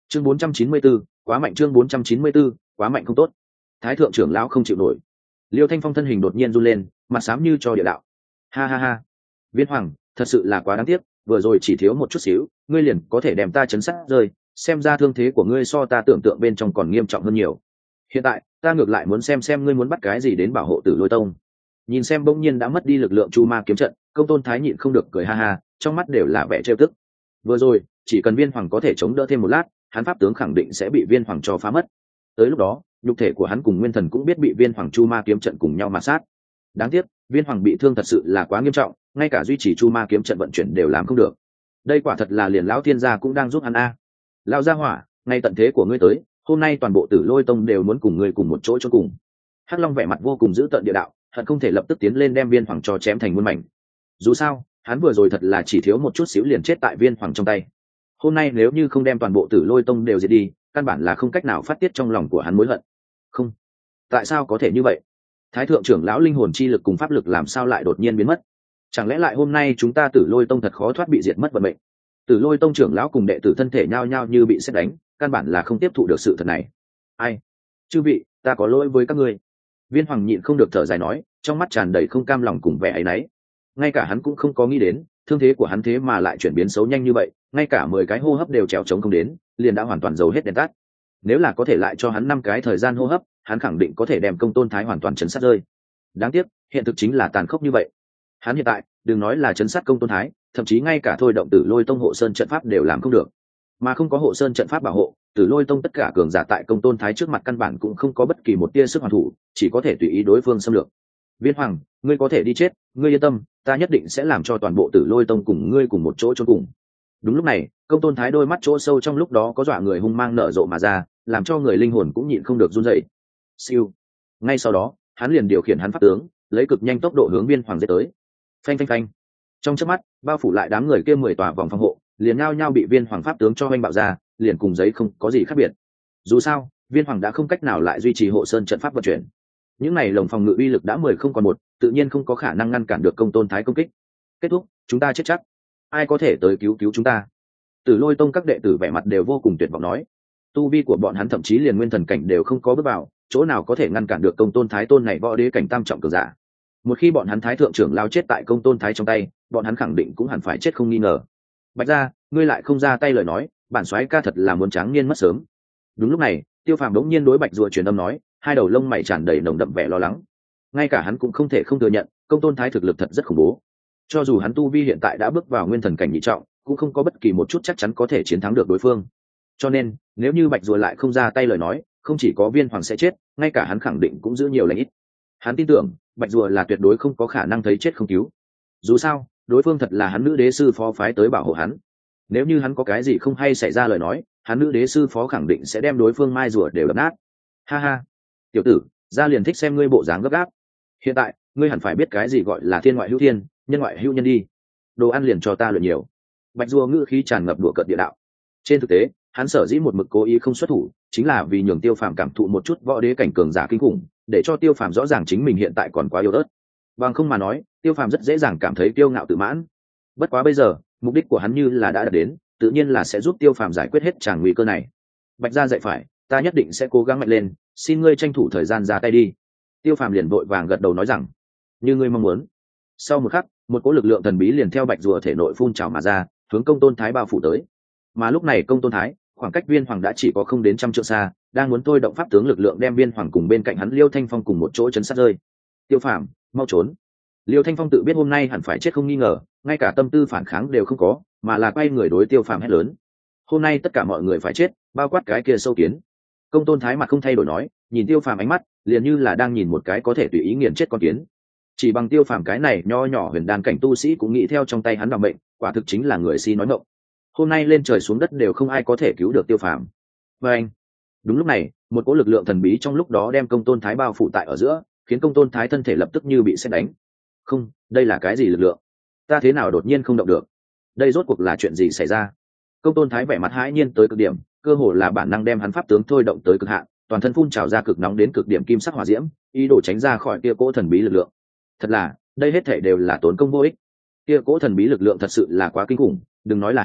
Chương 494, quá mạnh. Chương 494, quá mạnh không tốt. Thái thượng trưởng lão không chịu nổi. Liêu Thanh Phong thân hình đột nhiên run lên, mặt xám như cho địa đạo. Ha ha ha, Viên Hoàng, thật sự là quá đáng tiếc, vừa rồi chỉ thiếu một chút xíu, ngươi liền có thể đem ta chấn sát rơi, xem ra thương thế của ngươi so ta tưởng tượng bên trong còn nghiêm trọng hơn nhiều. Hiện tại, ta ngược lại muốn xem ngươi muốn bắt cái gì đến bảo hộ Tử Lôi Tông. Nhìn xem bỗng nhiên đã mất đi lực lượng Chu Ma kiếm trận, Công Tôn Thái nhịn không được cười ha ha, trong mắt đều là vẻ trêu tức. Vừa rồi, chỉ cần Viên Hoàng có thể chống đỡ thêm một lát, hắn pháp tướng khẳng định sẽ bị Viên Hoàng cho phá mất. Tới lúc đó, nhục thể của hắn cùng Nguyên Thần cũng biết bị Viên Hoàng Chu Ma kiếm trận cùng nhau mà sát. Đáng tiếc, Viên Hoàng bị thương thật sự là quá nghiêm trọng, ngay cả duy trì Chu Ma kiếm trận vận chuyển đều làm không được. Đây quả thật là liền lão thiên gia cũng đang giúp hắn a. Lão gia hỏa, ngay tận thế của ngươi tới, hôm nay toàn bộ Tử Lôi Tông đều muốn cùng ngươi cùng một chỗ chôn cùng. Hắc Long vẻ mặt vô cùng dữ tợn địa đạo, hận không thể lập tức tiến lên đem Viên Hoàng cho chém thành muôn mảnh. Dù sao, hắn vừa rồi thật là chỉ thiếu một chút xíu liền chết tại Viên Hoàng trong tay. Hôm nay nếu như không đem toàn bộ Tử Lôi Tông đều diệt đi, căn bản là không cách nào phát tiết trong lòng của hắn mối hận. Không, tại sao có thể như vậy? Thái thượng trưởng lão linh hồn chi lực cùng pháp lực làm sao lại đột nhiên biến mất? Chẳng lẽ lại hôm nay chúng ta Tử Lôi Tông thật khó thoát bị diệt mất vận mệnh? Tử Lôi Tông trưởng lão cùng đệ tử thân thể nhao nhao như bị sét đánh, căn bản là không tiếp thụ được sự thật này. Ai? Chư vị, ta có lỗi với các ngươi. Viên Hoàng nhịn không được thở dài nói, trong mắt tràn đầy không cam lòng cùng vẻ áy náy. Ngay cả hắn cũng không có nghĩ đến, thương thế của hắn thế mà lại chuyển biến xấu nhanh như vậy, ngay cả 10 cái hô hấp đều trèo trống không đến, liền đã hoàn toàn dầu hết đèn tắt. Nếu là có thể lại cho hắn 5 cái thời gian hô hấp, hắn khẳng định có thể đem Công Tôn Thái hoàn toàn chấn sát rơi. Đáng tiếc, hiện thực chính là tàn khốc như vậy. Hắn hiện tại, đừng nói là chấn sát Công Tôn Thái, thậm chí ngay cả thôi động Tử Lôi Tông hộ sơn trận pháp đều làm không được. Mà không có hộ sơn trận pháp bảo hộ, Tử Lôi Tông tất cả cường giả tại Công Tôn Thái trước mặt căn bản cũng không có bất kỳ một tia sức hoàn thủ, chỉ có thể tùy ý đối phương xâm lược. Viên Hoàng, ngươi có thể đi chết, ngươi yên tâm, ta nhất định sẽ làm cho toàn bộ Tử Lôi Tông cùng ngươi cùng một chỗ chôn cùng. Đúng lúc này, Công Tôn Thái đôi mắt chỗ sâu trong lúc đó có dọa người hung mang nở rộ mà ra, làm cho người linh hồn cũng nhịn không được run rẩy. Siêu. Ngay sau đó, hắn liền điều khiển hắn pháp tướng, lấy cực nhanh tốc độ hướng Viên Hoàng giết tới. Phanh phanh phanh. Trong chớp mắt, bao phủ lại đám người kia 10 tòa vòng phòng hộ, liền nhao nhao bị Viên Hoàng pháp tướng cho oanh bạo ra, liền cùng giấy không có gì khác biệt. Dù sao, Viên Hoàng đã không cách nào lại duy trì hộ sơn trận pháp vận chuyển. Những này lồng phòng ngự uy lực đã 10 không còn 1, tự nhiên không có khả năng ngăn cản được Công Tôn Thái công kích. Kết thúc, chúng ta chết chắc. Ai có thể tới cứu chúng ta? Tử Lôi Tông các đệ tử vẻ mặt đều vô cùng tuyệt vọng nói. Tu vi của bọn hắn thậm chí liền nguyên thần cảnh đều không có bước vào, chỗ nào có thể ngăn cản được Công Tôn Thái tôn này võ đế cảnh tam trọng cường giả. Một khi bọn hắn Thái thượng trưởng lao chết tại Công Tôn Thái trong tay, bọn hắn khẳng định cũng hẳn phải chết không nghi ngờ. Bạch gia, ngươi lại không ra tay lời nói, bản soái ca thật là muốn tráng niên mất sớm. Đúng lúc này, Tiêu Phàm đống nhiên đối Bạch Rùa truyền âm nói, hai đầu lông mày tràn đầy nồng đậm vẻ lo lắng. Ngay cả hắn cũng không thể không thừa nhận, Công Tôn Thái thực lực thật rất khủng bố. Cho dù hắn tu vi hiện tại đã bước vào nguyên thần cảnh nhị trọng, cũng không có bất kỳ một chút chắc chắn có thể chiến thắng được đối phương. Cho nên, nếu như Bạch Rùa lại không ra tay lời nói, không chỉ có Viên Hoàng sẽ chết, ngay cả hắn khẳng định cũng giữ nhiều lành ít. Hắn tin tưởng, Bạch Rùa là tuyệt đối không có khả năng thấy chết không cứu. Dù sao, đối phương thật là hắn nữ đế sư phó phái tới bảo hộ hắn. Nếu như hắn có cái gì không hay xảy ra lời nói, hắn nữ đế sư phó khẳng định sẽ đem đối phương mai rùa đều đập nát. Ha ha, tiểu tử, gia liền thích xem ngươi bộ dáng gấp gáp. Hiện tại, ngươi hẳn phải biết cái gì gọi là thiên ngoại hữu thiên, nhân ngoại hữu nhân đi. Đồ ăn liền cho ta luyện nhiều. Bạch Rùa ngữ khí tràn ngập đùa cợt địa đạo. Trên thực tế, hắn sở dĩ một mực cố ý không xuất thủ, chính là vì nhường Tiêu Phàm cảm thụ một chút võ đế cảnh cường giả kinh khủng, để cho Tiêu Phàm rõ ràng chính mình hiện tại còn quá yếu ớt. Bằng không mà nói, Tiêu Phàm rất dễ dàng cảm thấy kiêu ngạo tự mãn. Bất quá bây giờ, mục đích của hắn như là đã đạt đến, tự nhiên là sẽ giúp Tiêu Phàm giải quyết hết tràng nguy cơ này. Bạch gia dạy phải, ta nhất định sẽ cố gắng mạnh lên, xin ngươi tranh thủ thời gian ra tay đi. Tiêu Phàm liền vội vàng gật đầu nói rằng, như ngươi mong muốn. Sau một khắc, một cỗ lực lượng thần bí liền theo Bạch Rùa thể nội phun trào mà ra, hướng Công Tôn Thái bao phủ tới. Mà lúc này Công Tôn Thái, khoảng cách Viên Hoàng đã chỉ có không đến 100 trượng xa, đang muốn thôi động pháp tướng lực lượng đem Viên Hoàng cùng bên cạnh hắn Liêu Thanh Phong cùng một chỗ chấn sát rơi. Tiêu Phàm, mau trốn. Liêu Thanh Phong tự biết hôm nay hẳn phải chết không nghi ngờ, ngay cả tâm tư phản kháng đều không có, mà là quay người đối Tiêu Phàm hét lớn. Hôm nay tất cả mọi người phải chết, bao quát cái kia sâu kiến. Công Tôn Thái mặt không thay đổi nói, nhìn Tiêu Phàm ánh mắt, liền như là đang nhìn một cái có thể tùy ý nghiền chết con kiến. Chỉ bằng Tiêu Phàm cái này nho nhỏ huyền đan cảnh tu sĩ cũng nghĩ theo trong tay hắn đảm mệnh, quả thực chính là người si nói ngọng. Hôm nay lên trời xuống đất đều không ai có thể cứu được Tiêu Phàm. Và anh, đúng lúc này, một cỗ lực lượng thần bí trong lúc đó đem Công Tôn Thái bao phủ tại ở giữa, khiến Công Tôn Thái thân thể lập tức như bị sét đánh. Không, đây là cái gì lực lượng? Ta thế nào đột nhiên không động được? Đây rốt cuộc là chuyện gì xảy ra? Công Tôn Thái vẻ mặt hãi nhiên tới cực điểm, cơ hồ là bản năng đem hắn pháp tướng thôi động tới cực hạn, toàn thân phun trào ra cực nóng đến cực điểm kim sắc hỏa diễm, ý đồ tránh ra khỏi kia cỗ thần bí lực lượng. Thật là, đây hết thảy đều là tốn công vô ích. Kia cỗ thần bí lực lượng thật sự là quá kinh khủng, đừng nói là hắn,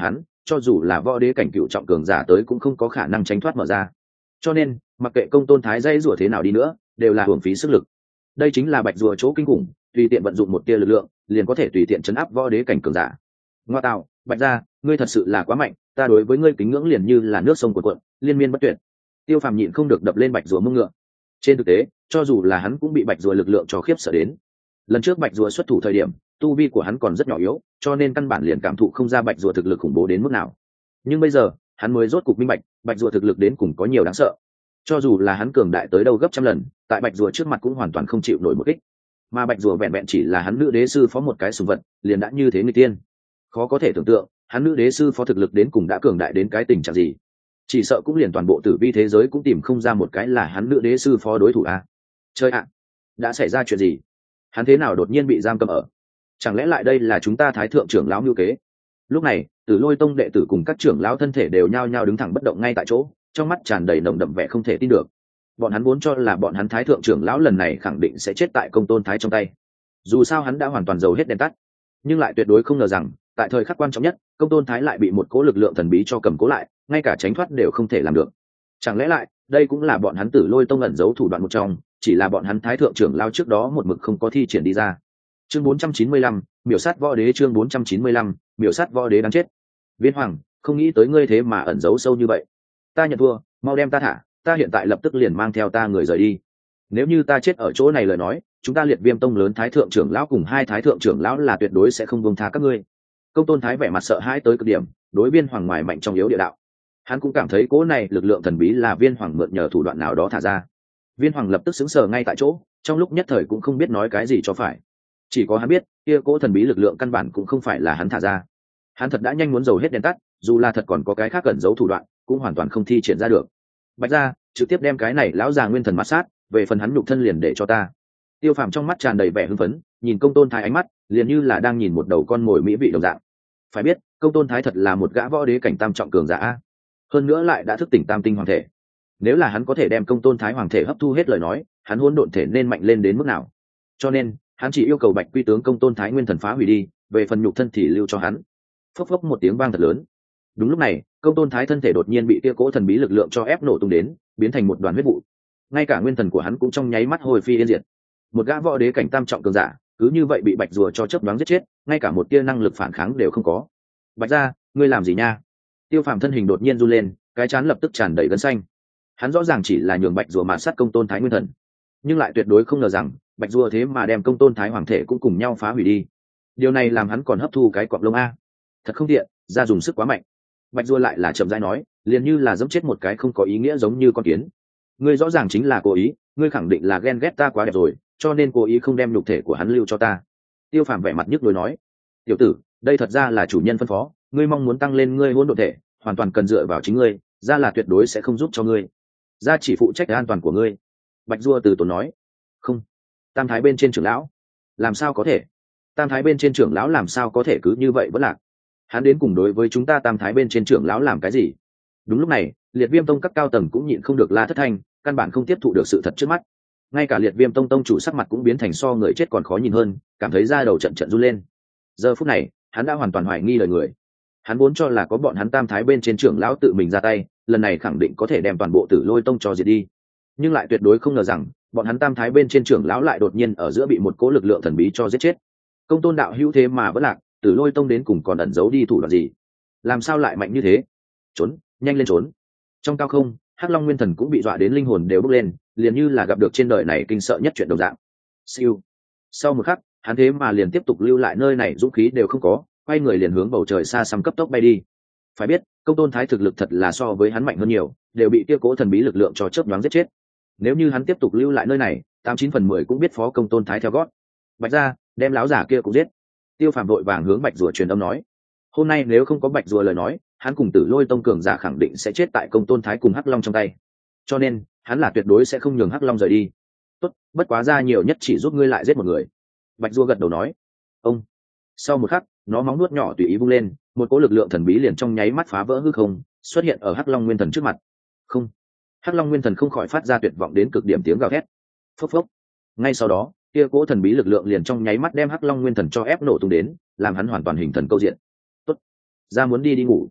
cho dù là võ đế cảnh cựu trọng cường giả tới cũng không có khả năng tránh thoát mở ra. Cho nên mặc kệ công tôn thái dây rủa thế nào đi nữa đều là hưởng phí sức lực. Đây chính là bạch rùa chỗ kinh khủng, tùy tiện vận dụng một tia lực lượng liền có thể tùy tiện chấn áp võ đế cảnh cường giả. Ngoa tạo, bạch gia, ngươi thật sự là quá mạnh, ta đối với ngươi kính ngưỡng liền như là nước sông cuồn cuộn, liên miên bất tuyệt. Tiêu Phàm nhịn không được đập lên bạch rùa mông ngựa. Trên thực tế, cho dù là hắn cũng bị bạch rùa lực lượng cho khiếp sợ đến. Lần trước bạch rùa xuất thủ thời điểm, tu vi của hắn còn rất nhỏ yếu, cho nên căn bản liền cảm thụ không ra bạch rùa thực lực khủng bố đến mức nào. Nhưng bây giờ, hắn mới rốt cục minh bạch, bạch rùa thực lực đến cùng có nhiều đáng sợ. Cho dù là hắn cường đại tới đâu gấp trăm lần, tại bạch rùa trước mặt cũng hoàn toàn không chịu nổi một kích. Mà bạch rùa vẹn vẹn chỉ là hắn nữ đế sư phó một cái sùng vật, liền đã như thế người tiên. Khó có thể tưởng tượng, hắn nữ đế sư phó thực lực đến cùng đã cường đại đến cái tình trạng gì. Chỉ sợ cũng liền toàn bộ tử vi thế giới cũng tìm không ra một cái là hắn nữ đế sư phó đối thủ a. Chơi ạ, đã xảy ra chuyện gì? Hắn thế nào đột nhiên bị giam cầm ở? Chẳng lẽ lại đây là chúng ta thái thượng trưởng lão mưu kế? Lúc này, Tử Lôi tông đệ tử cùng các trưởng lão thân thể đều nhao nhao đứng thẳng bất động ngay tại chỗ, trong mắt tràn đầy nồng đậm vẻ không thể tin được. Bọn hắn vốn cho là bọn hắn thái thượng trưởng lão lần này khẳng định sẽ chết tại công tôn thái trong tay. Dù sao hắn đã hoàn toàn dầu hết đèn tắt, nhưng lại tuyệt đối không ngờ rằng, tại thời khắc quan trọng nhất, công tôn thái lại bị một cỗ lực lượng thần bí cho cầm cố lại, ngay cả tránh thoát đều không thể làm được. Chẳng lẽ lại, đây cũng là bọn hắn Tử Lôi tông ẩn giấu thủ đoạn một trong, chỉ là bọn hắn thái thượng trưởng lão trước đó một mực không có thi triển đi ra. Chương 495, miểu sát võ đế. Chương 495, miểu sát võ đế đáng chết. Viên Hoàng, không nghĩ tới ngươi thế mà ẩn giấu sâu như vậy. Ta nhận thua, mau đem ta thả, ta hiện tại lập tức liền mang theo ta người rời đi. Nếu như ta chết ở chỗ này lời nói, chúng ta Liệt Viêm tông lớn thái thượng trưởng lão cùng hai thái thượng trưởng lão là tuyệt đối sẽ không buông tha các ngươi. Công tôn thái vẻ mặt sợ hãi tới cực điểm, đối Viên Hoàng ngoài mạnh trong yếu địa đạo. Hắn cũng cảm thấy cỗ này lực lượng thần bí là Viên Hoàng mượn nhờ thủ đoạn nào đó thả ra. Viên Hoàng lập tức sững sờ ngay tại chỗ, trong lúc nhất thời cũng không biết nói cái gì cho phải. Chỉ có hắn biết, kia cỗ thần bí lực lượng căn bản cũng không phải là hắn thả ra. Hắn thật đã nhanh muốn dầu hết đèn tắt, dù là thật còn có cái khác cẩn giấu thủ đoạn, cũng hoàn toàn không thi triển ra được. Bạch gia, trực tiếp đem cái này lão già nguyên thần mát sát, về phần hắn nhục thân liền để cho ta. Tiêu Phàm trong mắt tràn đầy vẻ hưng phấn, nhìn công tôn thái ánh mắt liền như là đang nhìn một đầu con mồi mỹ vị đồng dạng. Phải biết, công tôn thái thật là một gã võ đế cảnh tam trọng cường giả, hơn nữa lại đã thức tỉnh tam tinh hoàng thể. Nếu là hắn có thể đem công tôn thái hoàng thể hấp thu hết lời nói, hắn hỗn độn thể nên mạnh lên đến mức nào. Cho nên hắn chỉ yêu cầu bạch quy tướng công tôn thái nguyên thần phá hủy đi, về phần nhục thân thì lưu cho hắn. Phốc phốc một tiếng vang thật lớn. Đúng lúc này, công tôn thái thân thể đột nhiên bị kia cỗ thần bí lực lượng cho ép nổ tung đến, biến thành một đoàn huyết vụ. Ngay cả nguyên thần của hắn cũng trong nháy mắt hồi phi yên diệt. Một gã võ đế cảnh tam trọng cường giả, cứ như vậy bị bạch rùa cho chớp nhoáng giết chết, ngay cả một tia năng lực phản kháng đều không có. Bạch gia, ngươi làm gì nha? Tiêu Phàm thân hình đột nhiên run lên, cái trán lập tức tràn đầy gân xanh. Hắn rõ ràng chỉ là nhường bạch rùa mà sát công tôn thái nguyên thần, nhưng lại tuyệt đối không ngờ rằng bạch rùa thế mà đem công tôn thái hoàng thể cũng cùng nhau phá hủy đi. Điều này làm hắn còn hấp thu cái cọp lông a. Thật không tiện, ra dùng sức quá mạnh. Bạch rùa lại là chậm rãi nói, liền như là giẫm chết một cái không có ý nghĩa giống như con kiến. Ngươi rõ ràng chính là cố ý, ngươi khẳng định là ghen ghét ta quá đẹp rồi, cho nên cố ý không đem nhục thể của hắn lưu cho ta. Tiêu Phàm vẻ mặt nhức nhối nói, tiểu tử, đây thật ra là chủ nhân phân phó, ngươi mong muốn tăng lên ngươi hỗn độn thể, hoàn toàn cần dựa vào chính ngươi, ra là tuyệt đối sẽ không giúp cho ngươi, ra chỉ phụ trách an toàn của ngươi. Bạch rùa từ tốn nói, không, tam thái bên trên trưởng lão, làm sao có thể? Tam thái bên trên trưởng lão làm sao có thể cứ như vậy vẫn lạc? Hắn đến cùng đối với chúng ta tam thái bên trên trưởng lão làm cái gì? Đúng lúc này, Liệt Viêm tông các cao tầng cũng nhịn không được la thất thanh, căn bản không tiếp thụ được sự thật trước mắt. Ngay cả Liệt Viêm tông tông chủ sắc mặt cũng biến thành so người chết còn khó nhìn hơn, cảm thấy da đầu trận trận run lên. Giờ phút này, hắn đã hoàn toàn hoài nghi lời người. Hắn vốn cho là có bọn hắn tam thái bên trên trưởng lão tự mình ra tay, lần này khẳng định có thể đem toàn bộ Tử Lôi tông cho diệt đi, nhưng lại tuyệt đối không ngờ rằng bọn hắn tam thái bên trên trưởng lão lại đột nhiên ở giữa bị một cỗ lực lượng thần bí cho giết chết. Công tôn đạo hữu thế mà vẫn lạc, Tử Lôi tông đến cùng còn ẩn giấu đi thủ đoạn gì? Làm sao lại mạnh như thế? Trốn, nhanh lên trốn! Trong cao không, Hắc Long Nguyên Thần cũng bị dọa đến linh hồn đều bốc lên, liền như là gặp được trên đời này kinh sợ nhất chuyện đồng dạng. Siêu. Sau một khắc, hắn thế mà liền tiếp tục lưu lại nơi này dũng khí đều không có, quay người liền hướng bầu trời xa xăm cấp tốc bay đi. Phải biết, công tôn thái thực lực thật là so với hắn mạnh hơn nhiều, đều bị kia cố thần bí lực lượng cho chớp nhoáng giết chết. Nếu như hắn tiếp tục lưu lại nơi này, 89/10 cũng biết phó công tôn thái theo gót. Bạch gia, đem láo giả kia cũng giết. Tiêu Phàm vội vàng hướng bạch rùa truyền âm nói, hôm nay nếu không có bạch rùa lời nói, hắn cùng Tử Lôi tông cường giả khẳng định sẽ chết tại công tôn thái cùng Hắc Long trong tay, cho nên hắn là tuyệt đối sẽ không nhường Hắc Long rời đi. Tốt, bất quá ra nhiều nhất chỉ giúp ngươi lại giết một người. Bạch rùa gật đầu nói, ông. Sau một khắc, nó móng nuốt nhỏ tùy ý vung lên, một cỗ lực lượng thần bí liền trong nháy mắt phá vỡ hư không, xuất hiện ở Hắc Long Nguyên Thần trước mặt. Không. Hắc Long Nguyên Thần không khỏi phát ra tuyệt vọng đến cực điểm tiếng gào thét. Phốc phốc. Ngay sau đó, kia cỗ thần bí lực lượng liền trong nháy mắt đem Hắc Long Nguyên Thần cho ép nổ tung đến, làm hắn hoàn toàn hình thần câu diện. Tốt, ra muốn đi ngủ.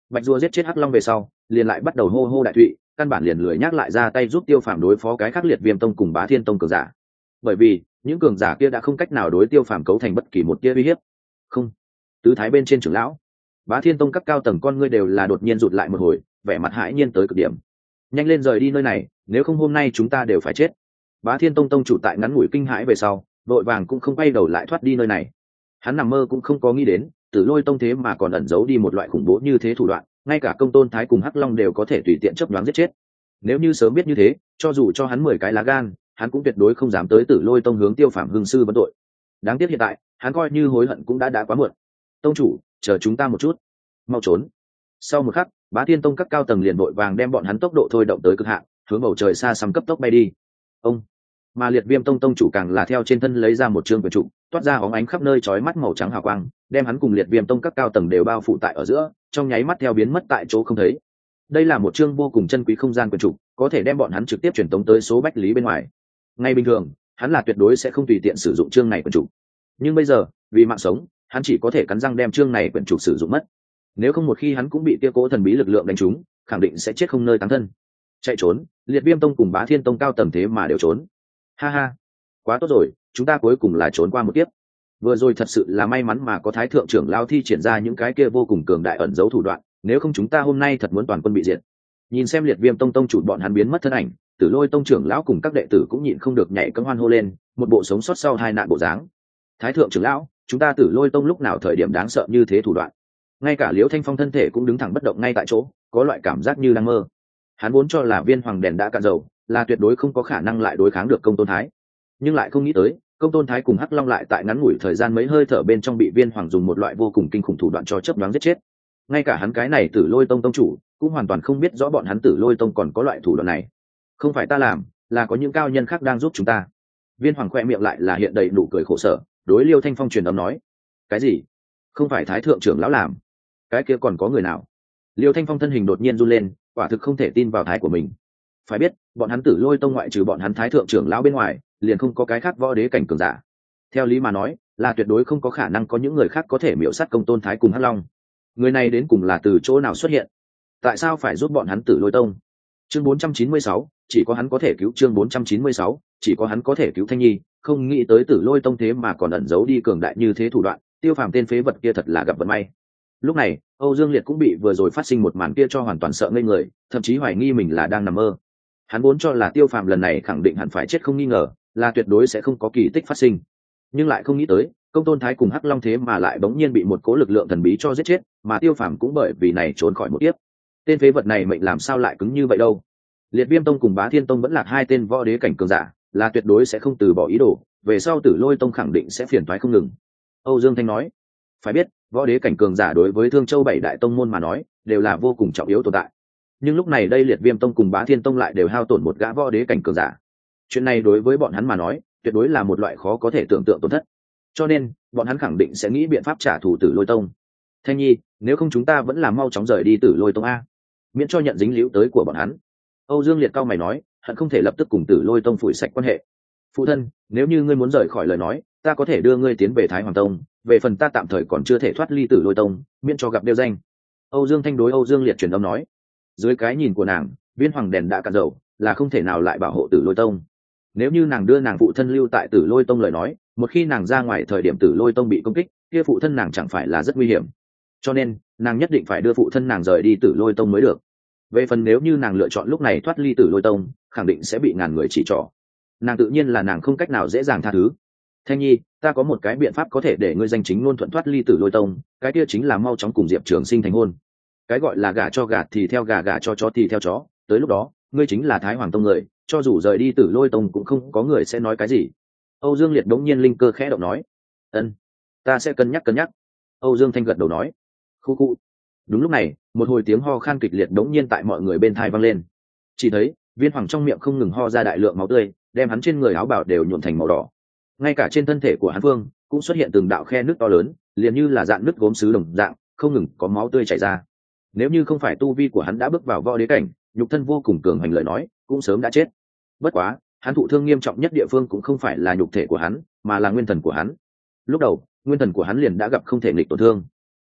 Bạch Dua giết chết Hắc Long về sau, liền lại bắt đầu hô hô đại thụy, căn bản liền lười nhắc lại ra tay giúp Tiêu Phàm đối phó cái khác Liệt Viêm Tông cùng Bá Thiên Tông cường giả. Bởi vì, những cường giả kia đã không cách nào đối Tiêu Phàm cấu thành bất kỳ một tia uy hiếp. Không, tứ thái bên trên trưởng lão, Bá Thiên Tông các cao tầng con ngươi đều là đột nhiên rụt lại một hồi, vẻ mặt hãi nhiên tới cực điểm. Nhanh lên rời đi nơi này, nếu không hôm nay chúng ta đều phải chết. Bá Thiên Tông tông chủ tại ngắn ngủi kinh hãi về sau, vội vàng cũng không quay đầu lại thoát đi nơi này. Hắn nằm mơ cũng không có nghĩ đến, Tử Lôi Tông thế mà còn ẩn giấu đi một loại khủng bố như thế thủ đoạn, ngay cả Công Tôn Thái cùng Hắc Long đều có thể tùy tiện chớp nhoáng giết chết. Nếu như sớm biết như thế, cho dù cho hắn 10 cái lá gan, hắn cũng tuyệt đối không dám tới Tử Lôi Tông hướng Tiêu Phàm hưng sư vấn tội. Đáng tiếc hiện tại, hắn coi như hối hận cũng đã quá muộn. Tông chủ, chờ chúng ta một chút, mau trốn. Sau một khắc, Bá Thiên Tông các cao tầng liền vội vàng đem bọn hắn tốc độ thôi động tới cực hạn, hướng bầu trời xa xăm cấp tốc bay đi. Ông, mà Liệt Viêm Tông tông chủ càng là theo trên thân lấy ra một chương quyển trục, toát ra óng ánh khắp nơi chói mắt màu trắng hào quang, đem hắn cùng Liệt Viêm Tông các cao tầng đều bao phủ tại ở giữa, trong nháy mắt theo biến mất tại chỗ không thấy. Đây là một chương vô cùng chân quý không gian quyển trục, có thể đem bọn hắn trực tiếp truyền tống tới số bách lý bên ngoài. Ngay bình thường, hắn là tuyệt đối sẽ không tùy tiện sử dụng chương này quyển trục. Nhưng bây giờ, vì mạng sống, hắn chỉ có thể cắn răng đem chương này quyển trục sử dụng mất. Nếu không một khi hắn cũng bị kia cố thần bí lực lượng đánh trúng, khẳng định sẽ chết không nơi táng thân. Chạy trốn, Liệt Viêm Tông cùng Bá Thiên Tông cao tầng thế mà đều trốn. Ha ha, quá tốt rồi, chúng ta cuối cùng là trốn qua một kiếp. Vừa rồi thật sự là may mắn mà có Thái thượng trưởng lao thi triển ra những cái kia vô cùng cường đại ẩn giấu thủ đoạn, nếu không chúng ta hôm nay thật muốn toàn quân bị diệt. Nhìn xem Liệt Viêm Tông tông chủ bọn hắn biến mất thân ảnh, Tử Lôi Tông trưởng lão cùng các đệ tử cũng nhịn không được nhảy cẫng hoan hô lên, một bộ sống sót sau hai nạn bộ dáng. Thái thượng trưởng lão, chúng ta Tử Lôi Tông lúc nào thời điểm đáng sợ như thế thủ đoạn? Ngay cả Liễu Thanh Phong thân thể cũng đứng thẳng bất động ngay tại chỗ, có loại cảm giác như đang mơ. Hắn vốn cho là Viên Hoàng đèn đã cạn dầu, là tuyệt đối không có khả năng lại đối kháng được Công Tôn Thái, nhưng lại không nghĩ tới Công Tôn Thái cùng Hắc Long lại tại ngắn ngủi thời gian mấy hơi thở bên trong bị Viên Hoàng dùng một loại vô cùng kinh khủng thủ đoạn cho chớp nhoáng giết chết. Ngay cả hắn cái này Tử Lôi Tông tông chủ cũng hoàn toàn không biết rõ bọn hắn Tử Lôi Tông còn có loại thủ đoạn này. Không phải ta làm, là có những cao nhân khác đang giúp chúng ta. Viên Hoàng khoe miệng lại là hiện đầy nụ cười khổ sở, đối Liêu Thanh Phong truyền âm nói: cái gì? Không phải Thái thượng trưởng lão làm? Cái kia còn có người nào? Liêu Thanh Phong thân hình đột nhiên run lên, quả thực không thể tin vào thái của mình. Phải biết, bọn hắn Tử Lôi Tông ngoại trừ bọn hắn Thái thượng trưởng lão bên ngoài, liền không có cái khác võ đế cảnh cường giả. Theo lý mà nói, là tuyệt đối không có khả năng có những người khác có thể miểu sát Công Tôn Thái cùng Hắc Long. Người này đến cùng là từ chỗ nào xuất hiện? Tại sao phải giúp bọn hắn Tử Lôi Tông? Chương 496, chỉ có hắn có thể cứu. Chương 496, chỉ có hắn có thể cứu Thanh Nhi. Không nghĩ tới Tử Lôi Tông thế mà còn ẩn giấu đi cường đại như thế thủ đoạn, Tiêu Phàm tên phế vật kia thật là gặp vận may. Lúc này, Âu Dương Liệt cũng bị vừa rồi phát sinh một màn kia cho hoàn toàn sợ ngây người, thậm chí hoài nghi mình là đang nằm mơ. Hắn vốn cho là Tiêu Phàm lần này khẳng định hẳn phải chết không nghi ngờ, là tuyệt đối sẽ không có kỳ tích phát sinh, nhưng lại không nghĩ tới Công Tôn Thái cùng Hắc Long thế mà lại bỗng nhiên bị một cố lực lượng thần bí cho giết chết, mà Tiêu Phàm cũng bởi vì này trốn khỏi một kiếp. Tên phế vật này mệnh làm sao lại cứng như vậy đâu? Liệt Viêm Tông cùng Bá Thiên Tông vẫn là hai tên võ đế cảnh cường giả, là tuyệt đối sẽ không từ bỏ ý đồ, về sau Tử Lôi Tông khẳng định sẽ phiền toái không ngừng. Âu Dương Thanh nói: phải biết, võ đế cảnh cường giả đối với Thương Châu bảy đại tông môn mà nói, đều là vô cùng trọng yếu tồn tại. Nhưng lúc này đây Liệt Viêm Tông cùng Bá Thiên Tông lại đều hao tổn một gã võ đế cảnh cường giả. Chuyện này đối với bọn hắn mà nói, tuyệt đối là một loại khó có thể tưởng tượng tổn thất. Cho nên, bọn hắn khẳng định sẽ nghĩ biện pháp trả thù Tử Lôi Tông. Thanh Nhi, nếu không chúng ta vẫn là mau chóng rời đi Tử Lôi Tông a, miễn cho nhận dính líu tới của bọn hắn. Âu Dương Liệt cao mày nói, hận không thể lập tức cùng Tử Lôi Tông phủi sạch quan hệ. Phụ thân, nếu như ngươi muốn rời khỏi lời nói, ta có thể đưa ngươi tiến về Thái Hoàng Tông, về phần ta tạm thời còn chưa thể thoát ly Tử Lôi Tông, miễn cho gặp đeo danh. Âu Dương Thanh đối Âu Dương Liệt truyền âm nói. Dưới cái nhìn của nàng, Viên Hoàng đèn đã cạn dầu, là không thể nào lại bảo hộ Tử Lôi Tông. Nếu như nàng đưa nàng phụ thân lưu tại Tử Lôi Tông lời nói, một khi nàng ra ngoài thời điểm Tử Lôi Tông bị công kích, kia phụ thân nàng chẳng phải là rất nguy hiểm. Cho nên, nàng nhất định phải đưa phụ thân nàng rời đi Tử Lôi Tông mới được. Về phần nếu như nàng lựa chọn lúc này thoát ly Tử Lôi Tông, khẳng định sẽ bị ngàn người chỉ trỏ. Nàng tự nhiên là nàng không cách nào dễ dàng tha thứ. Thanh Nhi, ta có một cái biện pháp có thể để ngươi danh chính ngôn thuận thoát ly Tử Lôi Tông, cái kia chính là mau chóng cùng Diệp Trường Sinh thành hôn. Cái gọi là gả cho gà thì theo gà, gả cho chó thì theo chó, tới lúc đó, ngươi chính là Thái Hoàng Tông người, cho dù rời đi Tử Lôi Tông cũng không có người sẽ nói cái gì. Âu Dương Liệt đống nhiên linh cơ khẽ động nói. Ân, ta sẽ cân nhắc. Âu Dương Thanh gật đầu nói. Khu khu. Đúng lúc này, một hồi tiếng ho khan kịch liệt đống nhiên tại mọi người bên tai vang lên. Chỉ thấy Viên Hoàng trong miệng không ngừng ho ra đại lượng máu tươi, đem hắn trên người áo bào đều nhuộm thành màu đỏ. Ngay cả trên thân thể của hắn Vương cũng xuất hiện từng đạo khe nứt to lớn, liền như là dạng nứt gốm sứ đồng dạng, không ngừng có máu tươi chảy ra. Nếu như không phải tu vi của hắn đã bước vào võ đế cảnh, nhục thân vô cùng cường hành lời nói, cũng sớm đã chết. Bất quá, hắn thụ thương nghiêm trọng nhất địa phương cũng không phải là nhục thể của hắn, mà là nguyên thần của hắn. Lúc đầu, nguyên thần của hắn liền đã gặp không thể nghịch tổn thương.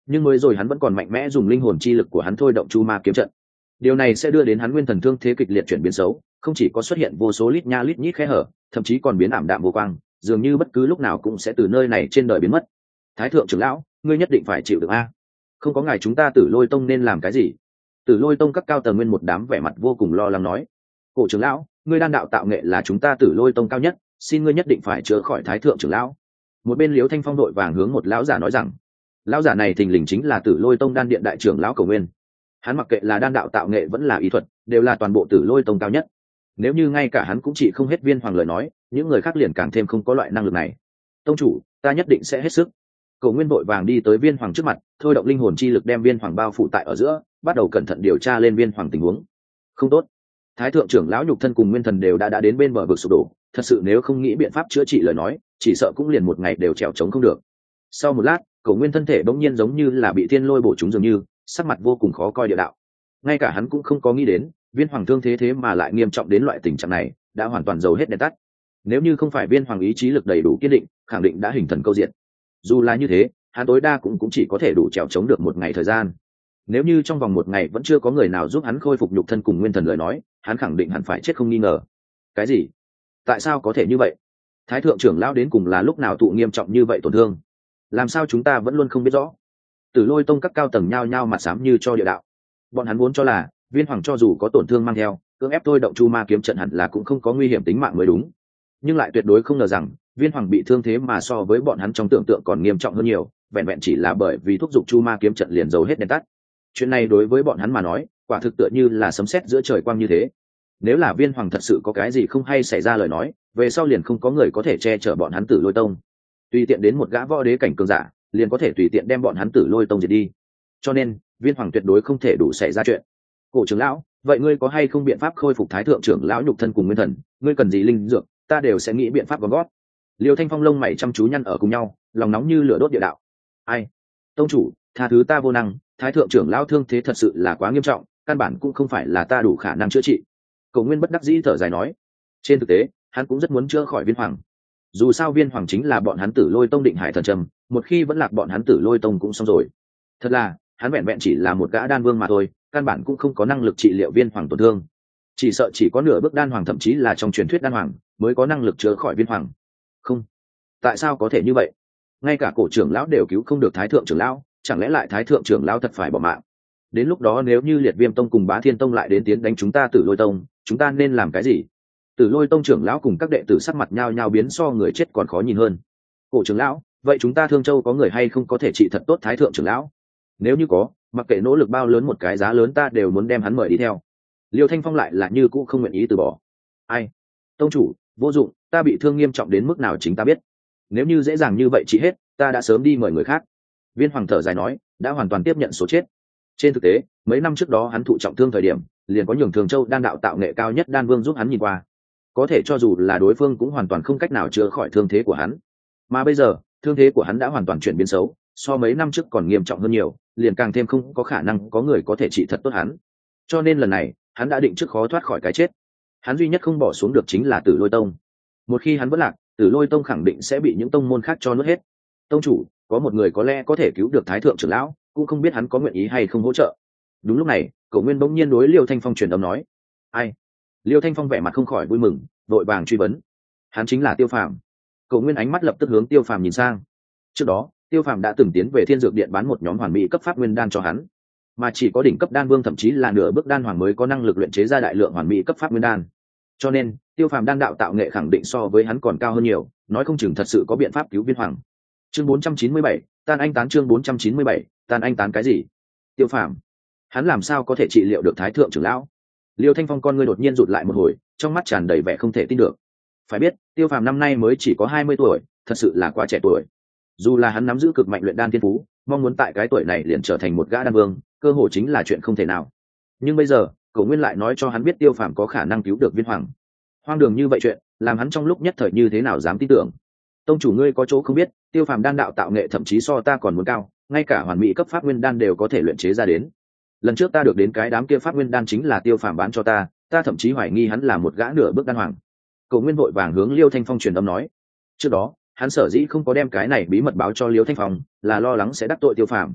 nhưng mới rồi hắn vẫn còn mạnh mẽ dùng linh hồn chi lực của hắn thôi động chu ma kiếm trận. Điều này sẽ đưa đến hắn nguyên thần thương thế kịch liệt chuyển biến xấu, không chỉ có xuất hiện vô số lít nha lít nhít khe hở, thậm chí còn biến ảm đạm vô quang, dường như bất cứ lúc nào cũng sẽ từ nơi này trên đời biến mất. Thái thượng trưởng lão, ngươi nhất định phải chịu được a. Không có ngài chúng ta Tử Lôi Tông nên làm cái gì? Tử Lôi Tông các cao tầng nguyên một đám vẻ mặt vô cùng lo lắng nói. Cổ trưởng lão, ngươi đan đạo tạo nghệ là chúng ta Tử Lôi Tông cao nhất, xin ngươi nhất định phải chữa khỏi Thái thượng trưởng lão. Một bên Liễu Thanh Phong đội vàng hướng một lão giả nói rằng, lão giả này thình lình chính là Tử Lôi Tông đan điện đại trưởng lão Cầu Nguyên. Hắn mặc kệ là đan đạo tạo nghệ vẫn là y thuật, đều là toàn bộ Tử Lôi Tông cao nhất. Nếu như ngay cả hắn cũng chỉ không hết Viên Hoàng lời nói, những người khác liền càng thêm không có loại năng lực này. Tông chủ, ta nhất định sẽ hết sức. Cầu Nguyên vội vàng đi tới Viên Hoàng trước mặt, thôi động linh hồn chi lực đem Viên Hoàng bao phủ tại ở giữa, bắt đầu cẩn thận điều tra lên Viên Hoàng tình huống. Không tốt, Thái thượng trưởng lão nhục thân cùng nguyên thần đều đã đến bên bờ vực sụp đổ, thật sự nếu không nghĩ biện pháp chữa trị lời nói, chỉ sợ cũng liền một ngày đều trèo trống không được. Sau một lát, Cầu Nguyên thân thể bỗng nhiên giống như là bị thiên lôi bổ trúng dường như, sắc mặt vô cùng khó coi địa đạo. Ngay cả hắn cũng không có nghĩ đến, Viên Hoàng thương thế mà lại nghiêm trọng đến loại tình trạng này, đã hoàn toàn dầu hết đèn tắt. Nếu như không phải Viên Hoàng ý chí lực đầy đủ kiên định, khẳng định đã hình thần câu diện. Dù là như thế, hắn tối đa cũng chỉ có thể đủ trèo trống được một ngày thời gian. Nếu như trong vòng một ngày vẫn chưa có người nào giúp hắn khôi phục nhục thân cùng nguyên thần lời nói, hắn khẳng định hẳn phải chết không nghi ngờ. Cái gì? Tại sao có thể như vậy? Thái thượng trưởng lão đến cùng là lúc nào tụ nghiêm trọng như vậy tổn thương? Làm sao chúng ta vẫn luôn không biết rõ? Tử Lôi Tông các cao tầng nhao nhao mặt xám như cho địa đạo. Bọn hắn vốn cho là Viên Hoàng cho dù có tổn thương mang theo, cưỡng ép thôi động chu ma kiếm trận hẳn là cũng không có nguy hiểm tính mạng mới đúng, nhưng lại tuyệt đối không ngờ rằng Viên Hoàng bị thương thế mà so với bọn hắn trong tưởng tượng còn nghiêm trọng hơn nhiều, vẹn vẹn chỉ là bởi vì thúc giục chu ma kiếm trận liền dầu hết đèn tắt. Chuyện này đối với bọn hắn mà nói, quả thực tựa như là sấm sét giữa trời quang như thế. Nếu là Viên Hoàng thật sự có cái gì không hay xảy ra lời nói, về sau liền không có người có thể che chở bọn hắn Tử Lôi Tông. Tùy tiện đến một gã võ đế cảnh cường giả, liền có thể tùy tiện đem bọn hắn Tử Lôi Tông diệt đi. Cho nên, Viên Hoàng tuyệt đối không thể đủ xảy ra chuyện. Cổ trưởng lão, vậy ngươi có hay không biện pháp khôi phục Thái thượng trưởng lão nhục thân cùng nguyên thần? Ngươi cần gì linh dược, ta đều sẽ nghĩ biện pháp gom gót. Liêu Thanh Phong lông mày chăm chú nhăn ở cùng nhau, lòng nóng như lửa đốt địa đạo. Ai? Tông chủ, tha thứ ta vô năng, Thái thượng trưởng lão thương thế thật sự là quá nghiêm trọng, căn bản cũng không phải là ta đủ khả năng chữa trị. Cầu Nguyên bất đắc dĩ thở dài nói. Trên thực tế, hắn cũng rất muốn chữa khỏi Viên Hoàng. Dù sao Viên Hoàng chính là bọn hắn Tử Lôi Tông định hải thần trầm, một khi vẫn lạc bọn hắn Tử Lôi Tông cũng xong rồi. Thật là, hắn vẹn vẹn chỉ là một gã đan vương mà thôi, căn bản cũng không có năng lực trị liệu Viên Hoàng tổn thương. Chỉ sợ chỉ có nửa bước đan hoàng, thậm chí là trong truyền thuyết đan hoàng mới có năng lực chữa khỏi Viên Hoàng. Không, tại sao có thể như vậy? Ngay cả cổ trưởng lão đều cứu không được Thái thượng trưởng lão, chẳng lẽ lại Thái thượng trưởng lão thật phải bỏ mạng? Đến lúc đó nếu như Liệt Viêm Tông cùng Bá Thiên Tông lại đến tiến đánh chúng ta Tử Lôi Tông, chúng ta nên làm cái gì? Tử Lôi Tông trưởng lão cùng các đệ tử sắc mặt nhao nhao biến so người chết còn khó nhìn hơn. Cổ trưởng lão, vậy chúng ta Thương Châu có người hay không có thể trị thật tốt Thái thượng trưởng lão? Nếu như có, mặc kệ nỗ lực bao lớn một cái giá lớn ta đều muốn đem hắn mời đi theo. Liêu Thanh Phong lại là như cũ không nguyện ý từ bỏ. Ai? Tông chủ, vô dụng, ta bị thương nghiêm trọng đến mức nào chính ta biết. Nếu như dễ dàng như vậy trị hết, ta đã sớm đi mời người khác. Viên Hoàng thở dài nói, đã hoàn toàn tiếp nhận số chết. Trên thực tế, mấy năm trước đó hắn thụ trọng thương thời điểm, liền có nhường Thường Châu đan đạo tạo nghệ cao nhất đan vương giúp hắn nhìn qua. Có thể cho dù là đối phương cũng hoàn toàn không cách nào chữa khỏi thương thế của hắn. Mà bây giờ, thương thế của hắn đã hoàn toàn chuyển biến xấu, so mấy năm trước còn nghiêm trọng hơn nhiều, liền càng thêm không có khả năng có người có thể trị thật tốt hắn. Cho nên lần này, hắn đã định trước khó thoát khỏi cái chết. Hắn duy nhất không bỏ xuống được chính là Tử Lôi Tông. Một khi hắn vẫn lạc, Tử Lôi Tông khẳng định sẽ bị những tông môn khác cho nuốt hết. Tông chủ, có một người có lẽ có thể cứu được Thái thượng trưởng lão, cũng không biết hắn có nguyện ý hay không hỗ trợ. Đúng lúc này, Cổ Nguyên bỗng nhiên đối Liêu Thanh Phong truyền âm nói. Ai? Liêu Thanh Phong vẻ mặt không khỏi vui mừng, vội vàng truy vấn. Hắn chính là Tiêu Phàm. Cổ Nguyên ánh mắt lập tức hướng Tiêu Phàm nhìn sang. Trước đó, Tiêu Phàm đã từng tiến về Thiên Dược Điện bán một nhóm hoàn mỹ cấp pháp nguyên đan cho hắn, mà chỉ có đỉnh cấp đan vương thậm chí là nửa bước đan hoàng mới có năng lực luyện chế ra đại lượng hoàn mỹ cấp pháp nguyên đan. Cho nên, Tiêu Phàm đan đạo tạo nghệ khẳng định so với hắn còn cao hơn nhiều, nói không chừng thật sự có biện pháp cứu Viên Hoàng. Chương 497, tan anh tán. Chương 497, tan anh tán cái gì? Tiêu Phàm, hắn làm sao có thể trị liệu được Thái thượng trưởng lão? Liêu Thanh Phong con ngươi đột nhiên rụt lại một hồi, trong mắt tràn đầy vẻ không thể tin được. Phải biết, Tiêu Phàm năm nay mới chỉ có 20 tuổi, thật sự là quá trẻ tuổi. Dù là hắn nắm giữ cực mạnh luyện đan thiên phú, mong muốn tại cái tuổi này liền trở thành một gã đan vương, cơ hội chính là chuyện không thể nào. Nhưng bây giờ, Cổ Nguyên lại nói cho hắn biết Tiêu Phàm có khả năng cứu được Viên Hoàng. Hoang đường như vậy chuyện, làm hắn trong lúc nhất thời như thế nào dám tin tưởng? Tông chủ ngươi có chỗ không biết, Tiêu Phàm đan đạo tạo nghệ thậm chí so ta còn muốn cao, ngay cả hoàn mỹ cấp pháp nguyên đan đều có thể luyện chế ra đến. Lần trước ta được đến cái đám kia pháp nguyên đan chính là Tiêu Phàm bán cho ta, ta thậm chí hoài nghi hắn là một gã nửa bước đan hoàng. Cổ Nguyên vội vàng hướng Liêu Thanh Phong truyền âm nói. Trước đó, hắn sở dĩ không có đem cái này bí mật báo cho Liêu Thanh Phong, là lo lắng sẽ đắc tội Tiêu Phàm.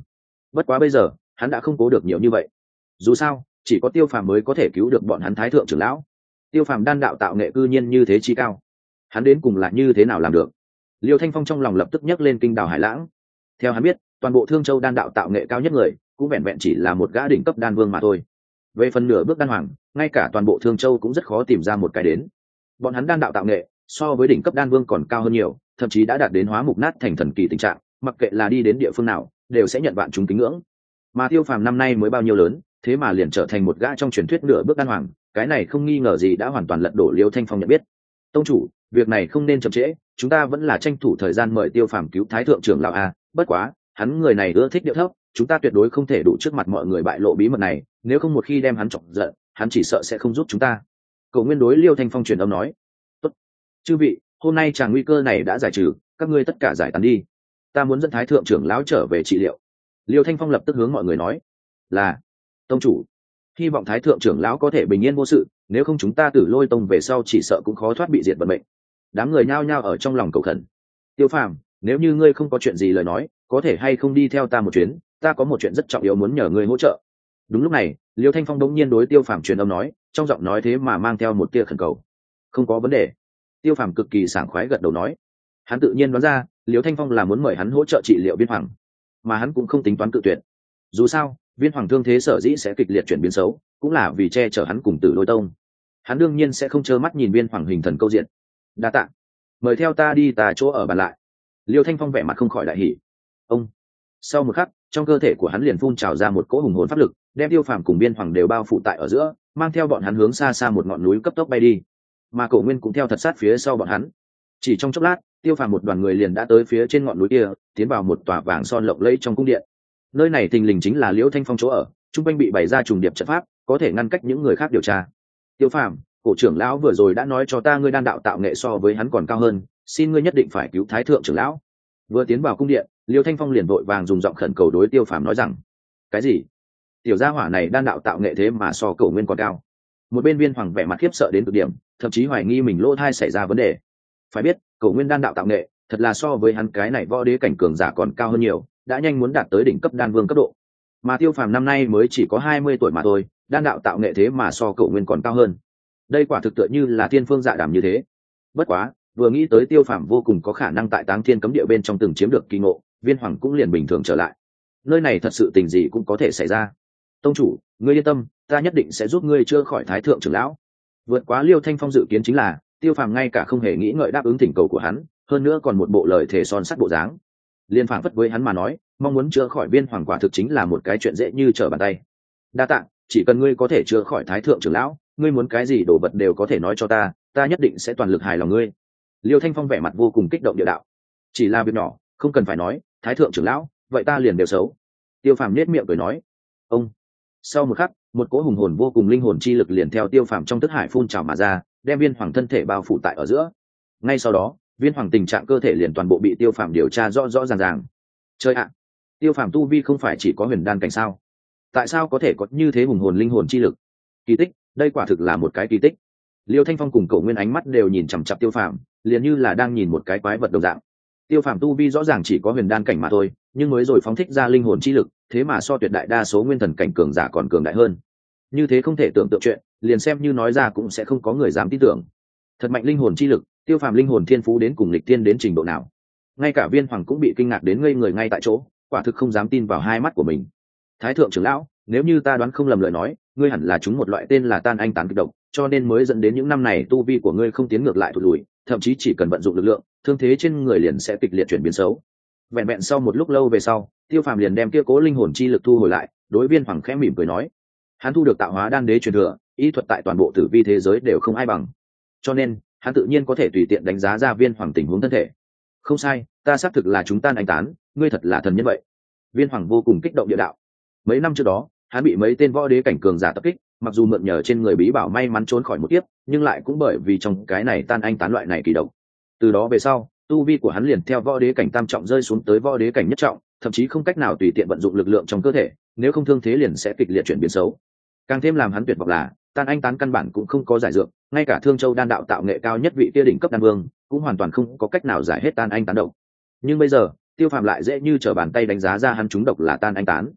bất quá bây giờ hắn đã không cố được nhiều như vậy. Dù sao chỉ có Tiêu Phàm mới có thể cứu được bọn hắn thái thượng trưởng lão. Tiêu Phàm đan đạo tạo nghệ cư nhiên như thế chi cao, hắn đến cùng là như thế nào làm được? Liêu Thanh Phong trong lòng lập tức nhấc lên kinh đào hải lãng. Theo hắn biết, toàn bộ Thương Châu đan đạo tạo nghệ cao nhất người cũng vẹn vẹn chỉ là một gã đỉnh cấp đan vương mà thôi. Về phần nửa bước đan hoàng, ngay cả toàn bộ Thương Châu cũng rất khó tìm ra một cái đến. Bọn hắn đan đạo tạo nghệ so với đỉnh cấp đan vương còn cao hơn nhiều, thậm chí đã đạt đến hóa mục nát thành thần kỳ tình trạng, mặc kệ là đi đến địa phương nào đều sẽ nhận vạn chúng kính ngưỡng. Mà Tiêu Phàm năm nay mới bao nhiêu lớn, thế mà liền trở thành một gã trong truyền thuyết nửa bước đan hoàng, cái này không nghi ngờ gì đã hoàn toàn lật đổ Liêu Thanh Phong nhận biết. Tông chủ, việc này không nên chậm trễ, chúng ta vẫn là tranh thủ thời gian mời Tiêu Phàm cứu thái thượng trưởng lão a, bất quá hắn người này ưa thích điệu thấp, chúng ta tuyệt đối không thể đủ trước mặt mọi người bại lộ bí mật này, nếu không một khi đem hắn chọc giận, hắn chỉ sợ sẽ không giúp chúng ta. Cậu Nguyên đối Liêu Thanh Phong truyền âm nói. Tốt, chư vị, hôm nay chàng nguy cơ này đã giải trừ, các ngươi tất cả giải tán đi, ta muốn dẫn thái thượng trưởng lão trở về trị liệu. Liêu Thanh Phong lập tức hướng mọi người nói. Là, tông chủ, hy vọng thái thượng trưởng lão có thể bình yên vô sự, nếu không chúng ta Tử Lôi tông về sau chỉ sợ cũng khó thoát bị diệt vận mệnh. Đám người nhao nhao ở trong lòng cầu khẩn. Tiêu Phàm, nếu như ngươi không có chuyện gì lời nói, có thể hay không đi theo ta một chuyến, ta có một chuyện rất trọng yếu muốn nhờ ngươi hỗ trợ. Đúng lúc này, Liêu Thanh Phong đống nhiên đối Tiêu Phàm truyền âm nói, trong giọng nói thế mà mang theo một tia khẩn cầu. Không có vấn đề. Tiêu Phàm cực kỳ sảng khoái gật đầu nói. Hắn tự nhiên đoán ra Liêu Thanh Phong là muốn mời hắn hỗ trợ trị liệu Viên Hoàng, mà hắn cũng không tính toán cự tuyệt. Dù sao Viên Hoàng thương thế sở dĩ sẽ kịch liệt chuyển biến xấu, cũng là vì che chở hắn cùng Tử Lôi tông. Hắn đương nhiên sẽ không trơ mắt nhìn Viên Hoàng hình thần câu diện. Đa tạ, mời theo ta đi tà chỗ ở bàn lại. Liêu Thanh Phong vẻ mặt không khỏi đại hỉ. Ông. Sau một khắc, trong cơ thể của hắn liền phun trào ra một cỗ hùng hồn pháp lực, đem Tiêu Phàm cùng Viên Hoàng đều bao phủ tại ở giữa, mang theo bọn hắn hướng xa xa một ngọn núi cấp tốc bay đi. Mà Cổ Nguyên cũng theo thật sát phía sau bọn hắn. Chỉ trong chốc lát, Tiêu Phàm một đoàn người liền đã tới phía trên ngọn núi kia, tiến vào một tòa vàng son lộng lẫy trong cung điện. Nơi này thình lình chính là Liễu Thanh Phong chỗ ở, trung quanh bị bày ra trùng điệp trận pháp, có thể ngăn cách những người khác điều tra. Tiêu Phàm, cổ trưởng lão vừa rồi đã nói cho ta ngươi đan đạo tạo nghệ so với hắn còn cao hơn, xin ngươi nhất định phải cứu thái thượng trưởng lão. Vừa tiến vào cung điện, Liêu Thanh Phong liền vội vàng dùng giọng khẩn cầu đối Tiêu Phàm nói rằng. Cái gì? Tiểu gia hỏa này đan đạo tạo nghệ thế mà so Cổ Nguyên còn cao? Một bên Viên Hoàng vẻ mặt khiếp sợ đến cực điểm, thậm chí hoài nghi mình lỗ thai xảy ra vấn đề. Phải biết Cổ Nguyên đan đạo tạo nghệ thật là so với hắn cái này võ đế cảnh cường giả còn cao hơn nhiều, đã nhanh muốn đạt tới đỉnh cấp đan vương cấp độ. Mà Tiêu Phàm năm nay mới chỉ có 20 tuổi mà thôi, đan đạo tạo nghệ thế mà so Cổ Nguyên còn cao hơn. Đây quả thực tựa như là thiên phương dạ đàm như thế. Bất quá vừa nghĩ tới Tiêu Phàm vô cùng có khả năng tại Táng Thiên cấm địa bên trong từng chiếm được kỳ ngộ, Viên Hoàng cũng liền bình thường trở lại. Nơi này thật sự tình gì cũng có thể xảy ra. Tông chủ, ngươi yên tâm, ta nhất định sẽ giúp ngươi chữa khỏi thái thượng trưởng lão. Vượt quá Liêu Thanh Phong dự kiến chính là Tiêu Phàm ngay cả không hề nghĩ ngợi đáp ứng thỉnh cầu của hắn, hơn nữa còn một bộ lời thề son sắt bộ dáng. Liên phảng phất với hắn mà nói, mong muốn chữa khỏi Viên Hoàng quả thực chính là một cái chuyện dễ như trở bàn tay. Đa tạ, chỉ cần ngươi có thể chữa khỏi thái thượng trưởng lão, ngươi muốn cái gì đồ vật đều có thể nói cho ta, ta nhất định sẽ toàn lực hài lòng ngươi. Liêu Thanh Phong vẻ mặt vô cùng kích động địa đạo. Chỉ là việc nhỏ, không cần phải nói, thái thượng trưởng lão, vậy ta liền đều xấu. Tiêu Phàm nhếch miệng cười nói. Ông. Sau một khắc, một cỗ hùng hồn vô cùng linh hồn chi lực liền theo Tiêu Phàm trong thức hải phun trào mà ra, đem Viên Hoàng thân thể bao phủ tại ở giữa. Ngay sau đó, Viên Hoàng tình trạng cơ thể liền toàn bộ bị Tiêu Phàm điều tra rõ rõ ràng ràng. Chơi ạ, Tiêu Phàm tu vi không phải chỉ có huyền đan cảnh sao? Tại sao có thể có như thế hùng hồn linh hồn chi lực? Kỳ tích, đây quả thực là một cái kỳ tích. Liêu Thanh Phong cùng Cổ Nguyên ánh mắt đều nhìn chằm chằm Tiêu Phàm, liền như là đang nhìn một cái quái vật đồng dạng. Tiêu Phàm tu vi rõ ràng chỉ có huyền đan cảnh mà thôi, nhưng mới rồi phóng thích ra linh hồn chi lực, thế mà so tuyệt đại đa số nguyên thần cảnh cường giả còn cường đại hơn. Như thế không thể tưởng tượng chuyện, liền xem như nói ra cũng sẽ không có người dám tin tưởng. Thật mạnh linh hồn chi lực, Tiêu Phàm linh hồn thiên phú đến cùng lịch tiên đến trình độ nào? Ngay cả Viên Hoàng cũng bị kinh ngạc đến ngây người ngay tại chỗ, quả thực không dám tin vào hai mắt của mình. Thái thượng trưởng lão, nếu như ta đoán không lầm lời nói, ngươi hẳn là trúng một loại tên là tan anh tán kịch độc, cho nên mới dẫn đến những năm này tu vi của ngươi không tiến ngược lại thụt lùi, thậm chí chỉ cần vận dụng lực lượng, thương thế trên người liền sẽ kịch liệt chuyển biến xấu. Vẹn vẹn sau một lúc lâu về sau, Tiêu Phàm liền đem kia cố linh hồn chi lực thu hồi lại, đối Viên Hoàng khẽ mỉm cười nói: hắn thu được tạo hóa đan đế truyền thừa, y thuật tại toàn bộ tử vi thế giới đều không ai bằng, cho nên hắn tự nhiên có thể tùy tiện đánh giá ra Viên Hoàng tình huống thân thể. Không sai, ta xác thực là chúng tan anh tán, ngươi thật là thần nhân vậy. Viên Hoàng vô cùng kích động địa đạo. Mấy năm trước đó, hắn bị mấy tên võ đế cảnh cường giả tập kích, mặc dù mượn nhờ trên người bí bảo may mắn trốn khỏi một kiếp, nhưng lại cũng bởi vì trong cái này tan anh tán loại này kỳ độc. Từ đó về sau, tu vi của hắn liền theo võ đế cảnh tam trọng rơi xuống tới võ đế cảnh nhất trọng, thậm chí không cách nào tùy tiện vận dụng lực lượng trong cơ thể, nếu không thương thế liền sẽ kịch liệt chuyển biến xấu. Càng thêm làm hắn tuyệt vọng là, tan anh tán căn bản cũng không có giải dược, ngay cả Thương Châu đan đạo tạo nghệ cao nhất vị kia đỉnh cấp đan vương, cũng hoàn toàn không có cách nào giải hết tan anh tán độc. Nhưng bây giờ, Tiêu Phàm lại dễ như trở bàn tay đánh giá ra hắn trúng độc là tan anh tán,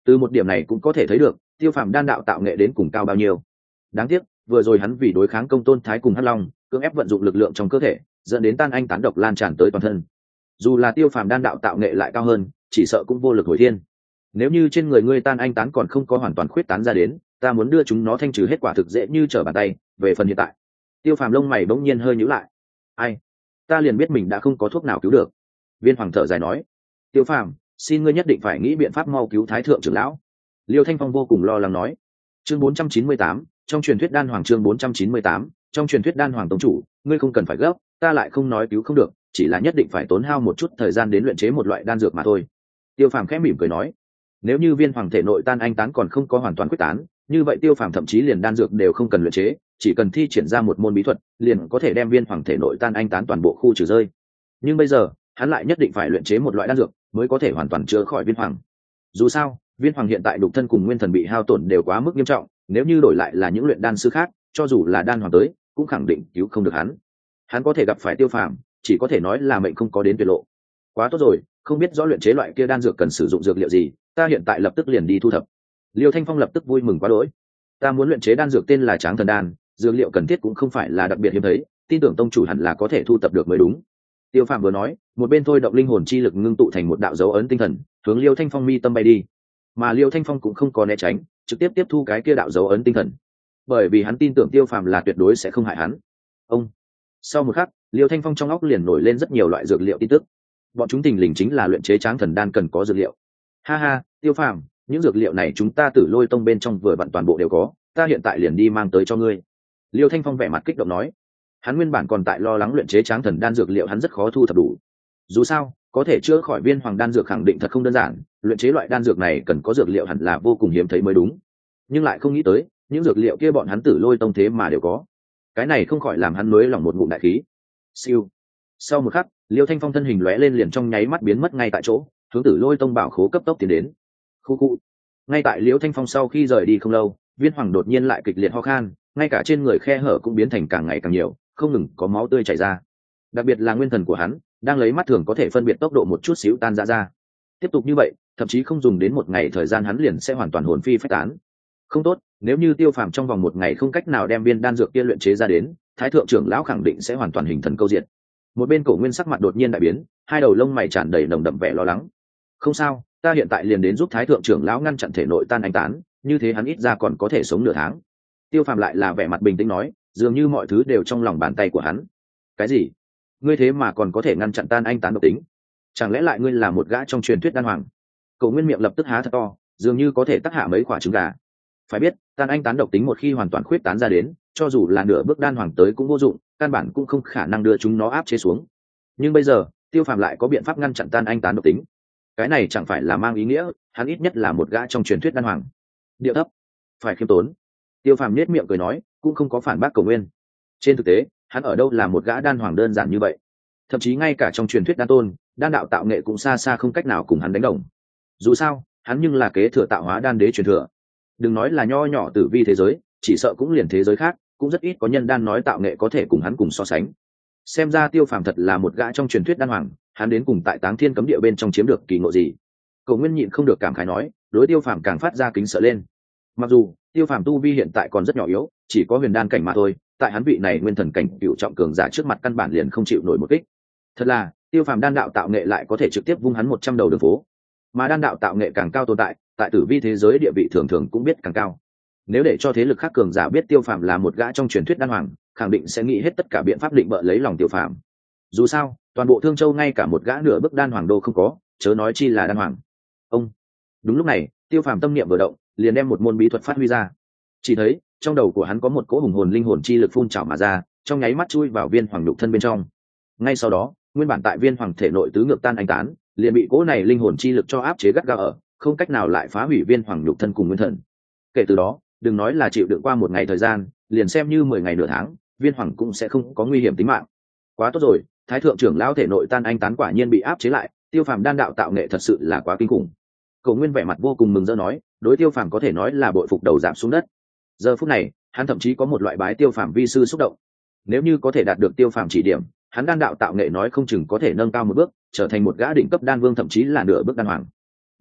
Từ một điểm này cũng có thể thấy được tiêu phàm đan đạo tạo nghệ đến cùng cao bao nhiêu. Đáng tiếc vừa rồi hắn vì đối kháng công tôn thái cùng hắc long cưỡng ép vận dụng lực lượng trong cơ thể, dẫn đến tan anh tán độc lan tràn tới toàn thân. Dù là tiêu phàm đan đạo tạo nghệ lại cao hơn, chỉ sợ cũng vô lực hồi thiên. Nếu như trên người ngươi tan anh tán còn không có hoàn toàn khuyết tán ra đến, ta muốn đưa chúng nó thanh trừ hết quả thực dễ như trở bàn tay. Về phần hiện tại, tiêu phàm lông mày bỗng nhiên hơi nhíu lại. Ai, ta liền biết mình đã không có thuốc nào cứu được. Viên hoàng thở dài nói. Tiêu phàm, xin ngươi nhất định phải nghĩ biện pháp mau cứu thái thượng trưởng lão. Liêu Thanh Phong vô cùng lo lắng nói. Chương 498, trong truyền thuyết đan hoàng. Chương 498, trong truyền thuyết đan hoàng tông chủ, ngươi không cần phải gấp, ta lại không nói cứu không được, chỉ là nhất định phải tốn hao một chút thời gian đến luyện chế một loại đan dược mà thôi. Tiêu phàm khẽ mỉm cười nói. Nếu như viên hoàng thể nội tan anh tán còn không có hoàn toàn quyết tán, như vậy tiêu phàm thậm chí liền đan dược đều không cần luyện chế, chỉ cần thi triển ra một môn bí thuật liền có thể đem viên hoàng thể nội tan anh tán toàn bộ khu trừ rơi. Nhưng bây giờ hắn lại nhất định phải luyện chế một loại đan dược mới có thể hoàn toàn chữa khỏi viên hoàng. Dù sao viên hoàng hiện tại đục thân cùng nguyên thần bị hao tổn đều quá mức nghiêm trọng, nếu như đổi lại là những luyện đan sư khác, cho dù là đan hoàng tới cũng khẳng định cứu không được hắn. Hắn có thể gặp phải tiêu phàm chỉ có thể nói là mệnh không có đến tuyệt lộ. Quá tốt rồi, không biết rõ luyện chế loại kia đan dược cần sử dụng dược liệu gì, ta hiện tại lập tức liền đi thu thập. Liêu Thanh Phong lập tức vui mừng quá đỗi. Ta muốn luyện chế đan dược tên là Tráng Thần Đan, dược liệu cần thiết cũng không phải là đặc biệt hiếm thấy, tin tưởng tông chủ hẳn là có thể thu thập được mới đúng. Tiêu Phàm vừa nói, một bên thôi động linh hồn chi lực ngưng tụ thành một đạo dấu ấn tinh thần, hướng Liêu Thanh Phong mi tâm bay đi. Mà Liêu Thanh Phong cũng không có né tránh, trực tiếp tiếp thu cái kia đạo dấu ấn tinh thần, bởi vì hắn tin tưởng Tiêu Phàm là tuyệt đối sẽ không hại hắn. Ông. Sau một khắc, Liêu Thanh Phong trong óc liền nổi lên rất nhiều loại dược liệu tin tức. Bọn chúng thình lình chính là luyện chế Tráng Thần Đan cần có dược liệu. Ha ha, Tiêu Phàm, những dược liệu này chúng ta Tử Lôi Tông bên trong vừa vặn toàn bộ đều có, ta hiện tại liền đi mang tới cho ngươi. Liêu Thanh Phong vẻ mặt kích động nói. Hắn nguyên bản còn tại lo lắng luyện chế Tráng Thần Đan dược liệu hắn rất khó thu thập đủ. Dù sao, có thể chữa khỏi viên hoàng đan dược khẳng định thật không đơn giản, luyện chế loại đan dược này cần có dược liệu hẳn là vô cùng hiếm thấy mới đúng. Nhưng lại không nghĩ tới, những dược liệu kia bọn hắn Tử Lôi Tông thế mà đều có. Cái này không khỏi làm hắn nới lỏng một ngụm đại khí. Siêu. Sau một khắc, Liêu Thanh Phong thân hình lóe lên liền trong nháy mắt biến mất ngay tại chỗ, hướng Tử Lôi Tông bảo khố cấp tốc tiến đến. Khu khu. Ngay tại Liêu Thanh Phong sau khi rời đi không lâu, viên hoàng đột nhiên lại kịch liệt ho khan, ngay cả trên người khe hở cũng biến thành càng ngày càng nhiều, không ngừng có máu tươi chảy ra. Đặc biệt là nguyên thần của hắn đang lấy mắt thường có thể phân biệt tốc độ một chút xíu tan ra. Tiếp tục như vậy, thậm chí không dùng đến một ngày thời gian hắn liền sẽ hoàn toàn hồn phi phách tán. Không tốt, nếu như Tiêu Phàm trong vòng một ngày không cách nào đem viên đan dược kia luyện chế ra đến, Thái thượng trưởng lão khẳng định sẽ hoàn toàn hình thần câu diệt. Một bên Cổ Nguyên sắc mặt đột nhiên đại biến, hai đầu lông mày tràn đầy nồng đậm vẻ lo lắng. Không sao, ta hiện tại liền đến giúp Thái thượng trưởng lão ngăn chặn thể nội tan anh tán, như thế hắn ít ra còn có thể sống nửa tháng. Tiêu Phàm lại là vẻ mặt bình tĩnh nói, dường như mọi thứ đều trong lòng bàn tay của hắn. Cái gì? Ngươi thế mà còn có thể ngăn chặn tan anh tán độc tính? Chẳng lẽ lại ngươi là một gã trong truyền thuyết đan hoàng? Cổ Nguyên miệng lập tức há thật to, dường như có thể tắc hạ mấy quả trứng gà. Phải biết, tan anh tán độc tính một khi hoàn toàn khuyết tán ra đến, cho dù là nửa bước đan hoàng tới cũng vô dụng, căn bản cũng không khả năng đưa chúng nó áp chế xuống. Nhưng bây giờ, Tiêu Phàm lại có biện pháp ngăn chặn tan anh tán độc tính. Cái này chẳng phải là mang ý nghĩa, hắn ít nhất là một gã trong truyền thuyết đan hoàng. Điệu thấp, phải khiêm tốn. Tiêu Phàm nhếch miệng cười nói, cũng không có phản bác Cổ Nguyên. Trên thực tế, hắn ở đâu là một gã đan hoàng đơn giản như vậy. Thậm chí ngay cả trong truyền thuyết đan tôn, đan đạo tạo nghệ cũng xa xa không cách nào cùng hắn đánh đồng. Dù sao, hắn nhưng là kế thừa tạo hóa đan đế truyền thừa. Đừng nói là nho nhỏ tử vi thế giới, chỉ sợ cũng liền thế giới khác, cũng rất ít có nhân đan nói tạo nghệ có thể cùng hắn cùng so sánh. Xem ra Tiêu Phàm thật là một gã trong truyền thuyết đan hoàng, hắn đến cùng tại Táng Thiên cấm địa bên trong chiếm được kỳ ngộ gì? Cổ Nguyên nhịn không được cảm khái nói, đối Tiêu Phàm càng phát ra kính sợ lên. Mặc dù Tiêu Phàm tu vi hiện tại còn rất nhỏ yếu, chỉ có huyền đan cảnh mà thôi, tại hắn vị này nguyên thần cảnh cựu trọng cường giả trước mặt căn bản liền không chịu nổi một kích. Thật là, Tiêu Phàm đan đạo tạo nghệ lại có thể trực tiếp vung hắn 100 đầu đường phố. Mà đan đạo tạo nghệ càng cao tồn tại tử vi thế giới địa vị thường thường cũng biết càng cao. Nếu để cho thế lực khác cường giả biết Tiêu Phàm là một gã trong truyền thuyết đan hoàng, khẳng định sẽ nghĩ hết tất cả biện pháp định bợ lấy lòng Tiêu Phàm. Dù sao, toàn bộ Thương Châu ngay cả một gã nửa bước đan hoàng đô không có, chớ nói chi là đan hoàng. Ông. Đúng lúc này, Tiêu Phàm tâm niệm vừa động, liền đem một môn bí thuật phát huy ra. Chỉ thấy, trong đầu của hắn có một cỗ hùng hồn linh hồn chi lực phun trào mà ra, trong nháy mắt chui vào viên hoàng nhục thân bên trong. Ngay sau đó, nguyên bản tại viên hoàng thể nội tứ ngược tan anh tán, liền bị cỗ này linh hồn chi lực cho áp chế gắt gao ở, không cách nào lại phá hủy viên hoàng nhục thân cùng nguyên thần. Kể từ đó, đừng nói là chịu đựng qua một ngày thời gian, liền xem như 10 ngày nửa tháng, viên hoàng cũng sẽ không có nguy hiểm tính mạng. Quá tốt rồi, Thái thượng trưởng lão thể nội tan anh tán quả nhiên bị áp chế lại, Tiêu Phàm đan đạo tạo nghệ thật sự là quá kinh khủng. Cổ Nguyên vẻ mặt vô cùng mừng rỡ nói, đối Tiêu Phàm có thể nói là bội phục đầu giảm xuống đất. Giờ phút này, hắn thậm chí có một loại bái Tiêu Phàm vi sư xúc động. Nếu như có thể đạt được Tiêu Phàm chỉ điểm, hắn đan đạo tạo nghệ nói không chừng có thể nâng cao một bước, trở thành một gã đỉnh cấp đan vương thậm chí là nửa bước đan hoàng. Đáng tiếc,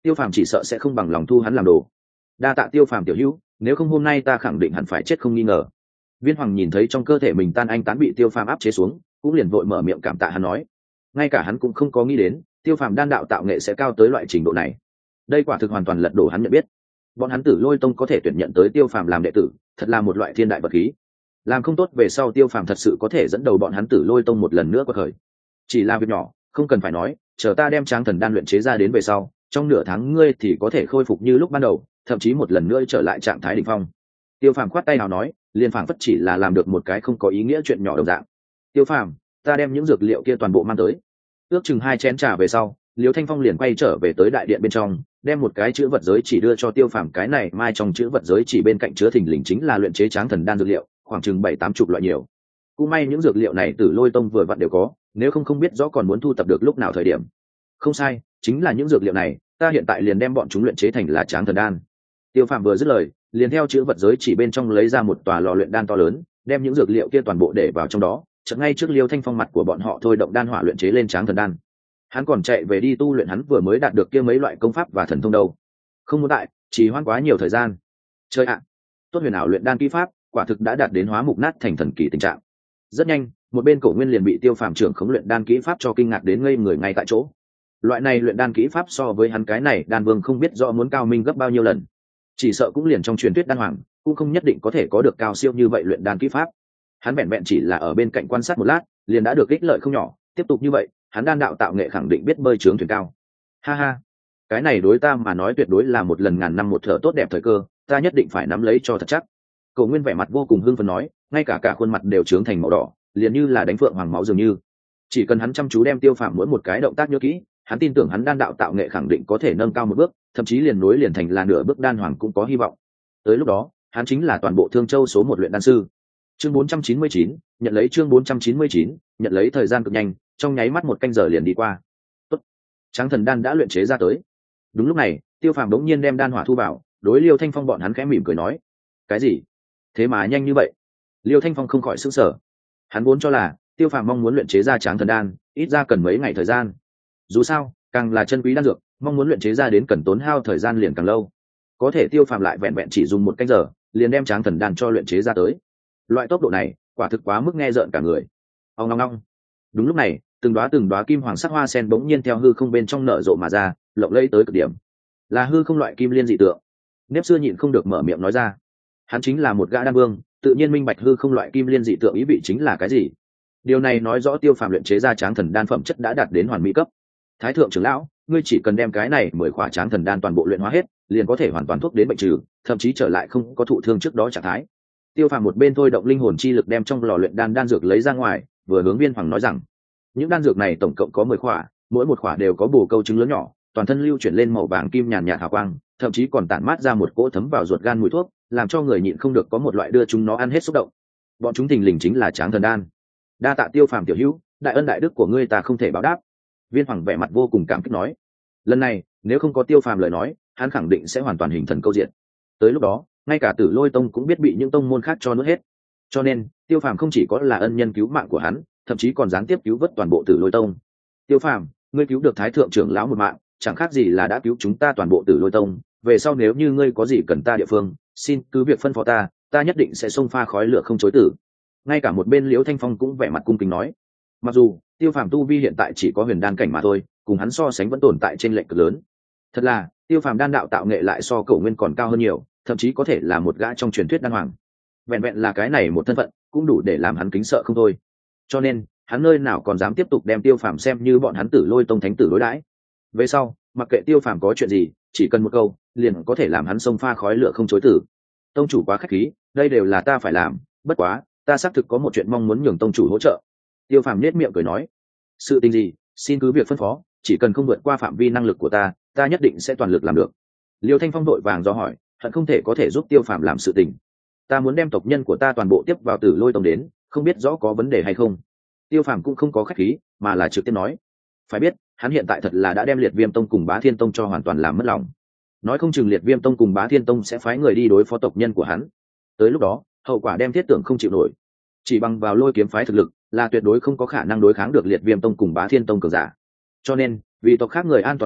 Tiêu Phàm chỉ sợ sẽ không bằng lòng thu hắn làm đồ. Đa tạ Tiêu Phàm tiểu hữu, nếu không hôm nay ta khẳng định hẳn phải chết không nghi ngờ. Viên Hoàng nhìn thấy trong cơ thể mình tan anh tán bị Tiêu Phàm áp chế xuống, cũng liền vội mở miệng cảm tạ hắn nói. Ngay cả hắn cũng không có nghĩ đến, Tiêu Phàm đan đạo tạo nghệ sẽ cao tới loại trình độ này. Đây quả thực hoàn toàn lật đổ hắn nhận biết. Bọn hắn Tử Lôi Tông có thể tuyển nhận tới Tiêu Phàm làm đệ tử, thật là một loại thiên đại vật khí. Làm không tốt về sau Tiêu Phàm thật sự có thể dẫn đầu bọn hắn Tử Lôi Tông một lần nữa quật khởi. Chỉ là việc nhỏ, không cần phải nói, chờ ta đem Tráng Thần đan luyện chế ra đến về sau, trong nửa tháng ngươi thì có thể khôi phục như lúc ban đầu, thậm chí một lần nữa trở lại trạng thái đỉnh phong. Tiêu Phàm khoát tay nào nói, liền phảng phất chỉ là làm được một cái không có ý nghĩa chuyện nhỏ đồng dạng. Tiêu Phàm, ta đem những dược liệu kia toàn bộ mang tới. Ước chừng 2 chén trà về sau, Liêu Thanh Phong liền quay trở về tới đại điện bên trong, đem một cái chữ vật giới chỉ đưa cho Tiêu Phàm. Cái này mai trong chữ vật giới chỉ bên cạnh chứa thình lình chính là luyện chế Tráng Thần đan dược liệu, khoảng chừng 7-8 loại nhiều. Cũng may những dược liệu này Tử Lôi Tông vừa vặn đều có, nếu không biết rõ còn muốn thu tập được lúc nào thời điểm. Không sai, chính là những dược liệu này, ta hiện tại liền đem bọn chúng luyện chế thành là Tráng Thần đan. Tiêu Phàm vừa dứt lời, liền theo chữ vật giới chỉ bên trong lấy ra một tòa lò luyện đan to lớn, đem những dược liệu kia toàn bộ để vào trong đó, chợt ngay trước Liêu Thanh Phong mặt của bọn họ thôi động đan hỏa luyện chế lên Tráng Thần đan. Hắn còn chạy về đi tu luyện hắn vừa mới đạt được kia mấy loại công pháp và thần thông đâu. Không muốn đại, chỉ hoãn quá nhiều thời gian. Chơi ạ, tốt huyền ảo luyện đan kỹ pháp, quả thực đã đạt đến hóa mục nát thành thần kỳ tình trạng. Rất nhanh, một bên Cổ Nguyên liền bị Tiêu Phàm trưởng khống luyện đan kỹ pháp cho kinh ngạc đến ngây người ngay tại chỗ. Loại này luyện đan kỹ pháp so với hắn cái này đan vương không biết rõ muốn cao minh gấp bao nhiêu lần. Chỉ sợ cũng liền trong truyền thuyết đan hoàng, cũng không nhất định có thể có được cao siêu như vậy luyện đan kỹ pháp. Hắn vẹn vẹn chỉ là ở bên cạnh quan sát một lát, liền đã được ích lợi không nhỏ, tiếp tục như vậy, hắn đan đạo tạo nghệ khẳng định biết bơi trướng thuyền cao. Ha ha, cái này đối ta mà nói tuyệt đối là một lần ngàn năm một thở tốt đẹp thời cơ, ta nhất định phải nắm lấy cho thật chắc. Cổ Nguyên vẻ mặt vô cùng hưng phấn nói, ngay cả khuôn mặt đều trướng thành màu đỏ, liền như là đánh phượng hoàng máu dường như. Chỉ cần hắn chăm chú đem Tiêu Phàm mỗi một cái động tác nhớ kỹ, hắn tin tưởng hắn đan đạo tạo nghệ khẳng định có thể nâng cao một bước, thậm chí liền nối liền thành là nửa bước đan hoàng cũng có hy vọng. Tới lúc đó, hắn chính là toàn bộ Thương Châu số 1 luyện đan sư. Chương 499, nhận lấy chương 499, nhận lấy. Thời gian cực nhanh, trong nháy mắt 1 canh giờ liền đi qua. Tốt, Tráng Thần đan đã luyện chế ra tới. Đúng lúc này, Tiêu Phàm đống nhiên đem đan hỏa thu vào, đối Liêu Thanh Phong bọn hắn khẽ mỉm cười nói: "Cái gì? Thế mà nhanh như vậy?" Liêu Thanh Phong không khỏi sửng sở. Hắn vốn cho là Tiêu Phàm mong muốn luyện chế ra Tráng Thần đan, ít ra cần mấy ngày thời gian. Dù sao, càng là chân quý đan dược, mong muốn luyện chế ra đến cần tốn hao thời gian liền càng lâu. Có thể Tiêu Phàm lại vẹn vẹn chỉ dùng 1 canh giờ, liền đem Tráng Thần đan cho luyện chế ra tới. Loại tốc độ này, quả thực quá mức nghe rợn cả người. Ong ong ong. Đúng lúc này, từng đóa kim hoàng sắc hoa sen bỗng nhiên theo hư không bên trong nở rộ mà ra, lộng lẫy tới cực điểm. Là hư không loại kim liên dị tượng. Nếp Xưa nhịn không được mở miệng nói ra. Hắn chính là một gã đan vương, tự nhiên minh bạch hư không loại kim liên dị tượng ý vị chính là cái gì. Điều này nói rõ Tiêu Phàm luyện chế ra Tráng Thần đan phẩm chất đã đạt đến hoàn mỹ cấp. Thái thượng trưởng lão, ngươi chỉ cần đem cái này 10 khỏa Tráng Thần đan toàn bộ luyện hóa hết, liền có thể hoàn toàn thuốc đến bệnh trừ, thậm chí trở lại không có thụ thương trước đó trạng thái. Tiêu Phàm một bên thôi động linh hồn chi lực đem trong lò luyện đan dược lấy ra ngoài, vừa hướng Viên Hoàng nói rằng, những đan dược này tổng cộng có 10 khỏa, mỗi một khỏa đều có bồ câu trứng lớn nhỏ, toàn thân lưu chuyển lên màu vàng kim nhàn nhạt hào quang, thậm chí còn tản mát ra một cỗ thấm vào ruột gan mùi thuốc, làm cho người nhịn không được có một loại đưa chúng nó ăn hết xúc động. Bọn chúng thình lình chính là Tráng Thần đan. Đa tạ Tiêu Phàm tiểu hữu, đại ân đại đức của ngươi ta không thể báo đáp. Viên Hoàng vẻ mặt vô cùng cảm kích nói, lần này nếu không có Tiêu Phàm lời nói, hắn khẳng định sẽ hoàn toàn hình thần câu diện. Tới lúc đó, ngay cả Tử Lôi Tông cũng biết bị những tông môn khác cho nuốt hết. Cho nên, Tiêu Phàm không chỉ có là ân nhân cứu mạng của hắn, thậm chí còn gián tiếp cứu vớt toàn bộ Tử Lôi Tông. Tiêu Phàm, ngươi cứu được Thái thượng trưởng lão một mạng, chẳng khác gì là đã cứu chúng ta toàn bộ Tử Lôi Tông. Về sau nếu như ngươi có gì cần ta địa phương, xin cứ việc phân phó ta nhất định sẽ xông pha khói lửa không chối tử. Ngay cả một bên Liễu Thanh Phong cũng vẻ mặt cung kính nói. Mặc dù Tiêu Phàm tu vi hiện tại chỉ có huyền đan cảnh mà thôi, cùng hắn so sánh vẫn tồn tại trên lệch cực lớn. Thật là, Tiêu Phàm đan đạo tạo nghệ lại so Cổ Nguyên còn cao hơn nhiều, thậm chí có thể là một gã trong truyền thuyết đan hoàng. Vẹn vẹn là cái này một thân phận, cũng đủ để làm hắn kính sợ không thôi. Cho nên, hắn nơi nào còn dám tiếp tục đem Tiêu Phàm xem như bọn hắn Tử Lôi Tông thánh tử đối đãi. Về sau, mặc kệ Tiêu Phàm có chuyện gì, chỉ cần một câu, liền có thể làm hắn xông pha khói lửa không chối tử. Tông chủ quá khách khí, đây đều là ta phải làm, bất quá, ta xác thực có một chuyện mong muốn nhường tông chủ hỗ trợ. Tiêu Phàm nhếch miệng cười nói, sự tình gì, xin cứ việc phân phó, chỉ cần không vượt qua phạm vi năng lực của ta nhất định sẽ toàn lực làm được. Liêu Thanh Phong đội vàng do hỏi, hận không thể có thể giúp Tiêu Phàm làm sự tình. Ta muốn đem tộc nhân của ta toàn bộ tiếp vào Tử Lôi Tông đến, không biết rõ có vấn đề hay không. Tiêu Phàm cũng không có khách khí, mà là trực tiếp nói, phải biết, hắn hiện tại thật là đã đem Liệt Viêm Tông cùng Bá Thiên Tông cho hoàn toàn làm mất lòng. Nói không chừng Liệt Viêm Tông cùng Bá Thiên Tông sẽ phái người đi đối phó tộc nhân của hắn. Tới lúc đó, hậu quả đem thiết tưởng không chịu nổi. Chỉ bằng vào Lôi kiếm phái thực lực, là tuyệt đối không có khả năng đối kháng được Liệt Viêm Tông cùng Bá Thiên Tông cường giả. Cho nên, vì tộc khác người an toàn muốn,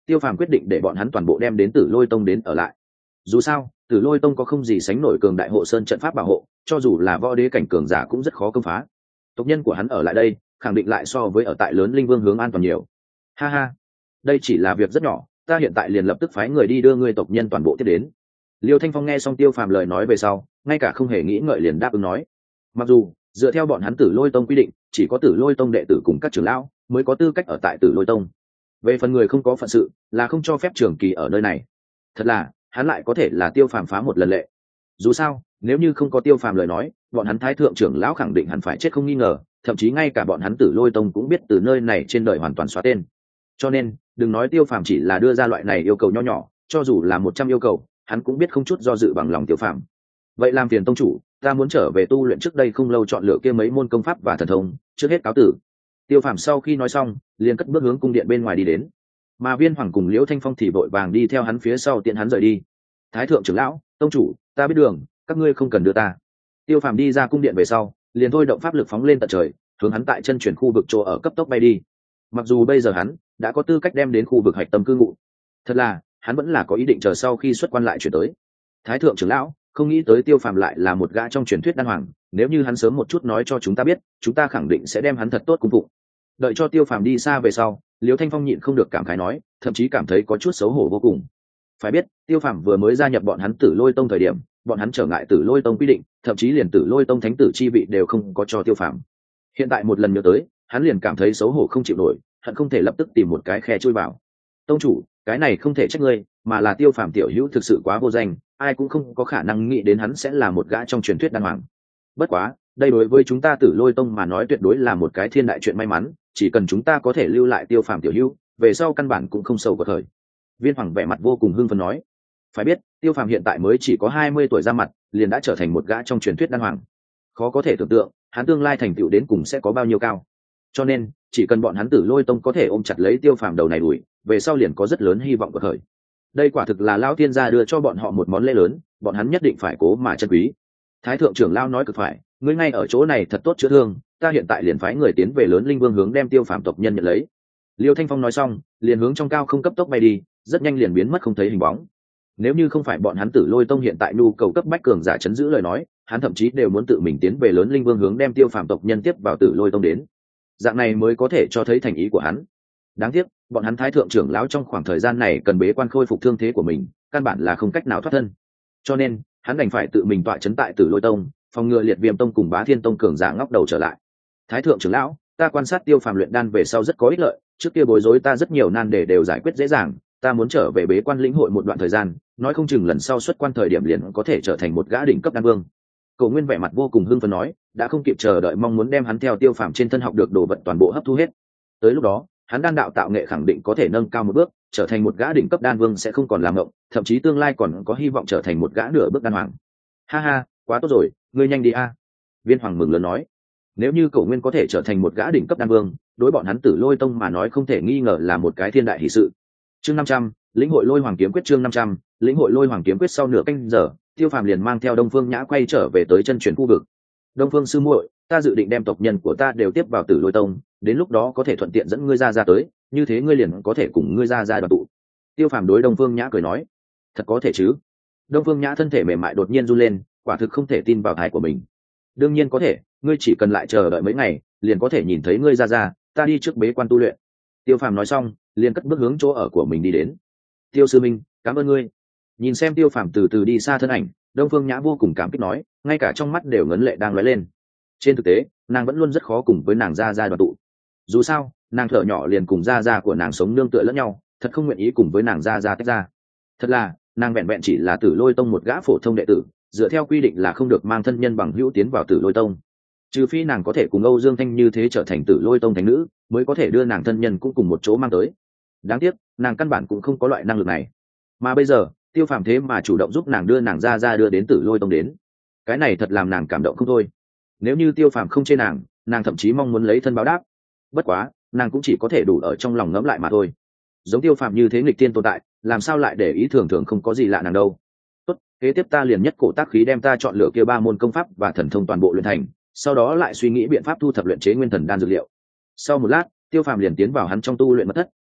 Tiêu Phàm quyết định để bọn hắn toàn bộ đem đến Tử Lôi Tông đến ở lại. Dù sao, Tử Lôi Tông có không gì sánh nổi cường đại hộ sơn trận pháp bảo hộ, cho dù là võ đế cảnh cường giả cũng rất khó công phá. Tộc nhân của hắn ở lại đây, khẳng định lại so với ở tại lớn Linh Vương hướng an toàn nhiều. Ha ha, đây chỉ là việc rất nhỏ, ta hiện tại liền lập tức phái người đi đưa ngươi tộc nhân toàn bộ tiếp đến. Liêu Thanh Phong nghe xong Tiêu Phàm lời nói về sau, ngay cả không hề nghĩ ngợi liền đáp ứng nói. Mặc dù dựa theo bọn hắn Tử Lôi Tông quy định, chỉ có Tử Lôi Tông đệ tử cùng các trưởng lão mới có tư cách ở tại Tử Lôi Tông. Về phần người không có phận sự, là không cho phép trường kỳ ở nơi này. Thật là, hắn lại có thể là Tiêu Phàm phá một lần lệ. Dù sao, nếu như không có Tiêu Phàm lời nói, bọn hắn Thái thượng trưởng lão khẳng định hẳn phải chết không nghi ngờ, thậm chí ngay cả bọn hắn Tử Lôi Tông cũng biết từ nơi này trên đời hoàn toàn xóa tên. Cho nên, đừng nói Tiêu Phàm chỉ là đưa ra loại này yêu cầu nho nhỏ, cho dù là 100 yêu cầu, hắn cũng biết không chút do dự bằng lòng Tiêu Phàm. Vậy làm phiền tông chủ, ta muốn trở về tu luyện, trước đây không lâu chọn lựa kia mấy môn công pháp và thần thông, trước hết cáo tử. Tiêu Phàm sau khi nói xong, liền cất bước hướng cung điện bên ngoài đi đến. Mà Viên Hoàng cùng Liễu Thanh Phong thì vội vàng đi theo hắn phía sau tiện hắn rời đi. Thái thượng trưởng lão, tông chủ, ta biết đường, các ngươi không cần đưa ta. Tiêu Phàm đi ra cung điện về sau, liền thôi động pháp lực phóng lên tận trời, hướng hắn tại chân chuyển khu vực chỗ ở cấp tốc bay đi. Mặc dù bây giờ hắn đã có tư cách đem đến khu vực hạch tâm cư ngụ, thật là hắn vẫn là có ý định chờ sau khi xuất quan lại chuyển tới. Thái thượng trưởng lão, không nghĩ tới Tiêu Phàm lại là một gã trong truyền thuyết đan hoàng, nếu như hắn sớm một chút nói cho chúng ta biết, chúng ta khẳng định sẽ đem hắn thật tốt cung phụng. Đợi cho Tiêu Phàm đi xa về sau, Liễu Thanh Phong nhịn không được cảm khái nói, thậm chí cảm thấy có chút xấu hổ vô cùng. Phải biết, Tiêu Phàm vừa mới gia nhập bọn hắn Tử Lôi Tông thời điểm, bọn hắn trở ngại Tử Lôi Tông quy định, thậm chí liền Tử Lôi Tông thánh tử chi vị đều không có cho Tiêu Phàm. Hiện tại một lần nhớ tới, hắn liền cảm thấy xấu hổ không chịu nổi, hận không thể lập tức tìm một cái khe chui vào. Tông chủ, cái này không thể trách ngươi, mà là Tiêu Phàm tiểu hữu thực sự quá vô danh, ai cũng không có khả năng nghĩ đến hắn sẽ là một gã trong truyền thuyết đan hoàng. Bất quá, đây đối với chúng ta Tử Lôi Tông mà nói tuyệt đối là một cái thiên đại chuyện may mắn, chỉ cần chúng ta có thể lưu lại Tiêu Phàm tiểu hữu, về sau căn bản cũng không sâu của thời. Viên Hoàng vẻ mặt vô cùng hưng phấn nói. Phải biết, Tiêu Phàm hiện tại mới chỉ có 20 tuổi ra mặt, liền đã trở thành một gã trong truyền thuyết đan hoàng. Khó có thể tưởng tượng, hắn tương lai thành tựu đến cùng sẽ có bao nhiêu cao. Cho nên, chỉ cần bọn hắn Tử Lôi Tông có thể ôm chặt lấy Tiêu Phàm đầu này đuổi, về sau liền có rất lớn hy vọng của thời. Đây quả thực là lão tiên gia đưa cho bọn họ một món lễ lớn, bọn hắn nhất định phải cố mà trân quý. Thái thượng trưởng lão nói cực phải, ngươi ngay ở chỗ này thật tốt chữa thương, ta hiện tại liền phái người tiến về lớn Linh Vương hướng đem Tiêu Phàm tộc nhân nhận lấy. Liêu Thanh Phong nói xong, liền hướng trong cao không cấp tốc bay đi, rất nhanh liền biến mất không thấy hình bóng. Nếu như không phải bọn hắn Tử Lôi Tông hiện tại nhu cầu cấp bách cường giả chấn giữ lời nói, hắn thậm chí đều muốn tự mình tiến về lớn Linh Vương hướng đem Tiêu Phàm tộc nhân tiếp vào Tử Lôi Tông đến. Dạng này mới có thể cho thấy thành ý của hắn. Đáng tiếc, bọn hắn Thái thượng trưởng lão trong khoảng thời gian này cần bế quan khôi phục thương thế của mình, căn bản là không cách nào thoát thân. Cho nên, hắn đành phải tự mình tọa trấn tại Tử Lôi Tông, phòng ngừa Liệt Viêm Tông cùng Bá Thiên Tông cường giả ngóc đầu trở lại. Thái thượng trưởng lão, ta quan sát Tiêu Phàm luyện đan về sau rất có ích lợi, trước kia bối rối ta rất nhiều nan đề đều giải quyết dễ dàng, ta muốn trở về bế quan lĩnh hội một đoạn thời gian, nói không chừng lần sau xuất quan thời điểm liền có thể trở thành một gã đỉnh cấp đan vương. Cổ Nguyên vẻ mặt vô cùng hưng phấn nói, đã không kịp chờ đợi mong muốn đem hắn theo Tiêu Phàm trên thân học được đồ vật toàn bộ hấp thu hết. Tới lúc đó, hắn đan đạo tạo nghệ khẳng định có thể nâng cao một bước, trở thành một gã đỉnh cấp đan vương sẽ không còn làm ngộng, thậm chí tương lai còn có hy vọng trở thành một gã nửa bước đan hoàng. Ha ha, quá tốt rồi, ngươi nhanh đi a. Viên Hoàng mừng lớn nói, nếu như Cổ Nguyên có thể trở thành một gã đỉnh cấp đan vương, đối bọn hắn Tử Lôi Tông mà nói không thể nghi ngờ là một cái thiên đại hỷ sự. Chương 500, lĩnh hội Lôi Hoàng kiếm quyết. Chương 500, lĩnh hội Lôi Hoàng kiếm quyết. Sau nửa canh giờ, Tiêu Phàm liền mang theo Đông Phương Nhã quay trở về tới chân truyền khu vực. Đông Phương sư muội, ta dự định đem tộc nhân của ta đều tiếp vào Tử Lôi Tông, đến lúc đó có thể thuận tiện dẫn ngươi ra tới, như thế ngươi liền có thể cùng ngươi ra đoàn tụ. Tiêu Phàm đối Đông Phương Nhã cười nói, thật có thể chứ? Đông Phương Nhã thân thể mềm mại đột nhiên run lên, quả thực không thể tin vào tai của mình. Đương nhiên có thể, ngươi chỉ cần lại chờ đợi mấy ngày, liền có thể nhìn thấy ngươi ra, ta đi trước bế quan tu luyện. Tiêu Phàm nói xong, liền cất bước hướng chỗ ở của mình đi đến. Tiêu sư minh, cảm ơn ngươi. Nhìn xem Tiêu Phàm từ từ đi xa thân ảnh, Đông Phương Nhã vô cùng cảm kích nói, ngay cả trong mắt đều ngấn lệ đang lóe lên. Trên thực tế, nàng vẫn luôn rất khó cùng với nàng ra đoàn tụ. Dù sao, nàng thở nhỏ liền cùng gia của nàng sống nương tựa lẫn nhau, thật không nguyện ý cùng với nàng ra tách ra. Thật là, nàng vẹn vẹn chỉ là Tử Lôi Tông một gã phổ thông đệ tử, dựa theo quy định là không được mang thân nhân bằng hữu tiến vào Tử Lôi Tông. Trừ phi nàng có thể cùng Âu Dương Thanh như thế trở thành Tử Lôi Tông thánh nữ, mới có thể đưa nàng thân nhân cũng cùng một chỗ mang tới. Đáng tiếc, nàng căn bản cũng không có loại năng lực này. Mà bây giờ, Tiêu Phàm thế mà chủ động giúp nàng đưa nàng ra đưa đến Tử Lôi Tông đến. Cái này thật làm nàng cảm động không thôi. Nếu như Tiêu Phàm không chê nàng thậm chí mong muốn lấy thân báo đáp. Bất quá, nàng cũng chỉ có thể đủ ở trong lòng ngẫm lại mà thôi. Giống Tiêu Phàm như thế nghịch tiên tồn tại, làm sao lại để ý thường thường không có gì lạ nàng đâu. Tốt, kế tiếp ta liền nhất cổ tác khí đem ta chọn lựa kia 3 môn công pháp và thần thông toàn bộ luyện thành, sau đó lại suy nghĩ biện pháp thu thập luyện chế nguyên thần đan dược liệu. Sau một lát, Tiêu Phàm liền tiến vào hắn trong tu luyện mật thất,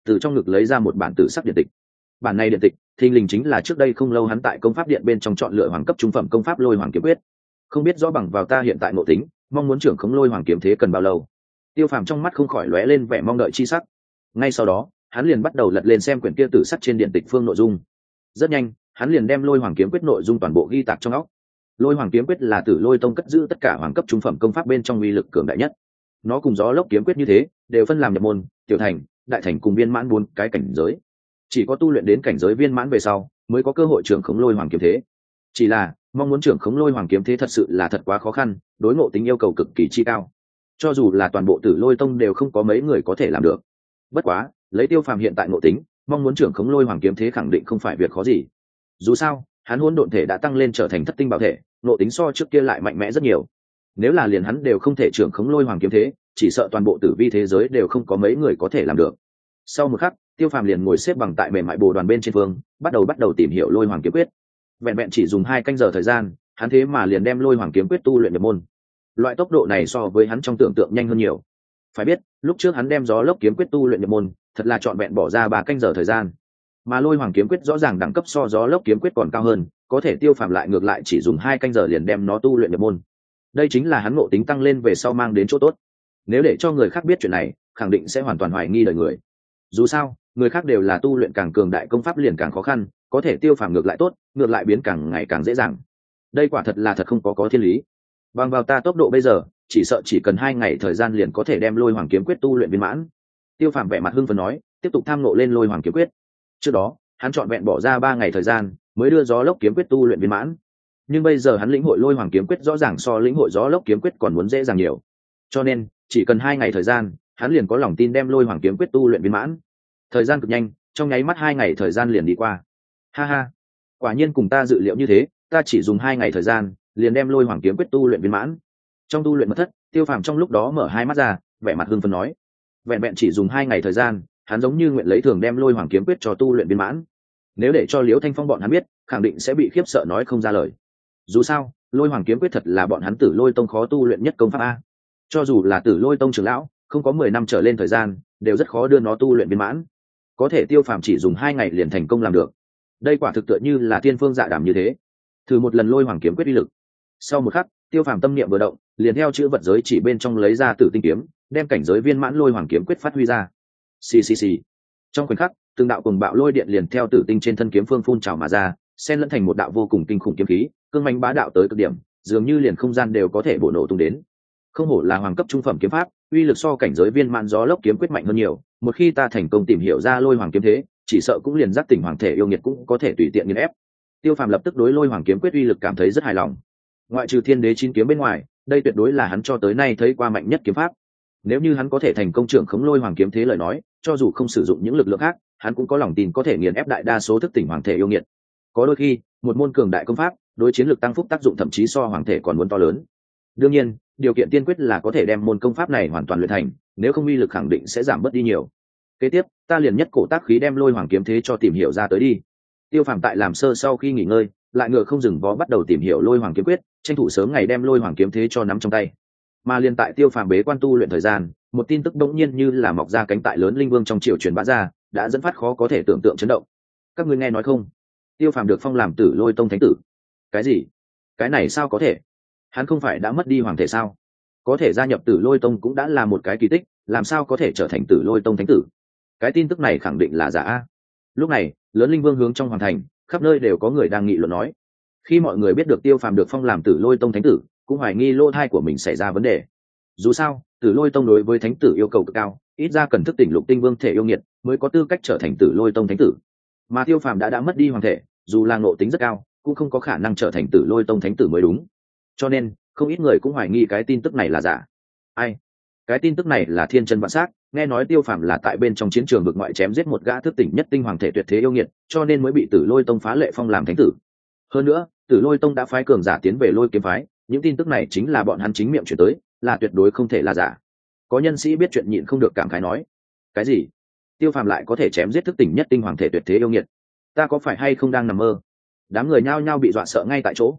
từ trong ngực lấy ra một bản tử sắc điện tịch. Bản này điện tịch thình lình chính là trước đây không lâu hắn tại công pháp điện bên trong chọn lựa hoàng cấp trung phẩm công pháp Lôi Hoàng Kiếm Quyết. Không biết rõ bằng vào ta hiện tại ngộ tính, mong muốn trưởng khống Lôi Hoàng Kiếm thế cần bao lâu. Tiêu Phàm trong mắt không khỏi lóe lên vẻ mong đợi chi sắc. Ngay sau đó hắn liền bắt đầu lật lên xem quyển kia tử sắc trên điện tịch phương nội dung. Rất nhanh hắn liền đem Lôi Hoàng Kiếm Quyết nội dung toàn bộ ghi tạc trong óc. Lôi Hoàng Kiếm Quyết là Tử Lôi Tông cất giữ tất cả hoàng cấp trung phẩm công pháp bên trong uy lực cường đại nhất. Nó cùng Gió Lốc Kiếm Quyết như thế, đều phân làm nhập môn, tiểu thành, đại thành cùng viên mãn 4 cái cảnh giới. Chỉ có tu luyện đến cảnh giới viên mãn về sau, mới có cơ hội trưởng khống Lôi Hoàng Kiếm thế. Chỉ là, mong muốn trưởng khống Lôi Hoàng Kiếm thế thật sự là thật quá khó khăn, đối ngộ tính yêu cầu cực kỳ chi cao. Cho dù là toàn bộ Tử Lôi Tông đều không có mấy người có thể làm được. Bất quá, lấy Tiêu Phàm hiện tại ngộ tính, mong muốn trưởng khống Lôi Hoàng Kiếm thế khẳng định không phải việc khó gì. Dù sao, hắn hỗn độn thể đã tăng lên trở thành thất tinh bảo thể, ngộ tính so trước kia lại mạnh mẽ rất nhiều. Nếu là liền hắn đều không thể trưởng khống Lôi Hoàng Kiếm thế, chỉ sợ toàn bộ tử vi thế giới đều không có mấy người có thể làm được. Sau một khắc, Tiêu Phàm liền ngồi xếp bằng tại mềm mại bồ đoàn bên trên phương, bắt đầu tìm hiểu Lôi Hoàng Kiếm Quyết. Vẹn vẹn chỉ dùng 2 canh giờ thời gian, hắn thế mà liền đem Lôi Hoàng Kiếm Quyết tu luyện nhập môn. Loại tốc độ này so với hắn trong tưởng tượng nhanh hơn nhiều. Phải biết, lúc trước hắn đem Gió Lốc Kiếm Quyết tu luyện nhập môn, thật là trọn vẹn bỏ ra 3 canh giờ thời gian. Mà Lôi Hoàng Kiếm Quyết rõ ràng đẳng cấp so Gió Lốc Kiếm Quyết còn cao hơn, có thể Tiêu Phàm lại ngược lại chỉ dùng 2 canh giờ liền đem nó tu luyện nhập môn. Đây chính là hắn ngộ tính tăng lên về sau mang đến chỗ tốt. Nếu để cho người khác biết chuyện này, khẳng định sẽ hoàn toàn hoài nghi đời người. Dù sao, người khác đều là tu luyện càng cường đại công pháp liền càng khó khăn, có thể Tiêu Phàm ngược lại tốt, ngược lại biến càng ngày càng dễ dàng. Đây quả thật là thật không có thiên lý. Bằng vào ta tốc độ bây giờ, chỉ sợ chỉ cần 2 ngày thời gian liền có thể đem Lôi Hoàng Kiếm Quyết tu luyện viên mãn. Tiêu Phàm vẻ mặt hưng phấn nói, tiếp tục tham ngộ lên Lôi Hoàng Kiếm Quyết. Trước đó, hắn trọn vẹn bỏ ra 3 ngày thời gian mới đưa Gió Lốc Kiếm Quyết tu luyện viên mãn. Nhưng bây giờ hắn lĩnh hội Lôi Hoàng Kiếm Quyết rõ ràng so lĩnh hội Gió Lốc Kiếm Quyết còn muốn dễ dàng nhiều. Cho nên, chỉ cần 2 ngày thời gian, hắn liền có lòng tin đem Lôi Hoàng Kiếm Quyết tu luyện viên mãn. Thời gian cực nhanh, trong nháy mắt 2 ngày thời gian liền đi qua. Ha ha, quả nhiên cùng ta dự liệu như thế, ta chỉ dùng 2 ngày thời gian, liền đem Lôi Hoàng Kiếm Quyết tu luyện viên mãn. Trong tu luyện mật thất, Tiêu Phàm trong lúc đó mở 2 mắt ra, vẻ mặt hưng phấn nói, vẹn vẹn chỉ dùng 2 ngày thời gian, hắn giống như nguyện lấy thường đem Lôi Hoàng Kiếm Quyết cho tu luyện viên mãn. Nếu để cho Liễu Thanh Phong bọn hắn biết, khẳng định sẽ bị khiếp sợ nói không ra lời. Dù sao, Lôi Hoàng Kiếm Quyết thật là bọn hắn Tử Lôi Tông khó tu luyện nhất công pháp a. Cho dù là Tử Lôi Tông trưởng lão, không có 10 năm trở lên thời gian, đều rất khó đưa nó tu luyện viên mãn. Có thể Tiêu Phàm chỉ dùng 2 ngày liền thành công làm được. Đây quả thực tựa như là thiên phương dạ đàm như thế. Thử một lần Lôi Hoàng Kiếm Quyết uy lực. Sau một khắc, Tiêu Phàm tâm niệm vừa động, liền theo chữ vật giới chỉ bên trong lấy ra Tử Tinh Kiếm, đem cảnh giới viên mãn Lôi Hoàng Kiếm Quyết phát huy ra. Xì xì xì. Trong khoảnh khắc, từng đạo cuồng bạo lôi điện liền theo Tử Tinh trên thân kiếm phương phun trào mà ra, xen lẫn thành một đạo vô cùng kinh khủng kiếm khí, cương mãnh bá đạo tới cực điểm, dường như liền không gian đều có thể bổ nổ tung đến. Không hổ là hoàng cấp trung phẩm kiếm pháp, uy lực so cảnh giới viên mãn Gió Lốc Kiếm Quyết mạnh hơn nhiều, một khi ta thành công tìm hiểu ra Lôi Hoàng Kiếm thế, chỉ sợ cũng liền giác tỉnh hoàng thể yêu nghiệt cũng có thể tùy tiện nghiền ép. Tiêu Phàm lập tức đối Lôi Hoàng Kiếm Quyết uy lực cảm thấy rất hài lòng. Ngoại trừ Thiên Đế 9 kiếm bên ngoài, đây tuyệt đối là hắn cho tới nay thấy qua mạnh nhất kiếm pháp. Nếu như hắn có thể thành công trưởng khống Lôi Hoàng Kiếm thế lời nói, cho dù không sử dụng những lực lượng khác, hắn cũng có lòng tin có thể nghiền ép đại đa số thức tỉnh hoàng thể yêu nghiệt. Có đôi khi, một môn cường đại công pháp, đối chiến lược tăng phúc tác dụng thậm chí so hoàng thể còn muốn to lớn. Đương nhiên, điều kiện tiên quyết là có thể đem môn công pháp này hoàn toàn luyện thành, nếu không uy lực khẳng định sẽ giảm bớt đi nhiều. Kế tiếp, ta liền nhất cổ tác khí đem Lôi Hoàng Kiếm thế cho tìm hiểu ra tới đi. Tiêu Phàm tại làm sơ sau khi nghỉ ngơi, lại ngựa không dừng vó bắt đầu tìm hiểu Lôi Hoàng Kiếm Quyết, tranh thủ sớm ngày đem Lôi Hoàng Kiếm thế cho nắm trong tay. Mà liền tại Tiêu Phàm bế quan tu luyện thời gian, một tin tức bỗng nhiên như là mọc ra cánh tại lớn linh vương trong triều truyền bá ra, đã dẫn phát khó có thể tưởng tượng chấn động. Các ngươi nghe nói không? Tiêu Phàm được phong làm Tử Lôi Tông thánh tử. Cái gì? Cái này sao có thể? Hắn không phải đã mất đi hoàng thể sao? Có thể gia nhập Tử Lôi Tông cũng đã là một cái kỳ tích, làm sao có thể trở thành Tử Lôi Tông thánh tử? Cái tin tức này khẳng định là giả a. Lúc này, lớn linh vương hướng trong hoàng thành, khắp nơi đều có người đang nghị luận nói. Khi mọi người biết được Tiêu Phàm được phong làm Tử Lôi Tông thánh tử, cũng hoài nghi lỗ thai của mình xảy ra vấn đề. Dù sao, Tử Lôi Tông đối với thánh tử yêu cầu cực cao, ít ra cần thức tỉnh lục tinh vương thể yêu nghiệt mới có tư cách trở thành Tử Lôi Tông thánh tử. Mà Tiêu Phàm đã mất đi hoàng thể, dù là ngộ tính rất cao, cũng không có khả năng trở thành Tử Lôi Tông thánh tử mới đúng. Cho nên, không ít người cũng hoài nghi cái tin tức này là giả. Ai? Cái tin tức này là thiên chân vạn xác, nghe nói Tiêu Phàm là tại bên trong chiến trường vực ngoại chém giết một gã thức tỉnh nhất tinh hoàng thể tuyệt thế yêu nghiệt, cho nên mới bị Tử Lôi Tông phá lệ phong làm thánh tử. Hơn nữa, Tử Lôi Tông đã phái cường giả tiến về Lôi Kiếm phái, những tin tức này chính là bọn hắn chính miệng chuyển tới, là tuyệt đối không thể là giả. Có nhân sĩ biết chuyện nhịn không được cảm khái nói: cái gì? Tiêu Phàm lại có thể chém giết thức tỉnh nhất tinh hoàng thể tuyệt thế yêu nghiệt? Ta có phải hay không đang nằm mơ? Đám người nhao nhao bị dọa sợ ngay tại chỗ.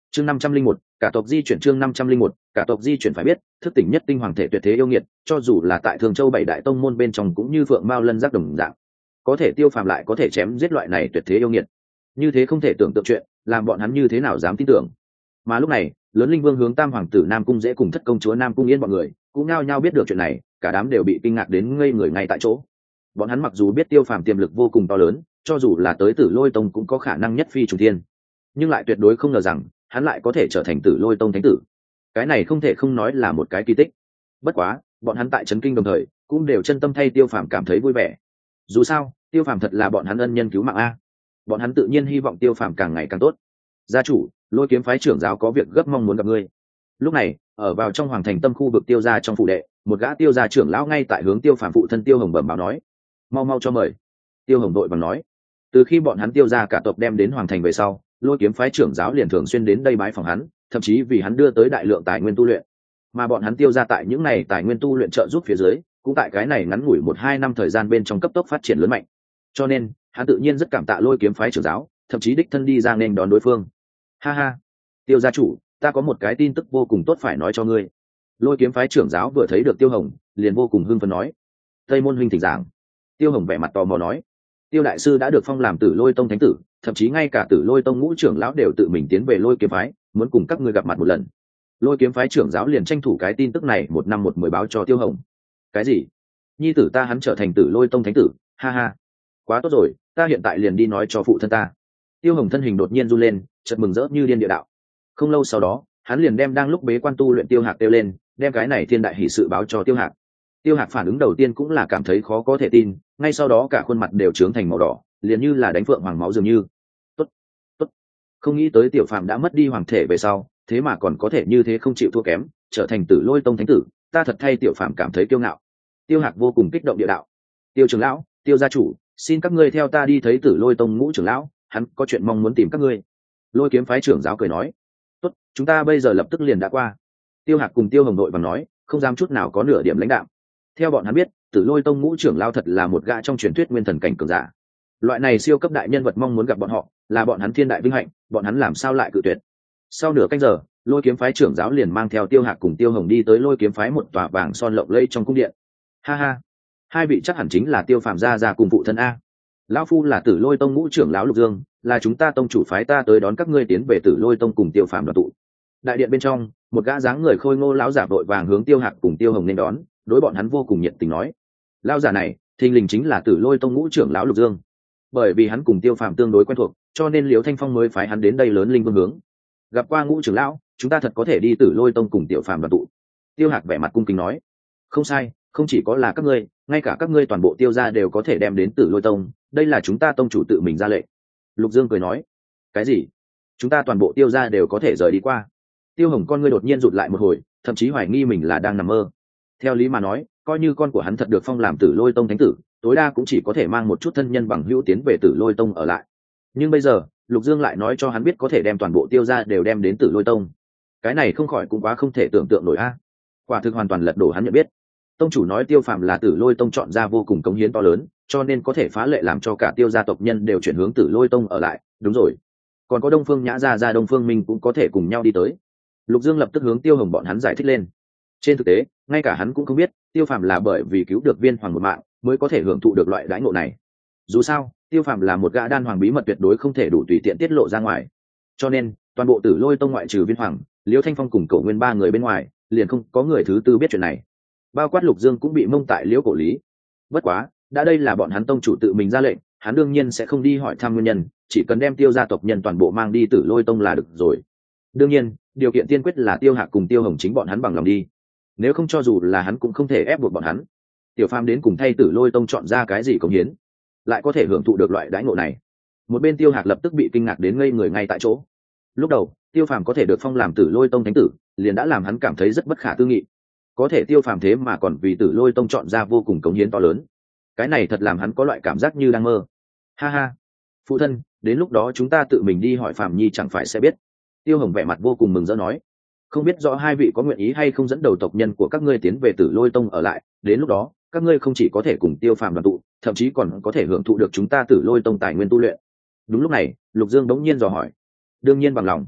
chương 501, cả tộc di chuyển. chương 501, cả tộc di chuyển. Phải biết thức tỉnh nhất tinh hoàng thể tuyệt thế yêu nghiệt, cho dù là tại Thường Châu bảy đại tông môn bên trong cũng như phượng mao lân giác đồng dạng, có thể Tiêu Phàm lại có thể chém giết loại này tuyệt thế yêu nghiệt, như thế không thể tưởng tượng chuyện, làm bọn hắn như thế nào dám tin tưởng. Mà lúc này lớn linh vương hướng tam hoàng tử Nam Cung Dễ cùng thất công chúa Nam Cung Yên bọn người cũng nhao nhao biết được chuyện này, cả đám đều bị kinh ngạc đến ngây người ngay tại chỗ. Bọn hắn mặc dù biết Tiêu Phàm tiềm lực vô cùng to lớn, cho dù là tới Tử Lôi Tông cũng có khả năng nhất phi trùng thiên, nhưng lại tuyệt đối không ngờ rằng hắn lại có thể trở thành Tử Lôi Tông thánh tử. Cái này không thể không nói là một cái kỳ tích. Bất quá bọn hắn tại chấn kinh đồng thời cũng đều chân tâm thay Tiêu Phàm cảm thấy vui vẻ. Dù sao Tiêu Phàm thật là bọn hắn ân nhân cứu mạng a, bọn hắn tự nhiên hy vọng Tiêu Phàm càng ngày càng tốt. Gia chủ, Lôi Kiếm phái trưởng giáo có việc gấp mong muốn gặp ngươi. Lúc này ở vào trong hoàng thành tâm khu vực Tiêu gia trong phủ đệ, một gã Tiêu gia trưởng lão ngay tại hướng Tiêu Phàm phụ thân Tiêu Hồng bẩm báo nói. Mau mau cho mời. Tiêu Hồng đội bằng nói. Từ khi bọn hắn Tiêu gia cả tộc đem đến hoàng thành về sau, Lôi Kiếm phái trưởng giáo liền thường xuyên đến đây bái phỏng hắn, thậm chí vì hắn đưa tới đại lượng tài nguyên tu luyện. Mà bọn hắn Tiêu gia tại những này tài nguyên tu luyện trợ giúp phía dưới, cũng tại cái này ngắn ngủi 1-2 năm thời gian bên trong cấp tốc phát triển lớn mạnh. Cho nên hắn tự nhiên rất cảm tạ Lôi Kiếm phái trưởng giáo, thậm chí đích thân đi ra nên đón đối phương. Ha ha, Tiêu gia chủ, ta có một cái tin tức vô cùng tốt phải nói cho ngươi. Lôi Kiếm phái trưởng giáo vừa thấy được Tiêu Hồng liền vô cùng hưng phấn nói. Tây môn huynh thỉnh giảng. Tiêu Hồng vẻ mặt tò mò nói. Tiêu đại sư đã được phong làm Tử Lôi Tông thánh tử, thậm chí ngay cả Tử Lôi Tông ngũ trưởng lão đều tự mình tiến về Lôi Kiếm phái, muốn cùng các ngươi gặp mặt một lần. Lôi Kiếm phái trưởng giáo liền tranh thủ cái tin tức này 1 năm 1 mười báo cho Tiêu Hồng. Cái gì? Nhi tử ta hắn trở thành Tử Lôi Tông thánh tử? Ha ha, quá tốt rồi, ta hiện tại liền đi nói cho phụ thân ta. Tiêu Hồng thân hình đột nhiên run lên, chợt mừng rỡ như điên địa đạo. Không lâu sau đó hắn liền đem đang lúc bế quan tu luyện Tiêu Hạc kêu lên, đem cái này thiên đại hỷ sự báo cho Tiêu Hạc. Tiêu Hạc phản ứng đầu tiên cũng là cảm thấy khó có thể tin, ngay sau đó cả khuôn mặt đều trướng thành màu đỏ, liền như là đánh phượng hoàng máu dường như. Tốt, tốt, không nghĩ tới Tiểu Phàm đã mất đi hoàng thể về sau, thế mà còn có thể như thế không chịu thua kém, trở thành Tử Lôi Tông thánh tử, ta thật thay Tiểu Phàm cảm thấy kiêu ngạo. Tiêu Hạc vô cùng kích động địa đạo. Tiêu trưởng lão, Tiêu gia chủ, xin các ngươi theo ta đi thấy Tử Lôi Tông ngũ trưởng lão, hắn có chuyện mong muốn tìm các ngươi. Lôi Kiếm phái trưởng giáo cười nói. Tốt, chúng ta bây giờ lập tức liền đã qua. Tiêu Hạc cùng Tiêu Hồng đội vàng nói, không dám chút nào có nửa điểm lãnh đạm. Theo bọn hắn biết, Tử Lôi Tông ngũ trưởng lão thật là một gã trong truyền thuyết nguyên thần cảnh cường giả. Loại này siêu cấp đại nhân vật mong muốn gặp bọn họ, là bọn hắn thiên đại vinh hạnh, bọn hắn làm sao lại cự tuyệt. Sau nửa canh giờ, Lôi Kiếm phái trưởng giáo liền mang theo Tiêu Hạc cùng Tiêu Hồng đi tới Lôi Kiếm phái một tòa vàng son lộng lẫy trong cung điện. Ha ha, hai vị chắc hẳn chính là Tiêu Phàm gia cùng phụ thân a. Lão phu là Tử Lôi Tông ngũ trưởng lão Lục Dương, là chúng ta tông chủ phái ta tới đón các ngươi tiến về Tử Lôi Tông cùng Tiêu Phàm đoàn tụ. Đại điện bên trong, một gã dáng người khôi ngô lão giả vội vàng hướng Tiêu Hạc cùng Tiêu Hồng nên đón, đối bọn hắn vô cùng nhiệt tình nói. Lão giả này, thình lình chính là Tử Lôi Tông ngũ trưởng lão Lục Dương. Bởi vì hắn cùng Tiêu Phàm tương đối quen thuộc, cho nên Liễu Thanh Phong mới phái hắn đến đây lớn linh vương hướng. Gặp qua ngũ trưởng lão, chúng ta thật có thể đi Tử Lôi Tông cùng Tiểu Phàm đoàn tụ. Tiêu Hạc vẻ mặt cung kính nói. Không sai, không chỉ có là các ngươi, ngay cả các ngươi toàn bộ Tiêu gia đều có thể đem đến Tử Lôi Tông, đây là chúng ta tông chủ tự mình ra lệnh. Lục Dương cười nói. Cái gì? Chúng ta toàn bộ Tiêu gia đều có thể rời đi qua? Tiêu Hồng con ngươi đột nhiên rụt lại một hồi, thậm chí hoài nghi mình là đang nằm mơ. Theo lý mà nói, coi như con của hắn thật được phong làm Tử Lôi Tông thánh tử, tối đa cũng chỉ có thể mang một chút thân nhân bằng hữu tiến về Tử Lôi Tông ở lại. Nhưng bây giờ, Lục Dương lại nói cho hắn biết có thể đem toàn bộ Tiêu gia đều đem đến Tử Lôi Tông. Cái này không khỏi cũng quá không thể tưởng tượng nổi a. Quả thực hoàn toàn lật đổ hắn nhận biết. Tông chủ nói Tiêu Phàm là Tử Lôi Tông chọn ra vô cùng cống hiến to lớn, cho nên có thể phá lệ làm cho cả Tiêu gia tộc nhân đều chuyển hướng Tử Lôi Tông ở lại. Đúng rồi, còn có Đông Phương Nhã gia Đông Phương Minh cũng có thể cùng nhau đi tới. Lục Dương lập tức hướng Tiêu Hồng bọn hắn giải thích lên. Trên thực tế, ngay cả hắn cũng không biết, Tiêu Phàm là bởi vì cứu được Viên Hoàng một mạng, mới có thể hưởng thụ được loại đãi ngộ này. Dù sao, Tiêu Phàm là một gã đan hoàng bí mật tuyệt đối không thể đủ tùy tiện tiết lộ ra ngoài. Cho nên, toàn bộ Tử Lôi Tông ngoại trừ Viên Hoàng, Liễu Thanh Phong cùng Cổ Nguyên ba người bên ngoài, liền không có người thứ tư biết chuyện này. Bao quát Lục Dương cũng bị mông tại Liễu Cổ Lý. Bất quá, đã đây là bọn hắn tông chủ tự mình ra lệnh, hắn đương nhiên sẽ không đi hỏi thăm nguyên nhân, chỉ cần đem Tiêu gia tộc nhân toàn bộ mang đi Tử Lôi Tông là được rồi. Đương nhiên, điều kiện tiên quyết là Tiêu Hạc cùng Tiêu Hồng chính bọn hắn bằng lòng đi. Nếu không cho dù là hắn cũng không thể ép buộc bọn hắn. Tiểu Phàm đến cùng thay Tử Lôi Tông chọn ra cái gì cống hiến, lại có thể hưởng thụ được loại đãi ngộ này. Một bên Tiêu Hạc lập tức bị kinh ngạc đến ngây người ngay tại chỗ. Lúc đầu, Tiêu Phàm có thể được phong làm Tử Lôi Tông thánh tử, liền đã làm hắn cảm thấy rất bất khả tư nghị. Có thể Tiêu Phàm thế mà còn vì Tử Lôi Tông chọn ra vô cùng cống hiến to lớn. Cái này thật làm hắn có loại cảm giác như đang mơ. Ha ha, phụ thân, đến lúc đó chúng ta tự mình đi hỏi Phàm Nhi chẳng phải sẽ biết. Tiêu Hồng vẻ mặt vô cùng mừng rỡ nói. Không biết rõ hai vị có nguyện ý hay không dẫn đầu tộc nhân của các ngươi tiến về Tử Lôi Tông ở lại, đến lúc đó các ngươi không chỉ có thể cùng Tiêu Phàm đoàn tụ, thậm chí còn có thể hưởng thụ được chúng ta Tử Lôi Tông tài nguyên tu luyện. Đúng lúc này, Lục Dương bỗng nhiên dò hỏi. Đương nhiên bằng lòng.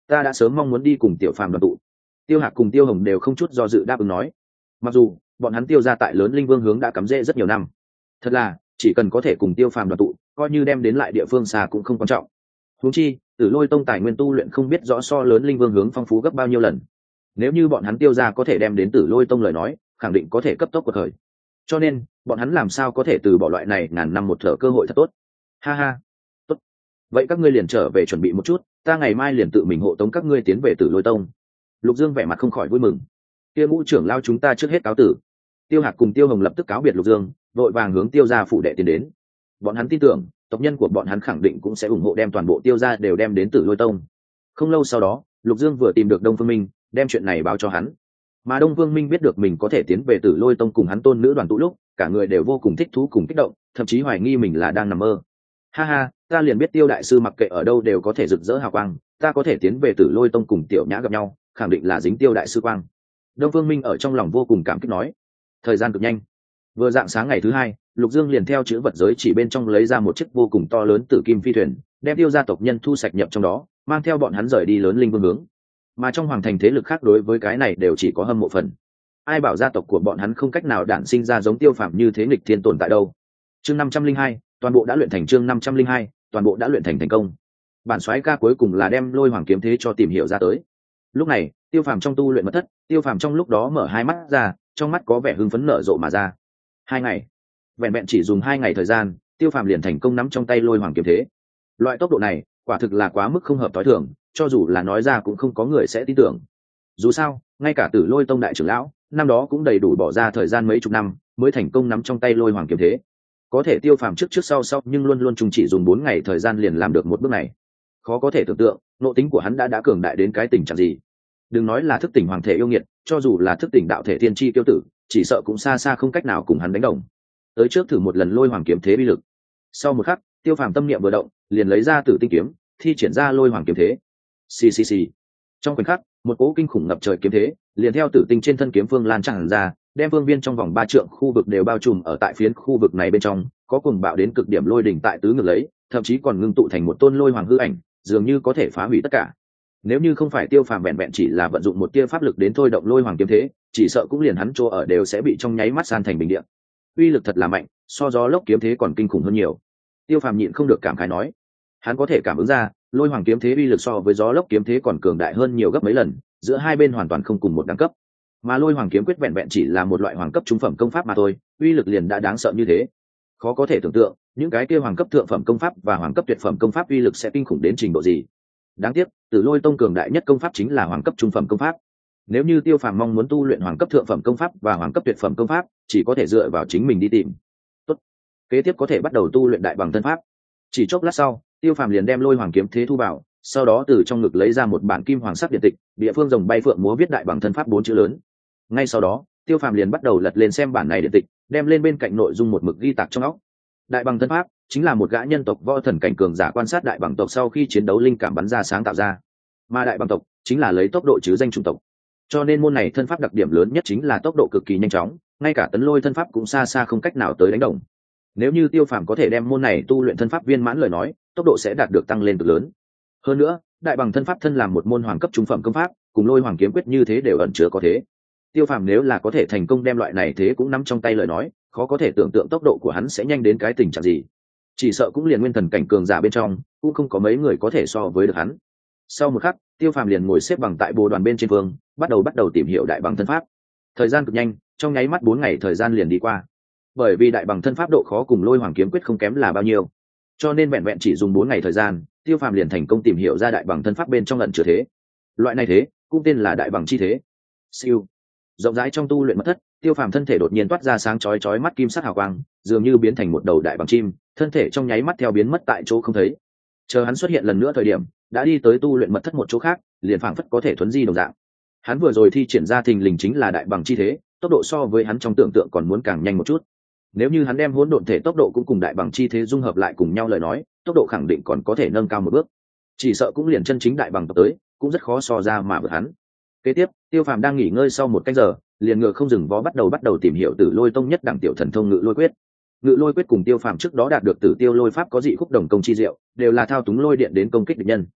ta đã sớm mong muốn đi cùng tiểu phàm đoàn tụ. Tiêu Hạc cùng Tiêu Hồng đều không chút do dự đáp ứng nói. Mặc dù bọn hắn Tiêu ra tại lớn linh vương hướng đã cắm rễ rất nhiều năm, thật là chỉ cần có thể cùng Tiêu phàm đoàn tụ, coi như đem đến lại địa phương xa cũng không quan trọng. Huống chi Tử Lôi Tông tài nguyên tu luyện không biết rõ so lớn linh vương hướng phong phú gấp bao nhiêu lần. Nếu như bọn hắn Tiêu ra có thể đem đến Tử Lôi Tông lời nói, khẳng định có thể cấp tốc cuộc khởi. Cho nên bọn hắn làm sao có thể từ bỏ loại này ngàn năm một thở cơ hội thật tốt. Ha ha, tốt. Vậy các ngươi liền trở về chuẩn bị một chút, ta ngày mai liền tự mình hộ tống các ngươi tiến về Tử Lôi Tông. Lục Dương vẻ mặt không khỏi vui mừng. Kia Ngũ trưởng lao chúng ta trước hết cáo tử. Tiêu Hạc cùng Tiêu Hồng lập tức cáo biệt Lục Dương, vội vàng hướng Tiêu gia phủ đệ tiến đến. Bọn hắn tin tưởng tộc nhân của bọn hắn khẳng định cũng sẽ ủng hộ đem toàn bộ Tiêu gia đều đem đến Tử Lôi Tông. Không lâu sau đó, Lục Dương vừa tìm được Đông Phương Minh, đem chuyện này báo cho hắn. Mà Đông Phương Minh biết được mình có thể tiến về Tử Lôi Tông cùng hắn tôn nữ đoàn tụ lúc, cả người đều vô cùng thích thú cùng kích động, thậm chí hoài nghi mình là đang nằm mơ. Ha ha, ta liền biết Tiêu đại sư mặc kệ ở đâu đều có thể rực rỡ hào quang, ta có thể tiến về Tử Lôi Tông cùng Tiểu Nhã gặp nhau, khẳng định là dính Tiêu đại sư quang. Đông Phương Minh ở trong lòng vô cùng cảm kích nói. Thời gian cực nhanh, vừa dạng sáng ngày thứ hai, Lục Dương liền theo chữ vật giới chỉ bên trong lấy ra một chiếc vô cùng to lớn tử kim phi thuyền, đem Tiêu gia tộc nhân thu sạch nhập trong đó, mang theo bọn hắn rời đi lớn linh vương hướng. Mà trong hoàng thành thế lực khác đối với cái này đều chỉ có hâm mộ phần. Ai bảo gia tộc của bọn hắn không cách nào đản sinh ra giống Tiêu Phàm như thế nghịch thiên tồn tại đâu. Chương 502, toàn bộ đã luyện thành. Chương 502, toàn bộ đã luyện thành công. Bản soái ca cuối cùng là đem Lôi Hoàng kiếm thế cho tìm hiểu ra tới. Lúc này, Tiêu Phàm trong tu luyện mật thất, Tiêu Phàm trong lúc đó mở hai mắt ra, trong mắt có vẻ hưng phấn nở rộ mà ra. 2 ngày, vẹn vẹn chỉ dùng 2 ngày thời gian, Tiêu Phàm liền thành công nắm trong tay Lôi Hoàng kiếm thế. Loại tốc độ này, quả thực là quá mức không hợp tối thường, cho dù là nói ra cũng không có người sẽ tin tưởng. Dù sao, ngay cả Tử Lôi Tông đại trưởng lão, năm đó cũng đầy đủ bỏ ra thời gian mấy chục năm mới thành công nắm trong tay Lôi Hoàng kiếm thế. Có thể Tiêu Phàm trước sau nhưng luôn luôn chỉ dùng 4 ngày thời gian liền làm được một bước này. Khó có thể tưởng tượng, nội tính của hắn đã cường đại đến cái tình trạng gì. Đừng nói là thức tỉnh hoàng thể yêu nghiệt, cho dù là thức tỉnh đạo thể tiên tri tiêu tử, chỉ sợ cũng xa xa không cách nào cùng hắn đánh đồng. Tới trước thử một lần Lôi Hoàng kiếm thế uy lực. Sau một khắc, Tiêu Phàm tâm niệm vừa động, liền lấy ra Tử Tinh kiếm, thi triển ra Lôi Hoàng kiếm thế. Xì xì xì. Trong khoảnh khắc, một cỗ kinh khủng ngập trời kiếm thế liền theo Tử Tinh trên thân kiếm phương lan tràn ra, đem phương viên trong vòng 3 trượng khu vực đều bao trùm ở tại phiến khu vực này bên trong, có cuồng bạo đến cực điểm lôi đỉnh tại tứ ngược lấy, thậm chí còn ngưng tụ thành một tôn lôi hoàng hư ảnh, dường như có thể phá hủy tất cả. Nếu như không phải Tiêu Phàm vẹn vẹn chỉ là vận dụng một tia pháp lực đến thôi động Lôi Hoàng kiếm thế, chỉ sợ cũng liền hắn chỗ ở đều sẽ bị trong nháy mắt san thành bình địa. Uy lực thật là mạnh, so gió lốc kiếm thế còn kinh khủng hơn nhiều. Tiêu Phàm nhịn không được cảm khái nói, hắn có thể cảm ứng ra, Lôi Hoàng kiếm thế uy lực so với gió lốc kiếm thế còn cường đại hơn nhiều gấp mấy lần, giữa hai bên hoàn toàn không cùng một đẳng cấp. Mà Lôi Hoàng kiếm quyết vẹn vẹn chỉ là một loại hoàng cấp trung phẩm công pháp mà thôi, uy lực liền đã đáng sợ như thế. Khó có thể tưởng tượng, những cái kia hoàng cấp thượng phẩm công pháp và hoàng cấp tuyệt phẩm công pháp uy lực sẽ kinh khủng đến trình độ gì. Đáng tiếc, Tử Lôi Tông cường đại nhất công pháp chính là hoàng cấp trung phẩm công pháp. Nếu như Tiêu Phàm mong muốn tu luyện hoàng cấp thượng phẩm công pháp và hoàng cấp tuyệt phẩm công pháp, chỉ có thể dựa vào chính mình đi tìm. Tốt, kế tiếp có thể bắt đầu tu luyện đại bằng thân pháp. Chỉ chốc lát sau, Tiêu Phàm liền đem Lôi Hoàng kiếm thế thu vào, sau đó từ trong ngực lấy ra một bản kim hoàng sắc điện tịch, địa phương rồng bay phượng múa viết đại bằng thân pháp 4 chữ lớn. Ngay sau đó, Tiêu Phàm liền bắt đầu lật lên xem bản này điện tịch, đem lên bên cạnh nội dung một mực ghi tạc trong óc. Đại bằng thân pháp chính là một gã nhân tộc võ thần cảnh cường giả quan sát đại bằng tộc sau khi chiến đấu linh cảm bắn ra sáng tạo ra, mà đại bằng tộc chính là lấy tốc độ chứ danh chủng tộc, cho nên môn này thân pháp đặc điểm lớn nhất chính là tốc độ cực kỳ nhanh chóng, ngay cả tấn lôi thân pháp cũng xa xa không cách nào tới đánh đồng. Nếu như Tiêu Phàm có thể đem môn này tu luyện thân pháp viên mãn lời nói, tốc độ sẽ đạt được tăng lên cực lớn. Hơn nữa, đại bằng thân pháp thân làm một môn hoàng cấp trung phẩm công pháp, cùng Lôi Hoàng kiếm quyết như thế đều ẩn chứa có thế. Tiêu Phàm nếu là có thể thành công đem loại này thế cũng nắm trong tay lời nói, khó có thể tưởng tượng tốc độ của hắn sẽ nhanh đến cái tình trạng gì. Chỉ sợ cũng liền nguyên thần cảnh cường giả bên trong, cũng không có mấy người có thể so với được hắn. Sau một khắc, Tiêu Phàm liền ngồi xếp bằng tại bồ đoàn bên trên phương, bắt đầu tìm hiểu đại bằng thân pháp. Thời gian cực nhanh, trong nháy mắt 4 ngày thời gian liền đi qua. Bởi vì đại bằng thân pháp độ khó cùng Lôi Hoàng kiếm quyết không kém là bao nhiêu, cho nên vẹn vẹn chỉ dùng 4 ngày thời gian, Tiêu Phàm liền thành công tìm hiểu ra đại bằng thân pháp bên trong ẩn chứa thế. Loại này thế cũng tên là đại bằng chi thế. Siêu. Rộng rãi trong tu luyện mật thất, Tiêu Phàm thân thể đột nhiên toát ra sáng chói mắt kim sắc hào quang, dường như biến thành một đầu đại bằng chim, thân thể trong nháy mắt theo biến mất tại chỗ không thấy. Chờ hắn xuất hiện lần nữa thời điểm, đã đi tới tu luyện mật thất một chỗ khác, liền phảng phất có thể thuấn di đồng dạng. Hắn vừa rồi thi triển ra thình lình chính là đại bằng chi thế, tốc độ so với hắn trong tưởng tượng còn muốn càng nhanh một chút. Nếu như hắn đem hỗn độn thể tốc độ cũng cùng đại bằng chi thế dung hợp lại cùng nhau lời nói, tốc độ khẳng định còn có thể nâng cao một bước. Chỉ sợ cũng liền chân chính đại bằng tộc tới, cũng rất khó so ra mà vượt hắn. Kế tiếp, Tiêu Phàm đang nghỉ ngơi sau một canh giờ, liền ngựa không dừng vó bắt đầu tìm hiểu Tử Lôi Tông nhất đẳng tiểu thần thông Ngự Lôi Quyết. Ngự Lôi Quyết cùng Tiêu Phàm trước đó đạt được Tử Tiêu Lôi pháp có dị khúc đồng công chi diệu, đều là thao túng lôi điện đến công kích địch nhân.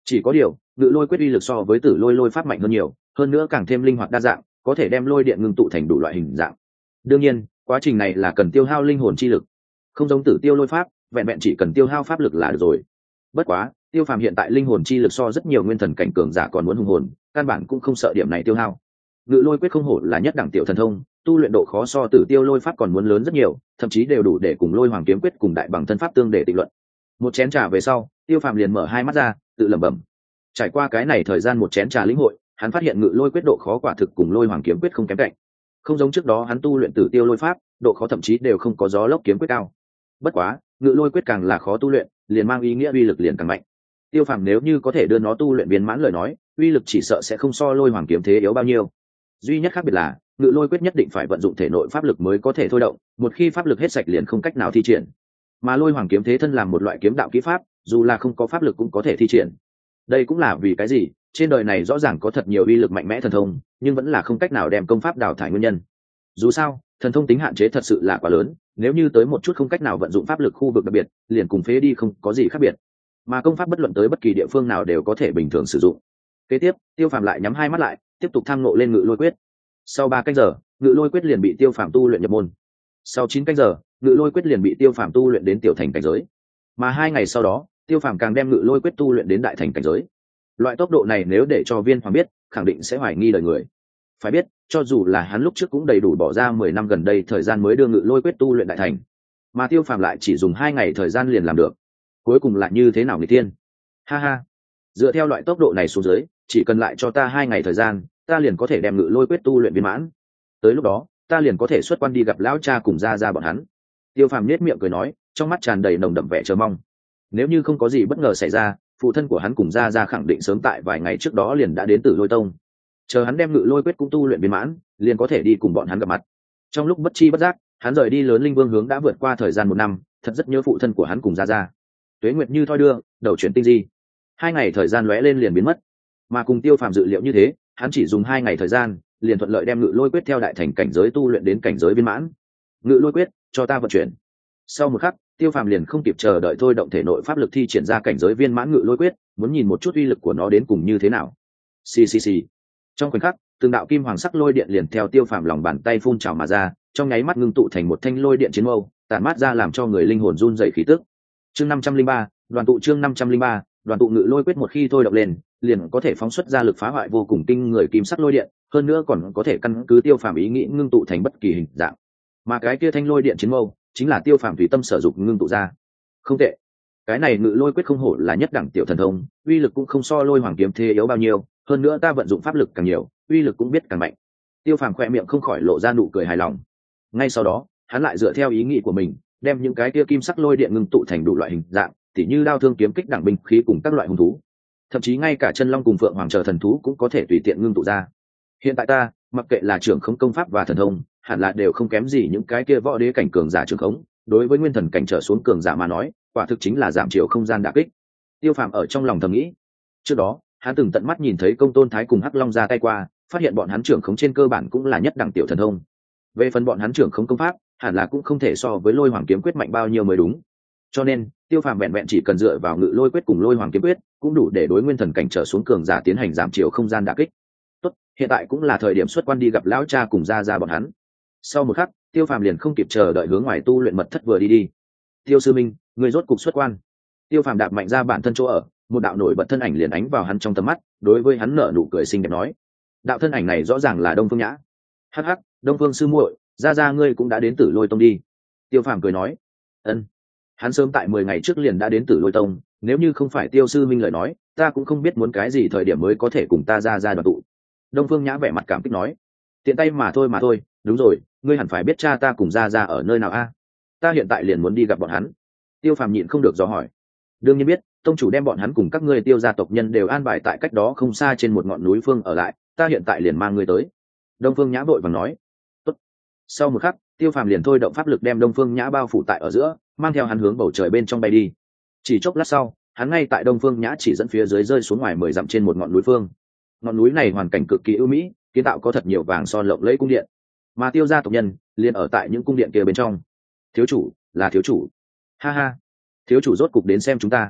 Chỉ có điều ngự lôi quyết uy lực so với tử lôi lôi pháp mạnh hơn nhiều, hơn nữa càng thêm linh hoạt đa dạng, có thể đem lôi điện ngưng tụ thành đủ loại hình dạng. Đương nhiên quá trình này là cần tiêu hao linh hồn chi lực, không giống tử tiêu lôi pháp vẹn vẹn chỉ cần tiêu hao pháp lực là được rồi. Bất quá tiêu phàm hiện tại linh hồn chi lực so rất nhiều nguyên thần cảnh cường giả còn muốn hùng hồn, căn bản cũng không sợ điểm này tiêu hao. Ngự lôi quyết không hổ là nhất đẳng tiểu thần thông, tu luyện độ khó so tử tiêu lôi pháp còn muốn lớn rất nhiều, thậm chí đều đủ để cùng lôi hoàng kiếm quyết cùng đại bằng thân pháp tương để tịnh luận. Một chén trà về sau, tiêu phàm liền mở hai mắt ra, tự lẩm bẩm. Trải qua cái này thời gian một chén trà lĩnh hội, hắn phát hiện ngự lôi quyết độ khó quả thực cùng lôi hoàng kiếm quyết không kém cạnh. Không giống trước đó hắn tu luyện tử tiêu lôi pháp, độ khó thậm chí đều không có gió lốc kiếm quyết cao. Bất quá ngự lôi quyết càng là khó tu luyện, liền mang ý nghĩa uy lực liền càng mạnh. Tiêu phàm nếu như có thể đưa nó tu luyện viên mãn lời nói, uy lực chỉ sợ sẽ không so lôi hoàng kiếm thế yếu bao nhiêu. Duy nhất khác biệt là ngự lôi quyết nhất định phải vận dụng thể nội pháp lực mới có thể thôi động, một khi pháp lực hết sạch liền không cách nào thi triển. Mà lôi hoàng kiếm thế thân làm một loại kiếm đạo kỹ pháp, dù là không có pháp lực cũng có thể thi triển. Đây cũng là vì cái gì trên đời này rõ ràng có thật nhiều uy lực mạnh mẽ thần thông, nhưng vẫn là không cách nào đem công pháp đào thải nguyên nhân. Dù sao thần thông tính hạn chế thật sự là quá lớn, nếu như tới một chút không cách nào vận dụng pháp lực khu vực đặc biệt, liền cùng phế đi không có gì khác biệt. Mà công pháp bất luận tới bất kỳ địa phương nào đều có thể bình thường sử dụng. Kế tiếp tiêu phàm lại nhắm hai mắt lại, tiếp tục tham ngộ lên ngự lôi quyết. Sau 3 canh giờ ngự lôi quyết liền bị tiêu phàm tu luyện nhập môn. Sau 9 canh giờ ngự lôi quyết liền bị tiêu phàm tu luyện đến tiểu thành cảnh giới. Mà 2 ngày sau đó tiêu phàm càng đem ngự lôi quyết tu luyện đến đại thành cảnh giới. Loại tốc độ này nếu để cho Viên Hoàng biết, khẳng định sẽ hoài nghi đời người. Phải biết cho dù là hắn lúc trước cũng đầy đủ bỏ ra 10 năm gần đây thời gian mới đưa ngự lôi quyết tu luyện đại thành, mà tiêu phàm lại chỉ dùng 2 ngày thời gian liền làm được. Cuối cùng là như thế nào người tiên? Ha ha, dựa theo loại tốc độ này xuống dưới, chỉ cần lại cho ta 2 ngày thời gian, ta liền có thể đem ngự lôi quyết tu luyện viên mãn. Tới lúc đó ta liền có thể xuất quan đi gặp lão cha cùng gia gia bọn hắn. Tiêu phàm nhếch miệng cười nói, trong mắt tràn đầy nồng đậm vẻ chờ mong. Nếu như không có gì bất ngờ xảy ra, phụ thân của hắn cùng gia gia khẳng định sớm tại vài ngày trước đó liền đã đến Tử Lôi Tông. Chờ hắn đem ngự lôi quyết cũng tu luyện viên mãn, liền có thể đi cùng bọn hắn gặp mặt. Trong lúc bất chi bất giác, hắn rời đi lớn linh vương hướng đã vượt qua thời gian 1 năm, thật rất nhớ phụ thân của hắn cùng gia gia. Tuế nguyệt như thoi đưa, đầu chuyển tinh di. 2 ngày thời gian lóe lên liền biến mất. Mà cùng tiêu phàm dự liệu như thế, hắn chỉ dùng 2 ngày thời gian liền thuận lợi đem ngự lôi quyết theo đại thành cảnh giới tu luyện đến cảnh giới viên mãn. Ngự lôi quyết, cho ta vận chuyển. Sau một khắc, tiêu phàm liền không kịp chờ đợi thôi động thể nội pháp lực thi triển ra cảnh giới viên mãn ngự lôi quyết, muốn nhìn một chút uy lực của nó đến cùng như thế nào. Xì xì xì. Trong khoảnh khắc, từng đạo kim hoàng sắc lôi điện liền theo tiêu phàm lòng bàn tay phun trào mà ra, trong nháy mắt ngưng tụ thành một thanh lôi điện chiến mâu, tản mát ra làm cho người linh hồn run rẩy khí tức. Chương 503, đoàn tụ. Chương 503, đoàn tụ. Ngự lôi quyết một khi thôi động lên, liền có thể phóng xuất ra lực phá hoại vô cùng kinh người kim sắc lôi điện, hơn nữa còn có thể căn cứ tiêu phàm ý nghĩ ngưng tụ thành bất kỳ hình dạng. Mà cái kia thanh lôi điện chiến mâu chính là tiêu phàm tùy tâm sở dụng ngưng tụ ra. Không tệ, cái này ngự lôi quyết không hổ là nhất đẳng tiểu thần thông, uy lực cũng không so lôi hoàng kiếm thế yếu bao nhiêu, hơn nữa ta vận dụng pháp lực càng nhiều, uy lực cũng biết càng mạnh. Tiêu phàm khoe miệng không khỏi lộ ra nụ cười hài lòng. Ngay sau đó hắn lại dựa theo ý nghĩ của mình, đem những cái kia kim sắc lôi điện ngưng tụ thành đủ loại hình dạng, tỉ như đao thương kiếm kích đẳng binh khí cùng các loại hung thú, thậm chí ngay cả chân long cùng phượng hoàng chờ thần thú cũng có thể tùy tiện ngưng tụ ra. Hiện tại ta mặc kệ là trưởng khống công pháp và thần thông, hẳn là đều không kém gì những cái kia võ đế cảnh cường giả trưởng khống, đối với nguyên thần cảnh trở xuống cường giả mà nói, quả thực chính là giảm chiều không gian đả kích. Tiêu phàm ở trong lòng thầm nghĩ. Trước đó hắn từng tận mắt nhìn thấy Công Tôn Thái cùng Hắc Long ra tay qua, phát hiện bọn hắn trưởng khống trên cơ bản cũng là nhất đẳng tiểu thần thông. Về phần bọn hắn trưởng khống công pháp, hẳn là cũng không thể so với lôi hoàng kiếm quyết mạnh bao nhiêu mới đúng. Cho nên tiêu phàm vẹn vẹn chỉ cần dựa vào ngự lôi quyết cùng lôi hoàng kiếm quyết, cũng đủ để đối nguyên thần cảnh trở xuống cường giả tiến hành giảm chiều không gian đả kích. Tốt, hiện tại cũng là thời điểm xuất quan đi gặp lão cha cùng gia gia bọn hắn. Sau một khắc, tiêu phàm liền không kịp chờ đợi hướng ngoài tu luyện mật thất vừa đi. Tiêu sư minh, người rốt cục xuất quan. Tiêu phàm đạp mạnh ra bản thân chỗ ở, một đạo nổi bật thân ảnh liền ánh vào hắn trong tầm mắt, đối với hắn nở nụ cười xinh đẹp nói. Đạo thân ảnh này rõ ràng là Đông Phương Nhã. Hắc hắc, Đông Phương sư muội, gia gia ngươi cũng đã đến Tử Lôi Tông đi. Tiêu phàm cười nói. Ân. Hắn sớm tại 10 ngày trước liền đã đến Tử Lôi Tông, nếu như không phải Tiêu sư minh lời nói, ta cũng không biết muốn cái gì thời điểm mới có thể cùng ta ra đoàn tụ. Đông Phương Nhã vẻ mặt cảm kích nói. Tiện tay mà thôi, đúng rồi, ngươi hẳn phải biết cha ta cùng ra ở nơi nào a? Ta hiện tại liền muốn đi gặp bọn hắn. Tiêu phàm nhịn không được dò hỏi. Đương nhiên biết, tông chủ đem bọn hắn cùng các ngươi Tiêu gia tộc nhân đều an bài tại cách đó không xa trên một ngọn núi phương ở lại, ta hiện tại liền mang ngươi tới. Đông Phương Nhã vội vàng nói. Tốt. Sau một khắc, tiêu phàm liền thôi động pháp lực đem Đông Phương Nhã bao phủ tại ở giữa, mang theo hắn hướng bầu trời bên trong bay đi. Chỉ chốc lát sau, hắn ngay tại Đông Phương Nhã chỉ dẫn phía dưới rơi xuống ngoài 10 dặm trên một ngọn núi phương. Ngọn núi này hoàn cảnh cực kỳ ưu mỹ, kiến tạo có thật nhiều vàng son lộng lẫy cung điện, mà Tiêu gia tộc nhân liền ở tại những cung điện kia bên trong. Thiếu chủ, là thiếu chủ. Ha ha, thiếu chủ rốt cục đến xem chúng ta.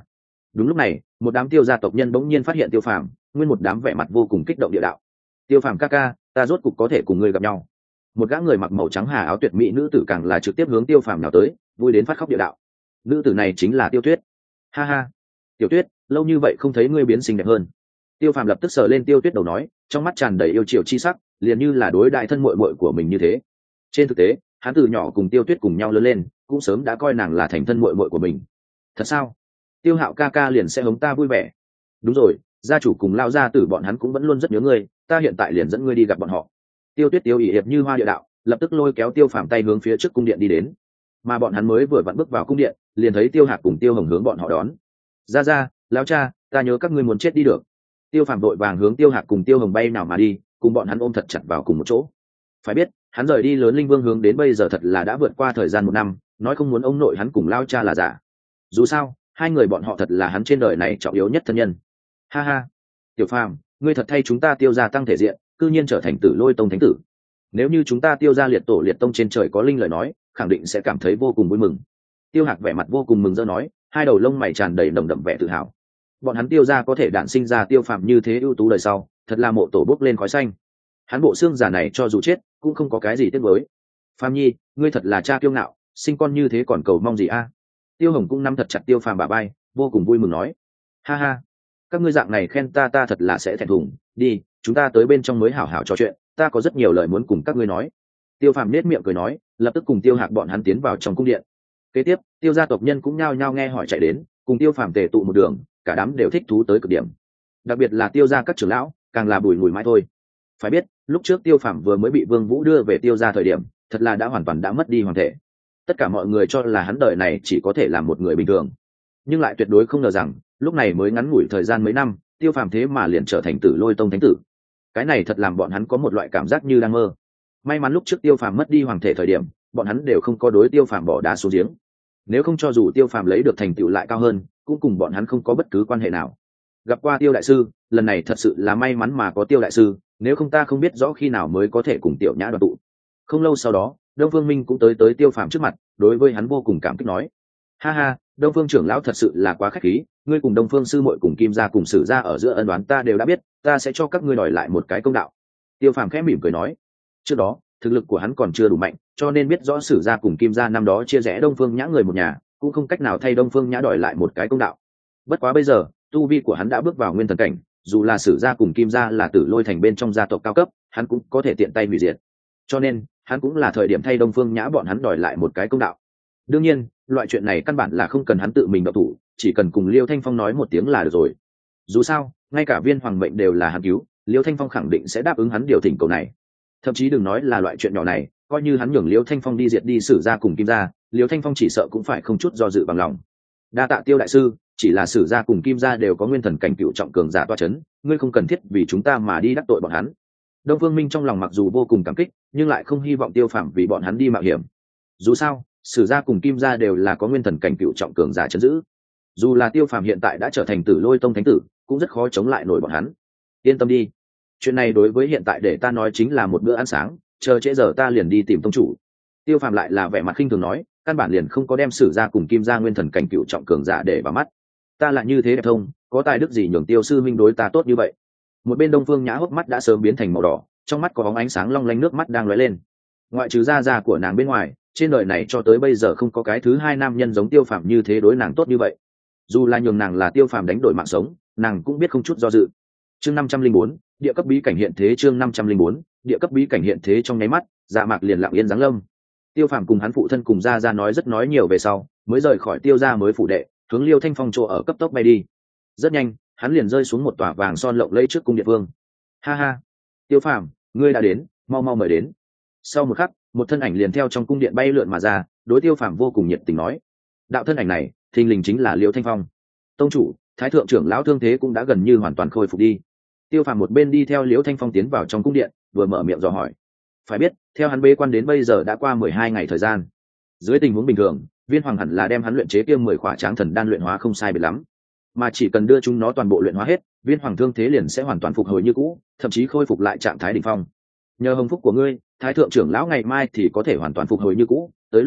Đúng lúc này một đám tiêu gia tộc nhân bỗng nhiên phát hiện Tiêu Phàm, nguyên một đám vẻ mặt vô cùng kích động địa đạo: Tiêu Phàm ca ca, ta rốt cục có thể cùng ngươi gặp nhau. Một gã người mặc màu trắng hà áo tuyệt mỹ nữ tử càng là trực tiếp hướng Tiêu Phàm nào tới, vui đến phát khóc địa đạo: nữ tử này chính là Tiêu Tuyết. Ha ha, Tiểu Tuyết, lâu như vậy không thấy ngươi biến xinh đẹp hơn. Tiêu Phàm lập tức sờ lên Tiêu Tuyết đầu nói, trong mắt tràn đầy yêu chiều chi sắc, liền như là đối đại thân muội muội của mình như thế. Trên thực tế hắn từ nhỏ cùng Tiêu Tuyết cùng nhau lớn lên, cũng sớm đã coi nàng là thành thân muội muội của mình. Thật sao? Tiêu Hạo ca ca liền sẽ hống ta vui vẻ. Đúng rồi, gia chủ cùng lao gia tử bọn hắn cũng vẫn luôn rất nhớ ngươi, ta hiện tại liền dẫn ngươi đi gặp bọn họ. Tiêu Tuyết tiêu ỷ hiệp như hoa địa đạo, lập tức lôi kéo Tiêu Phàm tay hướng phía trước cung điện đi đến. Mà bọn hắn mới vừa vặn bước vào cung điện, liền thấy Tiêu Hạc cùng Tiêu Hồng hướng bọn họ đón. Ra, lão cha, ta nhớ các ngươi muốn chết đi được. Tiêu Phàm vội vàng hướng Tiêu Hạc cùng Tiêu Hồng bay nào mà đi, cùng bọn hắn ôm thật chặt vào cùng một chỗ. Phải biết hắn rời đi lớn linh vương hướng đến bây giờ thật là đã vượt qua thời gian 1 năm, nói không muốn ông nội hắn cùng lao cha là giả. Dù sao hai người bọn họ thật là hắn trên đời này trọng yếu nhất thân nhân. Ha ha, Tiểu Phàm, ngươi thật thay chúng ta Tiêu gia tăng thể diện, cư nhiên trở thành Tử Lôi tông thánh tử. Nếu như chúng ta Tiêu gia liệt tổ liệt tông trên trời có linh lời nói, khẳng định sẽ cảm thấy vô cùng vui mừng. Tiêu Hạc vẻ mặt vô cùng mừng rỡ nói, hai đầu lông mày tràn đầy nồng đậm vẻ tự hào. Bọn hắn Tiêu gia có thể đản sinh ra Tiêu Phàm như thế ưu tú đời sau, thật là mộ tổ bốc lên khói xanh. Hắn bộ xương giả này cho dù chết cũng không có cái gì tiếc nuối. Phàm nhi, ngươi thật là cha kiêu ngạo, sinh con như thế còn cầu mong gì a? Tiêu Hồng cũng nắm thật chặt Tiêu Phàm bả vai, vô cùng vui mừng nói, ha ha, các ngươi dạng này khen ta thật là sẽ thẹn thùng. Đi, chúng ta tới bên trong mới hảo hảo trò chuyện, ta có rất nhiều lời muốn cùng các ngươi nói. Tiêu Phàm nết miệng cười nói, lập tức cùng Tiêu Hạc bọn hắn tiến vào trong cung điện. Kế tiếp Tiêu gia tộc nhân cũng nhao nhao nghe hỏi chạy đến, cùng Tiêu Phàm tề tụ một đường, cả đám đều thích thú tới cực điểm. Đặc biệt là Tiêu gia các trưởng lão càng là bùi ngùi mãi thôi. Phải biết lúc trước Tiêu Phàm vừa mới bị Vương Vũ đưa về Tiêu gia thời điểm, thật là đã hoàn toàn đã mất đi hoàng thể. Tất cả mọi người cho là hắn đời này chỉ có thể làm một người bình thường, nhưng lại tuyệt đối không ngờ rằng lúc này mới ngắn ngủi thời gian mấy năm, Tiêu Phàm thế mà liền trở thành Tử Lôi tông thánh tử. Cái này thật làm bọn hắn có một loại cảm giác như đang mơ. May mắn lúc trước Tiêu Phàm mất đi hoàng thể thời điểm, bọn hắn đều không có đối Tiêu Phàm bỏ đá xuống giếng. Nếu không cho dù Tiêu Phàm lấy được thành tựu lại cao hơn, cũng cùng bọn hắn không có bất cứ quan hệ nào. Gặp qua Tiêu đại sư, lần này thật sự là may mắn mà có Tiêu đại sư, nếu không ta không biết rõ khi nào mới có thể cùng Tiểu Nhã đoàn tụ. Không lâu sau đó Đông Phương Minh cũng tới Tiêu Phàm trước mặt, đối với hắn vô cùng cảm kích nói, ha ha, Đông Phương trưởng lão thật sự là quá khách khí, ngươi cùng Đông Phương sư muội cùng Kim gia cùng Sử gia ở giữa ân oán ta đều đã biết, ta sẽ cho các ngươi đòi lại một cái công đạo. Tiêu Phàm khẽ mỉm cười nói, trước đó thực lực của hắn còn chưa đủ mạnh, cho nên biết rõ Sử gia cùng Kim gia năm đó chia rẽ Đông Phương Nhã người một nhà, cũng không cách nào thay Đông Phương Nhã đòi lại một cái công đạo. Bất quá bây giờ tu vi của hắn đã bước vào nguyên thần cảnh, dù là Sử gia cùng Kim gia là Tử Lôi thành bên trong gia tộc cao cấp, hắn cũng có thể tiện tay hủy diệt. Cho nên hắn cũng là thời điểm thay Đông Phương Nhã bọn hắn đòi lại một cái công đạo. Đương nhiên loại chuyện này căn bản là không cần hắn tự mình động thủ, chỉ cần cùng Liêu Thanh Phong nói một tiếng là được rồi. Dù sao ngay cả Viên Hoàng mệnh đều là hắn cứu, Liêu Thanh Phong khẳng định sẽ đáp ứng hắn điều thỉnh cầu này. Thậm chí đừng nói là loại chuyện nhỏ này, coi như hắn nhường Liêu Thanh Phong đi diệt đi Sử gia cùng Kim gia, Liêu Thanh Phong chỉ sợ cũng phải không chút do dự bằng lòng. Đa tạ Tiêu đại sư, chỉ là Sử gia cùng Kim gia đều có nguyên thần cảnh cựu trọng cường giả toa chấn, ngươi không cần thiết vì chúng ta mà đi đắc tội bọn hắn. Đông Phương Minh trong lòng mặc dù vô cùng cảm kích, nhưng lại không hy vọng Tiêu Phàm vì bọn hắn đi mạo hiểm. Dù sao Sử gia cùng Kim gia đều là có nguyên thần cảnh cựu trọng cường giả chấn giữ, dù là Tiêu Phàm hiện tại đã trở thành Tử Lôi tông thánh tử, cũng rất khó chống lại nổi bọn hắn. Yên tâm đi, chuyện này đối với hiện tại để ta nói chính là một bữa ăn sáng, chờ trễ giờ ta liền đi tìm tông chủ. Tiêu Phàm lại là vẻ mặt khinh thường nói, căn bản liền không có đem Sử gia cùng Kim gia nguyên thần cảnh cựu trọng cường giả để vào mắt. Ta là như thế đẹp thông, có tài đức gì nhường Tiêu sư minh đối ta tốt như vậy? Một bên Đông Phương Nhã hốc mắt đã sớm biến thành màu đỏ, trong mắt có bóng ánh sáng long lanh nước mắt đang lóe lên. Ngoại trừ gia của nàng bên ngoài, trên đời này cho tới bây giờ không có cái thứ hai nam nhân giống Tiêu Phàm như thế đối nàng tốt như vậy. Dù là nhường nàng là Tiêu Phàm đánh đổi mạng sống, nàng cũng biết không chút do dự. Chương 504, địa cấp bí cảnh hiện thế. Chương 504, địa cấp bí cảnh hiện thế. Trong nháy mắt Dạ Mạc liền lặng yên giáng lâm. Tiêu Phàm cùng hắn phụ thân cùng gia nói nhiều về sau, mới rời khỏi Tiêu gia mới phủ đệ, hướng Liêu Thanh Phong chỗ ở cấp tốc bay đi. Rất nhanh hắn liền rơi xuống một tòa vàng son lộng lẫy trước cung điện vương. Ha ha, Tiêu Phàm, ngươi đã đến, mau mau mời đến. Sau một khắc một thân ảnh liền theo trong cung điện bay lượn mà ra, đối Tiêu Phàm vô cùng nhiệt tình nói, đạo thân ảnh này thình lình chính là Liêu Thanh Phong. Tông chủ, thái thượng trưởng lão thương thế cũng đã gần như hoàn toàn khôi phục đi. Tiêu Phàm một bên đi theo Liêu Thanh Phong tiến vào trong cung điện, vừa mở miệng dò hỏi. Phải biết theo hắn bế quan đến bây giờ đã qua 12 ngày thời gian, dưới tình huống bình thường Viên Hoàng hẳn là đem hắn luyện chế kia 10 khỏa tráng thần đan luyện hóa không sai biệt lắm, mà chỉ cần đưa chúng nó toàn bộ luyện hóa hết, Viên Hoàng thương thế liền sẽ hoàn toàn phục hồi như cũ, thậm chí khôi phục lại trạng thái đỉnh phong. Nhờ hồng phúc của ngươi, thái thượng trưởng lão ngày mai thì có thể hoàn toàn phục hồi như cũ, tới lúc đó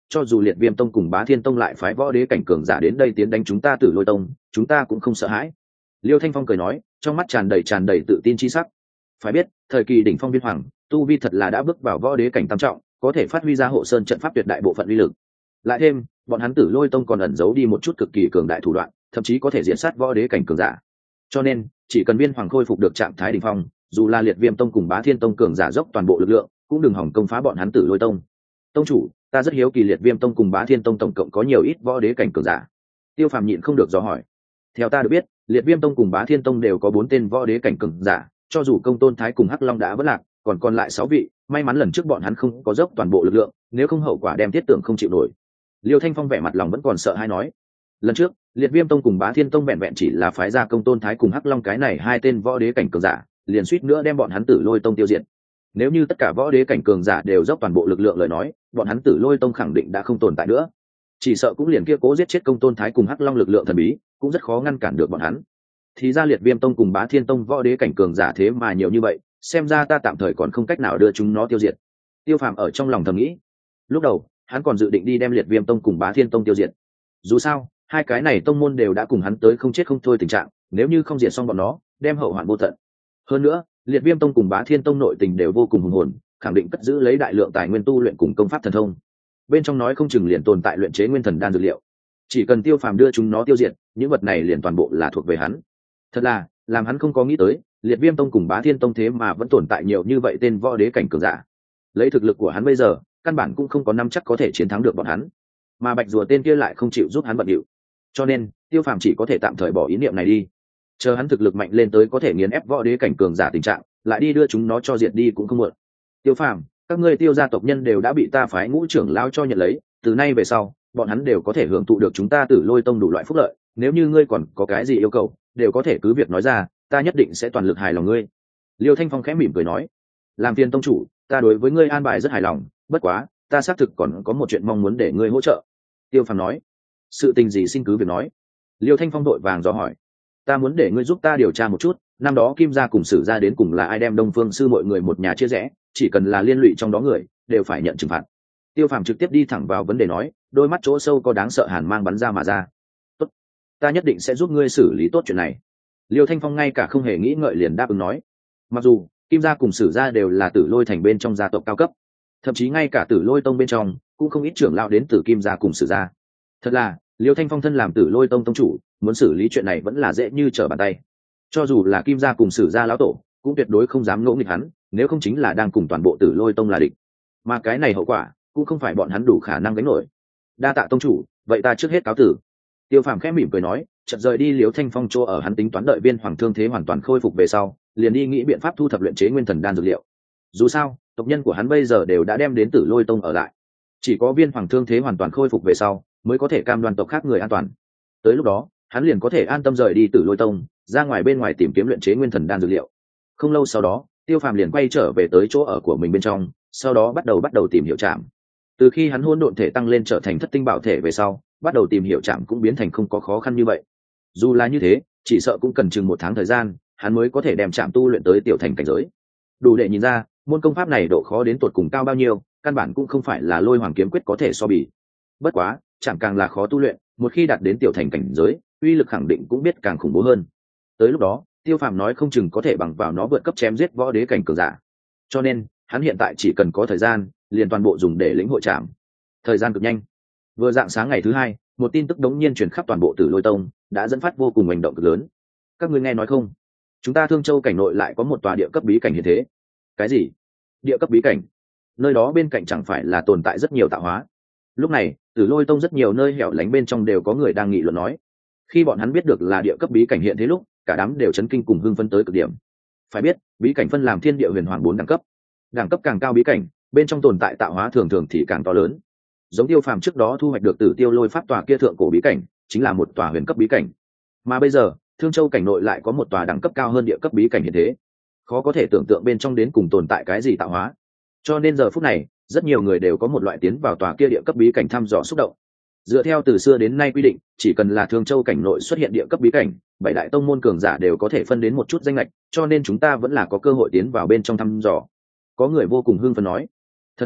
cho dù liệt viêm tông cùng bá thiên tông lại phái võ đế cảnh cường giả đến đây tiến đánh chúng ta Tử Lôi tông, chúng ta cũng không sợ hãi. Liêu Thanh Phong cười nói, trong mắt tràn đầy tự tin chi sắc. Phải biết, thời kỳ đỉnh phong Viên Hoàng, tu vi thật là đã bước vào võ đế cảnh tam trọng, có thể phát huy ra hộ sơn trận pháp tuyệt đại bộ phận uy lực. Lại thêm, bọn hắn Tử Lôi tông còn ẩn giấu đi một chút cực kỳ cường đại thủ đoạn, thậm chí có thể diện sát võ đế cảnh cường giả. Cho nên, chỉ cần Viên Hoàng khôi phục được trạng thái đỉnh phong, dù là liệt viêm tông cùng bá thiên tông cường giả dốc toàn bộ lực lượng, cũng đừng hỏng công phá bọn hắn Tử Lôi tông. Tông chủ, ta rất hiếu kỳ liệt viêm tông cùng bá thiên tông tổng cộng có nhiều ít võ đế cảnh cường giả. Tiêu Phàm nhịn không được dò hỏi. Theo ta được biết, liệt viêm tông cùng bá thiên tông đều có 4 tên võ đế cảnh cường giả, cho dù Công Tôn Thái cùng Hắc Long đã vỡ lạc, còn lại 6 vị, may mắn lần trước bọn hắn không có dốc toàn bộ lực lượng, nếu không hậu quả đem thiết tưởng không chịu nổi. Liêu Thanh Phong vẻ mặt lòng vẫn còn sợ hãi nói, lần trước liệt viêm tông cùng bá thiên tông vẹn vẹn chỉ là phái ra Công Tôn Thái cùng Hắc Long cái này 2 tên võ đế cảnh cường giả, liền suýt nữa đem bọn hắn Tử Lôi tông tiêu diệt. Nếu như tất cả võ đế cảnh cường giả đều dốc toàn bộ lực lượng lời nói, bọn hắn Tử Lôi tông khẳng định đã không tồn tại nữa, chỉ sợ cũng liền kia cố giết chết Công Tôn Thái cùng Hắc Long lực lượng thần bí, cũng rất khó ngăn cản được bọn hắn. Thì ra liệt viêm tông cùng bá thiên tông võ đế cảnh cường giả thế mà nhiều như vậy, xem ra ta tạm thời còn không cách nào đưa chúng nó tiêu diệt. Tiêu Phàm ở trong lòng thầm nghĩ. Lúc đầu hắn còn dự định đi đem liệt viêm tông cùng bá thiên tông tiêu diệt, dù sao 2 cái này tông môn đều đã cùng hắn tới không chết không thôi tình trạng, nếu như không diệt xong bọn nó, đem hậu hoạn vô tận. Hơn nữa liệt viêm tông cùng bá thiên tông nội tình đều vô cùng hùng hồn, khẳng định cất giữ lấy đại lượng tài nguyên tu luyện cùng công pháp thần thông, bên trong nói không chừng liền tồn tại luyện chế nguyên thần đan dược liệu. Chỉ cần Tiêu Phàm đưa chúng nó tiêu diệt, những vật này liền toàn bộ là thuộc về hắn. Thật là làm hắn không có nghĩ tới, liệt viêm tông cùng bá thiên tông thế mà vẫn tồn tại nhiều như vậy tên võ đế cảnh cường giả. Lấy thực lực của hắn bây giờ, căn bản cũng không có năm chắc có thể chiến thắng được bọn hắn, mà bạch rùa tên kia lại không chịu giúp hắn bận điệu, cho nên Tiêu Phàm chỉ có thể tạm thời bỏ ý niệm này đi, chờ hắn thực lực mạnh lên tới có thể nghiền ép võ đế cảnh cường giả tình trạng, lại đi đưa chúng nó cho diệt đi cũng không muộn. Tiêu Phàm, các ngươi Tiêu gia tộc nhân đều đã bị ta phái ngũ trưởng lão cho nhận lấy, từ nay về sau bọn hắn đều có thể hưởng thụ được chúng ta Tử Lôi tông đủ loại phúc lợi, nếu như ngươi còn có cái gì yêu cầu, đều có thể cứ việc nói ra, ta nhất định sẽ toàn lực hài lòng ngươi. Liêu Thanh Phong khẽ mỉm cười nói, làm phiền tông chủ, ta đối với ngươi an bài rất hài lòng, bất quá ta xác thực còn có một chuyện mong muốn để ngươi hỗ trợ. Tiêu Phàm nói, sự tình gì xin cứ việc nói. Liêu Thanh Phong đội vàng dò hỏi, ta muốn để ngươi giúp ta điều tra một chút, năm đó Kim gia cùng Sử gia đến cùng là ai đem Đông Phương sư mọi người một nhà chia rẽ, chỉ cần là liên lụy trong đó người, đều phải nhận trừng phạt. Tiêu Phàm trực tiếp đi thẳng vào vấn đề nói, đôi mắt chỗ sâu có đáng sợ hàn mang bắn ra mà ra. Tốt, ta nhất định sẽ giúp ngươi xử lý tốt chuyện này. Liêu Thanh Phong ngay cả không hề nghĩ ngợi liền đáp ứng nói. Mặc dù Kim gia cùng Sử gia đều là Tử Lôi thành bên trong gia tộc cao cấp, thậm chí ngay cả Tử Lôi tông bên trong cũng không ít trưởng lão đến từ Kim gia cùng Sử gia. Thật là Liêu Thanh Phong thân làm Tử Lôi tông tông chủ, muốn xử lý chuyện này vẫn là dễ như trở bàn tay. Cho dù là Kim gia cùng Sử gia lão tổ, cũng tuyệt đối không dám ngỗ nghịch hắn, nếu không chính là đang cùng toàn bộ Tử Lôi tông là địch. Mà cái này hậu quả cũng không phải bọn hắn đủ khả năng gánh nổi. Đa tạ tông chủ, vậy ta trước hết cáo tử. Tiêu Phàm khẽ mỉm cười nói, chợt rời đi Liêu Thanh Phong chỗ ở, hắn tính toán đợi Viên Hoàng thương thế hoàn toàn khôi phục về sau, liền đi nghĩ biện pháp thu thập luyện chế nguyên thần đan dược liệu. Dù sao tộc nhân của hắn bây giờ đều đã đem đến Tử Lôi tông ở lại, chỉ có Viên Hoàng thương thế hoàn toàn khôi phục về sau mới có thể cam đoan tộc khác người an toàn. Tới lúc đó hắn liền có thể an tâm rời đi Tử Lôi tông, ra ngoài bên ngoài tìm kiếm luyện chế nguyên thần đan dược liệu. Không lâu sau đó Tiêu Phàm liền quay trở về tới chỗ ở của mình bên trong, sau đó bắt đầu tìm hiểu trạm. Từ khi hắn hỗn độn thể tăng lên trở thành thất tinh bảo thể về sau, bắt đầu tìm hiểu trạm cũng biến thành không có khó khăn như vậy. Dù là như thế, chỉ sợ cũng cần chừng 1 tháng thời gian, hắn mới có thể đem trạm tu luyện tới tiểu thành cảnh giới. Đủ để nhìn ra môn công pháp này độ khó đến tột cùng cao bao nhiêu, căn bản cũng không phải là Lôi Hoàng kiếm quyết có thể so bì. Bất quá trạm càng là khó tu luyện, một khi đạt đến tiểu thành cảnh giới, uy lực khẳng định cũng biết càng khủng bố hơn. Tới lúc đó Tiêu Phàm nói không chừng có thể bằng vào nó vượt cấp chém giết võ đế cảnh cường giả. Cho nên hắn hiện tại chỉ cần có thời gian, liền toàn bộ dùng để lĩnh hội trạm. Thời gian cực nhanh, vừa rạng sáng ngày thứ 2, một tin tức đống nhiên truyền khắp toàn bộ Tử Lôi tông, đã dẫn phát vô cùng hành động cực lớn. Các ngươi nghe nói không? Chúng ta Thương Châu cảnh nội lại có một tòa địa cấp bí cảnh hiện thế. Cái gì? Địa cấp bí cảnh? Nơi đó bên cạnh chẳng phải là tồn tại rất nhiều tạo hóa? Lúc này Tử Lôi tông rất nhiều nơi hẻo lánh bên trong đều có người đang nghị luận nói. Khi bọn hắn biết được là địa cấp bí cảnh hiện thế lúc, cả đám đều chấn kinh cùng hưng phấn tới cực điểm. Phải biết bí cảnh phân làm Thiên Địa Huyền Hoàng 4 đẳng cấp, đẳng cấp càng cao bí cảnh bên trong tồn tại tạo hóa thường thường thì càng to lớn. Giống Tiêu Phàm trước đó thu hoạch được Tử Tiêu Lôi pháp tòa kia thượng cổ bí cảnh, chính là một tòa huyền cấp bí cảnh, mà bây giờ Thương Châu cảnh nội lại có một tòa đẳng cấp cao hơn địa cấp bí cảnh hiện thế. Khó có thể tưởng tượng bên trong đến cùng tồn tại cái gì tạo hóa. Cho nên giờ phút này rất nhiều người đều có một loại tiến vào tòa kia địa cấp bí cảnh thăm dò xúc động. Dựa theo từ xưa đến nay quy định, chỉ cần là Thương Châu cảnh nội xuất hiện địa cấp bí cảnh, 7 đại tông môn cường giả đều có thể phân đến một chút danh lệch, cho nên chúng ta vẫn là có cơ hội tiến vào bên trong thăm dò. Có người vô cùng hưng phấn nói, thật là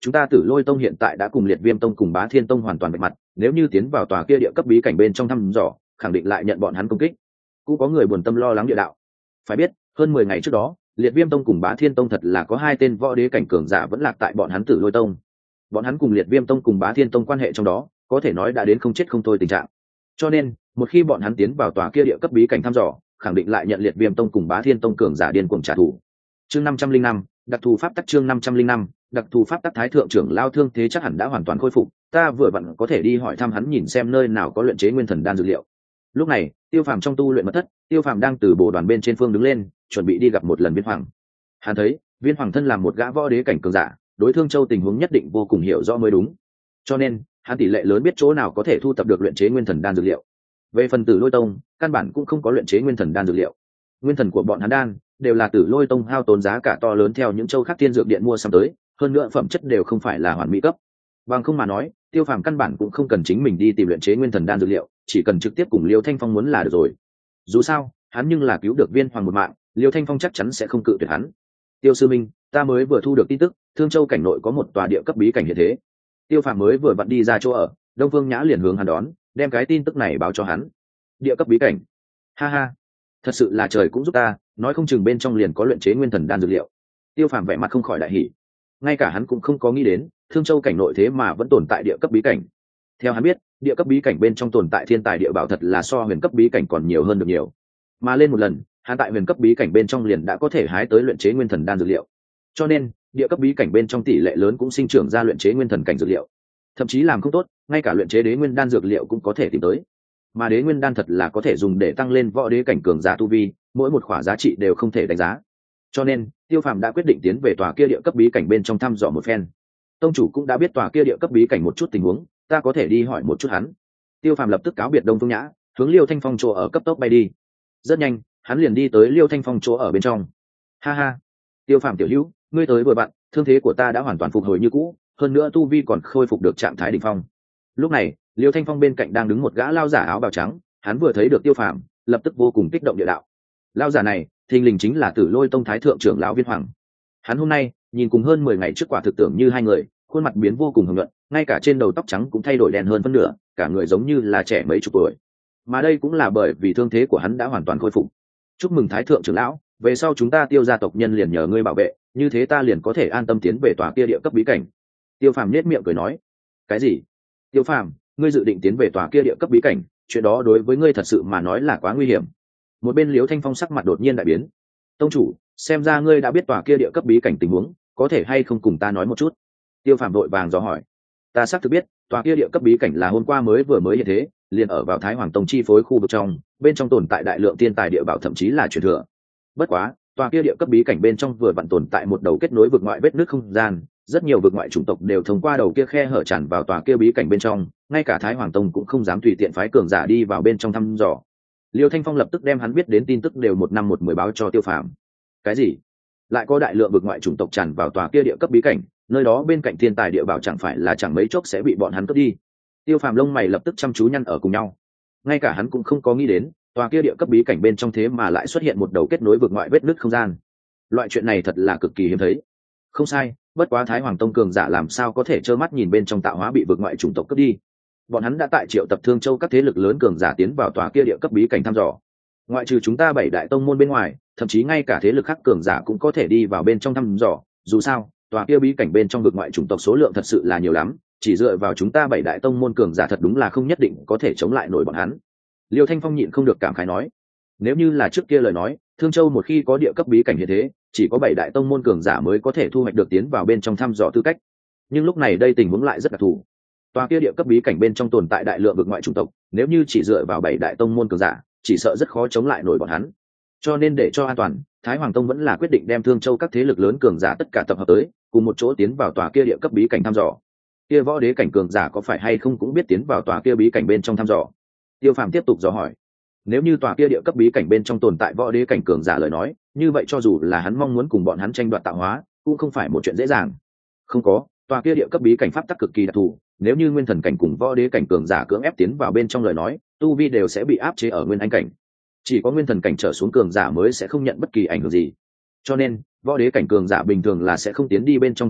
chúng ta Tử Lôi Tông hiện tại đã cùng Liệt Viêm Tông cùng Bá Thiên Tông hoàn toàn vạch mặt, nếu như tiến vào tòa kia địa cấp bí cảnh bên trong thăm dò, khẳng định lại nhận bọn hắn công kích. Cũng có người buồn tâm lo lắng địa đạo. Phải biết, hơn 10 ngày trước đó, Liệt Viêm Tông cùng Bá Thiên Tông thật là có 2 tên võ đế cảnh cường giả vẫn lạc tại bọn hắn Tử Lôi Tông. Bọn hắn cùng Liệt Viêm Tông cùng Bá Thiên Tông quan hệ trong đó, có thể nói đã đến không chết không thôi tình trạng. Cho nên, một khi bọn hắn tiến vào tòa kia địa cấp bí cảnh thăm dò, khẳng định lại nhận Liệt Viêm Tông cùng Bá Thiên Tông cường giả điên cuồng trả thù. Chương 505, đặc thù pháp tắc chương 505, đặc thù pháp tắc. Thái thượng trưởng lao thương thế chắc hẳn đã hoàn toàn khôi phục, ta vừa vặn có thể đi hỏi thăm hắn nhìn xem nơi nào có luyện chế nguyên thần đan dược liệu. Lúc này, Tiêu Phàm trong tu luyện mật thất, Tiêu Phàm đang từ bộ đoàn bên trên phương đứng lên, chuẩn bị đi gặp một lần Viên Hoàng. Hắn thấy, Viên Hoàng thân làm một gã võ đế cảnh cường giả, đối Thương Châu tình huống nhất định vô cùng hiểu rõ mới đúng. Cho nên, hắn tỷ lệ lớn biết chỗ nào có thể thu tập được luyện chế nguyên thần đan dược liệu. Về phần Tử Lôi Tông, căn bản cũng không có luyện chế nguyên thần đan dược liệu. Nguyên thần của bọn hắn đan đều là Tử Lôi Tông hao tốn giá cả to lớn theo những châu khác thiên dược điện mua sắm tới, hơn nữa phẩm chất đều không phải là hoàn mỹ cấp. Bằng không mà nói, Tiêu Phàm căn bản cũng không cần chính mình đi tìm luyện chế nguyên thần đan dược liệu, chỉ cần trực tiếp cùng Liêu Thanh Phong muốn là được rồi. Dù sao, hắn nhưng là cứu được Viên Hoàng một mạng, Liêu Thanh Phong chắc chắn sẽ không cự tuyệt hắn. Tiêu sư minh, ta mới vừa thu được tin tức, Thương Châu cảnh nội có một tòa địa cấp bí cảnh hiện thế. Tiêu Phàm mới vừa vặn đi ra chỗ ở, Đông Vương Nhã liền hướng hắn đón, đem cái tin tức này báo cho hắn. Địa cấp bí cảnh? Ha ha, thật sự là trời cũng giúp ta, nói không chừng bên trong liền có luyện chế nguyên thần đan dược liệu. Tiêu Phàm vẻ mặt không khỏi đại hỉ. Ngay cả hắn cũng không có nghĩ đến, Thương Châu cảnh nội thế mà vẫn tồn tại địa cấp bí cảnh. Theo hắn biết, địa cấp bí cảnh bên trong tồn tại thiên tài địa bảo thật là so huyền cấp bí cảnh còn nhiều hơn được nhiều. Mà lên một lần, hắn tại huyền cấp bí cảnh bên trong liền đã có thể hái tới luyện chế nguyên thần đan dược liệu. Cho nên, địa cấp bí cảnh bên trong tỷ lệ lớn cũng sinh trưởng ra luyện chế nguyên thần cảnh dược liệu. Thậm chí làm không tốt, ngay cả luyện chế đế nguyên đan dược liệu cũng có thể tìm tới. Mà đế nguyên đan thật là có thể dùng để tăng lên võ đế cảnh cường giả tu vi, mỗi một khỏa giá trị đều không thể đánh giá. Cho nên, Tiêu Phàm đã quyết định tiến về tòa kia địa cấp bí cảnh bên trong thăm dò một phen. Tông chủ cũng đã biết tòa kia địa cấp bí cảnh một chút tình huống, ta có thể đi hỏi một chút hắn. Tiêu Phàm lập tức cáo biệt Đông Phương Nhã, hướng Liêu Thanh Phong chỗ ở cấp tốc bay đi. Rất nhanh, hắn liền đi tới Liêu Thanh Phong chỗ ở bên trong. Ha ha, Tiêu Phàm tiểu hữu, ngươi tới vừa vặn, thương thế của ta đã hoàn toàn phục hồi như cũ, hơn nữa tu vi còn khôi phục được trạng thái đỉnh phong. Lúc này, Liêu Thanh Phong bên cạnh đang đứng một gã lao giả áo bào trắng, hắn vừa thấy được Tiêu Phàm, lập tức vô cùng kích động địa đạo. Lao giả này, thình lình chính là Tử Lôi Tông thái thượng trưởng lão Viên Hoàng. Hắn hôm nay, nhìn cùng hơn 10 ngày trước quả thực tưởng như hai người, khuôn mặt biến vô cùng hồng nhuận, ngay cả trên đầu tóc trắng cũng thay đổi đen hơn phân nửa, cả người giống như là trẻ mấy chục tuổi. Mà đây cũng là bởi vì thương thế của hắn đã hoàn toàn khôi phục. Chúc mừng thái thượng trưởng lão, về sau chúng ta Tiêu gia tộc nhân liền nhờ ngươi bảo vệ, như thế ta liền có thể an tâm tiến về tòa kia địa cấp bí cảnh. Tiêu Phàm nhếch miệng cười nói. Cái gì? Tiêu Phàm, ngươi dự định tiến về tòa kia địa cấp bí cảnh, chuyện đó đối với ngươi thật sự mà nói là quá nguy hiểm. Một bên Liễu Thanh Phong sắc mặt đột nhiên đại biến. Tông chủ, xem ra ngươi đã biết tòa kia địa cấp bí cảnh tình huống, có thể hay không cùng ta nói một chút? Tiêu Phàm vội vàng dò hỏi. Ta xác thực biết, tòa kia địa cấp bí cảnh là hôm qua mới hiện thế, liền ở vào Thái Hoàng Tông chi phối khu vực trong, bên trong tồn tại đại lượng thiên tài địa bảo thậm chí là truyền thừa. Bất quá, tòa kia địa cấp bí cảnh bên trong vừa vặn tồn tại một đầu kết nối vực ngoại vết nứt không gian, rất nhiều vực ngoại chủng tộc đều thông qua đầu kia khe hở tràn vào tòa kia bí cảnh bên trong, ngay cả Thái Hoàng Tông cũng không dám tùy tiện phái cường giả đi vào bên trong thăm dò. Liêu Thanh Phong lập tức đem hắn biết đến tin tức đều một năm một mười báo cho Tiêu Phàm. Cái gì? Lại có đại lượng vực ngoại chủng tộc tràn vào tòa kia địa cấp bí cảnh, nơi đó bên cạnh thiên tài địa bảo chẳng phải là chẳng mấy chốc sẽ bị bọn hắn cướp đi. Tiêu Phàm lông mày lập tức chăm chú nhăn ở cùng nhau. Ngay cả hắn cũng không có nghĩ đến, tòa kia địa cấp bí cảnh bên trong thế mà lại xuất hiện một đầu kết nối vực ngoại vết nứt không gian. Loại chuyện này thật là cực kỳ hiếm thấy. Không sai, bất quá Thái Hoàng Tông cường giả làm sao có thể trơ mắt nhìn bên trong tạo hóa bị vực ngoại chủng tộc cướp đi. Bọn hắn đã tại triệu tập Thương Châu các thế lực lớn cường giả tiến vào tòa kia địa cấp bí cảnh thăm dò. Ngoại trừ chúng ta 7 đại tông môn bên ngoài, thậm chí ngay cả thế lực khác cường giả cũng có thể đi vào bên trong thăm dò. Dù sao, tòa kia bí cảnh bên trong vực ngoại chủng tộc số lượng thật sự là nhiều lắm, chỉ dựa vào chúng ta 7 đại tông môn cường giả thật đúng là không nhất định có thể chống lại nổi bọn hắn. Liêu Thanh Phong nhịn không được cảm khái nói, nếu như là trước kia lời nói, Thương Châu một khi có địa cấp bí cảnh như thế, chỉ có 7 đại tông môn cường giả mới có thể thu hoạch được tiến vào bên trong thăm dò tư cách. Nhưng lúc này đây tình huống lại rất đặc thù. Tòa kia địa cấp bí cảnh bên trong tồn tại đại lượng vực ngoại chủng tộc, nếu như chỉ dựa vào 7 đại tông môn cường giả, chỉ sợ rất khó chống lại nổi bọn hắn. Cho nên để cho an toàn, Thái Hoàng Tông vẫn là quyết định đem Thương Châu các thế lực lớn cường giả tất cả tập hợp tới, cùng một chỗ tiến vào tòa kia địa cấp bí cảnh thăm dò. Kia võ đế cảnh cường giả có phải hay không cũng biết tiến vào tòa kia bí cảnh bên trong thăm dò? Tiêu Phàm tiếp tục dò hỏi. Nếu như tòa kia địa cấp bí cảnh bên trong tồn tại võ đế cảnh cường giả lời nói, như vậy cho dù là hắn mong muốn cùng bọn hắn tranh đoạt tạo hóa, cũng không phải một chuyện dễ dàng. Không có, tòa kia địa cấp bí cảnh pháp tắc cực kỳ đặc thù, nếu như nguyên thần cảnh cùng võ đế cảnh cường giả cưỡng ép tiến vào bên trong lời nói, tu vi đều sẽ bị áp chế ở nguyên anh cảnh. Chỉ có nguyên thần cảnh trở xuống cường giả mới sẽ không nhận bất kỳ ảnh hưởng gì. Cho nên, võ đế cảnh cường giả bình thường là sẽ không tiến đi bên trong thăm dò,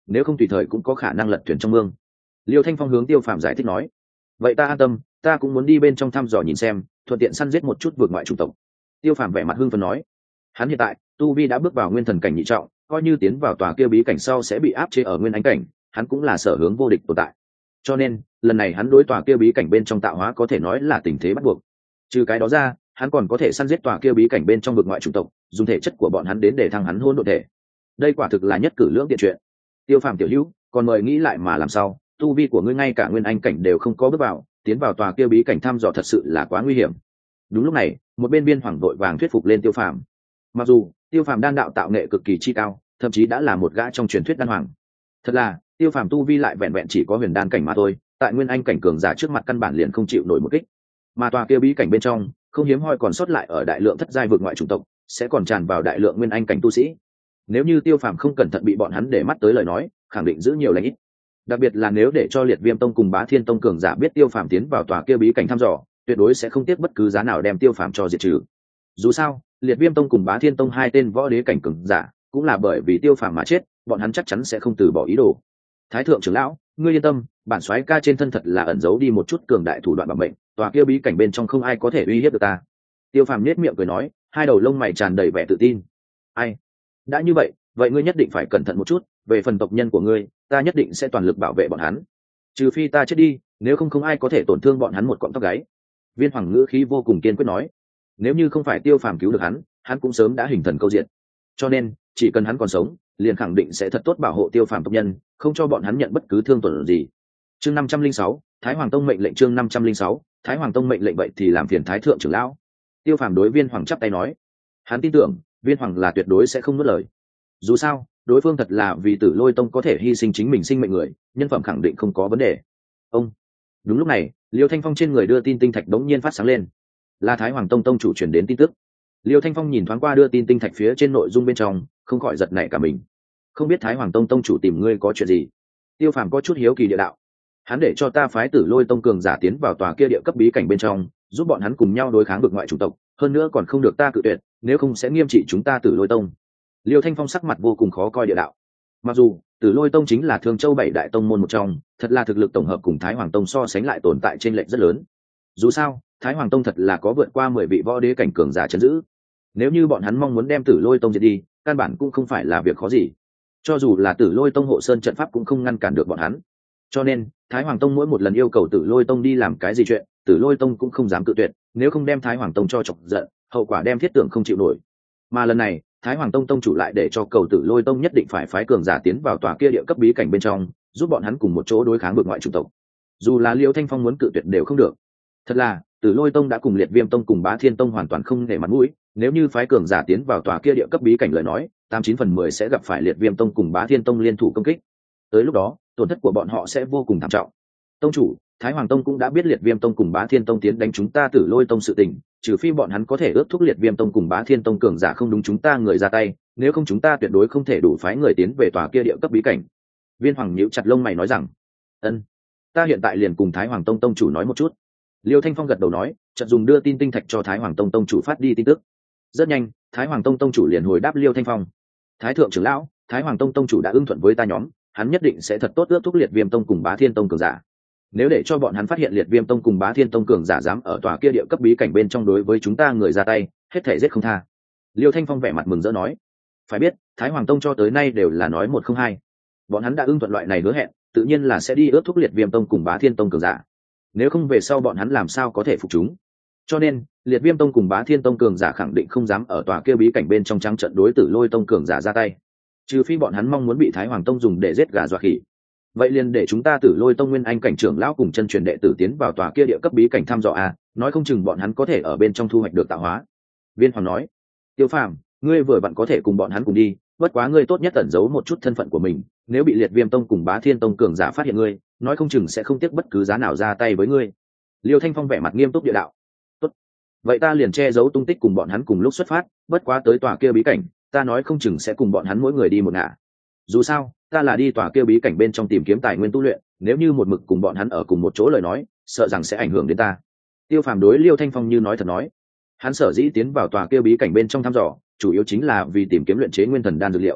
nếu không tùy thời cũng có khả năng lật thuyền trong mương. Liêu Thanh Phong hướng Tiêu Phàm giải thích nói. Vậy ta an tâm, ta cũng muốn đi bên trong thăm dò nhìn xem, thuận tiện săn giết một chút vượt ngoại chủng tộc. Tiêu Phàm vẻ mặt hưng phấn nói. Hắn hiện tại tu vi đã bước vào nguyên thần cảnh nhị trọng, coi như tiến vào tòa kia bí cảnh sau sẽ bị áp chế ở nguyên ánh cảnh, hắn cũng là sở hướng vô địch tồn tại. Cho nên lần này hắn đối tòa kia bí cảnh bên trong tạo hóa có thể nói là tình thế bắt buộc. Trừ cái đó ra, hắn còn có thể săn giết tòa kia bí cảnh bên trong vực ngoại chủng tộc, dùng thể chất của bọn hắn đến để thăng hắn hôn độn thể. Đây quả thực là nhất cử lưỡng tiện chuyện. Tiêu Phàm tiểu hữu, còn mời nghĩ lại mà làm sao, tu vi của ngươi ngay cả nguyên anh cảnh đều không có bước vào, tiến vào tòa kia bí cảnh thăm dò thật sự là quá nguy hiểm. Đúng lúc này, một bên Biên Hoàng vội vàng thuyết phục lên Tiêu Phàm. Mặc dù Tiêu Phàm đan đạo tạo nghệ cực kỳ chi cao, thậm chí đã là một gã trong truyền thuyết đan hoàng. Thật là, Tiêu Phàm tu vi lại vẹn vẹn chỉ có huyền đan cảnh mà thôi, tại nguyên anh cảnh cường giả trước mặt căn bản liền không chịu nổi một kích. Mà tòa kia bí cảnh bên trong, không hiếm hoi còn sót lại ở đại lượng thất giai vực ngoại chủng tộc, sẽ còn tràn vào đại lượng nguyên anh cảnh tu sĩ. Nếu như Tiêu Phàm không cẩn thận bị bọn hắn để mắt tới lời nói, khẳng định giữ nhiều lành ít. Đặc biệt là nếu để cho Liệt Viêm Tông cùng Bá Thiên Tông cường giả biết Tiêu Phàm tiến vào tòa kia bí cảnh thăm dò, tuyệt đối sẽ không tiếc bất cứ giá nào đem Tiêu Phàm cho diệt trừ. Dù sao, Liệt Viêm Tông cùng Bá Thiên Tông hai tên võ đế cảnh cường giả, cũng là bởi vì Tiêu Phàm mà chết, bọn hắn chắc chắn sẽ không từ bỏ ý đồ. Thái thượng trưởng lão, ngươi yên tâm, bản soái ca trên thân thật là ẩn giấu đi một chút cường đại thủ đoạn bảo mệnh, tòa kia bí cảnh bên trong không ai có thể uy hiếp được ta. Tiêu Phàm nhếch miệng cười nói, hai đầu lông mày tràn đầy vẻ tự tin. Ai? Đã như vậy, vậy ngươi nhất định phải cẩn thận một chút, về phần tộc nhân của ngươi, ta nhất định sẽ toàn lực bảo vệ bọn hắn. Trừ phi ta chết đi, nếu không ai có thể tổn thương bọn hắn một cọng tóc gáy. Viên Hoàng ngữ khí vô cùng kiên quyết nói. Nếu như không phải Tiêu Phàm cứu được hắn cũng sớm đã hình thần câu diện. Cho nên, chỉ cần hắn còn sống, liền khẳng định sẽ thật tốt bảo hộ Tiêu Phàm tộc nhân, không cho bọn hắn nhận bất cứ thương tổn gì. Chương 506, Thái Hoàng Tông mệnh lệnh. Chương 506, Thái Hoàng Tông mệnh lệnh. Vậy thì làm phiền Thái thượng trưởng lão. Tiêu Phàm đối Viên Hoàng chắp tay nói. Hắn tin tưởng Viên Hoàng là tuyệt đối sẽ không nuốt lời. Dù sao, đối phương thật là vì Tử Lôi Tông có thể hy sinh chính mình sinh mệnh người, nhân phẩm khẳng định không có vấn đề. Ông. Đúng lúc này, Liêu Thanh Phong trên người đưa tin tinh thạch đống nhiên phát sáng lên. Là Thái Hoàng Tông tông chủ truyền đến tin tức. Liêu Thanh Phong nhìn thoáng qua đưa tin tinh thạch phía trên nội dung bên trong, không khỏi giật nảy cả mình. Không biết Thái Hoàng Tông tông chủ tìm ngươi có chuyện gì? Tiêu Phàm có chút hiếu kỳ địa đạo. Hắn để cho ta phái Tử Lôi Tông cường giả tiến vào tòa kia địa cấp bí cảnh bên trong, giúp bọn hắn cùng nhau đối kháng vực ngoại chủng tộc, hơn nữa còn không được ta cự tuyệt, nếu không sẽ nghiêm trị chúng ta Tử Lôi Tông. Liêu Thanh Phong sắc mặt vô cùng khó coi địa đạo. Mặc dù Tử Lôi Tông chính là Thương Châu bảy đại tông môn một trong, thật là thực lực tổng hợp cùng Thái Hoàng Tông so sánh lại tồn tại trên lệch rất lớn. Dù sao, Thái Hoàng Tông thật là có vượt qua 10 vị võ đế cảnh cường giả trấn giữ. Nếu như bọn hắn mong muốn đem Tử Lôi Tông diệt đi, căn bản cũng không phải là việc khó gì. Cho dù là Tử Lôi Tông hộ sơn trận pháp cũng không ngăn cản được bọn hắn. Cho nên, Thái Hoàng Tông mỗi một lần yêu cầu Tử Lôi Tông đi làm cái gì chuyện, Tử Lôi Tông cũng không dám cự tuyệt, nếu không đem Thái Hoàng Tông cho chọc giận, hậu quả đem thiết tưởng không chịu nổi. Mà lần này, Thái Hoàng Tông tông chủ lại để cho cầu Tử Lôi Tông nhất định phải phái cường giả tiến vào tòa kia địa cấp bí cảnh bên trong, giúp bọn hắn cùng một chỗ đối kháng vực ngoại chủng tộc. Dù là Liêu Thanh Phong muốn cự tuyệt đều không được. Thật là, Tử Lôi Tông đã cùng Liệt Viêm Tông cùng Bá Thiên Tông hoàn toàn không để mặt mũi, nếu như phái cường giả tiến vào tòa kia địa cấp bí cảnh lời nói, 89/10 sẽ gặp phải Liệt Viêm Tông cùng Bá Thiên Tông liên thủ công kích. Tới lúc đó, tổn thất của bọn họ sẽ vô cùng thảm trọng. Tông chủ, Thái Hoàng Tông cũng đã biết Liệt Viêm Tông cùng Bá Thiên Tông tiến đánh chúng ta Tử Lôi Tông sự tình, trừ phi bọn hắn có thể ước thúc Liệt Viêm Tông cùng Bá Thiên Tông cường giả không đúng chúng ta người ra tay, nếu không chúng ta tuyệt đối không thể đủ phái người tiến về tòa kia địa cấp bí cảnh. Viên Hoàng nhíu chặt lông mày nói rằng, ân, ta hiện tại liền cùng Thái Hoàng Tông tông chủ nói một chút. Liêu Thanh Phong gật đầu nói, chợt dùng đưa tin tinh thạch cho Thái Hoàng Tông tông chủ phát đi tin tức. Rất nhanh, Thái Hoàng Tông tông chủ liền hồi đáp Liêu Thanh Phong. Thái thượng trưởng lão, Thái Hoàng Tông tông chủ đã ưng thuận với ta nhóm, hắn nhất định sẽ thật tốt ước thúc Liệt Viêm Tông cùng Bá Thiên Tông cường giả. Nếu để cho bọn hắn phát hiện Liệt Viêm Tông cùng Bá Thiên Tông cường giả dám ở tòa kia địa cấp bí cảnh bên trong đối với chúng ta người ra tay, hết thảy giết không tha. Liêu Thanh Phong vẻ mặt mừng rỡ nói, phải biết, Thái Hoàng Tông cho tới nay đều là nói một không hai. Bọn hắn đã ưng thuận loại này hứa hẹn, tự nhiên là sẽ đi ước thúc Liệt Viêm Tông cùng Bá Thiên Tông cường giả. Nếu không về sau bọn hắn làm sao có thể phục chúng. Cho nên, Liệt Viêm Tông cùng Bá Thiên Tông cường giả khẳng định không dám ở tòa kia bí cảnh bên trong trắng trận đối Tử Lôi Tông cường giả ra tay. Trừ phi bọn hắn mong muốn bị Thái Hoàng Tông dùng để giết gà dọa khỉ. Vậy liền để chúng ta Tử Lôi Tông nguyên anh cảnh trưởng lão cùng chân truyền đệ tử tiến vào tòa kia địa cấp bí cảnh thăm dò nói không chừng bọn hắn có thể ở bên trong thu hoạch được tạo hóa. Viên Hoàng nói, Tiêu Phàm, ngươi vừa vặn có thể cùng bọn hắn cùng đi, bất quá ngươi tốt nhất ẩn giấu một chút thân phận của mình, nếu bị Liệt Viêm Tông cùng Bá Thiên Tông cường giả phát hiện ngươi, nói không chừng sẽ không tiếc bất cứ giá nào ra tay với ngươi. Liêu Thanh Phong vẻ mặt nghiêm túc địa đạo, tốt, vậy ta liền che giấu tung tích cùng bọn hắn cùng lúc xuất phát, bất quá tới tòa kia bí cảnh, ta nói không chừng sẽ cùng bọn hắn mỗi người đi một ngả. Dù sao, ta là đi tòa kia bí cảnh bên trong tìm kiếm tài nguyên tu luyện, nếu như một mực cùng bọn hắn ở cùng một chỗ lời nói, sợ rằng sẽ ảnh hưởng đến ta. Tiêu Phàm đối Liêu Thanh Phong như nói thật nói, hắn sở dĩ tiến vào tòa kia bí cảnh bên trong thăm dò, chủ yếu chính là vì tìm kiếm luyện chế nguyên thần đan dược liệu.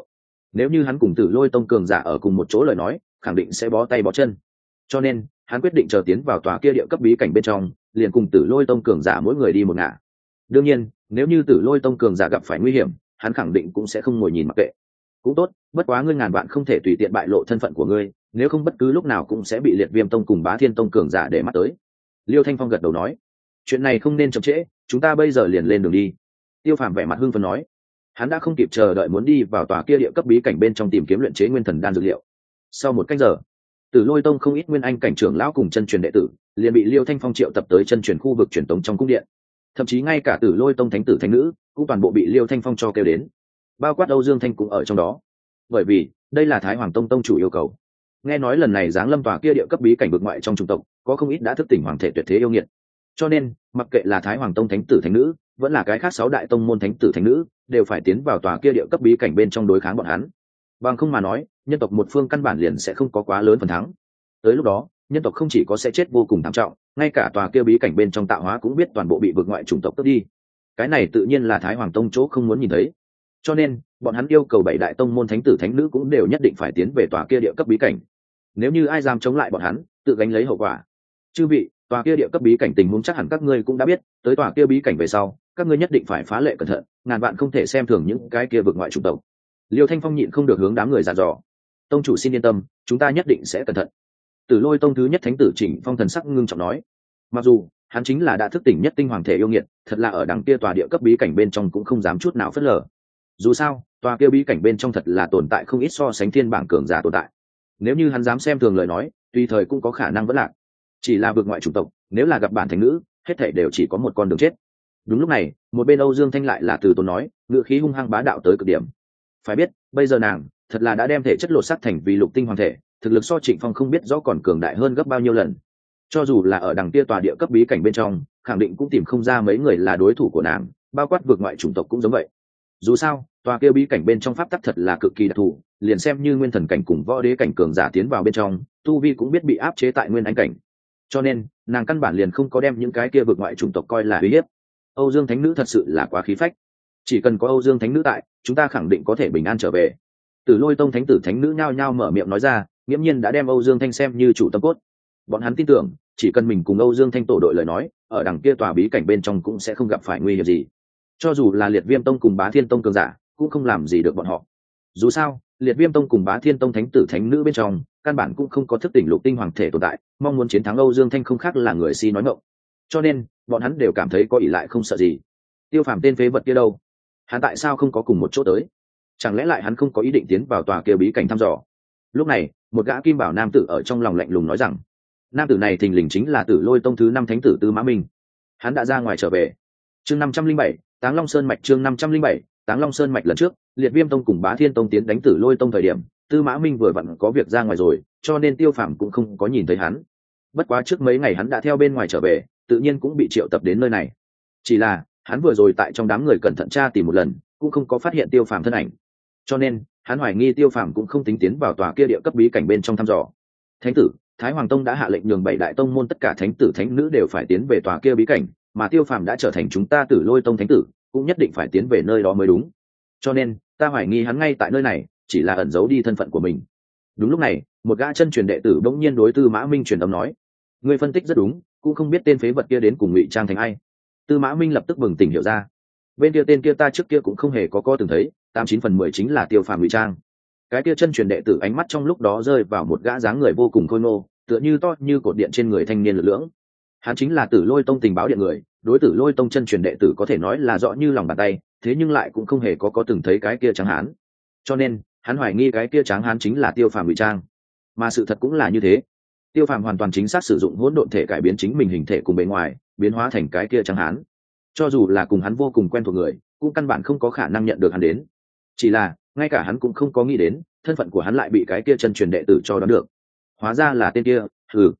nếu như hắn cùng Tử Lôi Tông cường giả ở cùng một chỗ lời nói khẳng định sẽ bó tay bó chân, cho nên hắn quyết định chờ tiến vào tòa kia địa cấp bí cảnh bên trong liền cùng Tử Lôi Tông cường giả mỗi người đi một ngả. Đương nhiên nếu như Tử Lôi Tông cường giả gặp phải nguy hiểm hắn khẳng định cũng sẽ không ngồi nhìn mặc kệ. Cũng tốt, bất quá ngươi ngàn vạn không thể tùy tiện bại lộ thân phận của ngươi, nếu không bất cứ lúc nào cũng sẽ bị Liệt Viêm Tông cùng Bá Thiên Tông cường giả để mắt tới. Liêu Thanh Phong gật đầu nói, chuyện này không nên chậm trễ, chúng ta bây giờ liền lên đường đi. Tiêu Phàm vẻ mặt hưng phấn nói, hắn đã không kịp chờ đợi muốn đi vào tòa kia địa cấp bí cảnh bên trong tìm kiếm luyện chế nguyên thần đan dược liệu. Sau một cách giờ, Tử Lôi Tông không ít nguyên anh cảnh trưởng lão cùng chân truyền đệ tử liền bị Liêu Thanh Phong triệu tập tới chân truyền khu vực truyền tống trong cung điện, thậm chí ngay cả Tử Lôi Tông thánh tử thánh nữ cũng toàn bộ bị Liêu Thanh Phong cho kêu đến, bao quát Âu Dương Thanh cũng ở trong đó, bởi vì đây là Thái Hoàng Tông tông chủ yêu cầu. Nghe nói lần này giáng lâm tòa kia địa cấp bí cảnh vực ngoại trong chủng tộc có không ít đã thức tỉnh hoàng thể tuyệt thế yêu nghiệt, cho nên mặc kệ là Thái Hoàng Tông thánh tử thánh nữ vẫn là cái khác 6 đại tông môn thánh tử thánh nữ đều phải tiến vào tòa kia địa cấp bí cảnh bên trong đối kháng bọn hắn, bằng không mà nói nhân tộc một phương căn bản liền sẽ không có quá lớn phần thắng. Tới lúc đó nhân tộc không chỉ có sẽ chết vô cùng thảm trọng, ngay cả tòa kia bí cảnh bên trong tạo hóa cũng biết toàn bộ bị vực ngoại chủng tộc cướp đi. Cái này tự nhiên là Thái Hoàng Tông chỗ không muốn nhìn thấy, cho nên bọn hắn yêu cầu 7 đại tông môn thánh tử thánh nữ cũng đều nhất định phải tiến về tòa kia địa cấp bí cảnh. Nếu như ai dám chống lại bọn hắn tự gánh lấy hậu quả. Chư vị, tòa kia địa cấp bí cảnh tình huống chắc hẳn các ngươi cũng đã biết, tới tòa kia bí cảnh về sau các ngươi nhất định phải phá lệ cẩn thận, ngàn vạn không thể xem thường những cái kia vực ngoại chủng tộc. Liêu Thanh Phong nhịn không được hướng đám người dặn dò. Tông chủ xin yên tâm, chúng ta nhất định sẽ cẩn thận. Tử Lôi Tông thứ nhất thánh tử Trịnh Phong thần sắc ngưng trọng nói, mặc dù hắn chính là đã thức tỉnh nhất tinh hoàng thể yêu nghiệt, thật là ở đằng kia tòa địa cấp bí cảnh bên trong cũng không dám chút nào phớt lờ. Dù sao tòa kia bí cảnh bên trong thật là tồn tại không ít so sánh thiên bảng cường giả tồn tại, nếu như hắn dám xem thường lời nói tùy thời cũng có khả năng vẫn lạc. Chỉ là vực ngoại chủng tộc nếu là gặp bản thánh nữ hết thảy đều chỉ có một con đường chết. Đúng lúc này một bên Âu Dương Thanh lại là từ tốn nói, ngựa khí hung hăng bá đạo tới cực điểm. Phải biết bây giờ nàng thật là đã đem thể chất lột xác thành vì lục tinh hoàng thể, thực lực so Trịnh Phong không biết rõ còn cường đại hơn gấp bao nhiêu lần. Cho dù là ở đằng kia tòa địa cấp bí cảnh bên trong khẳng định cũng tìm không ra mấy người là đối thủ của nàng, bao quát vực ngoại chủng tộc cũng giống vậy. Dù sao tòa kia bí cảnh bên trong pháp tắc thật là cực kỳ đặc thù, liền xem như nguyên thần cảnh cùng võ đế cảnh cường giả tiến vào bên trong tu vi cũng biết bị áp chế tại nguyên anh cảnh, cho nên nàng căn bản liền không có đem những cái kia vực ngoại chủng tộc coi là uy hiếp. Âu Dương thánh nữ thật sự là quá khí phách, chỉ cần có Âu Dương thánh nữ tại chúng ta khẳng định có thể bình an trở về. Tử Lôi Tông thánh tử thánh nữ nhao nhao mở miệng nói ra, nghiễm nhiên đã đem Âu Dương Thanh xem như chủ tâm cốt. Bọn hắn tin tưởng chỉ cần mình cùng Âu Dương Thanh tổ đội lời nói ở đằng kia tòa bí cảnh bên trong cũng sẽ không gặp phải nguy hiểm gì, cho dù là Liệt Viêm Tông cùng Bá Thiên Tông cường giả cũng không làm gì được bọn họ. Dù sao Liệt Viêm Tông cùng Bá Thiên Tông thánh tử thánh nữ bên trong căn bản cũng không có thức tỉnh lục tinh hoàng thể tồn tại, mong muốn chiến thắng Âu Dương Thanh không khác là người si nói ngọng, cho nên bọn hắn đều cảm thấy có ỷ lại không sợ gì. Tiêu Phàm tên phế vật kia đâu, hắn tại sao không có cùng một chỗ tới? Chẳng lẽ lại hắn không có ý định tiến vào tòa kia bí cảnh thăm dò? Lúc này một gã kim bảo nam tử ở trong lòng lạnh lùng nói rằng, nam tử này thình lình chính là Tử Lôi Tông thứ 5 thánh tử Tư Mã Minh. Hắn đã ra ngoài trở về. Chương 507, Táng Long Sơn mạch. Chương 507, Táng Long Sơn mạch. Lần trước Liệt Viêm Tông cùng Bá Thiên Tông tiến đánh Tử Lôi Tông thời điểm Tư Mã Minh vừa vặn có việc ra ngoài rồi, cho nên Tiêu Phàm cũng không có nhìn thấy hắn. Bất quá trước mấy ngày hắn đã theo bên ngoài trở về, tự nhiên cũng bị triệu tập đến nơi này. Chỉ là hắn vừa rồi tại trong đám người cẩn thận tra tìm một lần cũng không có phát hiện Tiêu Phàm thân ảnh, cho nên hắn hoài nghi Tiêu Phàm cũng không tính tiến vào tòa kia địa cấp bí cảnh bên trong thăm dò. Thánh tử Thái Hoàng Tông đã hạ lệnh nhường 7 đại tông môn tất cả thánh tử thánh nữ đều phải tiến về tòa kia bí cảnh, mà Tiêu Phàm đã trở thành chúng ta Tử Lôi Tông thánh tử cũng nhất định phải tiến về nơi đó mới đúng, cho nên ta hoài nghi hắn ngay tại nơi này chỉ là ẩn giấu đi thân phận của mình. Đúng lúc này một gã chân truyền đệ tử bỗng nhiên đối Tư Mã Minh truyền âm nói, ngươi phân tích rất đúng, cũng không biết tên phế vật kia đến cùng ngụy trang thành ai. Tư Mã Minh lập tức bừng tỉnh hiểu ra, bên kia tên kia ta trước kia cũng không hề có từng thấy, 89/10 chính là Tiêu Phàm ngụy trang. Cái kia chân truyền đệ tử ánh mắt trong lúc đó rơi vào một gã dáng người vô cùng khôi ngô, tựa như to như cột điện trên người thanh niên lực lưỡng. Hắn chính là Tử Lôi Tông tình báo điện người, đối Tử Lôi Tông chân truyền đệ tử có thể nói là rõ như lòng bàn tay, thế nhưng lại cũng không hề có từng thấy cái kia tráng hán, cho nên hắn hoài nghi cái kia tráng hán chính là Tiêu Phàm ngụy trang. Mà sự thật cũng là như thế, Tiêu Phàm hoàn toàn chính xác sử dụng hỗn độn thể cải biến chính mình hình thể cùng bề ngoài, biến hóa thành cái kia tráng hán. Cho dù là cùng hắn vô cùng quen thuộc người, cũng căn bản không có khả năng nhận được hắn đến. Chỉ là ngay cả hắn cũng không có nghĩ đến, thân phận của hắn lại bị cái kia chân truyền đệ tử cho đoán được. Hóa ra là tên kia,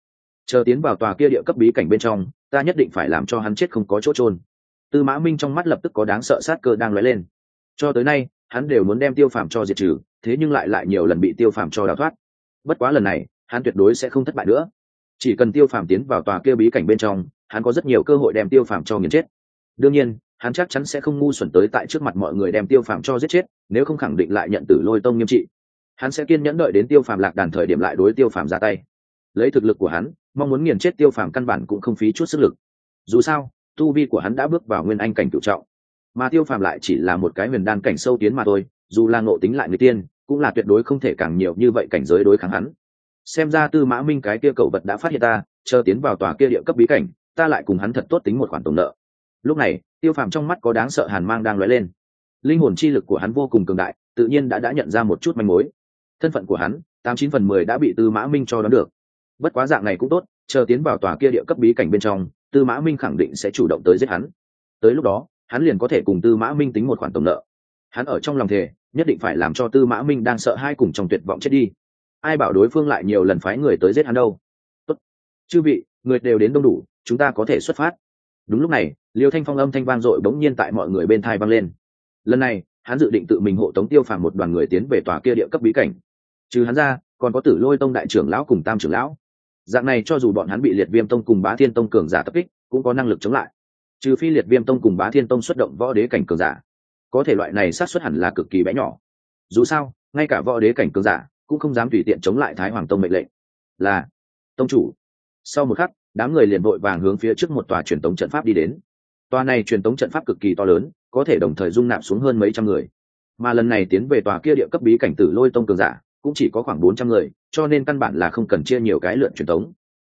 chờ tiến vào tòa kia địa cấp bí cảnh bên trong, ta nhất định phải làm cho hắn chết không có chỗ chôn. Tư Mã Minh trong mắt lập tức có đáng sợ sát cơ đang lóe lên. Cho tới nay, hắn đều muốn đem Tiêu Phàm cho diệt trừ, thế nhưng lại nhiều lần bị Tiêu Phàm cho đào thoát. Bất quá lần này, hắn tuyệt đối sẽ không thất bại nữa. Chỉ cần Tiêu Phàm tiến vào tòa kia bí cảnh bên trong, hắn có rất nhiều cơ hội đem Tiêu Phàm cho nghiền chết. Đương nhiên, hắn chắc chắn sẽ không ngu xuẩn tới tại trước mặt mọi người đem Tiêu Phàm cho giết chết, nếu không khẳng định lại nhận Tử Lôi Tông nghiêm trị. Hắn sẽ kiên nhẫn đợi đến Tiêu Phàm lạc đàn thời điểm lại đối Tiêu Phàm ra tay. Lấy thực lực của hắn, mong muốn nghiền chết Tiêu Phàm căn bản cũng không phí chút sức lực. Dù sao, tu vi của hắn đã bước vào nguyên anh cảnh cửu trọng, mà Tiêu Phàm lại chỉ là một cái huyền đan cảnh sâu tiến mà thôi, dù là ngộ tính lại người tiên, cũng là tuyệt đối không thể càng nhiều như vậy cảnh giới đối kháng hắn. Xem ra Tư Mã Minh cái kia cậu vật đã phát hiện ta, chờ tiến vào tòa kia địa cấp bí cảnh, ta lại cùng hắn thật tốt tính một khoản tổng nợ. Lúc này, Tiêu Phàm trong mắt có đáng sợ hàn mang đang lóe lên. Linh hồn chi lực của hắn vô cùng cường đại, tự nhiên đã nhận ra một chút manh mối. Thân phận của hắn, 89/10 đã bị Tư Mã Minh cho đoán được. Bất quá dạng này cũng tốt, chờ tiến vào tòa kia địa cấp bí cảnh bên trong, Tư Mã Minh khẳng định sẽ chủ động tới giết hắn. Tới lúc đó, hắn liền có thể cùng Tư Mã Minh tính một khoản tổng nợ. Hắn ở trong lòng thề, nhất định phải làm cho Tư Mã Minh đang sợ hai cùng trong tuyệt vọng chết đi. Ai bảo đối phương lại nhiều lần phái người tới giết hắn đâu. Tốt, chư vị, người đều đến đông đủ, chúng ta có thể xuất phát. Đúng lúc này, Liêu Thanh Phong âm thanh vang dội bỗng nhiên tại mọi người bên tai vang lên. Lần này, hắn dự định tự mình hộ tống Tiêu Phàm một đoàn người tiến về tòa kia địa cấp bí cảnh. Trừ hắn ra, còn có Tử Lôi Tông đại trưởng lão cùng Tam trưởng lão. Dạng này cho dù bọn hắn bị Liệt Viêm Tông cùng Bá Thiên Tông cường giả tập kích, cũng có năng lực chống lại. Trừ phi Liệt Viêm Tông cùng Bá Thiên Tông xuất động võ đế cảnh cường giả, có thể loại này xác suất hẳn là cực kỳ bé nhỏ. Dù sao, ngay cả võ đế cảnh cường giả cũng không dám tùy tiện chống lại Thái Hoàng Tông mệnh lệnh. Là tông chủ. Sau một khắc, đám người liền vội vàng hướng phía trước một tòa truyền tống trận pháp đi đến. Tòa này truyền tống trận pháp cực kỳ to lớn, có thể đồng thời dung nạp xuống hơn mấy trăm người. Mà lần này tiến về tòa kia địa cấp bí cảnh Tử Lôi Tông cường giả, cũng chỉ có khoảng 400 người, cho nên căn bản là không cần chia nhiều cái lượn truyền tống.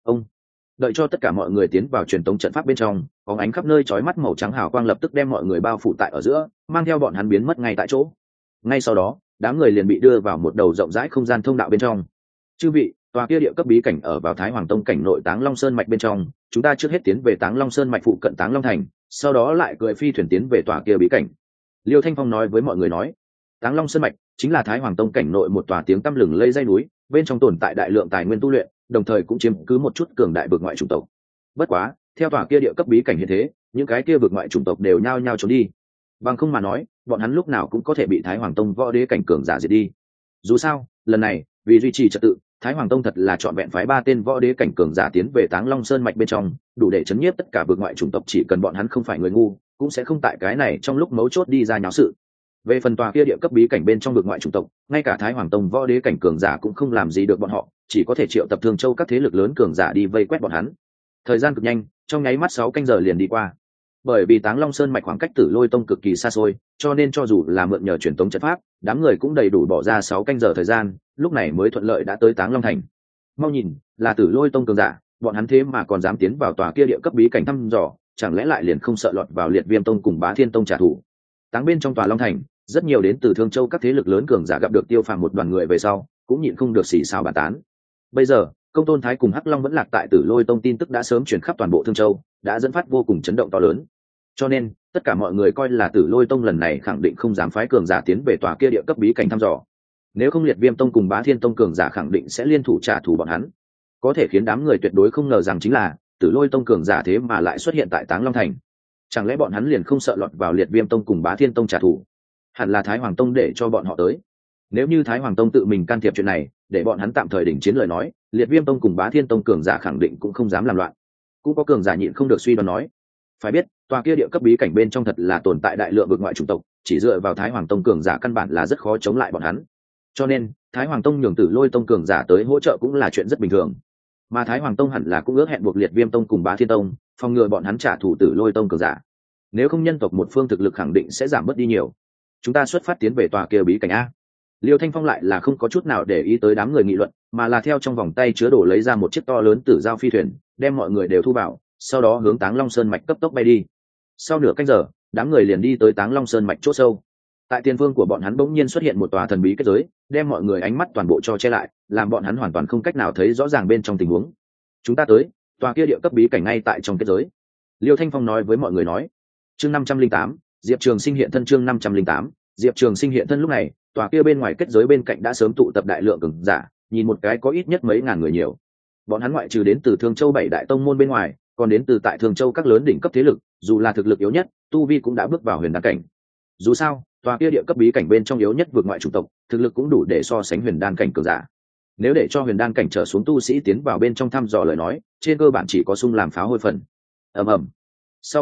Đợi cho tất cả mọi người tiến vào truyền tống trận pháp bên trong, bóng ánh khắp nơi chói mắt màu trắng hào quang lập tức đem mọi người bao phủ tại ở giữa, mang theo bọn hắn biến mất ngay tại chỗ. Ngay sau đó, đám người liền bị đưa vào một đầu rộng rãi không gian thông đạo bên trong. Chư vị, tòa kia địa cấp bí cảnh ở vào Thái Hoàng Tông cảnh nội Táng Long Sơn mạch bên trong, chúng ta trước hết tiến về Táng Long Sơn mạch phụ cận Táng Long thành, sau đó lại cưỡi phi thuyền tiến về tòa kia bí cảnh. Liêu Thanh Phong nói với mọi người nói, Táng Long Sơn mạch chính là Thái Hoàng Tông cảnh nội một tòa tiếng tăm lừng lây dãy núi, bên trong tồn tại đại lượng tài nguyên tu luyện, đồng thời cũng chiếm cứ một chút cường đại vực ngoại chủng tộc. Bất quá, theo tòa kia địa cấp bí cảnh hiện thế, những cái kia vực ngoại chủng tộc đều nhao nhao trốn đi. Bằng không mà nói, bọn hắn lúc nào cũng có thể bị Thái Hoàng Tông võ đế cảnh cường giả diệt đi. Dù sao, lần này, vì duy trì trật tự, Thái Hoàng Tông thật là chọn vẹn phái 3 tên võ đế cảnh cường giả tiến về Táng Long Sơn mạch bên trong, đủ để chấn nhiếp tất cả vực ngoại chủng tộc, chỉ cần bọn hắn không phải người ngu, cũng sẽ không tại cái này trong lúc mấu chốt đi ra nháo sự. Về phần tòa kia địa cấp bí cảnh bên trong vực ngoại chủng tộc, ngay cả Thái Hoàng Tông võ đế cảnh cường giả cũng không làm gì được bọn họ, chỉ có thể triệu tập Thương Châu các thế lực lớn cường giả đi vây quét bọn hắn. Thời gian cực nhanh, trong nháy mắt 6 canh giờ liền đi qua. Bởi vì Táng Long Sơn mạch khoảng cách Tử Lôi Tông cực kỳ xa xôi, cho nên cho dù là mượn nhờ truyền tống trận pháp, đám người cũng đầy đủ bỏ ra 6 canh giờ thời gian, lúc này mới thuận lợi đã tới Táng Long thành. Mau nhìn, là Tử Lôi Tông cường giả, bọn hắn thế mà còn dám tiến vào tòa kia địa cấp bí cảnh thăm dò, chẳng lẽ lại liền không sợ lọt vào Liệt Viêm Tông cùng Bá Thiên Tông trả thù. Táng bên trong tòa Long thành, rất nhiều đến từ Thương Châu các thế lực lớn cường giả gặp được Tiêu Phàm một đoàn người về sau, cũng nhịn không được xì xào bàn tán. Bây giờ, Công Tôn Thái cùng Hắc Long vẫn lạc tại Tử Lôi Tông tin tức đã sớm truyền khắp toàn bộ Thương Châu, đã dẫn phát vô cùng chấn động to lớn. Cho nên, tất cả mọi người coi là Tử Lôi Tông lần này khẳng định không dám phái cường giả tiến về tòa kia địa cấp bí cảnh thăm dò. Nếu không Liệt Viêm Tông cùng Bá Thiên Tông cường giả khẳng định sẽ liên thủ trả thù bọn hắn. Có thể khiến đám người tuyệt đối không ngờ rằng chính là Tử Lôi Tông cường giả thế mà lại xuất hiện tại Táng Long thành. Chẳng lẽ bọn hắn liền không sợ lọt vào Liệt Viêm Tông cùng Bá Thiên Tông trả thù? Hẳn là Thái Hoàng Tông để cho bọn họ tới. Nếu như Thái Hoàng Tông tự mình can thiệp chuyện này, để bọn hắn tạm thời đình chiến lời nói, Liệt Viêm Tông cùng Bá Thiên Tông cường giả khẳng định cũng không dám làm loạn. Cũng có cường giả nhịn không được suy đoán nói, phải biết, tòa kia địa cấp bí cảnh bên trong thật là tồn tại đại lượng vực ngoại chủng tộc, chỉ dựa vào Thái Hoàng Tông cường giả căn bản là rất khó chống lại bọn hắn. Cho nên, Thái Hoàng Tông nhường Tử Lôi Tông cường giả tới hỗ trợ cũng là chuyện rất bình thường. Mà Thái Hoàng Tông hẳn là cũng ước hẹn buộc Liệt Viêm Tông cùng Bá Thiên Tông, phòng ngừa bọn hắn trả thù Tử Lôi Tông cường giả. Nếu không nhân tộc một phương thực lực khẳng định sẽ giảm bớt đi nhiều. Chúng ta xuất phát tiến về tòa kia bí cảnh a. Liêu Thanh Phong lại là không có chút nào để ý tới đám người nghị luận, mà là theo trong vòng tay chứa đồ lấy ra một chiếc to lớn tử giao phi thuyền, đem mọi người đều thu vào, sau đó hướng Táng Long Sơn mạch cấp tốc bay đi. Sau nửa canh giờ, đám người liền đi tới Táng Long Sơn mạch chỗ sâu. Tại tiền phương của bọn hắn bỗng nhiên xuất hiện một tòa thần bí kết giới, đem mọi người ánh mắt toàn bộ cho che lại, làm bọn hắn hoàn toàn không cách nào thấy rõ ràng bên trong tình huống. Chúng ta tới, tòa kia địa cấp bí cảnh ngay tại trong kết giới. Liêu Thanh Phong nói với mọi người nói. Chương 508, Diệp Trường Sinh hiện thân. Chương 508, Diệp Trường Sinh hiện thân. Lúc này, tòa kia bên ngoài kết giới bên cạnh đã sớm tụ tập đại lượng cường giả, nhìn một cái có ít nhất mấy ngàn người nhiều. Bọn hắn ngoại trừ đến từ Thương Châu 7 đại tông môn bên ngoài, còn đến từ tại Thương Châu các lớn đỉnh cấp thế lực, dù là thực lực yếu nhất, tu vi cũng đã bước vào huyền đan cảnh. Dù sao, tòa kia địa cấp bí cảnh bên trong yếu nhất vượt ngoại chủng tộc, thực lực cũng đủ để so sánh huyền đan cảnh cường giả. Nếu để cho huyền đan cảnh trở xuống tu sĩ tiến vào bên trong thăm dò lời nói, trên cơ bản chỉ có sung làm pháo hôi phần. Ầm ầm. Sau một khắc,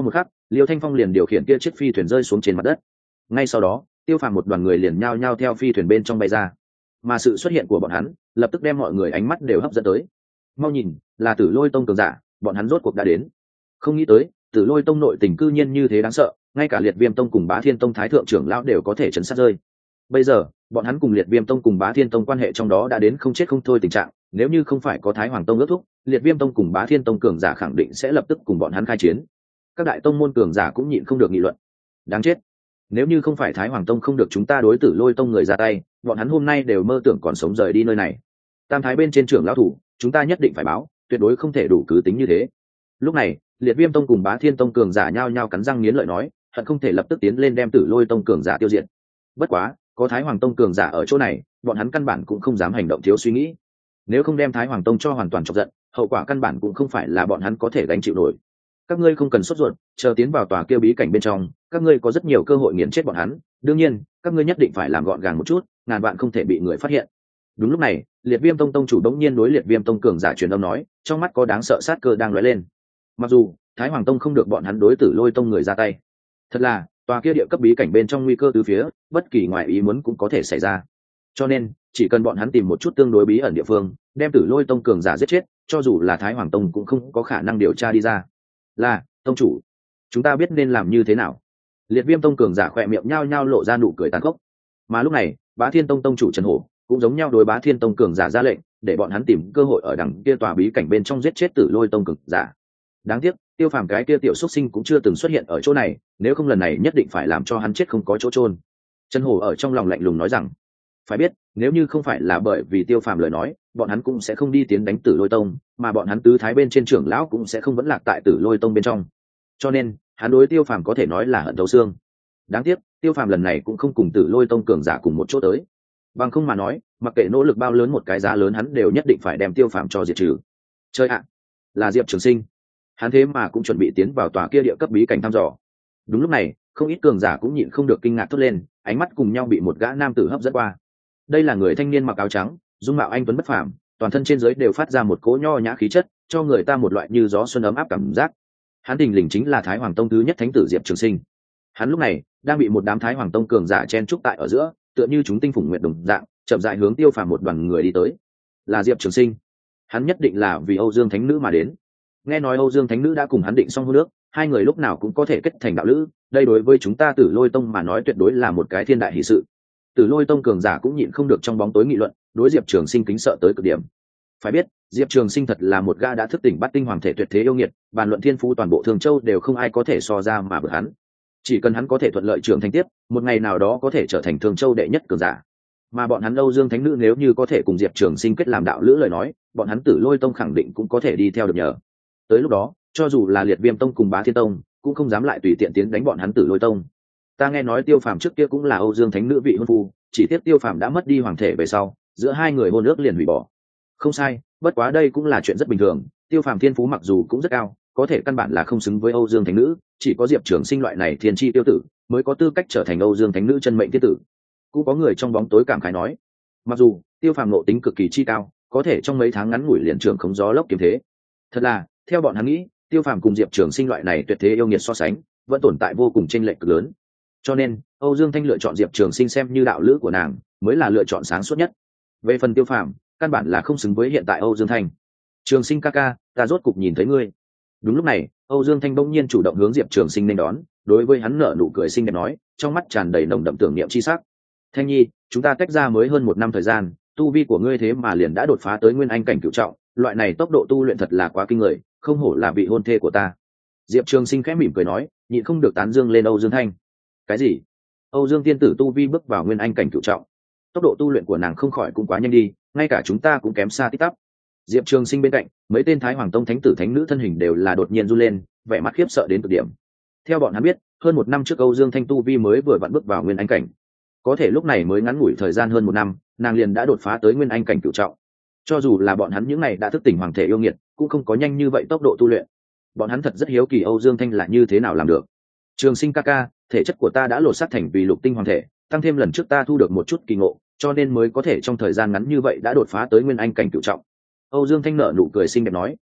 Liêu Thanh Phong liền điều khiển kia chiếc phi thuyền rơi xuống trên mặt đất. Ngay sau đó Tiêu Phàm một đoàn người liền nhao nhao theo phi thuyền bên trong bay ra, mà sự xuất hiện của bọn hắn lập tức đem mọi người ánh mắt đều hấp dẫn tới. Mau nhìn, là Tử Lôi Tông cường giả, bọn hắn rốt cuộc đã đến. Không nghĩ tới Tử Lôi Tông nội tình cư nhiên như thế đáng sợ, ngay cả Liệt Viêm Tông cùng Bá Thiên Tông thái thượng trưởng lão đều có thể chấn sát rơi. Bây giờ bọn hắn cùng Liệt Viêm Tông cùng Bá Thiên Tông quan hệ trong đó đã đến không chết không thôi tình trạng, nếu như không phải có Thái Hoàng Tông ước thúc, Liệt Viêm Tông cùng Bá Thiên Tông cường giả khẳng định sẽ lập tức cùng bọn hắn khai chiến. Các đại tông môn cường giả cũng nhịn không được nghị luận. Đáng chết, nếu như không phải Thái Hoàng Tông không được chúng ta đối Tử Lôi Tông người ra tay, bọn hắn hôm nay đều mơ tưởng còn sống rời đi nơi này. Tam thái bên trên trưởng lão thủ, chúng ta nhất định phải báo, tuyệt đối không thể đủ cứ tính như thế. Lúc này Liệt Viêm Tông cùng Bá Thiên Tông cường giả nhao nhao cắn răng nghiến lợi nói, hận không thể lập tức tiến lên đem Tử Lôi Tông cường giả tiêu diệt. Bất quá có Thái Hoàng Tông cường giả ở chỗ này, bọn hắn căn bản cũng không dám hành động thiếu suy nghĩ. Nếu không đem Thái Hoàng Tông cho hoàn toàn chọc giận, hậu quả căn bản cũng không phải là bọn hắn có thể gánh chịu nổi. Các ngươi không cần sốt ruột, chờ tiến vào tòa kia bí cảnh bên trong, các ngươi có rất nhiều cơ hội nghiền chết bọn hắn. Đương nhiên các ngươi nhất định phải làm gọn gàng một chút, ngàn vạn không thể bị người phát hiện. Đúng lúc này Liệt Viêm Tông tông chủ đống nhiên đối Liệt Viêm Tông cường giả truyền âm nói, trong mắt có đáng sợ sát cơ đang lóe lên. Mặc dù Thái Hoàng Tông không được bọn hắn đối Tử Lôi Tông người ra tay, thật là tòa kia địa cấp bí cảnh bên trong nguy cơ từ phía, bất kỳ ngoại ý muốn cũng có thể xảy ra. Cho nên chỉ cần bọn hắn tìm một chút tương đối bí ẩn địa phương, đem Tử Lôi Tông cường giả giết chết, cho dù là Thái Hoàng Tông cũng không có khả năng điều tra đi ra. Là tông chủ, chúng ta biết nên làm như thế nào. Liệt Viêm Tông cường giả khỏe miệng nhao nhao lộ ra nụ cười tàn khốc. Mà lúc này Bá Thiên Tông tông chủ Trần Hổ cũng giống nhau đối Bá Thiên Tông cường giả ra lệnh, để bọn hắn tìm cơ hội ở đằng kia tòa bí cảnh bên trong giết chết Tử Lôi Tông cường giả. Đáng tiếc Tiêu Phàm cái kia tiểu xuất sinh cũng chưa từng xuất hiện ở chỗ này, nếu không lần này nhất định phải làm cho hắn chết không có chỗ chôn. Trần Hổ ở trong lòng lạnh lùng nói rằng, phải biết nếu như không phải là bởi vì Tiêu Phàm lời nói, bọn hắn cũng sẽ không đi tiến đánh Tử Lôi Tông, mà bọn hắn tứ thái bên trên trưởng lão cũng sẽ không vẫn lạc tại Tử Lôi Tông bên trong. Cho nên hắn đối Tiêu Phàm có thể nói là hận thấu xương. Đáng tiếc Tiêu Phàm lần này cũng không cùng Tử Lôi Tông cường giả cùng một chỗ tới. Bằng không mà nói, mặc kệ nỗ lực bao lớn một cái giá lớn, hắn đều nhất định phải đem Tiêu Phàm cho diệt trừ. Chơi ạ, là Diệp Trường Sinh. Hắn thế mà cũng chuẩn bị tiến vào tòa kia địa cấp bí cảnh thăm dò. Đúng lúc này không ít cường giả cũng nhịn không được kinh ngạc thốt lên, ánh mắt cùng nhau bị một gã nam tử hấp dẫn qua. Đây là người thanh niên mặc áo trắng, dung mạo anh tuấn bất phàm, toàn thân trên dưới đều phát ra một cỗ nho nhã khí chất, cho người ta một loại như gió xuân ấm áp cảm giác. Hắn thình lình chính là Thái Hoàng Tông thứ nhất thánh tử Diệp Trường Sinh. Hắn lúc này đang bị một đám Thái Hoàng Tông cường giả chen trúc tại ở giữa, tựa như chúng tinh phủng nguyệt đồng dạng, chậm rãi hướng Tiêu Phàm một đoàn người đi tới. Là Diệp Trường Sinh, hắn nhất định là vì Âu Dương Thánh Nữ mà đến. Nghe nói Âu Dương Thánh Nữ đã cùng hắn định xong hôn ước, hai người lúc nào cũng có thể kết thành đạo lữ, đây đối với chúng ta Tử Lôi Tông mà nói tuyệt đối là một cái thiên đại hỷ sự. Tử Lôi Tông cường giả cũng nhịn không được trong bóng tối nghị luận, đối Diệp Trường Sinh kính sợ tới cực điểm. Phải biết Diệp Trường Sinh thật là một gã đã thức tỉnh Bát Tinh Hoàng thể tuyệt thế yêu nghiệt, bàn luận thiên phú toàn bộ Thường Châu đều không ai có thể so ra mà vượt hắn. Chỉ cần hắn có thể thuận lợi trưởng thành tiếp, một ngày nào đó có thể trở thành Thường Châu đệ nhất cường giả. Mà bọn hắn Âu Dương Thánh Nữ nếu như có thể cùng Diệp Trường Sinh kết làm đạo lữ lời nói, bọn hắn Tử Lôi Tông khẳng định cũng có thể đi theo được nhờ. Tới lúc đó cho dù là Liệt Viêm Tông cùng Bá Thiên Tông cũng không dám lại tùy tiện tiến đánh bọn hắn Tử Lôi Tông. Ta nghe nói Tiêu Phàm trước kia cũng là Âu Dương Thánh Nữ vị hôn phu, chỉ tiếc Tiêu Phàm đã mất đi hoàng thể về sau, giữa hai người hôn ước liền hủy bỏ. Không sai, bất quá đây cũng là chuyện rất bình thường, Tiêu Phàm thiên phú mặc dù cũng rất cao, có thể căn bản là không xứng với Âu Dương Thánh Nữ, chỉ có Diệp Trường Sinh loại này thiên chi tiêu tử mới có tư cách trở thành Âu Dương Thánh Nữ chân mệnh thiên tử. Cũng có người trong bóng tối cảm khái nói, mặc dù Tiêu Phàm nội tính cực kỳ chi cao, có thể trong mấy tháng ngắn ngủi liền trưởng khống gió lốc kiếm thế. Thật là, theo bọn hắn nghĩ, Tiêu Phàm cùng Diệp Trường Sinh loại này tuyệt thế yêu nghiệt so sánh, vẫn tồn tại vô cùng chênh lệch cực lớn. Cho nên, Âu Dương Thanh lựa chọn Diệp Trường Sinh xem như đạo lữ của nàng, mới là lựa chọn sáng suốt nhất. Về phần Tiêu Phàm, căn bản là không xứng với hiện tại Âu Dương Thanh. Trường Sinh ca ca, ta rốt cục nhìn thấy ngươi. Đúng lúc này, Âu Dương Thanh bỗng nhiên chủ động hướng Diệp Trường Sinh nên đón, đối với hắn nở nụ cười xinh đẹp nói, trong mắt tràn đầy nồng đậm tưởng niệm chi sắc. Thanh Nhi, chúng ta tách ra mới hơn 1 năm thời gian, tu vi của ngươi thế mà liền đã đột phá tới Nguyên Anh cảnh cửu trọng, loại này tốc độ tu luyện thật là quá kinh người, không hổ là vị hôn thê của ta. Diệp Trường Sinh khẽ mỉm cười nói, nhịn không được tán dương lên Âu Dương Thanh. Cái gì? Âu Dương tiên tử tu vi bước vào Nguyên Anh cảnh cửu trọng, tốc độ tu luyện của nàng không khỏi cũng quá nhanh đi, ngay cả chúng ta cũng kém xa tít tắp. Diệp Trường Sinh bên cạnh, mấy tên Thái Hoàng Tông thánh tử thánh nữ thân hình đều là đột nhiên run lên, vẻ mặt khiếp sợ đến cực điểm. Theo bọn hắn biết, hơn 1 năm trước Âu Dương Thanh tu vi mới vừa vặn bước vào Nguyên Anh cảnh, có thể lúc này mới ngắn ngủi thời gian hơn 1 năm, nàng liền đã đột phá tới Nguyên Anh cảnh cửu trọng. Cho dù là bọn hắn những này đã thức tỉnh hoàng thể yêu nghiệt, cũng không có nhanh như vậy tốc độ tu luyện. Bọn hắn thật rất hiếu kỳ Âu Dương Thanh là như thế nào làm được. Trường Sinh ca ca, thể chất của ta đã lột xác thành vì lục tinh hoàng thể, tăng thêm lần trước ta thu được một chút kỳ ngộ, cho nên mới có thể trong thời gian ngắn như vậy đã đột phá tới Nguyên Anh cảnh cửu trọng. Âu Dương Thanh nở nụ cười xinh đẹp nói,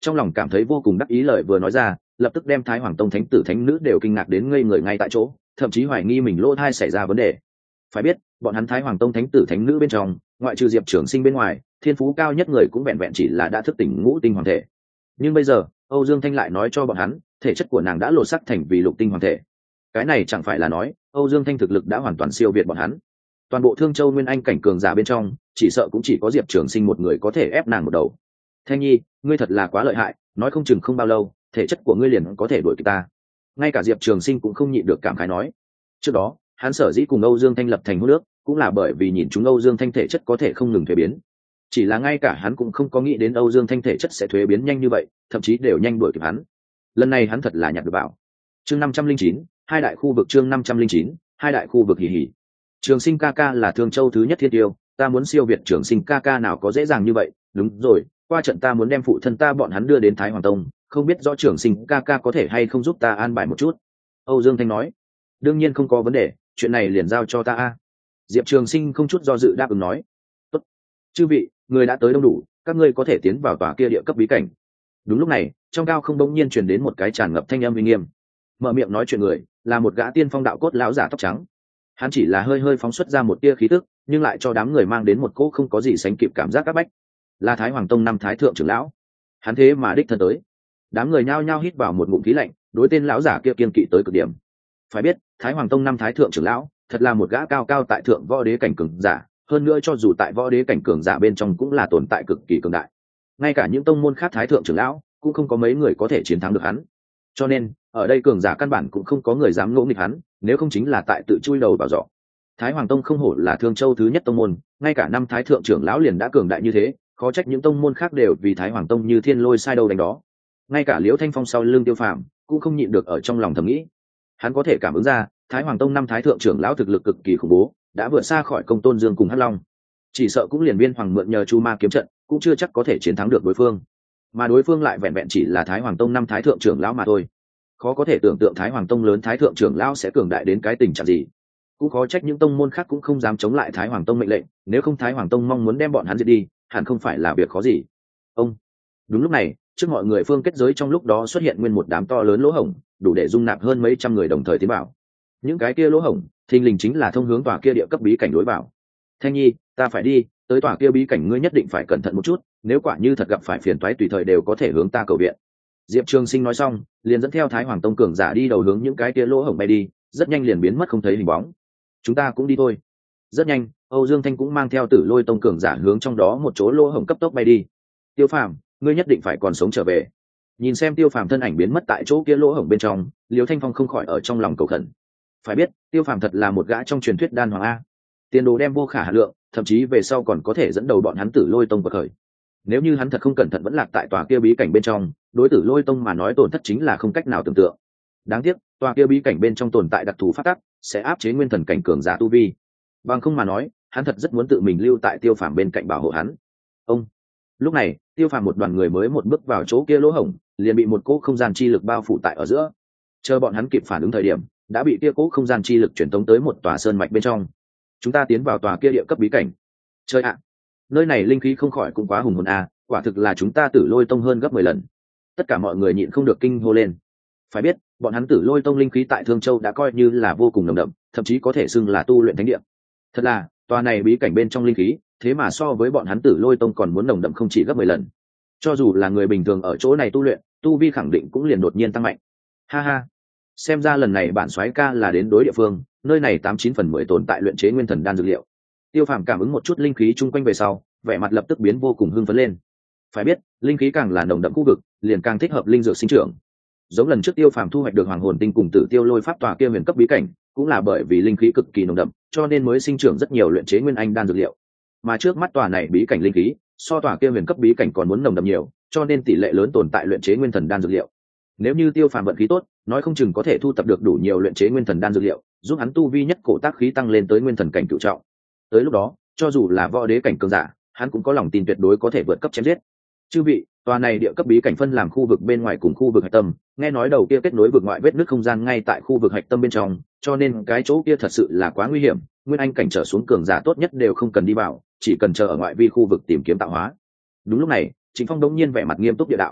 trong lòng cảm thấy vô cùng đắc ý, lời vừa nói ra lập tức đem Thái Hoàng Tông thánh tử thánh nữ đều kinh ngạc đến ngây người ngay tại chỗ, thậm chí hoài nghi mình lỗ thai xảy ra vấn đề. Phải biết bọn hắn Thái Hoàng Tông thánh tử thánh nữ bên trong, ngoại trừ Diệp Trường Sinh bên ngoài, thiên phú cao nhất người cũng vẹn vẹn chỉ là đã thức tỉnh ngũ tinh hoàng thể. Nhưng bây giờ Âu Dương Thanh lại nói cho bọn hắn thể chất của nàng đã lột sắc thành vì lục tinh hoàng thể. Cái này chẳng phải là nói Âu Dương Thanh thực lực đã hoàn toàn siêu việt bọn hắn. Toàn bộ Thương Châu nguyên anh cảnh cường giả bên trong, chỉ sợ cũng chỉ có Diệp Trường Sinh một người có thể ép nàng một đầu. Thanh Nhi, ngươi thật là quá lợi hại, nói không chừng không bao lâu thể chất của ngươi liền có thể đuổi kịp ta. Ngay cả Diệp Trường Sinh cũng không nhịn được cảm khái nói. Trước đó hắn sở dĩ cùng Âu Dương Thanh lập thành hôn ước, cũng là bởi vì nhìn chúng Âu Dương Thanh thể chất có thể không ngừng thuế biến. Chỉ là ngay cả hắn cũng không có nghĩ đến Âu Dương Thanh thể chất sẽ thuế biến nhanh như vậy, thậm chí đều nhanh đuổi kịp hắn. Lần này hắn thật là nhặt được bảo. Chương 509, hai đại khu vực. Chương 509, hai đại khu vực. Hỉ hỉ. Trường Sinh ca ca là Thương Châu thứ nhất thiên tiêu, ta muốn siêu việt Trường Sinh ca ca nào có dễ dàng như vậy. Đúng rồi, qua trận ta muốn đem phụ thân ta bọn hắn đưa đến Thái Hoàng Tông, không biết rõ Trường Sinh ca ca có thể hay không giúp ta an bài một chút. Âu Dương Thanh nói. Đương nhiên không có vấn đề, chuyện này liền giao cho ta a. Diệp Trường Sinh không chút do dự đáp ứng nói. Tốt. Chư vị, người đã tới đông đủ, các ngươi có thể tiến vào tòa kia địa cấp bí cảnh. Đúng lúc này, trong cao không bỗng nhiên truyền đến một cái tràn ngập thanh âm uy nghiêm. Mở miệng nói chuyện người là một gã tiên phong đạo cốt lão giả tóc trắng. Hắn chỉ là hơi hơi phóng xuất ra một tia khí tức, nhưng lại cho đám người mang đến một cỗ không có gì sánh kịp cảm giác áp bách. Là Thái Hoàng Tông năm thái thượng trưởng lão. Hắn thế mà đích thân tới. Đám người nhao nhao hít vào một ngụm khí lạnh, đối tên lão giả kia kiên kỵ tới cực điểm. Phải biết, Thái Hoàng Tông năm thái thượng trưởng lão thật là một gã cao cao tại thượng võ đế cảnh cường giả, hơn nữa cho dù tại võ đế cảnh cường giả bên trong cũng là tồn tại cực kỳ cường đại. Ngay cả những tông môn khác thái thượng trưởng lão cũng không có mấy người có thể chiến thắng được hắn. Cho nên ở đây cường giả căn bản cũng không có người dám ngỗ nghịch hắn, nếu không chính là tại tự chui đầu vào giỏ. Thái Hoàng Tông không hổ là Thương Châu thứ nhất tông môn, ngay cả năm thái thượng trưởng lão liền đã cường đại như thế, khó trách những tông môn khác đều vì Thái Hoàng Tông như thiên lôi sai đâu đánh đó. Ngay cả Liễu Thanh Phong sau lưng Tiêu Phàm cũng không nhịn được ở trong lòng thầm nghĩ. Hắn có thể cảm ứng ra Thái Hoàng Tông năm thái thượng trưởng lão thực lực cực kỳ khủng bố, đã vượt xa khỏi Công Tôn Dương cùng Hắc Long. Chỉ sợ cũng liền Viên Hoàng mượn nhờ Chu Ma kiếm trận cũng chưa chắc có thể chiến thắng được đối phương, mà đối phương lại vẹn vẹn chỉ là Thái Hoàng Tông năm thái thượng trưởng lão mà thôi. Khó có thể tưởng tượng Thái Hoàng Tông lớn thái thượng trưởng lão sẽ cường đại đến cái tình trạng gì. Cũng khó trách những tông môn khác cũng không dám chống lại Thái Hoàng Tông mệnh lệnh, nếu không Thái Hoàng Tông mong muốn đem bọn hắn diệt đi, hẳn không phải là việc khó gì. Ông. Đúng lúc này, trước mọi người phương kết giới trong lúc đó xuất hiện nguyên một đám to lớn lỗ hổng, đủ để dung nạp hơn mấy trăm người đồng thời tiến vào. Những cái kia lỗ hổng, thình lình chính là thông hướng tòa kia địa cấp bí cảnh đối vào. Thanh Nhi, ta phải đi, tới tòa kia bí cảnh ngươi nhất định phải cẩn thận một chút, nếu quả như thật gặp phải phiền toái tùy thời đều có thể hướng ta cầu viện. Diệp Trường Sinh nói xong, liền dẫn theo Thái Hoàng Tông cường giả đi đầu hướng những cái kia lỗ hổng bay đi, rất nhanh liền biến mất không thấy hình bóng. Chúng ta cũng đi thôi. Rất nhanh, Âu Dương Thanh cũng mang theo Tử Lôi Tông cường giả hướng trong đó một chỗ lỗ hổng cấp tốc bay đi. Tiêu Phàm, ngươi nhất định phải còn sống trở về. Nhìn xem Tiêu Phàm thân ảnh biến mất tại chỗ kia lỗ hổng bên trong, Liễu Thanh Phong không khỏi ở trong lòng cầu khẩn. Phải biết, Tiêu Phàm thật là một gã trong truyền thuyết đan hoàng a, tiền đồ đem vô khả hạn lượng, thậm chí về sau còn có thể dẫn đầu bọn hắn Tử Lôi Tông bậc khởi. Nếu như hắn thật không cẩn thận vẫn lạc tại tòa kia bí cảnh bên trong, đối Tử Lôi Tông mà nói tổn thất chính là không cách nào tưởng tượng. Đáng tiếc, tòa kia bí cảnh bên trong tồn tại đặc thù pháp tắc, sẽ áp chế nguyên thần cảnh cường giả tu vi. Bằng không mà nói, hắn thật rất muốn tự mình lưu tại Tiêu Phàm bên cạnh bảo hộ hắn. Ông. Lúc này, Tiêu Phàm một đoàn người mới một bước vào chỗ kia lỗ hổng, liền bị một cỗ không gian chi lực bao phủ tại ở giữa. Chờ bọn hắn kịp phản ứng thời điểm, đã bị kia cỗ không gian chi lực truyền tống tới một tòa sơn mạch bên trong. Chúng ta tiến vào tòa kia địa cấp bí cảnh. Chơi ạ, nơi này linh khí không khỏi cũng quá hùng hồn a, quả thực là chúng ta Tử Lôi Tông hơn gấp 10 lần. Tất cả mọi người nhịn không được kinh hô lên. Phải biết, bọn hắn Tử Lôi Tông linh khí tại Thương Châu đã coi như là vô cùng nồng đậm, thậm chí có thể xưng là tu luyện thánh địa. Thật là, tòa này bí cảnh bên trong linh khí, thế mà so với bọn hắn Tử Lôi Tông còn muốn nồng đậm không chỉ gấp 10 lần. Cho dù là người bình thường ở chỗ này tu luyện, tu vi khẳng định cũng liền đột nhiên tăng mạnh. Ha ha, xem ra lần này bản soái ca là đến đối địa phương, nơi này 89/10 tồn tại luyện chế nguyên thần đan dược liệu. Tiêu Phàm cảm ứng một chút linh khí chung quanh về sau, vẻ mặt lập tức biến vô cùng hưng phấn lên. Phải biết, linh khí càng là nồng đậm khu vực, liền càng thích hợp linh dược sinh trưởng. Giống lần trước Tiêu Phàm thu hoạch được Hoàng Hồn Tinh cùng Tử Tiêu Lôi Pháp tòa kia huyền cấp bí cảnh, cũng là bởi vì linh khí cực kỳ nồng đậm, cho nên mới sinh trưởng rất nhiều luyện chế nguyên anh đan dược liệu. Mà trước mắt tòa này bí cảnh linh khí, so tòa kia huyền cấp bí cảnh còn muốn nồng đậm nhiều, cho nên tỷ lệ lớn tồn tại luyện chế nguyên thần đan dược liệu. Nếu như Tiêu Phàm vận khí tốt, nói không chừng có thể thu tập được đủ nhiều luyện chế nguyên thần đan dược liệu, giúp hắn tu vi nhất cổ tác khí tăng lên tới nguyên thần cảnh cửu trọng. Tới lúc đó, cho dù là võ đế cảnh cường giả, hắn cũng có lòng tin tuyệt đối có thể vượt cấp chém giết. Chư vị, tòa này địa cấp bí cảnh phân làm khu vực bên ngoài cùng khu vực hạch tâm, nghe nói đầu kia kết nối vực ngoại vết nứt không gian ngay tại khu vực hạch tâm bên trong, cho nên cái chỗ kia thật sự là quá nguy hiểm, nguyên anh cảnh trở xuống cường giả tốt nhất đều không cần đi vào, chỉ cần chờ ở ngoại vi khu vực tìm kiếm tạo hóa. Đúng lúc này, Trịnh Phong đống nhiên vẻ mặt nghiêm túc địa đạo.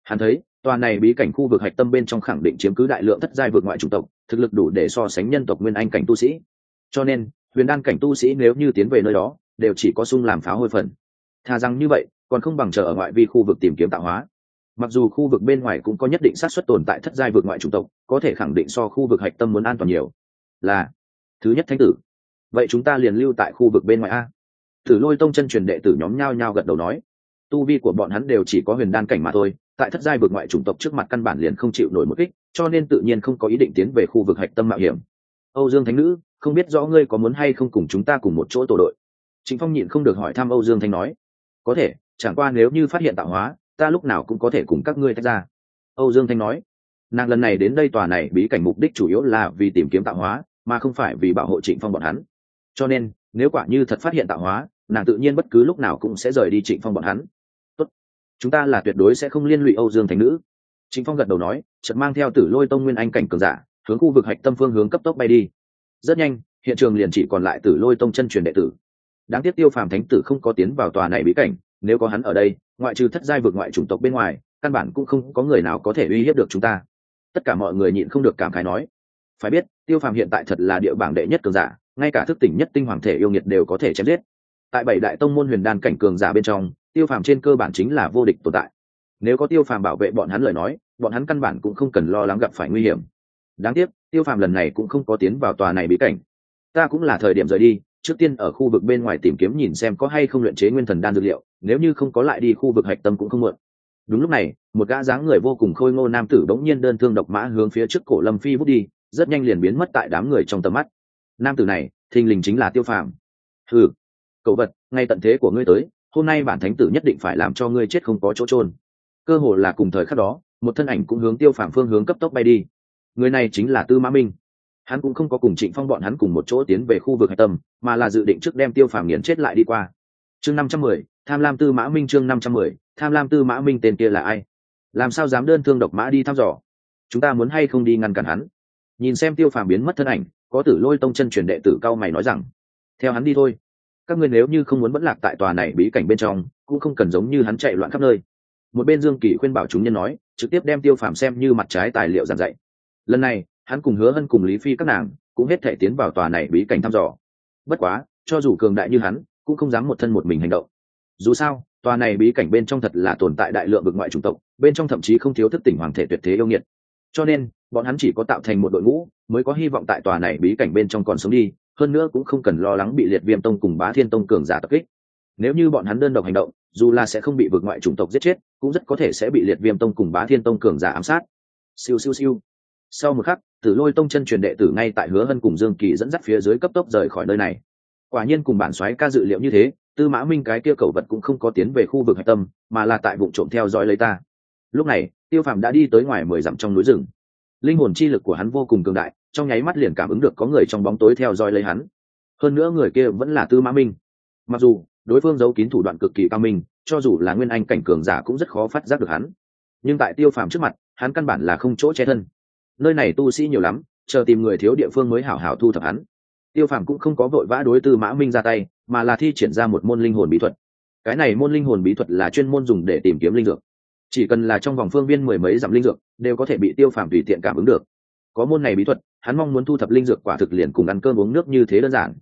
Hắn thấy tòa này bí cảnh khu vực hạch tâm bên trong khẳng định chiếm cứ đại lượng thất giai vượt ngoại chủng tộc, thực lực đủ để so sánh nhân tộc nguyên anh cảnh tu sĩ, cho nên huyền đan cảnh tu sĩ nếu như tiến về nơi đó đều chỉ có sung làm pháo hôi phần. Thà rằng như vậy còn không bằng chờ ở ngoại vi khu vực tìm kiếm tạo hóa. Mặc dù khu vực bên ngoài cũng có nhất định xác suất tồn tại thất giai vượt ngoại chủng tộc, có thể khẳng định so khu vực hạch tâm muốn an toàn nhiều. Là thứ nhất thánh tử, vậy chúng ta liền lưu tại khu vực bên ngoài a. Tử Lôi tông chân truyền đệ tử nhóm nhao nhao gật đầu nói, tu vi của bọn hắn đều chỉ có huyền đan cảnh mà thôi, tại thất giai vượt ngoại chủng tộc trước mặt căn bản liền không chịu nổi một kích, cho nên tự nhiên không có ý định tiến về khu vực hạch tâm mạo hiểm. Âu Dương Thánh Nữ, không biết rõ ngươi có muốn hay không cùng chúng ta cùng một chỗ tổ đội? Trịnh Phong nhịn không được hỏi thăm Âu Dương Thanh nói. Có thể, chẳng qua nếu như phát hiện tạo hóa, ta lúc nào cũng có thể cùng các ngươi tách ra. Âu Dương Thanh nói. Nàng lần này đến đây tòa này bí cảnh mục đích chủ yếu là vì tìm kiếm tạo hóa, mà không phải vì bảo hộ Trịnh Phong bọn hắn. Cho nên, nếu quả như thật phát hiện tạo hóa, nàng tự nhiên bất cứ lúc nào cũng sẽ rời đi Trịnh Phong bọn hắn. Tốt, chúng ta là tuyệt đối sẽ không liên lụy Âu Dương Thánh Nữ. Trịnh Phong gật đầu nói, chợt mang theo Tử Lôi tông nguyên anh cảnh cường giả, hướng khu vực hạch tâm phương hướng cấp tốc bay đi. Rất nhanh, hiện trường liền chỉ còn lại Tử Lôi tông chân truyền đệ tử. Đáng tiếc Tiêu Phàm thánh tử không có tiến vào tòa này bí cảnh, nếu có hắn ở đây, ngoại trừ thất giai vượt ngoại chủng tộc bên ngoài, căn bản cũng không có người nào có thể uy hiếp được chúng ta. Tất cả mọi người nhịn không được cảm khái nói, phải biết Tiêu Phàm hiện tại thật là địa bảng đệ nhất cường giả, ngay cả thức tỉnh nhất tinh hoàng thể yêu nghiệt đều có thể chém giết. Tại bảy đại tông môn huyền đan cảnh cường giả bên trong, Tiêu Phàm trên cơ bản chính là vô địch tồn tại. Nếu có Tiêu Phàm bảo vệ bọn hắn lời nói, bọn hắn căn bản cũng không cần lo lắng gặp phải nguy hiểm. Đáng tiếc Tiêu Phàm lần này cũng không có tiến vào tòa này bí cảnh. Ta cũng là thời điểm rời đi, trước tiên ở khu vực bên ngoài tìm kiếm nhìn xem có hay không luyện chế nguyên thần đan dược liệu, nếu như không có lại đi khu vực hạch tâm cũng không muộn. Đúng lúc này, một gã dáng người vô cùng khôi ngô nam tử bỗng nhiên đơn thương độc mã hướng phía trước cổ Lâm Phi vút đi, rất nhanh liền biến mất tại đám người trong tầm mắt. Nam tử này, thình lình chính là Tiêu Phàm. Hừ, cậu vật, ngay tận thế của ngươi tới, hôm nay bản thánh tử nhất định phải làm cho ngươi chết không có chỗ chôn. Cơ hồ là cùng thời khắc đó, một thân ảnh cũng hướng Tiêu Phàm phương hướng cấp tốc bay đi. Người này chính là Tư Mã Minh. Hắn cũng không có cùng Trịnh Phong bọn hắn cùng một chỗ tiến về khu vực hạch tâm, mà là dự định trước đem Tiêu Phàm nghiền chết lại đi qua. Chương 510, tham lam Tư Mã Minh. Chương 510, tham lam Tư Mã Minh. Tên kia là ai? Làm sao dám đơn thương độc mã đi thăm dò? Chúng ta muốn hay không đi ngăn cản hắn? Nhìn xem Tiêu Phàm biến mất thân ảnh, có Tử Lôi tông chân truyền đệ tử cao mày nói rằng, theo hắn đi thôi. Các ngươi nếu như không muốn vẫn lạc tại tòa này bí cảnh bên trong, cũng không cần giống như hắn chạy loạn khắp nơi. Một bên Dương Kỳ khuyên bảo chúng nhân nói, trực tiếp đem Tiêu Phàm xem như mặt trái tài liệu giảng dạy. Lần này, hắn cùng Hứa Hân cùng Lý Phi các nàng cũng hết thể tiến vào tòa này bí cảnh thăm dò. Bất quá, cho dù cường đại như hắn, cũng không dám một thân một mình hành động. Dù sao, tòa này bí cảnh bên trong thật là tồn tại đại lượng vực ngoại chủng tộc, bên trong thậm chí không thiếu thức tỉnh hoàng thể tuyệt thế yêu nghiệt. Cho nên, bọn hắn chỉ có tạo thành một đội ngũ, mới có hy vọng tại tòa này bí cảnh bên trong còn sống đi, hơn nữa cũng không cần lo lắng bị Liệt Viêm tông cùng Bá Thiên tông cường giả tập kích. Nếu như bọn hắn đơn độc hành động, dù là sẽ không bị vực ngoại chủng tộc giết chết, cũng rất có thể sẽ bị Liệt Viêm tông cùng Bá Thiên tông cường giả ám sát. Siêu siêu siêu. Sau một khắc, Tử Lôi tông chân truyền đệ tử ngay tại Hứa Hân cùng Dương Kỳ dẫn dắt phía dưới cấp tốc rời khỏi nơi này. Quả nhiên cùng bản soái ca dự liệu như thế, Tư Mã Minh cái kia cẩu vật cũng không có tiến về khu vực hạch tâm, mà là tại vụng trộm theo dõi lấy ta. Lúc này, Tiêu Phàm đã đi tới ngoài 10 dặm trong núi rừng. Linh hồn chi lực của hắn vô cùng cường đại, trong nháy mắt liền cảm ứng được có người trong bóng tối theo dõi lấy hắn. Hơn nữa người kia vẫn là Tư Mã Minh. Mặc dù đối phương giấu kín thủ đoạn cực kỳ cao minh, cho dù là nguyên anh cảnh cường giả cũng rất khó phát giác được hắn. Nhưng tại Tiêu Phàm trước mặt, hắn căn bản là không chỗ che thân. Nơi này tu sĩ nhiều lắm, chờ tìm người thiếu địa phương mới hảo hảo thu thập hắn. Tiêu Phàm cũng không có vội vã đối Tư Mã Minh ra tay, mà là thi triển ra một môn linh hồn bí thuật. Cái này môn linh hồn bí thuật là chuyên môn dùng để tìm kiếm linh dược. Chỉ cần là trong vòng phương viên 10 mấy dặm linh dược, đều có thể bị Tiêu Phàm tùy tiện cảm ứng được. Có môn này bí thuật, hắn mong muốn thu thập linh dược quả thực liền cùng ăn cơm uống nước như thế đơn giản.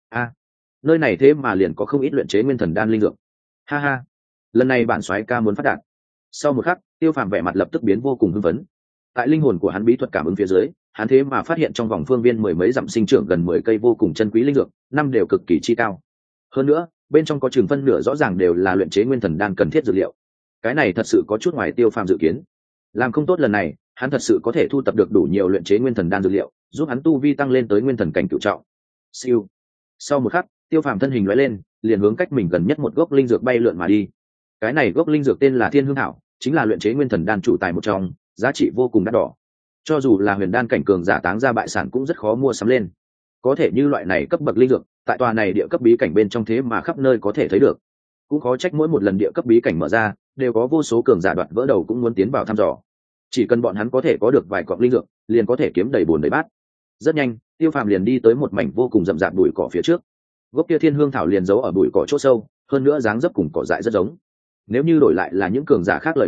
Nơi này thế mà liền có không ít luyện chế nguyên thần đan linh dược. Ha ha, lần này bản soái ca muốn phát đạt. Sau một khắc, Tiêu Phàm vẻ mặt lập tức biến vô cùng hưng phấn. Tại linh hồn của hắn bí thuật cảm ứng phía dưới, hắn thế mà phát hiện trong vòng phương viên 10 mấy dặm sinh trưởng gần 10 cây vô cùng chân quý linh dược, năm đều cực kỳ chi cao. Hơn nữa, bên trong có chừng phân nửa rõ ràng đều là luyện chế nguyên thần đan cần thiết dược liệu. Cái này thật sự có chút ngoài Tiêu Phàm dự kiến. Làm không tốt lần này, hắn thật sự có thể thu tập được đủ nhiều luyện chế nguyên thần đan dược liệu, giúp hắn tu vi tăng lên tới nguyên thần cảnh cửu trọng. Siêu. Sau một khắc, Tiêu Phàm thân hình lóe lên, liền hướng cách mình gần nhất một gốc linh dược bay lượn mà đi. Cái này gốc linh dược tên là Thiên Hương Thảo, chính là luyện chế nguyên thần đan chủ tài một trong, giá trị vô cùng đắt đỏ. Cho dù là huyền đan cảnh cường giả táng ra bại sản cũng rất khó mua sắm lên. Có thể như loại này cấp bậc linh dược, tại tòa này địa cấp bí cảnh bên trong thế mà khắp nơi có thể thấy được. Cũng khó trách mỗi một lần địa cấp bí cảnh mở ra, đều có vô số cường giả đoạt vỡ đầu cũng muốn tiến vào thăm dò. Chỉ cần bọn hắn có thể có được vài cọng linh dược, liền có thể kiếm đầy bồn đầy bát. Rất nhanh, Tiêu Phàm liền đi tới một mảnh vô cùng rậm rạp bụi cỏ phía trước. Gốc kia Thiên Hương Thảo liền giấu ở bụi cỏ chỗ sâu, hơn nữa dáng dấp cùng cỏ dại rất giống. Nếu như đổi lại là những cường giả khác lời nói,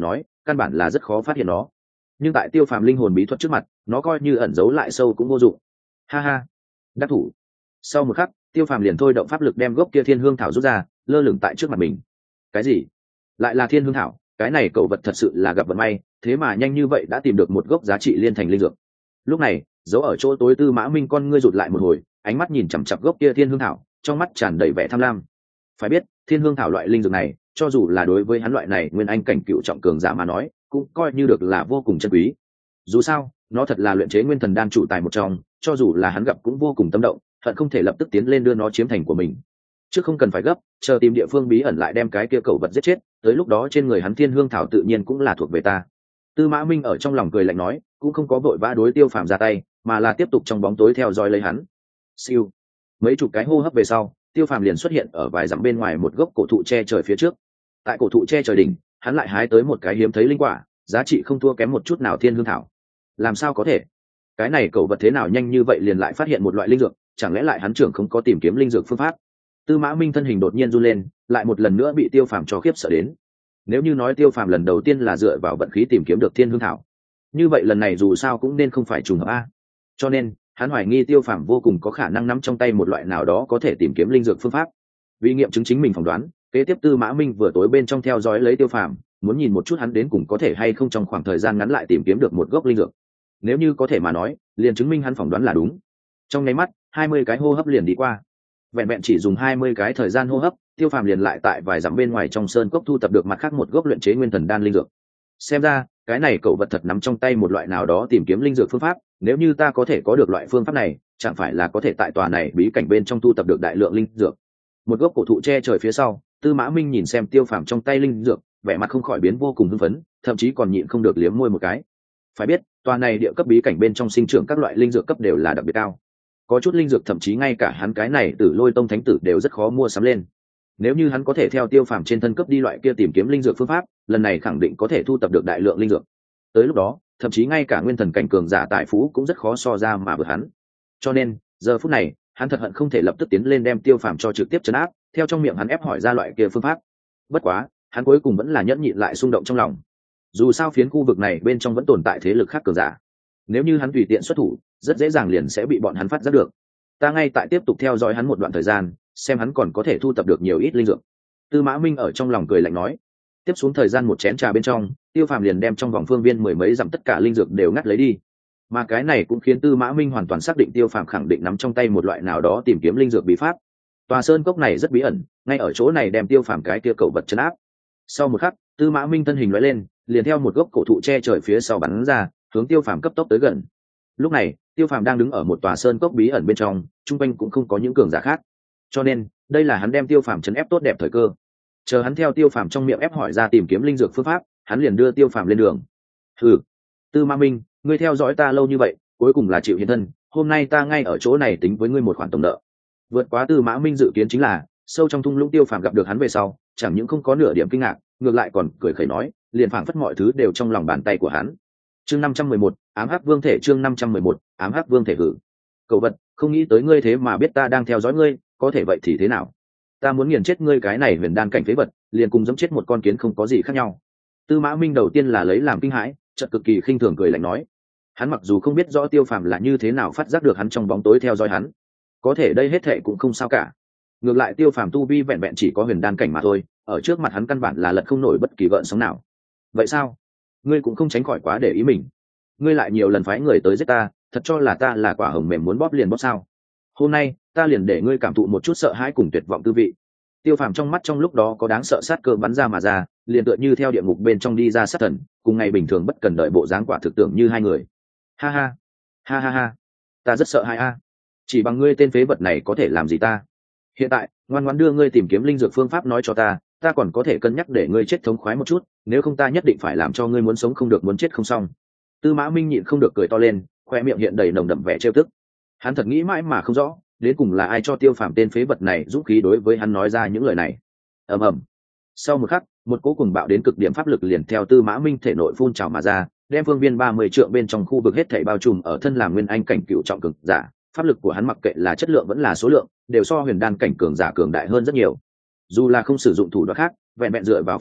căn bản là rất khó phát hiện nó. Nhưng tại Tiêu Phàm linh hồn bí thuật trước mặt, nó coi như ẩn giấu lại sâu cũng vô dụng. Ha ha, đắc thủ. Sau một khắc, Tiêu Phàm liền thôi động pháp lực đem gốc kia thiên hương thảo rút ra, lơ lửng tại trước mặt mình. Cái gì? Lại là thiên hương thảo? Cái này cậu vật thật sự là gặp vận may, thế mà nhanh như vậy đã tìm được một gốc giá trị liên thành linh dược. Lúc này, giấu ở chỗ tối Tư Mã Minh con ngươi rụt lại một hồi, ánh mắt nhìn chằm chằm gốc kia thiên hương thảo, trong mắt tràn đầy vẻ tham lam. Phải biết, thiên hương thảo loại linh dược này, cho dù là đối với hắn loại này nguyên anh cảnh cựu trọng cường giả mà nói, cũng coi như được là vô cùng chân quý. Dù sao, nó thật là luyện chế nguyên thần đan chủ tài một trong, cho dù là hắn gặp cũng vô cùng tâm động, hận không thể lập tức tiến lên đưa nó chiếm thành của mình. Chứ không cần phải gấp, chờ tìm địa phương bí ẩn lại đem cái kia cẩu vật giết chết, tới lúc đó trên người hắn thiên hương thảo tự nhiên cũng là thuộc về ta. Tư Mã Minh ở trong lòng cười lạnh nói, cũng không có vội vã đối Tiêu Phàm ra tay, mà là tiếp tục trong bóng tối theo dõi lấy hắn. Siêu. Mấy chục cái hô hấp về sau, Tiêu Phàm liền xuất hiện ở vài dặm bên ngoài một gốc cổ thụ che trời phía trước. Tại cổ thụ che trời đỉnh, hắn lại hái tới một cái hiếm thấy linh quả, giá trị không thua kém một chút nào thiên hương thảo. Làm sao có thể? Cái này cẩu vật thế nào nhanh như vậy liền lại phát hiện một loại linh dược, chẳng lẽ lại hắn trưởng không có tìm kiếm linh dược phương pháp? Tư Mã Minh thân hình đột nhiên run lên, lại một lần nữa bị Tiêu Phàm cho khiếp sợ đến. Nếu như nói Tiêu Phàm lần đầu tiên là dựa vào vận khí tìm kiếm được thiên hương thảo, như vậy lần này dù sao cũng nên không phải trùng hợp a. Cho nên, hắn hoài nghi Tiêu Phàm vô cùng có khả năng nắm trong tay một loại nào đó có thể tìm kiếm linh dược phương pháp. Vì nghiệm chứng chính mình phỏng đoán, kế tiếp Tư Mã Minh vừa tối bên trong theo dõi lấy Tiêu Phàm, muốn nhìn một chút hắn đến cùng có thể hay không trong khoảng thời gian ngắn lại tìm kiếm được một gốc linh dược. Nếu như có thể mà nói, liền chứng minh hắn phỏng đoán là đúng. Trong nháy mắt, 20 cái hô hấp liền đi qua. Vẹn vẹn chỉ dùng 20 cái thời gian hô hấp, Tiêu Phàm liền lại tại vài dặm bên ngoài trong sơn cốc thu tập được mặt khác một gốc luyện chế nguyên thần đan linh dược. Xem ra, cái này cậu vật thật nắm trong tay một loại nào đó tìm kiếm linh dược phương pháp, nếu như ta có thể có được loại phương pháp này, chẳng phải là có thể tại tòa này bí cảnh bên trong thu tập được đại lượng linh dược. Một gốc cổ thụ che trời phía sau, Tư Mã Minh nhìn xem Tiêu Phàm trong tay linh dược, vẻ mặt không khỏi biến vô cùng hưng phấn, thậm chí còn nhịn không được liếm môi một cái. Phải biết, tòa này địa cấp bí cảnh bên trong sinh trưởng các loại linh dược cấp đều là đặc biệt cao. Có chút linh dược thậm chí ngay cả hắn cái này Tử Lôi Tông thánh tử đều rất khó mua sắm lên. Nếu như hắn có thể theo Tiêu Phàm trên thân cấp đi loại kia tìm kiếm linh dược phương pháp, lần này khẳng định có thể thu tập được đại lượng linh dược. Tới lúc đó, thậm chí ngay cả nguyên thần cảnh cường giả tài phú cũng rất khó so ra mà vượt hắn. Cho nên, giờ phút này, hắn thật hận không thể lập tức tiến lên đem Tiêu Phàm cho trực tiếp trấn áp, theo trong miệng hắn ép hỏi ra loại kia phương pháp. Bất quá, hắn cuối cùng vẫn là nhẫn nhịn lại xung động trong lòng. Dù sao phiến khu vực này bên trong vẫn tồn tại thế lực khác cường giả. Nếu như hắn tùy tiện xuất thủ, rất dễ dàng liền sẽ bị bọn hắn phát giác được. Ta ngay tại tiếp tục theo dõi hắn một đoạn thời gian, xem hắn còn có thể thu tập được nhiều ít linh dược. Tư Mã Minh ở trong lòng cười lạnh nói. Tiếp xuống thời gian một chén trà bên trong, Tiêu Phàm liền đem trong vòng phương viên mười mấy dặm tất cả linh dược đều ngắt lấy đi. Mà cái này cũng khiến Tư Mã Minh hoàn toàn xác định Tiêu Phàm khẳng định nắm trong tay một loại nào đó tìm kiếm linh dược bí pháp. Tòa sơn cốc này rất bí ẩn, ngay ở chỗ này đem Tiêu Phàm cái kia cẩu vật trấn áp. Sau một khắc, Tư Mã Minh thân hình lóe lên, liền theo một gốc cổ thụ che trời phía sau bắn ra, hướng Tiêu Phàm cấp tốc tới gần. Lúc này, Tiêu Phàm đang đứng ở một tòa sơn cốc bí ẩn bên trong, chung quanh cũng không có những cường giả khác. Cho nên, đây là hắn đem Tiêu Phàm trấn ép tốt đẹp thời cơ. Chờ hắn theo Tiêu Phàm trong miệng ép hỏi ra tìm kiếm linh dược phương pháp, hắn liền đưa Tiêu Phàm lên đường. Hừ, Tư Mã Minh, ngươi theo dõi ta lâu như vậy, cuối cùng là chịu hiện thân, hôm nay ta ngay ở chỗ này tính với ngươi một khoản tổng nợ. Vượt quá Tư Mã Minh dự kiến chính là, sâu trong thung lũng Tiêu Phàm gặp được hắn về sau, chẳng những không có nửa điểm kinh ngạc, ngược lại còn cười khẩy nói, liền phảng phất mọi thứ đều trong lòng bàn tay của hắn. Chương 511, ám hắc vương thể. Chương 511, ám hắc vương thể. Hử, cậu vật, không nghĩ tới ngươi thế mà biết ta đang theo dõi ngươi, có thể vậy thì thế nào? Ta muốn nghiền chết ngươi cái này huyền đan cảnh phế vật, liền cùng giẫm chết một con kiến không có gì khác nhau. Tư Mã Minh đầu tiên là lấy làm kinh hãi, chợt cực kỳ khinh thường cười lạnh nói. Hắn mặc dù không biết rõ Tiêu Phàm là như thế nào phát giác được hắn trong bóng tối theo dõi hắn, có thể đây hết thệ cũng không sao cả. Ngược lại Tiêu Phàm tu vi vẹn vẹn chỉ có huyền đan cảnh mà thôi, ở trước mặt hắn căn bản là lật không nổi bất kỳ gợn sóng nào. Vậy sao? Ngươi cũng không tránh khỏi quá để ý mình. Ngươi lại nhiều lần phái người tới giết ta, thật cho là ta là quả hồng mềm muốn bóp liền bóp sao? Hôm nay, ta liền để ngươi cảm thụ một chút sợ hãi cùng tuyệt vọng tư vị. Tiêu Phàm trong mắt trong lúc đó có đáng sợ sát cơ bắn ra mà ra, liền tựa như theo địa ngục bên trong đi ra sát thần, cùng ngày bình thường bất cần đợi bộ dáng quả thực tưởng như hai người. Ha ha, ha ha ha, ta rất sợ hãi a. Chỉ bằng ngươi tên phế vật này có thể làm gì ta? Hiện tại, ngoan ngoãn đưa ngươi tìm kiếm linh dược phương pháp nói cho ta, ta còn có thể cân nhắc để ngươi chết thống khoái một chút, nếu không ta nhất định phải làm cho ngươi muốn sống không được muốn chết không xong. Tư Mã Minh nhịn không được cười to lên, khoe miệng hiện đầy nồng đậm vẻ trêu tức. Hắn thật nghĩ mãi mà không rõ, đến cùng là ai cho Tiêu Phàm tên phế vật này dũng khí đối với hắn nói ra những lời này. Ầm ầm. Sau một khắc, một cỗ cuồng bạo đến cực điểm pháp lực liền theo Tư Mã Minh thể nội phun trào mà ra, đem phương viên 30 trượng bên trong khu vực hết thảy bao trùm ở thân làm nguyên anh cảnh cựu trọng cường giả. Pháp lực của hắn mặc kệ là chất lượng vẫn là số lượng, đều so huyền đan cảnh cường giả cường đại hơn rất nhiều. Dù là không sử dụng thủ đoạn khác, vẹn vẹn dựa vào pháp lực,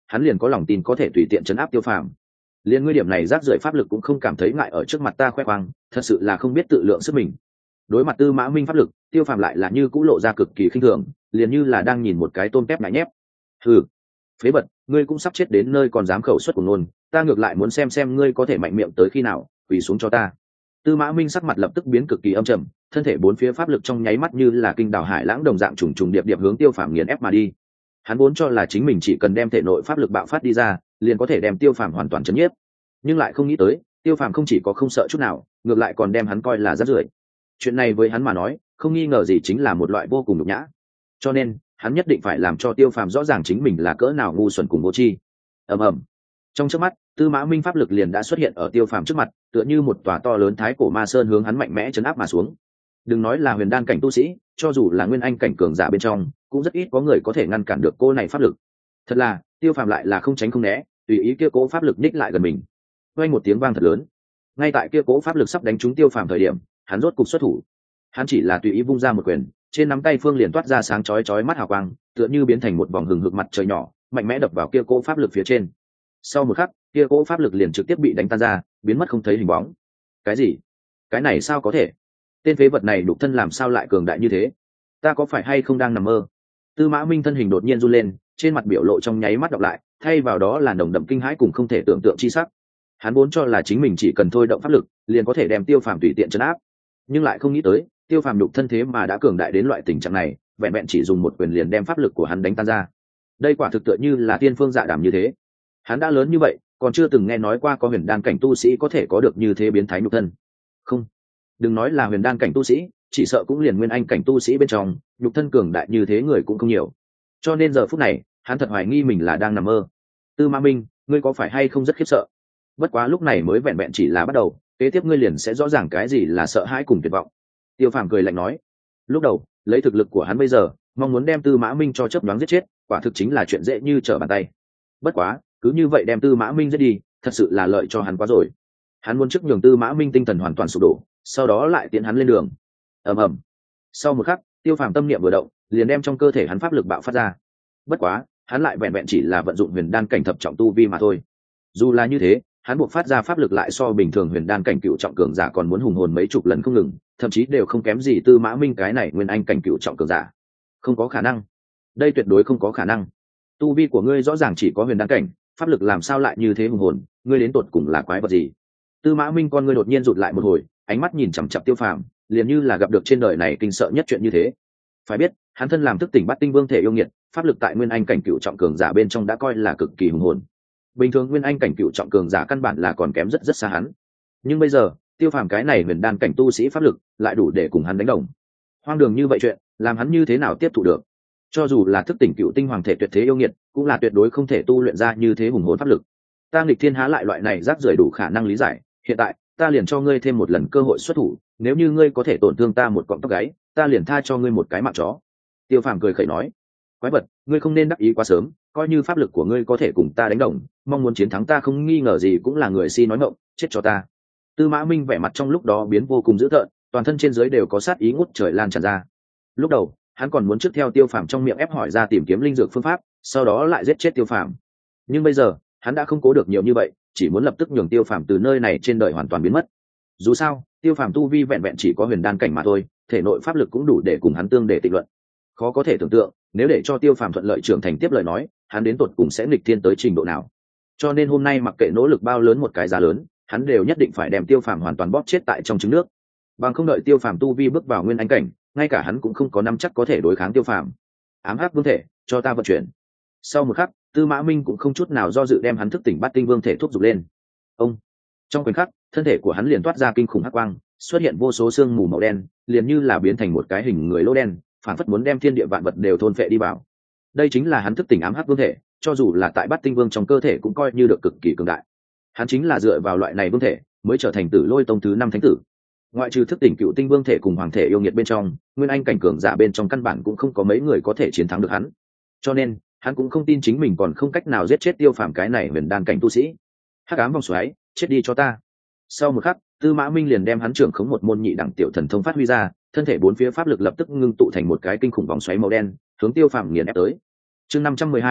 hắn liền có lòng tin có thể tùy tiện chấn áp Tiêu Phàm. Liên ngươi điểm này rác rưởi pháp lực cũng không cảm thấy ngại ở trước mặt ta khoe khoang, thật sự là không biết tự lượng sức mình. Đối mặt Tư Mã Minh pháp lực, Tiêu Phàm lại là như cũ lộ ra cực kỳ khinh thường, liền như là đang nhìn một cái tôm tép ngại nhép. Hừ, phế vật, ngươi cũng sắp chết đến nơi còn dám khẩu xuất của nôn, ta ngược lại muốn xem ngươi có thể mạnh miệng tới khi nào, quỳ xuống cho ta. Tư Mã Minh sắc mặt lập tức biến cực kỳ âm trầm, thân thể bốn phía pháp lực trong nháy mắt như là kinh đảo hải lãng đồng dạng trùng trùng điệp điệp hướng Tiêu Phàm nghiền ép mà đi. Hắn vốn cho là chính mình chỉ cần đem thể nội pháp lực bạo phát đi ra, liền có thể đem Tiêu Phàm hoàn toàn chấn nhiếp, nhưng lại không nghĩ tới, Tiêu Phàm không chỉ có không sợ chút nào, ngược lại còn đem hắn coi là rác rưởi. Chuyện này với hắn mà nói, không nghi ngờ gì chính là một loại vô cùng nhục nhã. Cho nên, hắn nhất định phải làm cho Tiêu Phàm rõ ràng chính mình là cỡ nào ngu xuẩn cùng vô tri. Ầm ầm. Trong chớp mắt, Tư Mã Minh pháp lực liền đã xuất hiện ở Tiêu Phàm trước mặt, tựa như một tòa to lớn thái cổ ma sơn hướng hắn mạnh mẽ chấn áp mà xuống. Đừng nói là huyền đan cảnh tu sĩ, cho dù là nguyên anh cảnh cường giả bên trong, cũng rất ít có người có thể ngăn cản được cô này pháp lực. Thật là, Tiêu Phàm lại là không tránh không né, tùy ý kia cố pháp lực ních lại gần mình. Vang một tiếng vang thật lớn. Ngay tại kia cố pháp lực sắp đánh trúng Tiêu Phàm thời điểm, hắn rốt cục xuất thủ. Hắn chỉ là tùy ý vung ra một quyền, trên nắm tay phương liền toát ra sáng chói chói mắt hào quang, tựa như biến thành một vòng hừng hực mặt trời nhỏ, mạnh mẽ đập vào kia cố pháp lực phía trên. Sau một khắc, kia cố pháp lực liền trực tiếp bị đánh tan ra, biến mất không thấy hình bóng. Cái gì? Cái này sao có thể? Tên phế vật này đục thân làm sao lại cường đại như thế? Ta có phải hay không đang nằm mơ? Tư Mã Minh thân hình đột nhiên run lên, trên mặt biểu lộ trong nháy mắt đọc lại, thay vào đó là nồng đậm kinh hãi cùng không thể tưởng tượng chi sắc. Hắn vốn cho là chính mình chỉ cần thôi động pháp lực, liền có thể đem Tiêu Phàm tùy tiện trấn áp, nhưng lại không nghĩ tới, Tiêu Phàm đục thân thế mà đã cường đại đến loại tình trạng này, vẹn vẹn chỉ dùng một quyền liền đem pháp lực của hắn đánh tan ra. Đây quả thực tựa như là tiên phương dạ đàm như thế. Hắn đã lớn như vậy, còn chưa từng nghe nói qua có huyền đan cảnh tu sĩ có thể có được như thế biến thái nhục thân. Không, đừng nói là huyền đan cảnh tu sĩ, chỉ sợ cũng liền nguyên anh cảnh tu sĩ bên trong, nhục thân cường đại như thế người cũng không nhiều. Cho nên giờ phút này, hắn thật hoài nghi mình là đang nằm mơ. Tư Mã Minh, ngươi có phải hay không rất khiếp sợ? Bất quá lúc này mới vẹn vẹn chỉ là bắt đầu, kế tiếp ngươi liền sẽ rõ ràng cái gì là sợ hãi cùng tuyệt vọng. Tiêu Phàm cười lạnh nói. Lúc đầu, lấy thực lực của hắn bây giờ, mong muốn đem Tư Mã Minh cho chớp nhoáng giết chết, quả thực chính là chuyện dễ như trở bàn tay. Bất quá, cứ như vậy đem Tư Mã Minh giết đi, thật sự là lợi cho hắn quá rồi. Hắn muốn trước nhường Tư Mã Minh tinh thần hoàn toàn sụp đổ, sau đó lại tiến hắn lên đường. Ầm ầm. Sau một khắc, Tiêu Phàm tâm niệm vừa động, liền đem trong cơ thể hắn pháp lực bạo phát ra. Bất quá, hắn lại vẹn vẹn chỉ là vận dụng huyền đan cảnh thập trọng tu vi mà thôi. Dù là như thế, hắn buộc phát ra pháp lực lại so bình thường huyền đan cảnh cựu trọng cường giả còn muốn hùng hồn mấy chục lần không ngừng, thậm chí đều không kém gì Tư Mã Minh cái này nguyên anh cảnh cựu trọng cường giả. Không có khả năng, đây tuyệt đối không có khả năng. Tu vi của ngươi rõ ràng chỉ có huyền đan cảnh, pháp lực làm sao lại như thế hùng hồn, ngươi đến tột cùng là quái vật gì? Tư Mã Minh con ngươi đột nhiên rụt lại một hồi, ánh mắt nhìn chằm chằm Tiêu Phàm, liền như là gặp được trên đời này kinh sợ nhất chuyện như thế. Phải biết, hắn thân làm thức tỉnh Bát Tinh Vương thể yêu nghiệt, pháp lực tại nguyên anh cảnh cựu trọng cường giả bên trong đã coi là cực kỳ hùng hồn. Bình thường nguyên anh cảnh cựu trọng cường giả căn bản là còn kém rất rất xa hắn. Nhưng bây giờ, Tiêu Phàm cái này huyền đan cảnh tu sĩ pháp lực lại đủ để cùng hắn đánh đồng. Hoang đường như vậy chuyện, làm hắn như thế nào tiếp thụ được? Cho dù là thức tỉnh cựu tinh hoàng thể tuyệt thế yêu nghiệt, cũng là tuyệt đối không thể tu luyện ra như thế hùng hồn pháp lực. Ta nghịch thiên há lại loại này rác rưởi đủ khả năng lý giải, hiện tại, ta liền cho ngươi thêm một lần cơ hội xuất thủ, nếu như ngươi có thể tổn thương ta một cọng tóc gáy, ta liền tha cho ngươi một cái mạng chó. Tiêu Phàm cười khẩy nói. Quái vật, ngươi không nên đắc ý quá sớm, coi như pháp lực của ngươi có thể cùng ta đánh đồng, mong muốn chiến thắng ta không nghi ngờ gì cũng là người si nói ngọng, chết cho ta. Tư Mã Minh vẻ mặt trong lúc đó biến vô cùng dữ tợn, toàn thân trên dưới đều có sát ý ngút trời lan tràn ra. Lúc đầu, hắn còn muốn trước theo Tiêu Phàm trong miệng ép hỏi ra tìm kiếm linh dược phương pháp, sau đó lại giết chết Tiêu Phàm. Nhưng bây giờ, hắn đã không cố được nhiều như vậy, chỉ muốn lập tức nhường Tiêu Phàm từ nơi này trên đời hoàn toàn biến mất. Dù sao, Tiêu Phàm tu vi vẹn vẹn chỉ có huyền đan cảnh mà thôi, thể nội pháp lực cũng đủ để cùng hắn tương để tịnh luận. Khó có thể tưởng tượng, nếu để cho Tiêu Phàm thuận lợi trưởng thành tiếp lời nói, hắn đến tột cùng sẽ nghịch thiên tới trình độ nào. Cho nên hôm nay mặc kệ nỗ lực bao lớn một cái giá lớn, hắn đều nhất định phải đem Tiêu Phàm hoàn toàn bóp chết tại trong trứng nước. Bằng không đợi Tiêu Phàm tu vi bước vào nguyên anh cảnh, ngay cả hắn cũng không có nắm chắc có thể đối kháng Tiêu Phàm. Ám hắc vương thể, cho ta vận chuyển. Sau một khắc, Tư Mã Minh cũng không chút nào do dự đem hắn thức tỉnh Bát Tinh Vương thể thúc giục lên. Ông, trong khoảnh khắc, thân thể của hắn liền toát ra kinh khủng hắc quang, xuất hiện vô số sương mù màu đen, liền như là biến thành một cái hình người lỗ đen, phản phất muốn đem thiên địa vạn vật đều thôn phệ đi vào. Đây chính là hắn thức tỉnh ám hắc vương thể, cho dù là tại Bát Tinh Vương trong cơ thể cũng coi như được cực kỳ cường đại. Hắn chính là dựa vào loại này vương thể mới trở thành Tử Lôi Tông thứ 5 thánh tử. Ngoại trừ thức tỉnh Cựu Tinh Vương thể cùng hoàng thể yêu nghiệt bên trong, nguyên anh cảnh cường giả bên trong căn bản cũng không có mấy người có thể chiến thắng được hắn. Cho nên, hắn cũng không tin chính mình còn không cách nào giết chết Tiêu Phàm cái này huyền đan cảnh tu sĩ. Hắc ám vòng xoáy, chết đi cho ta. Sau một khắc, Tư Mã Minh liền đem hắn trưởng khống một môn nhị đẳng tiểu thần thông phát huy ra, thân thể bốn phía pháp lực lập tức ngưng tụ thành một cái kinh khủng vòng xoáy màu đen, hướng Tiêu Phàm nghiền ép tới. Chương 512,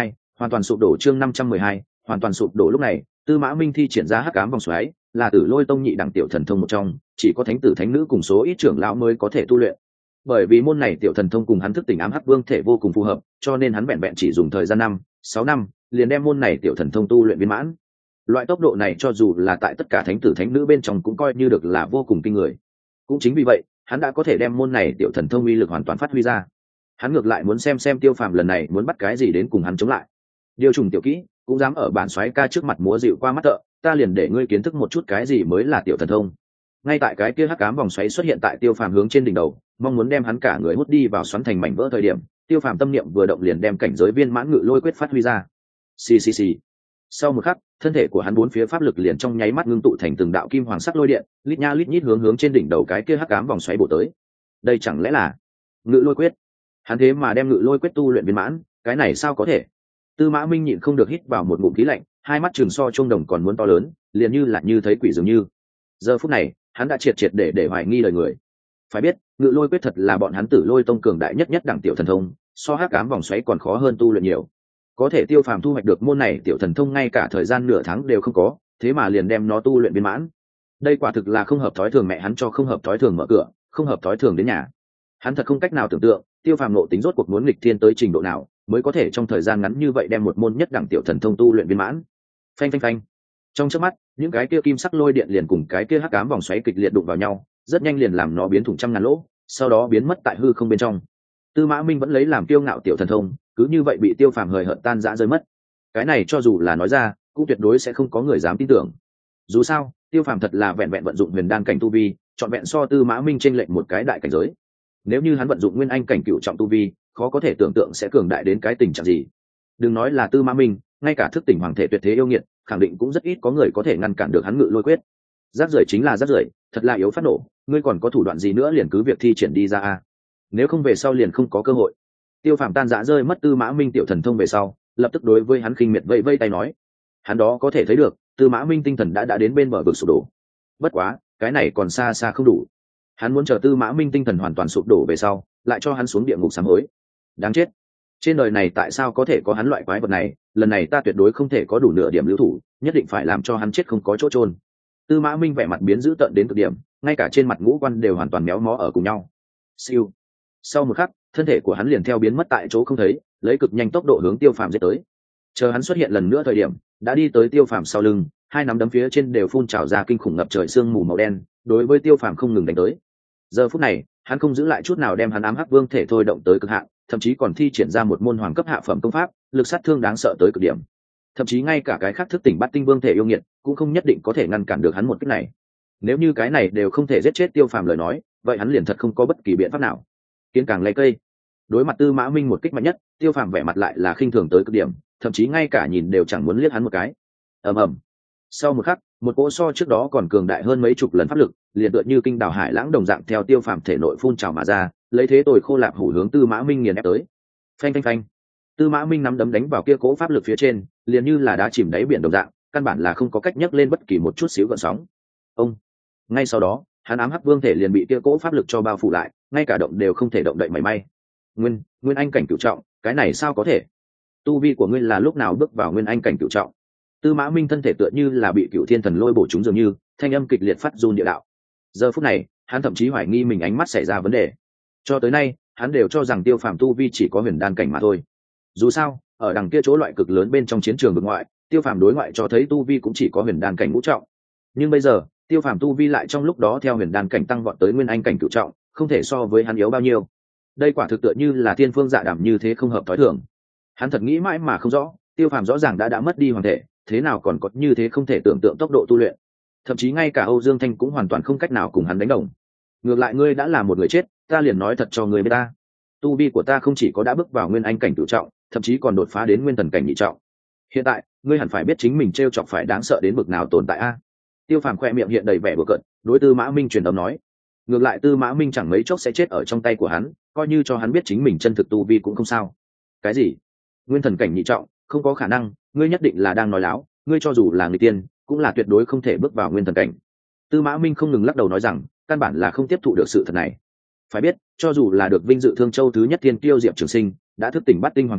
Hoàn toàn sụp đổ chương 512, hoàn toàn sụp đổ lúc này, Tư Mã Minh thi triển ra hắc ám vòng xoáy, là Tử Lôi Tông nhị đẳng tiểu thần thông một trong, chỉ có thánh tử thánh nữ cùng số ít trưởng lão mới có thể tu luyện. Bởi vì môn này tiểu thần thông cùng hắn thức tỉnh ám hắc vương thể vô cùng phù hợp, cho nên hắn vẹn vẹn chỉ dùng thời gian 6 năm, liền đem môn này tiểu thần thông tu luyện viên mãn. Loại tốc độ này cho dù là tại tất cả thánh tử thánh nữ bên trong cũng coi như được là vô cùng kinh người. Cũng chính vì vậy, hắn đã có thể đem môn này tiểu thần thông uy lực hoàn toàn phát huy ra. Hắn ngược lại muốn xem Tiêu Phàm lần này muốn bắt cái gì đến cùng hắn chống lại. Điều trùng tiểu kỹ, cũng dám ở bản soái ca trước mặt múa dịu qua mắt thợ, ta liền để ngươi kiến thức một chút cái gì mới là tiểu thần thông. Ngay tại cái kia hắc ám vòng xoáy xuất hiện tại Tiêu Phàm hướng trên đỉnh đầu, mong muốn đem hắn cả người hút đi vào xoắn thành mảnh vỡ thời điểm, Tiêu Phàm tâm niệm vừa động liền đem cảnh giới viên mãn ngự lôi quyết phát huy ra. Xì xì xì. Sau một khắc, thân thể của hắn bốn phía pháp lực liền trong nháy mắt ngưng tụ thành từng đạo kim hoàng sắc lôi điện, lít nha lít nhít hướng trên đỉnh đầu cái kia hắc ám vòng xoáy bổ tới. Đây chẳng lẽ là ngự lôi quyết? Hắn thế mà đem ngự lôi quyết tu luyện viên mãn, cái này sao có thể? Tư Mã Minh nhịn không được hít vào một ngụm khí lạnh, hai mắt trừng so trung đồng còn muốn to lớn, liền như là như thấy quỷ dường như. Giờ phút này, hắn đã triệt để hoài nghi lời người. Phải biết, ngự lôi quyết thật là bọn hắn Tử Lôi Tông cường đại nhất đẳng tiểu thần thông, so hắc ám vòng xoáy còn khó hơn tu luyện nhiều. Có thể Tiêu Phàm thu hoạch được môn này tiểu thần thông ngay cả thời gian nửa tháng đều không có, thế mà liền đem nó tu luyện viên mãn. Đây quả thực là không hợp thói thường, mẹ hắn cho không hợp thói thường mở cửa, không hợp thói thường đến nhà. Hắn thật không cách nào tưởng tượng, Tiêu Phàm nộ tính rốt cuộc muốn nghịch thiên tới trình độ nào, mới có thể trong thời gian ngắn như vậy đem một môn nhất đẳng tiểu thần thông tu luyện viên mãn. Phanh phanh phanh. Trong chớp mắt, những cái kia kim sắc lôi điện liền cùng cái kia hắc ám vòng xoáy kịch liệt đụng vào nhau, rất nhanh liền làm nó biến thủng trăm ngàn lỗ, sau đó biến mất tại hư không bên trong. Tư Mã Minh vẫn lấy làm kiêu ngạo tiểu thần thông, cứ như vậy bị Tiêu Phàm hời hợt tan rã rơi mất. Cái này cho dù là nói ra, cũng tuyệt đối sẽ không có người dám tin tưởng. Dù sao, Tiêu Phàm thật là vẹn vẹn vận dụng huyền đan cảnh tu vi, chọn vẹn so Tư Mã Minh chênh lệch một cái đại cảnh giới. Nếu như hắn vận dụng nguyên anh cảnh cựu trọng tu vi, khó có thể tưởng tượng sẽ cường đại đến cái tình trạng gì. Đừng nói là Tư Mã Minh, ngay cả thức tỉnh hoàng thể tuyệt thế yêu nghiệt, khẳng định cũng rất ít có người có thể ngăn cản được hắn ngự lôi quyết. Rác rưởi chính là rác rưởi, thật là yếu phát nổ, ngươi còn có thủ đoạn gì nữa liền cứ việc thi triển đi ra a. Nếu không về sau liền không có cơ hội. Tiêu Phàm tan rã rơi mất Tư Mã Minh tiểu thần thông về sau, lập tức đối với hắn khinh miệt vẫy vẫy tay nói, hắn đó có thể thấy được, Tư Mã Minh tinh thần đã đến bên bờ vực sụp đổ. Bất quá, cái này còn xa xa không đủ. Hắn muốn chờ Tư Mã Minh tinh thần hoàn toàn sụp đổ về sau, lại cho hắn xuống địa ngục sám hối. Đáng chết, trên đời này tại sao có thể có hắn loại quái vật này, lần này ta tuyệt đối không thể có đủ nửa điểm lưu thủ, nhất định phải làm cho hắn chết không có chỗ chôn. Tư Mã Minh vẻ mặt biến dữ tợn đến cực điểm, ngay cả trên mặt ngũ quan đều hoàn toàn méo mó ở cùng nhau. Siêu. Sau một khắc, thân thể của hắn liền theo biến mất tại chỗ không thấy, lấy cực nhanh tốc độ hướng Tiêu Phàm giết tới. Chờ hắn xuất hiện lần nữa thời điểm, đã đi tới Tiêu Phàm sau lưng, hai nắm đấm phía trên đều phun trào ra kinh khủng ngập trời sương mù màu đen, đối với Tiêu Phàm không ngừng đánh tới. Giờ phút này, hắn không giữ lại chút nào đem hắn ám hắc vương thể thôi động tới cực hạn, thậm chí còn thi triển ra một môn hoàng cấp hạ phẩm công pháp, lực sát thương đáng sợ tới cực điểm. Thậm chí ngay cả cái khác thức tỉnh bát tinh vương thể yêu nghiệt, cũng không nhất định có thể ngăn cản được hắn một kích này. Nếu như cái này đều không thể giết chết Tiêu Phàm lời nói, vậy hắn liền thật không có bất kỳ biện pháp nào. Kiến càng lấy cây. Đối mặt Tư Mã Minh một kích mạnh nhất, Tiêu Phàm vẻ mặt lại là khinh thường tới cực điểm, thậm chí ngay cả nhìn đều chẳng muốn liếc hắn một cái. Ầm ầm. Sau một khắc, một cỗ so trước đó còn cường đại hơn mấy chục lần pháp lực, liền tựa như kinh đảo hải lãng đồng dạng theo Tiêu Phàm thể nội phun trào mà ra, lấy thế tồi khô lạp hủ hướng Tư Mã Minh nghiền ép tới. Phanh phanh phanh. Tư Mã Minh nắm đấm đánh vào kia cỗ pháp lực phía trên, liền như là đá chìm đáy biển đồng dạng, căn bản là không có cách nhấc lên bất kỳ một chút xíu gợn sóng. Ông. Ngay sau đó, hắn ám hắc vương thể liền bị kia cỗ pháp lực cho bao phủ lại, ngay cả động đều không thể động đậy mảy may. Nguyên anh cảnh cửu trọng, cái này sao có thể? Tu vi của ngươi là lúc nào bước vào nguyên anh cảnh cửu trọng? Tư Mã Minh thân thể tựa như là bị Cửu Thiên Thần Lôi bổ trúng dường như, thanh âm kịch liệt phát run địa đạo. Giờ phút này, hắn thậm chí hoài nghi mình ánh mắt xảy ra vấn đề. Cho tới nay, hắn đều cho rằng Tiêu Phàm tu vi chỉ có huyền đan cảnh mà thôi. Dù sao, ở đằng kia chỗ loại cực lớn bên trong chiến trường vực ngoại, Tiêu Phàm đối ngoại cho thấy tu vi cũng chỉ có huyền đan cảnh ngũ trọng. Nhưng bây giờ, Tiêu Phàm tu vi lại trong lúc đó theo huyền đan cảnh tăng vọt tới nguyên anh cảnh cửu trọng, không thể so với hắn yếu bao nhiêu. Đây quả thực tựa như là thiên phương dạ đảm như thế không hợp thói thường. Hắn thật nghĩ mãi mà không rõ, Tiêu Phàm rõ ràng đã mất đi hoàng thể, thế nào còn có như thế không thể tưởng tượng tốc độ tu luyện. Thậm chí ngay cả Âu Dương Thanh cũng hoàn toàn không cách nào cùng hắn đánh đồng. Ngược lại ngươi đã là một người chết, ta liền nói thật cho ngươi biết ta. Tu vi của ta không chỉ có đã bước vào nguyên anh cảnh cửu trọng, thậm chí còn đột phá đến nguyên thần cảnh nhị trọng. Hiện tại, ngươi hẳn phải biết chính mình trêu chọc phải đáng sợ đến bực nào tồn tại a. Tiêu Phàm khoe miệng hiện đầy vẻ bừa cợt, đối Tư Mã Minh truyền âm nói. Ngược lại Tư Mã Minh chẳng mấy chốc sẽ chết ở trong tay của hắn, coi như cho hắn biết chính mình chân thực tu vi cũng không sao. Cái gì? Nguyên thần cảnh nhị trọng, không có khả năng, ngươi nhất định là đang nói láo, ngươi cho dù là người tiên, cũng là tuyệt đối không thể bước vào nguyên thần cảnh. Tư Mã Minh không ngừng lắc đầu nói rằng, căn bản là không tiếp thụ được sự thật này. Phải biết, cho dù là được vinh dự Thương Châu thứ nhất thiên kiêu Diệp Trường Sinh, đã thức tỉnh bát tinh hoàng thể,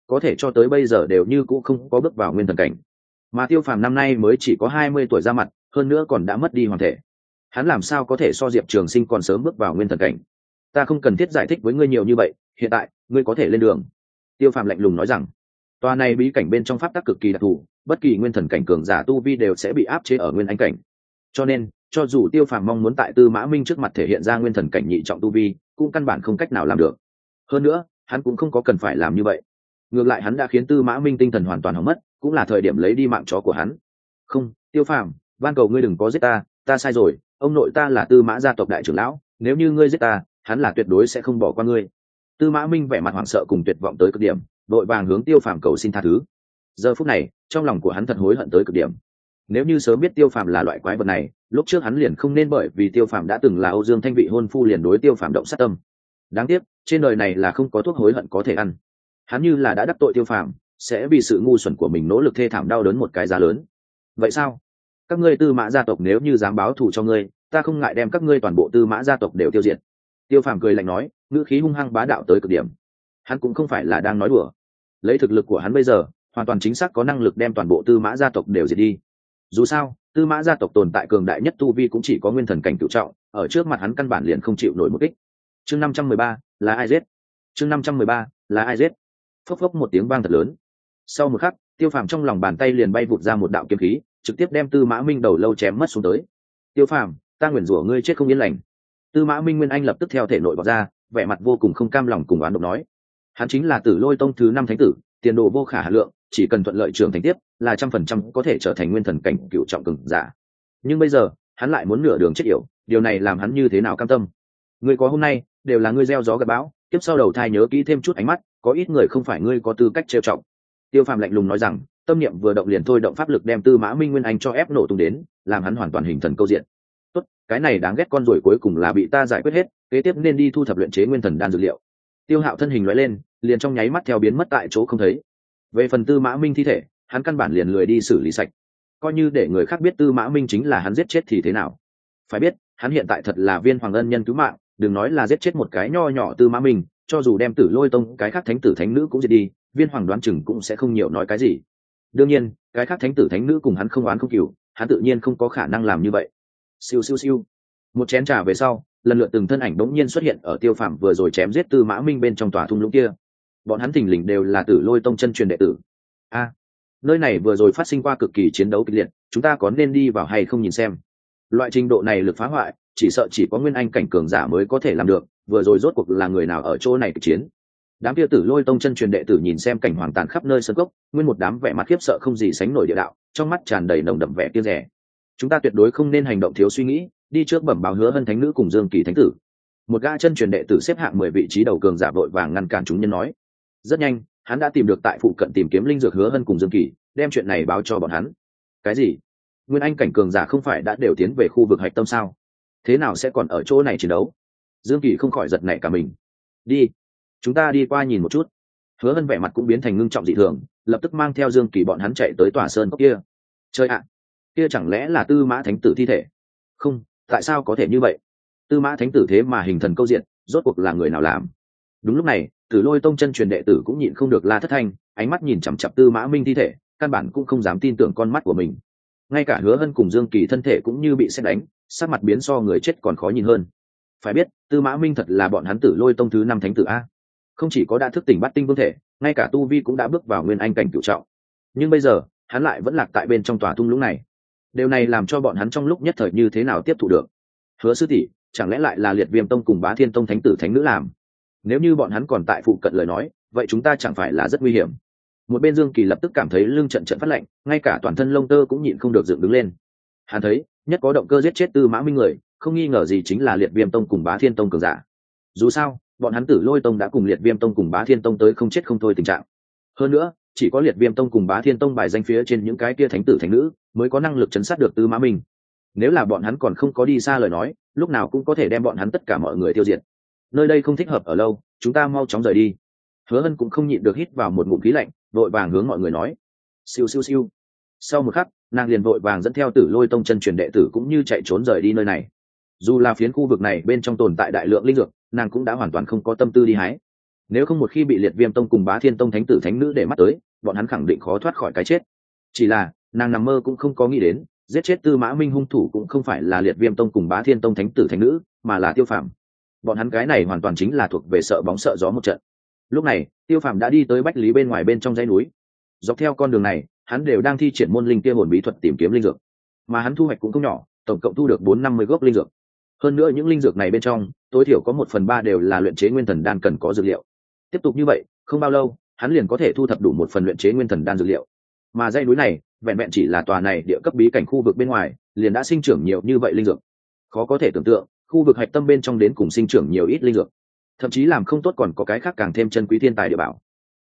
có thể cho tới bây giờ đều như cũ không có bước vào nguyên thần cảnh. Mà Tiêu Phàm năm nay mới chỉ có 20 tuổi ra mặt, hơn nữa còn đã mất đi hoàn thể. Hắn làm sao có thể so Diệp Trường Sinh còn sớm bước vào nguyên thần cảnh? Ta không cần thiết giải thích với ngươi nhiều như vậy, hiện tại ngươi có thể lên đường. Tiêu Phàm lạnh lùng nói rằng, tòa này bí cảnh bên trong pháp tắc cực kỳ đặc thù, bất kỳ nguyên thần cảnh cường giả tu vi đều sẽ bị áp chế ở nguyên anh cảnh. Cho nên, cho dù Tiêu Phàm mong muốn tại Tư Mã Minh trước mặt thể hiện ra nguyên thần cảnh nhị trọng tu vi, cũng căn bản không cách nào làm được. Hơn nữa, hắn cũng không có cần phải làm như vậy. Ngược lại hắn đã khiến Tư Mã Minh tinh thần hoàn toàn hỏng mất, cũng là thời điểm lấy đi mạng chó của hắn. Không, Tiêu Phàm, van cầu ngươi đừng có giết ta, ta sai rồi, ông nội ta là Tư Mã gia tộc đại trưởng lão, nếu như ngươi giết ta, hắn là tuyệt đối sẽ không bỏ qua ngươi. Tư Mã Minh vẻ mặt hoảng sợ cùng tuyệt vọng tới cực điểm, đội vàng hướng Tiêu Phàm cầu xin tha thứ. Giờ phút này, trong lòng của hắn thật hối hận tới cực điểm. Nếu như sớm biết Tiêu Phàm là loại quái vật này, lúc trước hắn liền không nên bởi vì Tiêu Phàm đã từng là Âu Dương Thanh vị hôn phu liền đối Tiêu Phàm động sát tâm. Đáng tiếc, trên đời này là không có thuốc hối hận có thể ăn. Hắn như là đã đắc tội Tiêu Phàm, sẽ vì sự ngu xuẩn của mình nỗ lực thê thảm đau đớn một cái giá lớn. Vậy sao? Các ngươi Tư Mã gia tộc nếu như dám báo thù cho ngươi, ta không ngại đem các ngươi toàn bộ Tư Mã gia tộc đều tiêu diệt. Tiêu Phàm cười lạnh nói, ngữ khí hung hăng bá đạo tới cực điểm. Hắn cũng không phải là đang nói đùa. Lấy thực lực của hắn bây giờ, hoàn toàn chính xác có năng lực đem toàn bộ Tư Mã gia tộc đều diệt đi. Dù sao, Tư Mã gia tộc tồn tại cường đại nhất tu vi cũng chỉ có nguyên thần cảnh cửu trọng, ở trước mặt hắn căn bản liền không chịu nổi một kích. Chương 513, là ai giết? Chương 513, là ai giết? Phốc phốc một tiếng vang thật lớn. Sau một khắc, Tiêu Phàm trong lòng bàn tay liền bay vụt ra một đạo kiếm khí, trực tiếp đem Tư Mã Minh đầu lâu chém mất xuống tới. Tiêu Phàm, ta nguyền rủa ngươi chết không yên lành. Tư Mã Minh Nguyên Anh lập tức theo thể nội bộc ra, vẻ mặt vô cùng không cam lòng cùng oán độc nói: hắn chính là Tử Lôi Tông thứ 5 thánh tử, tiền đồ vô khả hà lượng, chỉ cần thuận lợi trưởng thành tiếp, là 100% có thể trở thành nguyên thần cảnh cựu trọng cường giả. Nhưng bây giờ, hắn lại muốn nửa đường chết yểu, điều này làm hắn như thế nào cam tâm? Ngươi có hôm nay, đều là ngươi gieo gió gặt bão, tiếp sau đầu thai nhớ kỹ thêm chút ánh mắt, có ít người không phải ngươi có tư cách trêu trọng. Tiêu Phàm lạnh lùng nói rằng, tâm niệm vừa động liền thôi động pháp lực đem Tư Mã Minh Nguyên Anh cho ép nổ tung đến, làm hắn hoàn toàn hình thần câu diện. Tốt, cái này đáng ghét con rồi cuối cùng là bị ta giải quyết hết, kế tiếp nên đi thu thập luyện chế nguyên thần đan dược liệu. Tiêu Hạo thân hình lóe lên, liền trong nháy mắt theo biến mất tại chỗ không thấy. Về phần Tư Mã Minh thi thể, hắn căn bản liền lười đi xử lý sạch, coi như để người khác biết Tư Mã Minh chính là hắn giết chết thì thế nào. Phải biết, hắn hiện tại thật là Viên Hoàng ân nhân cứu mạng, đừng nói là giết chết một cái nho nhỏ Tư Mã Minh, cho dù đem Tử Lôi Tông cái khác thánh tử thánh nữ cũng giết đi, Viên Hoàng đoán chừng cũng sẽ không nhiều nói cái gì. Đương nhiên, cái khác thánh tử thánh nữ cùng hắn không oán không cừu, hắn tự nhiên không có khả năng làm như vậy. Siêu siêu siêu. Một chén trà về sau, lần lượt từng thân ảnh bỗng nhiên xuất hiện ở Tiêu Phàm vừa rồi chém giết Tư Mã Minh bên trong tòa thung lũng kia. Bọn hắn thình lình đều là Tử Lôi Tông chân truyền đệ tử. Nơi này vừa rồi phát sinh qua cực kỳ chiến đấu kịch liệt, chúng ta có nên đi vào hay không nhìn xem? Loại trình độ này lực phá hoại, chỉ sợ chỉ có nguyên anh cảnh cường giả mới có thể làm được, vừa rồi rốt cuộc là người nào ở chỗ này kịch chiến? Đám kia Tử Lôi Tông chân truyền đệ tử nhìn xem cảnh hoàng tàn khắp nơi sân cốc, nguyên một đám vẻ mặt khiếp sợ không gì sánh nổi địa đạo, trong mắt tràn đầy nồng đậm vẻ kiêng dè. Chúng ta tuyệt đối không nên hành động thiếu suy nghĩ, đi trước bẩm báo Hứa Hân thánh nữ cùng Dương Kỳ thánh tử. Một gã chân truyền đệ tử xếp hạng 10 vị trí đầu cường giả vội vàng ngăn cản chúng nhân nói. Rất nhanh, hắn đã tìm được tại phụ cận tìm kiếm linh dược Hứa Hân cùng Dương Kỳ, đem chuyện này báo cho bọn hắn. Cái gì? Nguyên anh cảnh cường giả không phải đã đều tiến về khu vực hạch tâm sao? Thế nào sẽ còn ở chỗ này chiến đấu? Dương Kỳ không khỏi giật nảy cả mình. Đi, chúng ta đi qua nhìn một chút. Hứa Hân vẻ mặt cũng biến thành ngưng trọng dị thường, lập tức mang theo Dương Kỳ bọn hắn chạy tới tòa sơn cốc kia. Chơi ạ, kia chẳng lẽ là Tư Mã thánh tử thi thể? Không, tại sao có thể như vậy? Tư Mã thánh tử thế mà hình thần câu diện, rốt cuộc là người nào làm? Đúng lúc này, Tử Lôi Tông chân truyền đệ tử cũng nhịn không được la thất thanh, ánh mắt nhìn chằm chằm Tư Mã Minh thi thể, căn bản cũng không dám tin tưởng con mắt của mình. Ngay cả Hứa Hân cùng Dương Kỳ thân thể cũng như bị sét đánh, sắc mặt biến so người chết còn khó nhìn hơn. Phải biết, Tư Mã Minh thật là bọn hắn Tử Lôi Tông thứ 5 thánh tử a. Không chỉ có đã thức tỉnh Bát Tinh Vương thể, ngay cả tu vi cũng đã bước vào nguyên anh cảnh cửu trọng. Nhưng bây giờ, hắn lại vẫn lạc tại bên trong tòa thung lũng này. Điều này làm cho bọn hắn trong lúc nhất thời như thế nào tiếp thụ được? Hứa sư tỷ, chẳng lẽ lại là Liệt Viêm Tông cùng Bá Thiên Tông thánh tử thánh nữ làm? Nếu như bọn hắn còn tại phụ cận lời nói, vậy chúng ta chẳng phải là rất nguy hiểm? Một bên Dương Kỳ lập tức cảm thấy lưng trận trận phát lạnh, ngay cả toàn thân lông tơ cũng nhịn không được dựng đứng lên. Hắn thấy, nhất có động cơ giết chết Tư Mã Minh người, không nghi ngờ gì chính là Liệt Viêm Tông cùng Bá Thiên Tông cường giả. Dù sao, bọn hắn Tử Lôi Tông đã cùng Liệt Viêm Tông cùng Bá Thiên Tông tới không chết không thôi tình trạng. Hơn nữa, chỉ có Liệt Viêm Tông cùng Bá Thiên Tông bài danh phía trên những cái kia thánh tử thánh nữ, mới có năng lực trấn sát được Tư Mã Minh. Nếu là bọn hắn còn không có đi xa lời nói, lúc nào cũng có thể đem bọn hắn tất cả mọi người tiêu diệt. Nơi đây không thích hợp ở lâu, chúng ta mau chóng rời đi. Hứa Hân cũng không nhịn được hít vào một ngụm khí lạnh, vội vàng hướng mọi người nói. Siêu siêu siêu. Sau một khắc, nàng liền vội vàng dẫn theo Tử Lôi Tông chân truyền đệ tử cũng như chạy trốn rời đi nơi này. Dù là phiến khu vực này bên trong tồn tại đại lượng linh dược, nàng cũng đã hoàn toàn không có tâm tư đi hái. nếu không một khi bị liệt viêm tông cùng bá thiên tông thánh tử thánh nữ để mắt tới, bọn hắn khẳng định khó thoát khỏi cái chết. Chỉ là nàng nằm mơ cũng không có nghĩ đến, giết chết Tư Mã Minh hung thủ cũng không phải là liệt viêm tông cùng bá thiên tông thánh tử thánh nữ, mà là Tiêu Phàm. Bọn hắn cái này hoàn toàn chính là thuộc về sợ bóng sợ gió một trận. Lúc này Tiêu Phàm đã đi tới Bách Lý bên ngoài bên trong dãy núi. Dọc theo con đường này hắn đều đang thi triển môn linh kia hồn bí thuật tìm kiếm linh dược, mà hắn thu hoạch cũng không nhỏ, tổng cộng thu được 450 gốc linh dược. Hơn nữa những linh dược này bên trong tối thiểu có 1/3 đều là luyện chế nguyên thần đan cần có dược liệu. Tiếp tục như vậy không bao lâu hắn liền có thể thu thập đủ 1 phần luyện chế nguyên thần đan dược liệu. Mà dãy núi này vẹn vẹn chỉ là tòa này địa cấp bí cảnh khu vực bên ngoài liền đã sinh trưởng nhiều như vậy linh dược. Khó có thể tưởng tượng khu vực hạch tâm bên trong đến cùng sinh trưởng nhiều ít linh dược, thậm chí làm không tốt còn có cái khác càng thêm chân quý thiên tài địa bảo.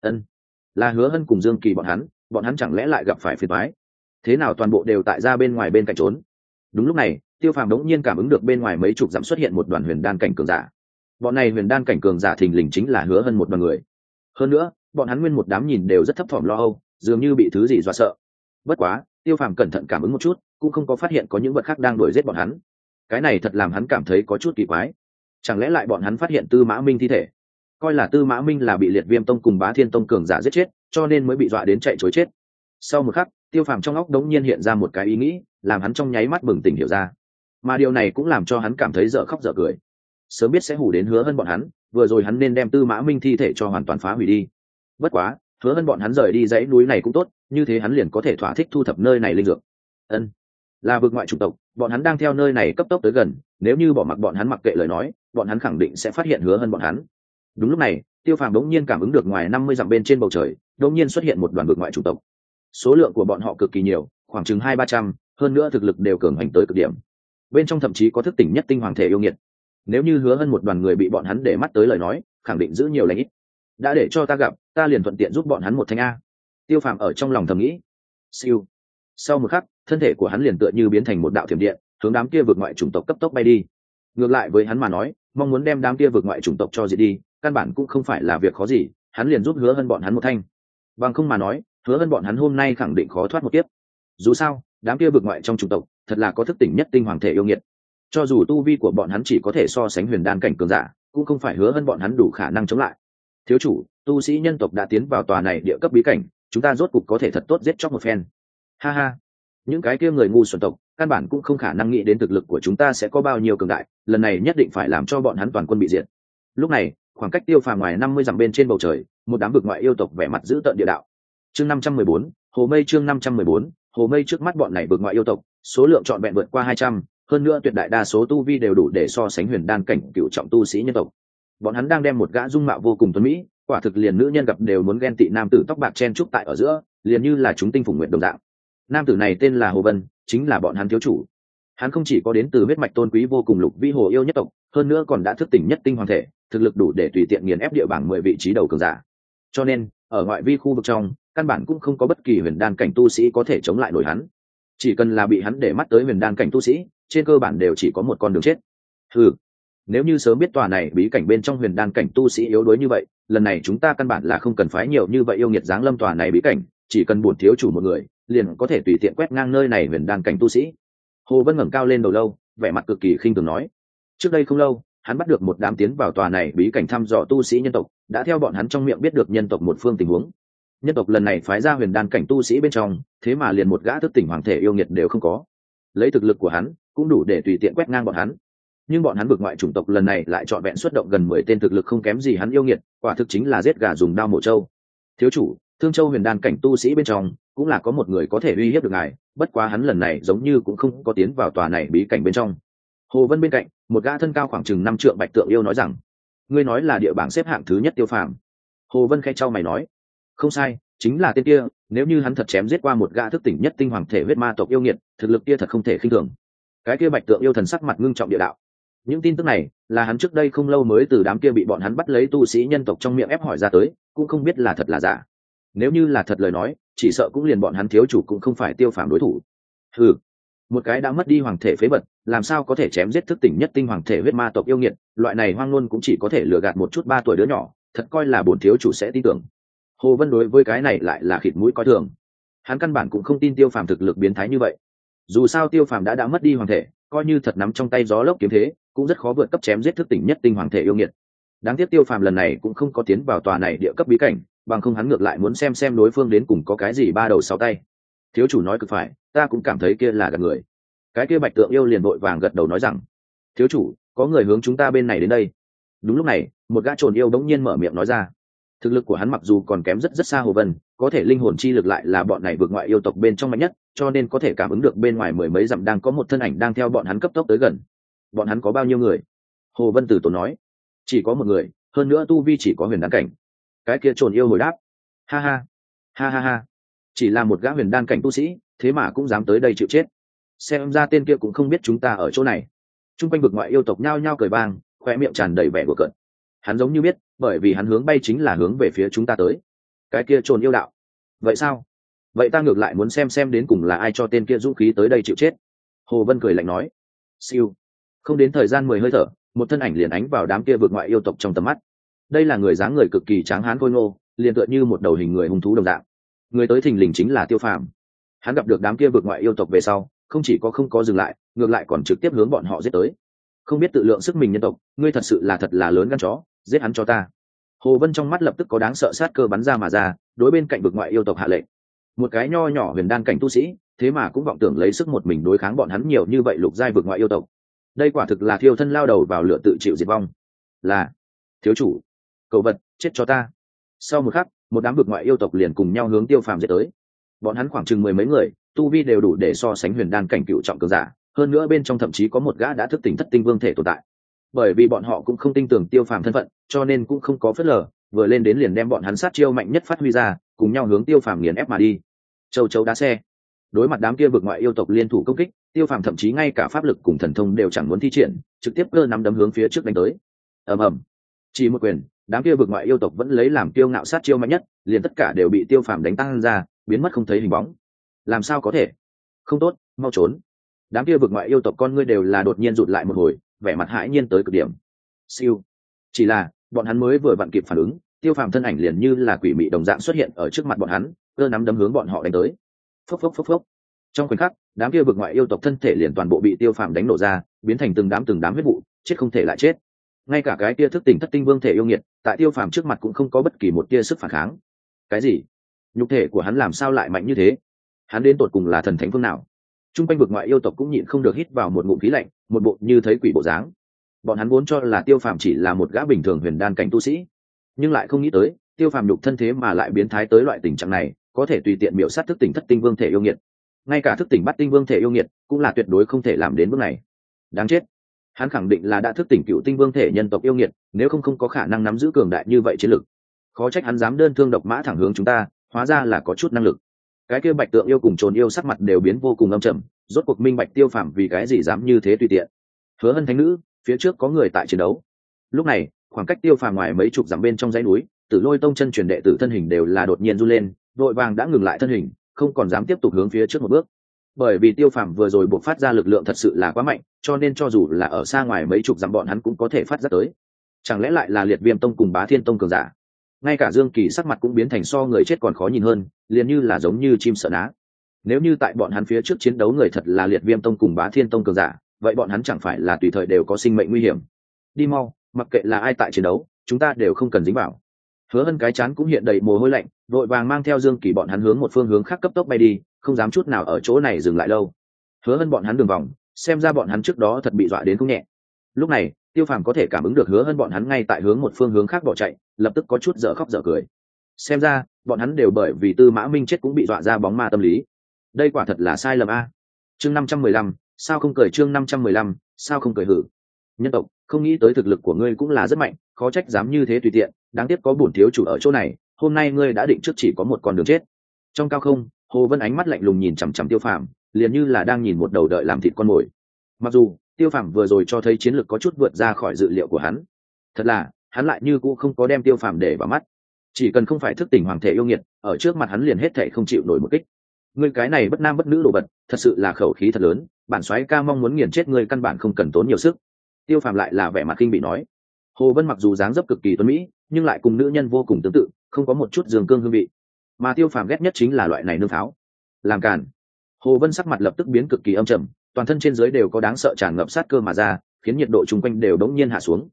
Là Hứa Hân cùng Dương Kỳ bọn hắn chẳng lẽ lại gặp phải phiền toái? Thế nào toàn bộ đều tại ra bên ngoài bên cạnh trốn? Đúng lúc này Tiêu Phàm đống nhiên cảm ứng được bên ngoài mấy chục dặm xuất hiện một đoàn huyền đan cảnh cường giả. Bọn này huyền đan cảnh cường giả thình lình chính là Hứa Hân một đoàn người. Hơn nữa bọn hắn nguyên một đám nhìn đều rất thấp thỏm lo âu, dường như bị thứ gì dọa sợ. Bất quá Tiêu Phàm cẩn thận cảm ứng một chút cũng không có phát hiện có những vật khác đang đuổi giết bọn hắn. Cái này thật làm hắn cảm thấy có chút kỳ quái. Chẳng lẽ lại bọn hắn phát hiện Tư Mã Minh thi thể, coi là Tư Mã Minh là bị liệt viêm tông cùng bá thiên tông cường giả giết chết, cho nên mới bị dọa đến chạy chối chết. Sau một khắc Tiêu Phàm trong óc đống nhiên hiện ra một cái ý nghĩ, làm hắn trong nháy mắt bừng tỉnh hiểu ra. Mà điều này cũng làm cho hắn cảm thấy dở khóc dở cười. Sớm biết sẽ hù đến Hứa Hân bọn hắn, vừa rồi hắn nên đem Tư Mã Minh thi thể cho hoàn toàn phá hủy đi. Bất quá Hứa Hân bọn hắn rời đi dãy núi này cũng tốt, như thế hắn liền có thể thỏa thích thu thập nơi này linh dược. Là vực ngoại chủng tộc, bọn hắn đang theo nơi này cấp tốc tới gần, nếu như bỏ mặc bọn hắn mặc kệ lời nói, bọn hắn khẳng định sẽ phát hiện Hứa Hân bọn hắn. Đúng lúc này Tiêu Phàm đống nhiên cảm ứng được ngoài 50 dặm bên trên bầu trời đống nhiên xuất hiện một đoàn vực ngoại chủng tộc. Số lượng của bọn họ cực kỳ nhiều, khoảng chừng 200-300, hơn nữa thực lực đều cường hành tới cực điểm. Bên trong thậm chí có thức tỉnh nhất tinh hoàng thể yêu nghiệt. Nếu như Hứa Hân một đoàn người bị bọn hắn để mắt tới lời nói, khẳng định giữ nhiều lành ít. Đã để cho ta gặp, ta liền thuận tiện giúp bọn hắn một thanh a. Tiêu Phàm ở trong lòng thầm nghĩ. Siêu. Sau một khắc thân thể của hắn liền tựa như biến thành một đạo thiểm điện, hướng đám kia vực ngoại chủng tộc cấp tốc bay đi. Ngược lại với hắn mà nói, mong muốn đem đám kia vực ngoại chủng tộc cho diệt đi căn bản cũng không phải là việc khó gì, hắn liền giúp Hứa Hân bọn hắn một thanh. Bằng không mà nói Hứa Hân bọn hắn hôm nay khẳng định khó thoát một kiếp. Dù sao đám kia vực ngoại trong chủng tộc thật là có thức tỉnh nhất tinh hoàng thể yêu nghiệt, cho dù tu vi của bọn hắn chỉ có thể so sánh huyền đan cảnh cường giả cũng không phải Hứa Hân bọn hắn đủ khả năng chống lại. Thiếu chủ, tu sĩ nhân tộc đã tiến vào tòa này địa cấp bí cảnh, chúng ta rốt cục có thể thật tốt giết chóc một phen. Ha ha, những cái kia người ngu xuẩn tộc căn bản cũng không khả năng nghĩ đến thực lực của chúng ta sẽ có bao nhiêu cường đại, lần này nhất định phải làm cho bọn hắn toàn quân bị diệt. Lúc này khoảng cách Tiêu Phàm ngoài 50 dặm bên trên bầu trời, một đám vực ngoại yêu tộc vẻ mặt dữ tợn địa đạo. Chương 514, Hồ Mây. Chương 514, Hồ Mây. Trước mắt bọn này vực ngoại yêu tộc số lượng trọn vẹn vượt qua 200, hơn nữa tuyệt đại đa số tu vi đều đủ để so sánh huyền đan cảnh cựu trọng tu sĩ nhân tộc. Bọn hắn đang đem một gã dung mạo vô cùng tuấn mỹ, quả thực liền nữ nhân gặp đều muốn ghen tị nam tử tóc bạc chen trúc tại ở giữa, liền như là chúng tinh phùng nguyện đồng dạng. Nam tử này tên là Hồ Vân, chính là bọn hắn thiếu chủ. Hắn không chỉ có đến từ huyết mạch tôn quý vô cùng lục vĩ hồ yêu nhất tộc, hơn nữa còn đã thức tỉnh nhất tinh hoàng thể, thực lực đủ để tùy tiện nghiền ép địa bảng 10 vị trí đầu cường giả. Cho nên ở ngoại vi khu vực trong căn bản cũng không có bất kỳ huyền đan cảnh tu sĩ có thể chống lại nổi hắn. Chỉ cần là bị hắn để mắt tới huyền đan cảnh tu sĩ, trên cơ bản đều chỉ có một con đường chết. Nếu như sớm biết tòa này bí cảnh bên trong huyền đan cảnh tu sĩ yếu đuối như vậy, lần này chúng ta căn bản là không cần phái nhiều như vậy yêu nghiệt giáng lâm tòa này bí cảnh, chỉ cần bổn thiếu chủ một người liền có thể tùy tiện quét ngang nơi này huyền đan cảnh tu sĩ. Hồ Vân ngẩng cao lên đầu lâu, vẻ mặt cực kỳ khinh thường nói. Trước đây không lâu hắn bắt được một đám tiến vào tòa này bí cảnh thăm dò tu sĩ nhân tộc, đã theo bọn hắn trong miệng biết được nhân tộc một phương tình huống. Nhân tộc lần này phái ra huyền đan cảnh tu sĩ bên trong, thế mà liền một gã thức tỉnh hoàng thể yêu nghiệt đều không có. Lấy thực lực của hắn cũng đủ để tùy tiện quét ngang bọn hắn. Nhưng bọn hắn vực ngoại chủng tộc lần này lại chọn vẹn xuất động gần 10 tên thực lực không kém gì hắn yêu nghiệt, quả thực chính là giết gà dùng đao mổ trâu. Thiếu chủ, Thương Châu huyền đan cảnh tu sĩ bên trong cũng là có một người có thể uy hiếp được ngài, bất quá hắn lần này giống như cũng không có tiến vào tòa này bí cảnh bên trong. Hồ Vân bên cạnh, một gã thân cao khoảng chừng 5 trượng bạch tượng yêu nói rằng, ngươi nói là địa bảng xếp hạng thứ nhất Tiêu Phàm. Hồ Vân khẽ chau mày nói, không sai, chính là tên kia, nếu như hắn thật chém giết qua một gã thức tỉnh nhất tinh hoàng thể huyết ma tộc yêu nghiệt, thực lực kia thật không thể khinh thường. Cái kia bạch tượng yêu thần sắc mặt ngưng trọng địa đạo. Những tin tức này là hắn trước đây không lâu mới từ đám kia bị bọn hắn bắt lấy tu sĩ nhân tộc trong miệng ép hỏi ra tới, cũng không biết là thật là giả. Nếu như là thật lời nói, chỉ sợ cũng liền bọn hắn thiếu chủ cũng không phải Tiêu Phàm đối thủ. Một cái đã mất đi hoàng thể phế vật, làm sao có thể chém giết thức tỉnh nhất tinh hoàng thể huyết ma tộc yêu nghiệt, loại này hoang ngôn cũng chỉ có thể lừa gạt một chút 3 tuổi đứa nhỏ, thật coi là bổn thiếu chủ sẽ tin tưởng. Hồ Vân đối với cái này lại là khịt mũi coi thường. Hắn căn bản cũng không tin Tiêu Phàm thực lực biến thái như vậy. Dù sao Tiêu Phàm đã mất đi hoàng thể, coi như thật nắm trong tay gió lốc kiếm thế, cũng rất khó vượt cấp chém giết thức tỉnh nhất tinh hoàng thể yêu nghiệt. Đáng tiếc Tiêu Phàm lần này cũng không có tiến vào tòa này địa cấp bí cảnh, bằng không hắn ngược lại muốn xem đối phương đến cùng có cái gì ba đầu sáu tay. Thiếu chủ nói cực phải, ta cũng cảm thấy kia là gạt người. Cái kia Bạch Tượng yêu liền vội vàng gật đầu nói rằng, thiếu chủ, có người hướng chúng ta bên này đến đây. Đúng lúc này, một gã trồn yêu bỗng nhiên mở miệng nói ra. Thực lực của hắn mặc dù còn kém rất xa Hồ Vân, có thể linh hồn chi lực lại là bọn này vượt ngoại yêu tộc bên trong mạnh nhất, cho nên có thể cảm ứng được bên ngoài mười mấy dặm đang có một thân ảnh đang theo bọn hắn cấp tốc tới gần. Bọn hắn có bao nhiêu người? Hồ Vân từ tốn nói. Chỉ có một người, hơn nữa tu vi chỉ có huyền đan cảnh. Cái kia trồn yêu hồi đáp. Ha ha, ha ha ha, chỉ là một gã huyền đan cảnh tu sĩ, thế mà cũng dám tới đây chịu chết. Xem ra tên kia cũng không biết chúng ta ở chỗ này. Trung quanh vực ngoại yêu tộc nhao nhao cười bang, khoe miệng tràn đầy vẻ của cợt. Hắn giống như biết, bởi vì hắn hướng bay chính là hướng về phía chúng ta tới. Cái kia trồn yêu đạo. Vậy sao? Vậy ta ngược lại muốn xem đến cùng là ai cho tên kia dũng khí tới đây chịu chết. Hồ Vân cười lạnh nói. Siêu. Không đến thời gian 10 hơi thở, một thân ảnh liền ánh vào đám kia vực ngoại yêu tộc trong tầm mắt. Đây là người dáng người cực kỳ tráng hán khôi ngô, liền tựa như một đầu hình người hung thú đồng dạng. Người tới thình lình chính là Tiêu Phàm. Hắn gặp được đám kia vực ngoại yêu tộc về sau, không chỉ có không có dừng lại, ngược lại còn trực tiếp hướng bọn họ giết tới. Không biết tự lượng sức mình nhân tộc, ngươi thật sự là thật là lớn gan chó, giết hắn cho ta. Hồ Vân trong mắt lập tức có đáng sợ sát cơ bắn ra mà ra, đối bên cạnh vực ngoại yêu tộc hạ lệnh. Một cái nho nhỏ huyền đan cảnh tu sĩ, thế mà cũng vọng tưởng lấy sức một mình đối kháng bọn hắn nhiều như vậy lục giai vực ngoại yêu tộc. Đây quả thực là thiêu thân lao đầu vào lửa tự chịu diệt vong. Là thiếu chủ, cầu vật, chết cho ta. Sau một khắc, một đám vực ngoại yêu tộc liền cùng nhau hướng Tiêu Phàm giết tới. Bọn hắn khoảng chừng 10 mấy người, tu vi đều đủ để so sánh huyền đan cảnh cựu trọng cường giả, hơn nữa bên trong thậm chí có một gã đã thức tỉnh thất tinh vương thể tồn tại. Bởi vì bọn họ cũng không tin tưởng Tiêu Phàm thân phận, cho nên cũng không có phớt lờ, vừa lên đến liền đem bọn hắn sát chiêu mạnh nhất phát huy ra, cùng nhau hướng Tiêu Phàm nghiền ép mà đi. Châu chấu đá xe. Đối mặt đám kia vực ngoại yêu tộc liên thủ công kích, Tiêu Phàm thậm chí ngay cả pháp lực cùng thần thông đều chẳng muốn thi triển, trực tiếp cơ nắm đấm hướng phía trước đánh tới. Ầm ầm. Chỉ một quyền, đám kia vực ngoại yêu tộc vẫn lấy làm kiêu ngạo sát chiêu mạnh nhất, liền tất cả đều bị Tiêu Phàm đánh tăng ra, biến mất không thấy hình bóng. Làm sao có thể? Không tốt, mau trốn. Đám kia vực ngoại yêu tộc con ngươi đều là đột nhiên rụt lại một hồi, vẻ mặt hãi nhiên tới cực điểm. Siêu. Chỉ là, bọn hắn mới vừa vặn kịp phản ứng, Tiêu Phàm thân ảnh liền như là quỷ mị đồng dạng xuất hiện ở trước mặt bọn hắn, cơ nắm đấm hướng bọn họ đánh tới. Phốc phốc phốc phốc. Trong khoảnh khắc, đám kia vực ngoại yêu tộc thân thể liền toàn bộ bị Tiêu Phàm đánh nổ ra, biến thành từng đám huyết vụ, chết không thể lại chết. Ngay cả cái tia thức tỉnh thất tinh vương thể yêu nghiệt, tại Tiêu Phàm trước mặt cũng không có bất kỳ một tia sức phản kháng. Cái gì? Nhục thể của hắn làm sao lại mạnh như thế? Hắn đến tột cùng là thần thánh phương nào? Trung quanh vực ngoại yêu tộc cũng nhịn không được hít vào một ngụm khí lạnh, một bộ như thấy quỷ bộ dáng. Bọn hắn vốn cho là Tiêu Phàm chỉ là một gã bình thường huyền đan cảnh tu sĩ, nhưng lại không nghĩ tới, Tiêu Phàm nhục thân thế mà lại biến thái tới loại tình trạng này, có thể tùy tiện miểu sát thức tỉnh thất tinh vương thể yêu nghiệt. Ngay cả thức tỉnh bát tinh vương thể yêu nghiệt, cũng là tuyệt đối không thể làm đến bước này. Đáng chết. Hắn khẳng định là đã thức tỉnh cựu tinh vương thể nhân tộc yêu nghiệt, nếu không có khả năng nắm giữ cường đại như vậy chiến lực. Khó trách hắn dám đơn thương độc mã thẳng hướng chúng ta, hóa ra là có chút năng lực. Cái kia Bạch Tượng yêu cùng Trồn yêu sắc mặt đều biến vô cùng âm trầm, rốt cuộc minh bạch Tiêu Phàm vì cái gì dám như thế tùy tiện. Hứa Hân thánh nữ, phía trước có người tại chiến đấu. Lúc này, khoảng cách Tiêu Phàm ngoài mấy chục dặm bên trong dãy núi, Tử Lôi tông chân truyền đệ tử thân hình đều là đột nhiên run lên, vội vàng đã ngừng lại thân hình, không còn dám tiếp tục hướng phía trước một bước. Bởi vì Tiêu Phàm vừa rồi buộc phát ra lực lượng thật sự là quá mạnh, cho nên cho dù là ở xa ngoài mấy chục dặm bọn hắn cũng có thể phát ra tới. Chẳng lẽ lại là Liệt Viêm tông cùng Bá Thiên tông cường giả? Ngay cả Dương Kỳ sắc mặt cũng biến thành so người chết còn khó nhìn hơn, liền như là giống như chim sợ ná. Nếu như tại bọn hắn phía trước chiến đấu người thật là Liệt Viêm tông cùng Bá Thiên tông cường giả, vậy bọn hắn chẳng phải là tùy thời đều có sinh mệnh nguy hiểm. Đi mau, mặc kệ là ai tại chiến đấu, chúng ta đều không cần dính vào. Hứa Hân cái chán cũng hiện đầy mồ hôi lạnh, vội vàng mang theo Dương Kỳ bọn hắn hướng một phương hướng khác cấp tốc bay đi, không dám chút nào ở chỗ này dừng lại lâu. Hứa Hân bọn hắn đường vòng, xem ra bọn hắn trước đó thật bị dọa đến không nhẹ. Lúc này, Tiêu Phàm có thể cảm ứng được Hứa Hân bọn hắn ngay tại hướng một phương hướng khác bỏ chạy, lập tức có chút dở khóc dở cười. Xem ra, bọn hắn đều bởi vì Tư Mã Minh chết cũng bị dọa ra bóng ma tâm lý. Đây quả thật là sai lầm a. Chương 515, sao không cười, chương 515, sao không cười hử. Nhân tộc, không nghĩ tới thực lực của ngươi cũng là rất mạnh, khó trách dám như thế tùy tiện, đáng tiếc có bổn thiếu chủ ở chỗ này, hôm nay ngươi đã định trước chỉ có một con đường chết. Trong cao không, Hồ Vân ánh mắt lạnh lùng nhìn chằm chằm Tiêu Phàm, liền như là đang nhìn một đầu đợi làm thịt con mồi. Mặc dù Tiêu Phàm vừa rồi cho thấy chiến lược có chút vượt ra khỏi dự liệu của hắn, thật là hắn lại như cũ không có đem Tiêu Phàm để vào mắt. Chỉ cần không phải thức tỉnh hoàng thể yêu nghiệt, ở trước mặt hắn liền hết thảy không chịu nổi một kích. Ngươi cái này bất nam bất nữ đồ vật, thật sự là khẩu khí thật lớn, bản soái ca mong muốn nghiền chết ngươi căn bản không cần tốn nhiều sức. Tiêu Phàm lại là vẻ mặt khinh bị nói. Hồ Vân mặc dù dáng dấp cực kỳ tuấn mỹ, nhưng lại cùng nữ nhân vô cùng tương tự, không có một chút giường cương hương vị. Mà Tiêu Phàm ghét nhất chính là loại này nương pháo. Làm càn. Hồ Vân sắc mặt lập tức biến cực kỳ âm trầm, toàn thân trên dưới đều có đáng sợ tràn ngập sát cơ mà ra, khiến nhiệt độ chung quanh đều đống nhiên hạ xuống.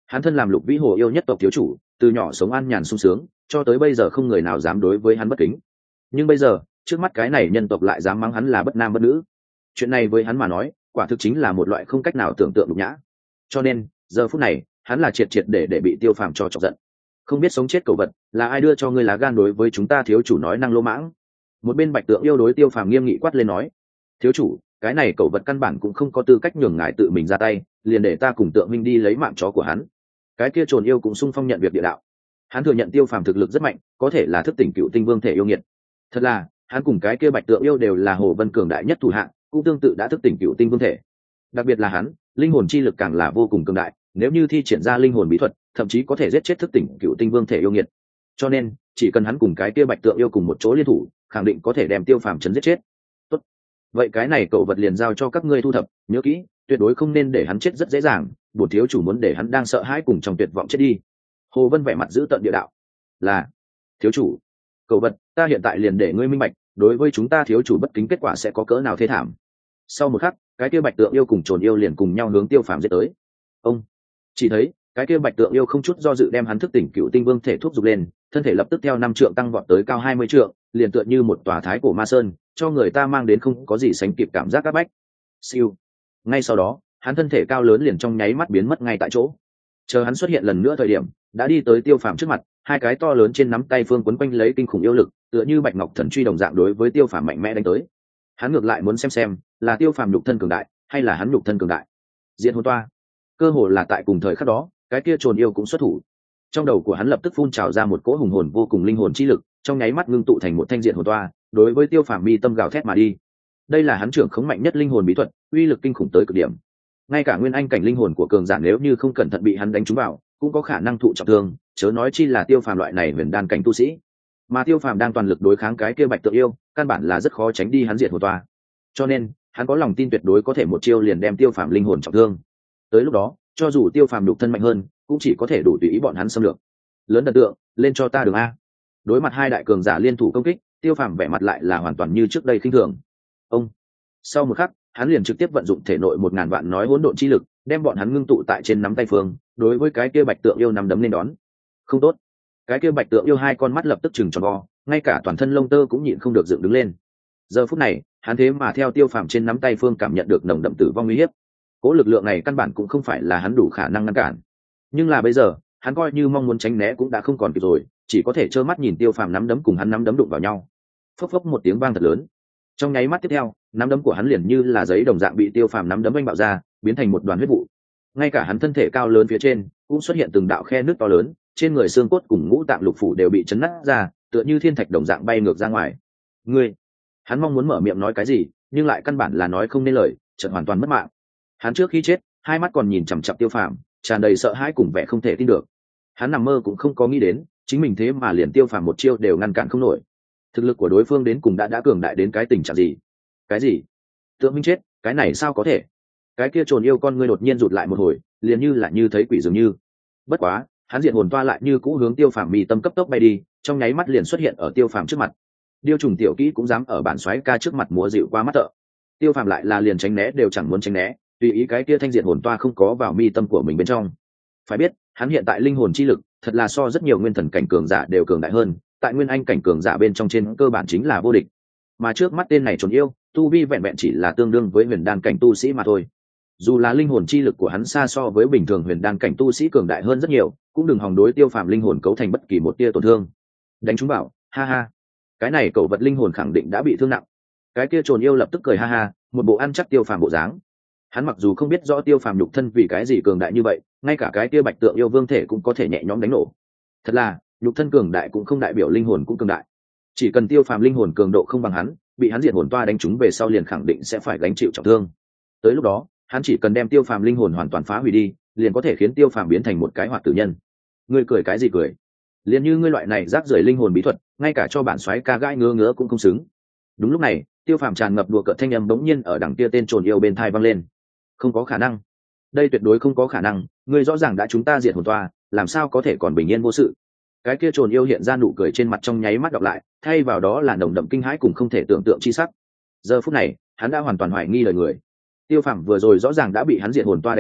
Hắn thân làm Lục Vĩ Hồ yêu nhất tộc thiếu chủ, từ nhỏ sống an nhàn sung sướng, cho tới bây giờ không người nào dám đối với hắn bất kính. Nhưng bây giờ, trước mắt cái này nhân tộc lại dám mắng hắn là bất nam bất nữ. Chuyện này với hắn mà nói, quả thực chính là một loại không cách nào tưởng tượng nhục nhã. Cho nên, giờ phút này, hắn là triệt triệt để bị Tiêu Phàm cho chọc giận. Không biết sống chết cẩu vật, là ai đưa cho ngươi lá gan đối với chúng ta thiếu chủ nói năng lỗ mãng? Một bên Bạch Tượng yêu đối Tiêu Phàm nghiêm nghị quát lên nói: thiếu chủ, cái này cẩu vật căn bản cũng không có tư cách nhường ngài tự mình ra tay, liền để ta cùng Tượng Minh đi lấy mạng chó của hắn. Cái kia Trồn yêu cũng sung phong nhận việc địa đạo. Hắn thừa nhận Tiêu Phàm thực lực rất mạnh, có thể là thức tỉnh Cựu Tinh Vương thể yêu nghiệt. Thật là, hắn cùng cái kia Bạch Tượng yêu đều là Hồ Vân cường đại nhất thủ hạng, cũng tương tự đã thức tỉnh Cựu Tinh Vương thể. Đặc biệt là hắn, linh hồn chi lực càng là vô cùng cường đại, nếu như thi triển ra linh hồn bí thuật, thậm chí có thể giết chết thức tỉnh Cựu Tinh Vương thể yêu nghiệt. Cho nên, chỉ cần hắn cùng cái kia Bạch Tượng yêu cùng một chỗ liên thủ, khẳng định có thể đem Tiêu Phàm chấn giết chết. Tốt, vậy cái này cậu vật liền giao cho các ngươi thu thập, nhớ kỹ, tuyệt đối không nên để hắn chết rất dễ dàng, bổn thiếu chủ muốn để hắn đang sợ hãi cùng trong tuyệt vọng chết đi. Hồ Vân vẻ mặt giữ tợn địa đạo: là thiếu chủ, cậu vật, ta hiện tại liền để ngươi minh bạch, đối với chúng ta thiếu chủ bất kính kết quả sẽ có cỡ nào thê thảm. Sau một khắc, cái kia Bạch Tượng yêu cùng Trồn yêu liền cùng nhau hướng Tiêu Phàm giết tới. Ông chỉ thấy cái kia Bạch Tượng yêu không chút do dự đem hắn thức tỉnh Cựu Tinh Vương thể thúc giục lên, thân thể lập tức theo 5 trượng tăng vọt tới cao 20 trượng, liền tựa như một tòa thái cổ ma sơn, cho người ta mang đến không có gì sánh kịp cảm giác áp bách. Siêu. Ngay sau đó, hắn thân thể cao lớn liền trong nháy mắt biến mất ngay tại chỗ. Chờ hắn xuất hiện lần nữa thời điểm, đã đi tới Tiêu Phàm trước mặt, hai cái to lớn trên nắm tay phương quấn quanh lấy kinh khủng yêu lực, tựa như bạch ngọc thần truy đồng dạng đối với Tiêu Phàm mạnh mẽ đánh tới. Hắn ngược lại muốn xem là Tiêu Phàm nhục thân cường đại, hay là hắn nhục thân cường đại. Diện hồn toa. Cơ hồ là tại cùng thời khắc đó, cái kia Trồn yêu cũng xuất thủ. Trong đầu của hắn lập tức phun trào ra một cỗ hùng hồn vô cùng linh hồn chi lực, trong nháy mắt ngưng tụ thành một thanh diện hồn toa, đối với Tiêu Phàm mi tâm gào thét mà đi. Đây là hắn trưởng khống mạnh nhất linh hồn bí thuật, uy lực kinh khủng tới cực điểm. Ngay cả nguyên anh cảnh linh hồn của cường giả nếu như không cẩn thận bị hắn đánh trúng vào, cũng có khả năng thụ trọng thương, chớ nói chi là Tiêu Phàm loại này huyền đan cảnh tu sĩ. Mà Tiêu Phàm đang toàn lực đối kháng cái kia Bạch Tượng yêu, căn bản là rất khó tránh đi hắn diện hồn toa. Cho nên, hắn có lòng tin tuyệt đối có thể một chiêu liền đem Tiêu Phàm linh hồn trọng thương. Tới lúc đó, cho dù Tiêu Phàm nhục thân mạnh hơn, cũng chỉ có thể đủ tùy ý bọn hắn xâm lược. Lớn thần tượng, lên cho ta đường a. Đối mặt hai đại cường giả liên thủ công kích, Tiêu Phàm vẻ mặt lại là hoàn toàn như trước đây khinh thường. Ông sau một khắc, hắn liền trực tiếp vận dụng thể nội 1000 vạn nói hỗn độn chi lực, đem bọn hắn ngưng tụ tại trên nắm tay phương, đối với cái kia Bạch Tượng yêu nắm đấm lên đón. Không tốt. Cái kia Bạch Tượng yêu hai con mắt lập tức chừng tròn vo, ngay cả toàn thân lông tơ cũng nhịn không được dựng đứng lên. Giờ phút này, hắn thế mà theo Tiêu Phàm trên nắm tay phương cảm nhận được nồng đậm tử vong uy hiếp. Cố lực lượng này căn bản cũng không phải là hắn đủ khả năng ngăn cản. Nhưng là bây giờ, hắn coi như mong muốn tránh né cũng đã không còn kịp rồi, chỉ có thể trơ mắt nhìn Tiêu Phàm nắm đấm cùng hắn nắm đấm đụng vào nhau. Phốc phốc một tiếng vang thật lớn. Trong nháy mắt tiếp theo, nắm đấm của hắn liền như là giấy đồng dạng bị Tiêu Phàm nắm đấm vênh bạo ra, biến thành một đoàn huyết vụ. Ngay cả hắn thân thể cao lớn phía trên cũng xuất hiện từng đạo khe nước to lớn, trên người xương cốt cùng ngũ tạng lục phủ đều bị chấn nát ra, tựa như thiên thạch đồng dạng bay ngược ra ngoài. Ngươi, hắn mong muốn mở miệng nói cái gì, nhưng lại căn bản là nói không nên lời, chợt hoàn toàn mất mạng. Hắn trước khi chết, hai mắt còn nhìn chằm chằm Tiêu Phàm, tràn đầy sợ hãi cùng vẻ không thể tin được. Hắn nằm mơ cũng không có nghĩ đến, chính mình thế mà liền Tiêu Phàm một chiêu đều ngăn cản không nổi. Thực lực của đối phương đến cùng đã cường đại đến cái tình trạng gì? Cái gì? Tượng Minh chết, cái này sao có thể? Cái kia Trồn yêu con ngươi đột nhiên rụt lại một hồi, liền như là như thấy quỷ dường như. Bất quá, hắn diện hồn toa lại như cũ hướng Tiêu Phàm mi tâm cấp tốc bay đi, trong nháy mắt liền xuất hiện ở Tiêu Phàm trước mặt. Điêu trùng tiểu kỹ cũng dám ở bản soái ca trước mặt múa dịu qua mắt tợ. Tiêu Phàm lại là liền tránh né đều chẳng muốn tránh né, tùy ý cái kia thanh diện hồn toa không có vào mi tâm của mình bên trong. Phải biết, hắn hiện tại linh hồn chi lực thật là so rất nhiều nguyên thần cảnh cường giả đều cường đại hơn, tại nguyên anh cảnh cường giả bên trong trên cơ bản chính là vô địch. Mà trước mắt tên này Trồn yêu, tu vi vẹn vẹn chỉ là tương đương với huyền đan cảnh tu sĩ mà thôi. Dù là linh hồn chi lực của hắn xa so với bình thường huyền đan cảnh tu sĩ cường đại hơn rất nhiều, cũng đừng hòng đối Tiêu Phàm linh hồn cấu thành bất kỳ một tia tổn thương. Đánh chúng bảo, ha ha, cái này cẩu vật linh hồn khẳng định đã bị thương nặng. Cái kia Trồn yêu lập tức cười ha ha, một bộ ăn chắc Tiêu Phàm bộ dáng. Hắn mặc dù không biết rõ Tiêu Phàm nhục thân vì cái gì cường đại như vậy, ngay cả cái kia Bạch Tượng yêu vương thể cũng có thể nhẹ nhõm đánh nổ. Thật là, nhục thân cường đại cũng không đại biểu linh hồn cũng cường đại. Chỉ cần Tiêu Phàm linh hồn cường độ không bằng hắn, bị hắn diệt hồn toa đánh trúng về sau liền khẳng định sẽ phải gánh chịu trọng thương. Tới lúc đó, hắn chỉ cần đem Tiêu Phàm linh hồn hoàn toàn phá hủy đi, liền có thể khiến Tiêu Phàm biến thành một cái hoạt tử nhân. Ngươi cười cái gì cười? Liền như ngươi loại này rác rưởi linh hồn bí thuật, ngay cả cho bản soái ca gãi ngứa ngứa cũng không xứng. Đúng lúc này, Tiêu Phàm tràn ngập đùa cợt thanh âm bỗng nhiên ở đằng kia tên Trồn yêu bên tai vang lên. Không có khả năng, đây tuyệt đối không có khả năng, ngươi rõ ràng đã chúng ta diệt hồn toa, làm sao có thể còn bình yên vô sự? Cái kia Trồn yêu hiện ra nụ cười trên mặt trong nháy mắt đọc lại, thay vào đó là nồng đậm kinh hãi cùng không thể tưởng tượng chi sắc. Giờ phút này, hắn đã hoàn toàn hoài nghi lời người. Tiêu Phàm vừa rồi rõ ràng đã bị hắn diệt hồn toa đánh trúng,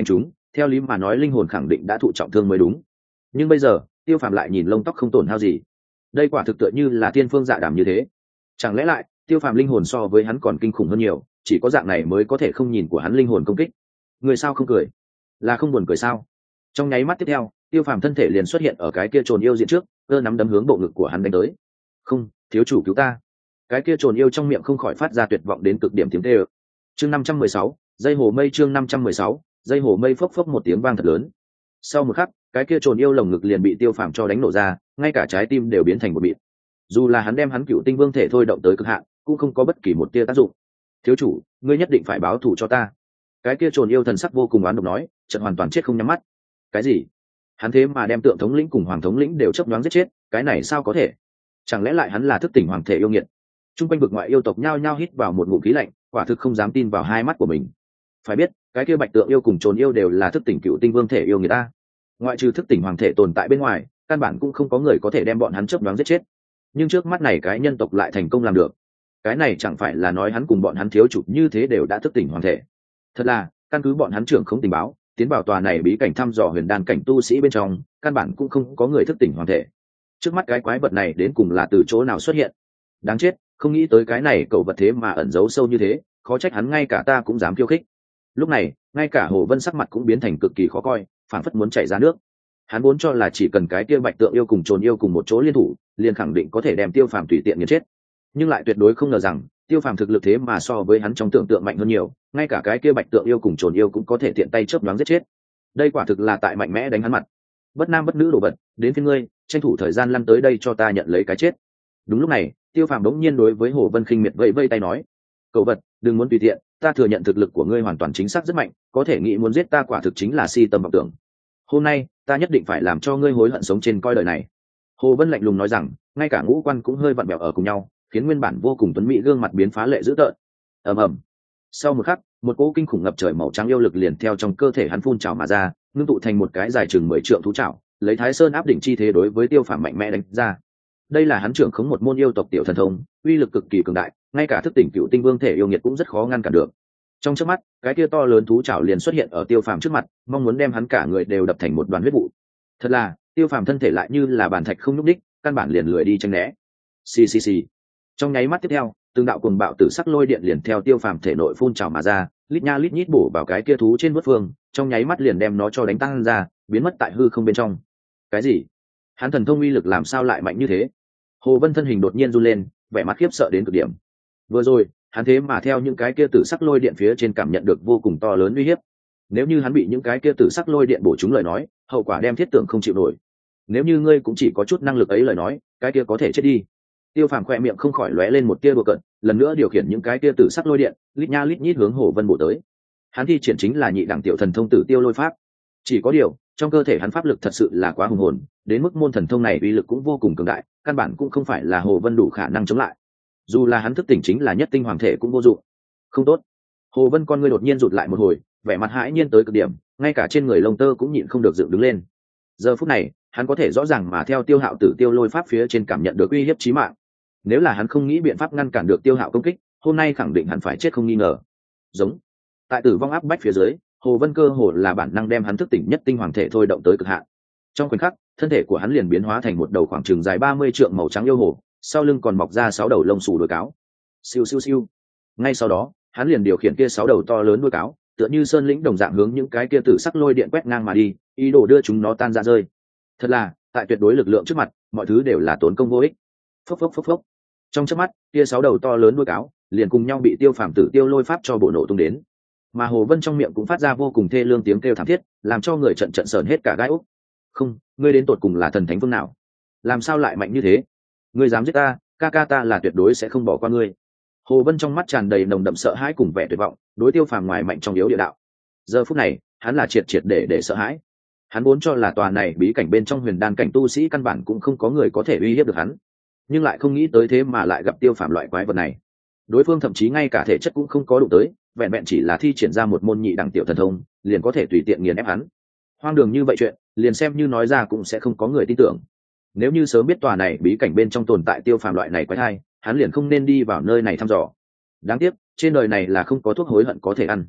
theo lý mà nói linh hồn khẳng định đã thụ trọng thương mới đúng, nhưng bây giờ Tiêu Phàm lại nhìn lông tóc không tổn hao gì. Đây quả thực tựa như là tiên phương dạ đàm như thế. Chẳng lẽ lại Tiêu Phàm linh hồn so với hắn còn kinh khủng hơn nhiều, chỉ có dạng này mới có thể không nhìn của hắn linh hồn công kích. Người sao không cười, là không buồn cười sao? Trong nháy mắt tiếp theo, Tiêu Phàm thân thể liền xuất hiện ở cái kia trồn yêu diện trước, cơ nắm đấm hướng bộ ngực của hắn đánh tới. Không, thiếu chủ cứu ta! Cái kia trồn yêu trong miệng không khỏi phát ra tuyệt vọng đến cực điểm tiếng kêu. Chương 516, dây hồ mây. Chương 516, dây hồ mây. Phốc phốc một tiếng vang thật lớn. Sau một khắc, cái kia trồn yêu lồng ngực liền bị Tiêu Phàm cho đánh nổ ra, ngay cả trái tim đều biến thành một bịt. Dù là hắn đem hắn cựu tinh vương thể thôi động tới cực hạn, cũng không có bất kỳ một tia tác dụng. Thiếu chủ, ngươi nhất định phải báo thù cho ta. Cái kia trồn yêu thần sắc vô cùng oán độc nói, chợt hoàn toàn chết không nhắm mắt. Cái gì? Hắn thế mà đem tượng thống lĩnh cùng hoàng thống lĩnh đều chớp nhoáng giết chết, cái này sao có thể? Chẳng lẽ lại hắn là thức tỉnh hoàng thể yêu nghiệt? Trung quanh vực ngoại yêu tộc nhao nhao hít vào một ngụm khí lạnh, quả thực không dám tin vào hai mắt của mình. Phải biết, cái kia bạch tượng yêu cùng trồn yêu đều là thức tỉnh cựu tinh vương thể yêu người ta. Ngoại trừ thức tỉnh hoàng thể tồn tại bên ngoài, căn bản cũng không có người có thể đem bọn hắn chớp nhoáng giết chết. Nhưng trước mắt này cái nhân tộc lại thành công làm được. Cái này chẳng phải là nói hắn cùng bọn hắn thiếu chủ như thế đều đã thức tỉnh hoàng thể. Thật là, căn cứ bọn hắn trưởng không tình báo, tiến vào tòa này bí cảnh thăm dò huyền đan cảnh tu sĩ bên trong, căn bản cũng không có người thức tỉnh hoàng thể. Trước mắt cái quái vật này đến cùng là từ chỗ nào xuất hiện? Đáng chết, không nghĩ tới cái này cậu vật thế mà ẩn giấu sâu như thế, khó trách hắn ngay cả ta cũng dám khiêu khích. Lúc này, ngay cả Hồ Vân sắc mặt cũng biến thành cực kỳ khó coi, phảng phất muốn chảy ra nước. Hắn vốn cho là chỉ cần cái kia bạch tượng yêu cùng trồn yêu cùng một chỗ liên thủ, liền khẳng định có thể đem Tiêu Phàm tùy tiện nghiền chết. Nhưng lại tuyệt đối không ngờ rằng, Tiêu Phàm thực lực thế mà so với hắn trong tưởng tượng mạnh hơn nhiều, ngay cả cái kia bạch tượng yêu cùng trồn yêu cũng có thể tiện tay chớp nhoáng giết chết. Đây quả thực là tại mạnh mẽ đánh hắn mặt. Bất nam bất nữ đồ vật, đến phía ngươi, tranh thủ thời gian lăn tới đây cho ta nhận lấy cái chết. Đúng lúc này, Tiêu Phàm đống nhiên đối với Hồ Vân khinh miệt vẫy vẫy tay nói: "Cậu vật, đừng muốn tùy tiện, ta thừa nhận thực lực của ngươi hoàn toàn chính xác rất mạnh, có thể nghĩ muốn giết ta quả thực chính là si tâm vọng tưởng. Hôm nay, ta nhất định phải làm cho ngươi hối hận sống trên coi đời này." Hồ Vân lạnh lùng nói rằng, ngay cả ngũ quan cũng hơi vặn vẹo ở cùng nhau, khiến nguyên bản vô cùng tuấn mỹ gương mặt biến phá lệ dữ tợn. Ầm ầm. Sau một khắc, một cỗ kinh khủng ngập trời màu trắng yêu lực liền theo trong cơ thể hắn phun trào mà ra, ngưng tụ thành một cái dài chừng 10 trượng thú trảo, lấy Thái Sơn áp đỉnh chi thế đối với Tiêu Phàm mạnh mẽ đánh ra. Đây là hắn trưởng khống một môn yêu tộc tiểu thần thông, uy lực cực kỳ cường đại, ngay cả thức tỉnh cựu tinh vương thể yêu nghiệt cũng rất khó ngăn cản được. Trong chớp mắt, cái kia to lớn thú trảo liền xuất hiện ở Tiêu Phàm trước mặt, mong muốn đem hắn cả người đều đập thành một đoàn huyết vụ. Thật là, Tiêu Phàm thân thể lại như là bàn thạch không nhúc đích, căn bản liền lười đi tránh né. Xì xì xì. Trong nháy mắt tiếp theo, từng đạo cuồng bạo tử sắc lôi điện liền theo Tiêu Phàm thể nội phun trào mà ra, lít nha lít nhít bổ vào cái kia thú trên vớt phương, trong nháy mắt liền đem nó cho đánh tăng ra, biến mất tại hư không bên trong. Cái gì? Hắn thần thông uy lực làm sao lại mạnh như thế? Hồ Vân thân hình đột nhiên run lên, vẻ mặt khiếp sợ đến cực điểm. Vừa rồi, hắn thế mà theo những cái kia tử sắc lôi điện phía trên cảm nhận được vô cùng to lớn uy hiếp. Nếu như hắn bị những cái kia tử sắc lôi điện bổ trúng lời nói, hậu quả đem thiết tưởng không chịu nổi. Nếu như ngươi cũng chỉ có chút năng lực ấy lời nói, cái kia có thể chết đi. Tiêu Phàm khỏe miệng không khỏi lóe lên một tia đùa cợt, lần nữa điều khiển những cái tia tử sắc lôi điện, lít nha lít nhít hướng Hồ Vân bổ tới. Hắn thi triển chính là nhị đẳng tiểu thần thông Tử Tiêu Lôi Pháp. Chỉ có điều, trong cơ thể hắn pháp lực thật sự là quá hùng hồn, đến mức môn thần thông này uy lực cũng vô cùng cường đại, căn bản cũng không phải là Hồ Vân đủ khả năng chống lại. Dù là hắn thức tỉnh chính là nhất tinh hoàng thể cũng vô dụng. Không tốt. Hồ Vân con ngươi đột nhiên rụt lại một hồi, vẻ mặt hãi nhiên tới cực điểm, ngay cả trên người lông tơ cũng nhịn không được dựng đứng lên. Giờ phút này, hắn có thể rõ ràng mà theo Tiêu Hạo Tử Tiêu Lôi Pháp phía trên cảm nhận được uy hiếp chí mạng. Nếu là hắn không nghĩ biện pháp ngăn cản được Tiêu Hạo công kích, hôm nay khẳng định hắn phải chết không nghi ngờ. Giống. Tại tử vong áp bách phía dưới, Hồ Vân cơ hồ là bản năng đem hắn thức tỉnh nhất tinh hoàng thể thôi động tới cực hạn. Trong khoảnh khắc, thân thể của hắn liền biến hóa thành một đầu khoảng chừng dài 30 trượng màu trắng yêu hồ, sau lưng còn mọc ra 6 đầu lông xù đuôi cáo. Siêu siêu siêu. Ngay sau đó, hắn liền điều khiển kia 6 đầu to lớn đuôi cáo, tựa như sơn lĩnh đồng dạng hướng những cái kia tử sắc lôi điện quét ngang mà đi, ý đồ đưa chúng nó tan ra rơi. Thật là, tại tuyệt đối lực lượng trước mặt, mọi thứ đều là tốn công vô ích. Phốc phốc phốc phốc. Trong chớp mắt, kia 6 đầu to lớn đuôi cáo liền cùng nhau bị Tiêu Phàm Tử Tiêu Lôi Pháp cho bổ nổ tung đến. Mà Hồ Vân trong miệng cũng phát ra vô cùng thê lương tiếng kêu thảm thiết, làm cho người trận trận sởn hết cả gai ốc. Không, ngươi đến tột cùng là thần thánh phương nào? Làm sao lại mạnh như thế? Ngươi dám giết ta, ca ca ta là tuyệt đối sẽ không bỏ qua ngươi. Hồ Vân trong mắt tràn đầy nồng đậm sợ hãi cùng vẻ tuyệt vọng, đối Tiêu Phàm ngoài mạnh trong yếu địa đạo. Giờ phút này, hắn là triệt triệt để sợ hãi. Hắn vốn cho là tòa này bí cảnh bên trong huyền đan cảnh tu sĩ căn bản cũng không có người có thể uy hiếp được hắn, nhưng lại không nghĩ tới thế mà lại gặp Tiêu Phàm loại quái vật này. Đối phương thậm chí ngay cả thể chất cũng không có đụng tới, vẹn vẹn chỉ là thi triển ra một môn nhị đẳng tiểu thần thông, liền có thể tùy tiện nghiền ép hắn. Hoang đường như vậy chuyện, liền xem như nói ra cũng sẽ không có người tin tưởng. Nếu như sớm biết tòa này bí cảnh bên trong tồn tại Tiêu Phàm loại này quái thai, hắn liền không nên đi vào nơi này thăm dò. Đáng tiếc, trên đời này là không có thuốc hối hận có thể ăn.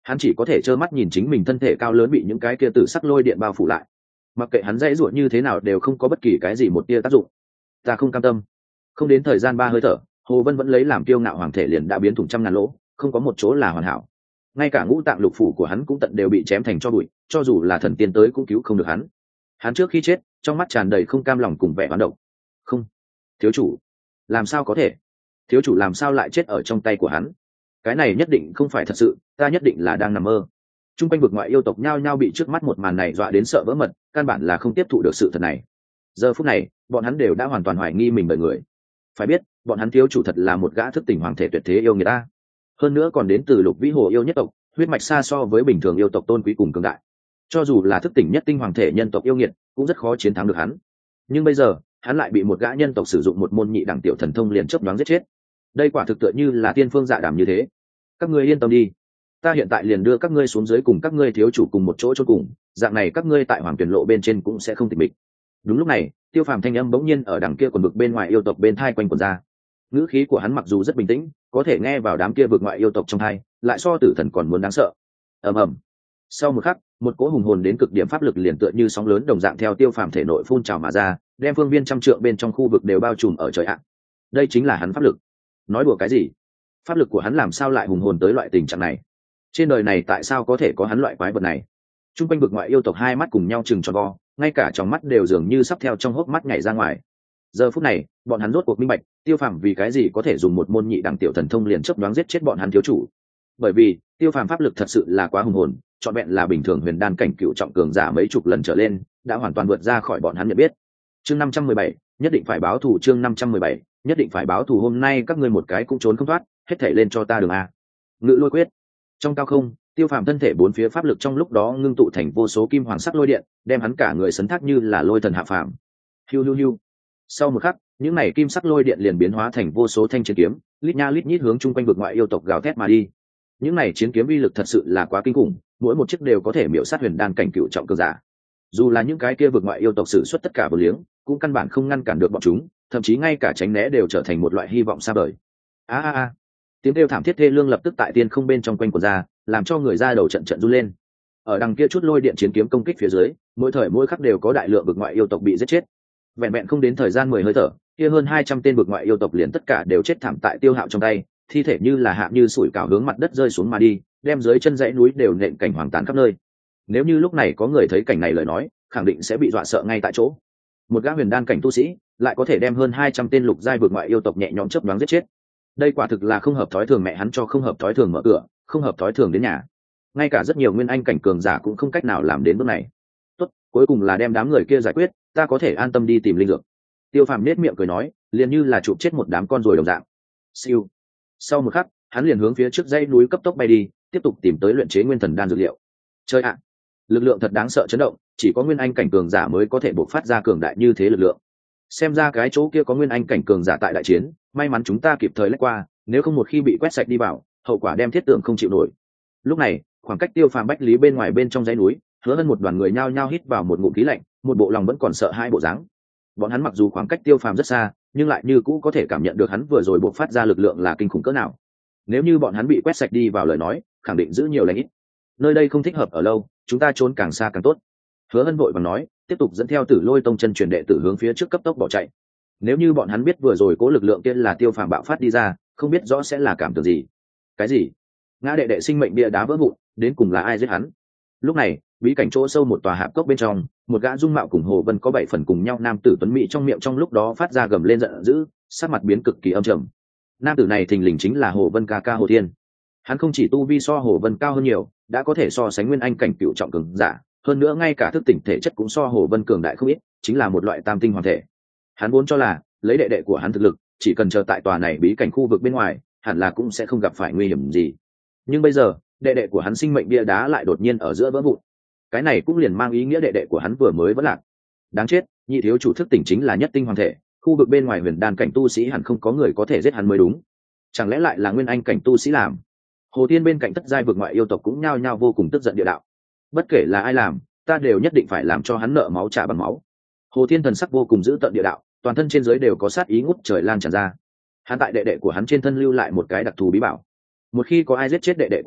hắn chỉ có thể trơ mắt nhìn chính mình thân thể cao lớn bị những cái kia tử sắc lôi điện bao phủ lại, mặc kệ hắn dãy ruột như thế nào đều không có bất kỳ cái gì một tia tác dụng. Ta không cam tâm. Không đến thời gian 3 hơi thở, Hồ Vân vẫn lấy làm kiêu ngạo hoàng thể liền đã biến thủng trăm ngàn lỗ, không có một chỗ là hoàn hảo. Ngay cả ngũ tạng lục phủ của hắn cũng tận đều bị chém thành tro bụi, cho dù là thần tiên tới cũng cứu không được hắn. Hắn trước khi chết, trong mắt tràn đầy không cam lòng cùng vẻ oán độc. Không, thiếu chủ, làm sao có thể? Thiếu chủ làm sao lại chết ở trong tay của hắn? Cái này nhất định không phải thật sự, ta nhất định là đang nằm mơ. Trung quanh vực ngoại yêu tộc nhao nhao bị trước mắt một màn này dọa đến sợ vỡ mật, căn bản là không tiếp thụ được sự thật này. Giờ phút này, bọn hắn đều đã hoàn toàn hoài nghi mình bởi người. Phải biết, bọn hắn thiếu chủ thật là một gã thức tỉnh hoàng thể tuyệt thế yêu người ta. Hơn nữa còn đến từ Lục Vĩ Hồ yêu nhất tộc, huyết mạch xa so với bình thường yêu tộc tôn quý cùng cường đại. Cho dù là thức tỉnh nhất tinh hoàng thể nhân tộc yêu nghiệt, cũng rất khó chiến thắng được hắn. Nhưng bây giờ, hắn lại bị một gã nhân tộc sử dụng một môn nhị đẳng tiểu thần thông liền chớp nhoáng giết chết. Đây quả thực tựa như là tiên phương dạ đàm như thế. Các ngươi yên tâm đi, ta hiện tại liền đưa các ngươi xuống dưới cùng các ngươi thiếu chủ cùng một chỗ chôn cùng, dạng này các ngươi tại hoàng tuyển lộ bên trên cũng sẽ không tịch mịch. Đúng lúc này, Tiêu Phàm thanh âm bỗng nhiên ở đằng kia quần vực bên ngoài yêu tộc bên thai quanh quần ra. Ngữ khí của hắn mặc dù rất bình tĩnh, có thể nghe vào đám kia vực ngoại yêu tộc trong thai, lại so tử thần còn muốn đáng sợ. Ầm ầm. Sau một khắc, một cỗ hùng hồn đến cực điểm pháp lực liền tựa như sóng lớn đồng dạng theo Tiêu Phàm thể nội phun trào mà ra, đem phương viên trăm trượng bên trong khu vực đều bao trùm ở trời ạ. Đây chính là hắn pháp lực. Nói đùa cái gì? Pháp lực của hắn làm sao lại hùng hồn tới loại tình trạng này? Trên đời này tại sao có thể có hắn loại quái vật này? Trung quanh vực ngoại yêu tộc hai mắt cùng nhau chừng tròn vo, ngay cả trong mắt đều dường như sắp theo trong hốc mắt nhảy ra ngoài. Giờ phút này, bọn hắn rốt cuộc minh bạch, Tiêu Phàm vì cái gì có thể dùng một môn nhị đẳng tiểu thần thông liền chớp nhoáng giết chết bọn hắn thiếu chủ. Bởi vì, Tiêu Phàm pháp lực thật sự là quá hùng hồn, trọn vẹn là bình thường huyền đan cảnh cựu trọng cường giả mấy chục lần trở lên, đã hoàn toàn vượt ra khỏi bọn hắn nhận biết. Chương 517, nhất định phải báo thù. Chương 517, nhất định phải báo thù. Hôm nay các ngươi một cái cũng trốn không thoát, hết thảy lên cho ta đường a. Ngự lôi quyết. Trong cao không, Tiêu Phàm thân thể bốn phía pháp lực trong lúc đó ngưng tụ thành vô số kim hoàng sắc lôi điện, đem hắn cả người sấn thác như là lôi thần hạ phàm. Hiu hiu hiu. Sau một khắc, những này kim sắc lôi điện liền biến hóa thành vô số thanh chiến kiếm, lít nha lít nhít hướng chung quanh vực ngoại yêu tộc gào thét mà đi. Những này chiến kiếm uy lực thật sự là quá kinh khủng, mỗi một chiếc đều có thể miểu sát huyền đan cảnh cựu trọng cường giả. Dù là những cái kia vực ngoại yêu tộc sử xuất tất cả vô liếng, cũng căn bản không ngăn cản được bọn chúng, thậm chí ngay cả tránh né đều trở thành một loại hy vọng xa vời. A a a. Tiếng kêu thảm thiết thê lương lập tức tại tiên không bên trong quanh quần ra, làm cho người ra đầu trận trận run lên. Ở đằng kia chút lôi điện chiến kiếm công kích phía dưới, mỗi thời mỗi khắc đều có đại lượng vực ngoại yêu tộc bị giết chết. Vẹn vẹn không đến thời gian 10 hơi thở, kia hơn 200 tên vực ngoại yêu tộc liền tất cả đều chết thảm tại Tiêu Hạo trong tay, thi thể như là hạ như sủi cảo hướng mặt đất rơi xuống mà đi, đem dưới chân dãy núi đều nện cảnh hoàng tàn khắp nơi. Nếu như lúc này có người thấy cảnh này lời nói, khẳng định sẽ bị dọa sợ ngay tại chỗ. Một gã huyền đan cảnh tu sĩ lại có thể đem hơn 200 tên lục giai vực ngoại yêu tộc nhẹ nhõm chớp nhoáng giết chết. Đây quả thực là không hợp thói thường, mẹ hắn cho không hợp thói thường mở cửa, không hợp thói thường đến nhà. Ngay cả rất nhiều nguyên anh cảnh cường giả cũng không cách nào làm đến bước này. Tốt, cuối cùng là đem đám người kia giải quyết, ta có thể an tâm đi tìm linh dược. Tiêu Phàm nét miệng cười nói, liền như là chụp chết một đám con ruồi đồng dạng. Siêu. Sau một khắc, hắn liền hướng phía trước dãy núi cấp tốc bay đi, tiếp tục tìm tới luyện chế nguyên thần đan dược liệu. Chơi ạ, lực lượng thật đáng sợ chấn động, chỉ có nguyên anh cảnh cường giả mới có thể bộc phát ra cường đại như thế lực lượng. Xem ra cái chỗ kia có nguyên anh cảnh cường giả tại đại chiến, may mắn chúng ta kịp thời lách qua, nếu không một khi bị quét sạch đi vào, hậu quả đem thiết tượng không chịu nổi. Lúc này, khoảng cách Tiêu Phàm bách lý bên ngoài bên trong dãy núi, Hứa Hân một đoàn người nhao nhao hít vào một ngụm khí lạnh, một bộ lòng vẫn còn sợ hai bộ dáng. Bọn hắn mặc dù khoảng cách Tiêu Phàm rất xa, nhưng lại như cũ có thể cảm nhận được hắn vừa rồi bộc phát ra lực lượng là kinh khủng cỡ nào. Nếu như bọn hắn bị quét sạch đi vào lời nói, khẳng định giữ nhiều lãnh ít. Nơi đây không thích hợp ở lâu, chúng ta trốn càng xa càng tốt. Hứa Hân vội vàng nói, tiếp tục dẫn theo Tử Lôi Tông chân truyền đệ tử hướng phía trước cấp tốc bỏ chạy. Nếu như bọn hắn biết vừa rồi cố lực lượng kia là Tiêu Phàm bạo phát đi ra, không biết rõ sẽ là cảm tưởng gì. Cái gì? Ngã đệ đệ sinh mệnh bia đá vỡ vụn, đến cùng là ai giết hắn? Lúc này, bí cảnh chỗ sâu một tòa hạp cốc bên trong, một gã dung mạo cùng Hồ Vân có 7 phần cùng nhau nam tử tuấn mỹ trong miệng trong lúc đó phát ra gầm lên giận dữ, sắc mặt biến cực kỳ âm trầm. Nam tử này thình lình chính là Hồ Vân ca ca Hồ Thiên. Hắn không chỉ tu vi so Hồ Vân cao hơn nhiều, đã có thể so sánh nguyên anh cảnh cựu trọng cường giả, hơn nữa ngay cả thức tỉnh thể chất cũng so Hồ Vân cường đại không ít, chính là một loại tam tinh hoàng thể. Hắn vốn cho là lấy đệ đệ của hắn thực lực, chỉ cần chờ tại tòa này bí cảnh khu vực bên ngoài, hẳn là cũng sẽ không gặp phải nguy hiểm gì. Nhưng bây giờ, đệ đệ của hắn sinh mệnh bia đá lại đột nhiên ở giữa vỡ vụn. Cái này cũng liền mang ý nghĩa đệ đệ của hắn vừa mới vỡ lạc. Đáng chết, nhị thiếu chủ thức tỉnh chính là nhất tinh hoàng thể, khu vực bên ngoài huyền đan cảnh tu sĩ hẳn không có người có thể giết hắn mới đúng. Chẳng lẽ lại là nguyên anh cảnh tu sĩ làm? Hồ Thiên bên cạnh thất giai vực ngoại yêu tộc cũng nhao nhao vô cùng tức giận địa đạo. Bất kể là ai làm, ta đều nhất định phải làm cho hắn nợ máu trả bằng máu. Hồ Thiên thần sắc vô cùng dữ tợn địa đạo, toàn thân trên dưới đều có sát ý ngút trời lan tràn ra. Hắn tại đệ đệ của hắn trên thân lưu lại một cái đặc thù bí bảo. Một khi có ai giết chết đệ đệ của hắn,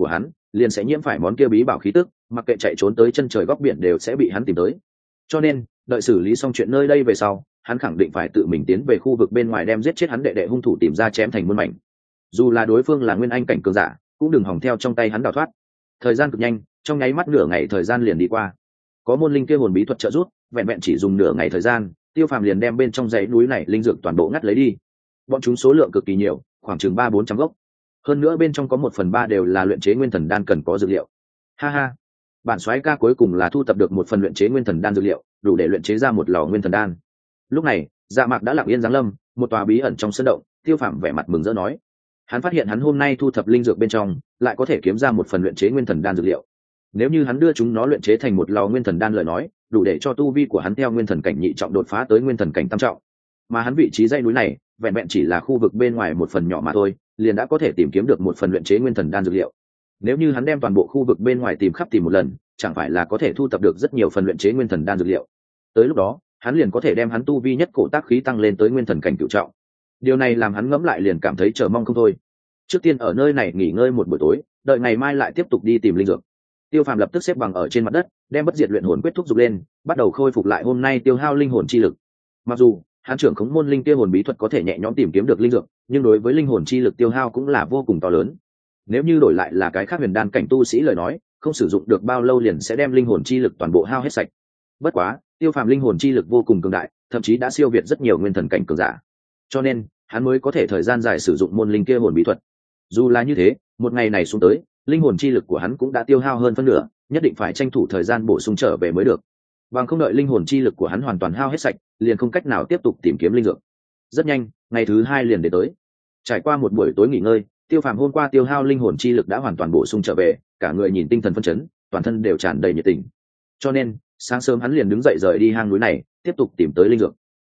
liền sẽ nhiễm phải món kia bí bảo khí tức, mặc kệ chạy trốn tới chân trời góc biển đều sẽ bị hắn tìm tới. Cho nên đợi xử lý xong chuyện nơi đây về sau, hắn khẳng định phải tự mình tiến về khu vực bên ngoài đem giết chết hắn đệ đệ hung thủ tìm ra chém thành muôn mảnh. Dù là đối phương là nguyên anh cảnh cường giả, cũng đừng hòng theo trong tay hắn đào thoát. Thời gian cực nhanh, trong nháy mắt nửa ngày thời gian liền đi qua. Có môn linh kia hồn bí thuật trợ giúp, vẹn vẹn chỉ dùng nửa ngày thời gian, Tiêu Phàm liền đem bên trong dãy núi này linh dược toàn bộ ngắt lấy đi. Bọn chúng số lượng cực kỳ nhiều, khoảng chừng 300-400 gốc. Hơn nữa bên trong có 1/3 đều là luyện chế nguyên thần đan cần có dược liệu. Ha ha, bản soái ca cuối cùng là thu tập được một phần luyện chế nguyên thần đan dược liệu, đủ để luyện chế ra một lò nguyên thần đan. Lúc này, Dạ Mạc đã lặng yên giáng lâm, một tòa bí ẩn trong sân động, Tiêu Phàm vẻ mặt mừng rỡ nói: hắn phát hiện hắn hôm nay thu thập linh dược bên trong, lại có thể kiếm ra một phần luyện chế nguyên thần đan dược liệu. Nếu như hắn đưa chúng nó luyện chế thành một lò nguyên thần đan lời nói, đủ để cho tu vi của hắn theo nguyên thần cảnh nhị trọng đột phá tới nguyên thần cảnh tam trọng. Mà hắn vị trí dãy núi này, vẹn vẹn chỉ là khu vực bên ngoài một phần nhỏ mà thôi, liền đã có thể tìm kiếm được một phần luyện chế nguyên thần đan dược liệu. Nếu như hắn đem toàn bộ khu vực bên ngoài tìm khắp tìm một lần, chẳng phải là có thể thu thập được rất nhiều phần luyện chế nguyên thần đan dược liệu. Tới lúc đó, hắn liền có thể đem hắn tu vi nhất cổ tác khí tăng lên tới nguyên thần cảnh cửu trọng. Điều này làm hắn ngẫm lại liền cảm thấy chờ mong không thôi. Trước tiên ở nơi này nghỉ ngơi một buổi tối, đợi ngày mai lại tiếp tục đi tìm linh dược. Tiêu Phàm lập tức xếp bằng ở trên mặt đất, đem bất diệt luyện hồn quyết thúc giục lên, bắt đầu khôi phục lại hôm nay tiêu hao linh hồn chi lực. Mặc dù hắn trưởng khống môn linh kia hồn bí thuật có thể nhẹ nhõm tìm kiếm được linh dược, nhưng đối với linh hồn chi lực tiêu hao cũng là vô cùng to lớn. Nếu như đổi lại là cái khác huyền đan cảnh tu sĩ lời nói, không sử dụng được bao lâu liền sẽ đem linh hồn chi lực toàn bộ hao hết sạch. Bất quá, Tiêu Phàm linh hồn chi lực vô cùng cường đại, thậm chí đã siêu việt rất nhiều nguyên thần cảnh cường giả. Cho nên, hắn mới có thể thời gian dài sử dụng môn linh kia hồn bí thuật. Dù là như thế, một ngày này xuống tới, linh hồn chi lực của hắn cũng đã tiêu hao hơn phân nửa, nhất định phải tranh thủ thời gian bổ sung trở về mới được. Bằng không đợi linh hồn chi lực của hắn hoàn toàn hao hết sạch, liền không cách nào tiếp tục tìm kiếm linh dược. Rất nhanh, ngày thứ 2 liền đến tới. Trải qua một buổi tối nghỉ ngơi, Tiêu Phàm hôm qua tiêu hao linh hồn chi lực đã hoàn toàn bổ sung trở về, cả người nhìn tinh thần phấn chấn, toàn thân đều tràn đầy nhiệt tình. Cho nên, sáng sớm hắn liền đứng dậy rời đi hang núi này, tiếp tục tìm tới linh dược.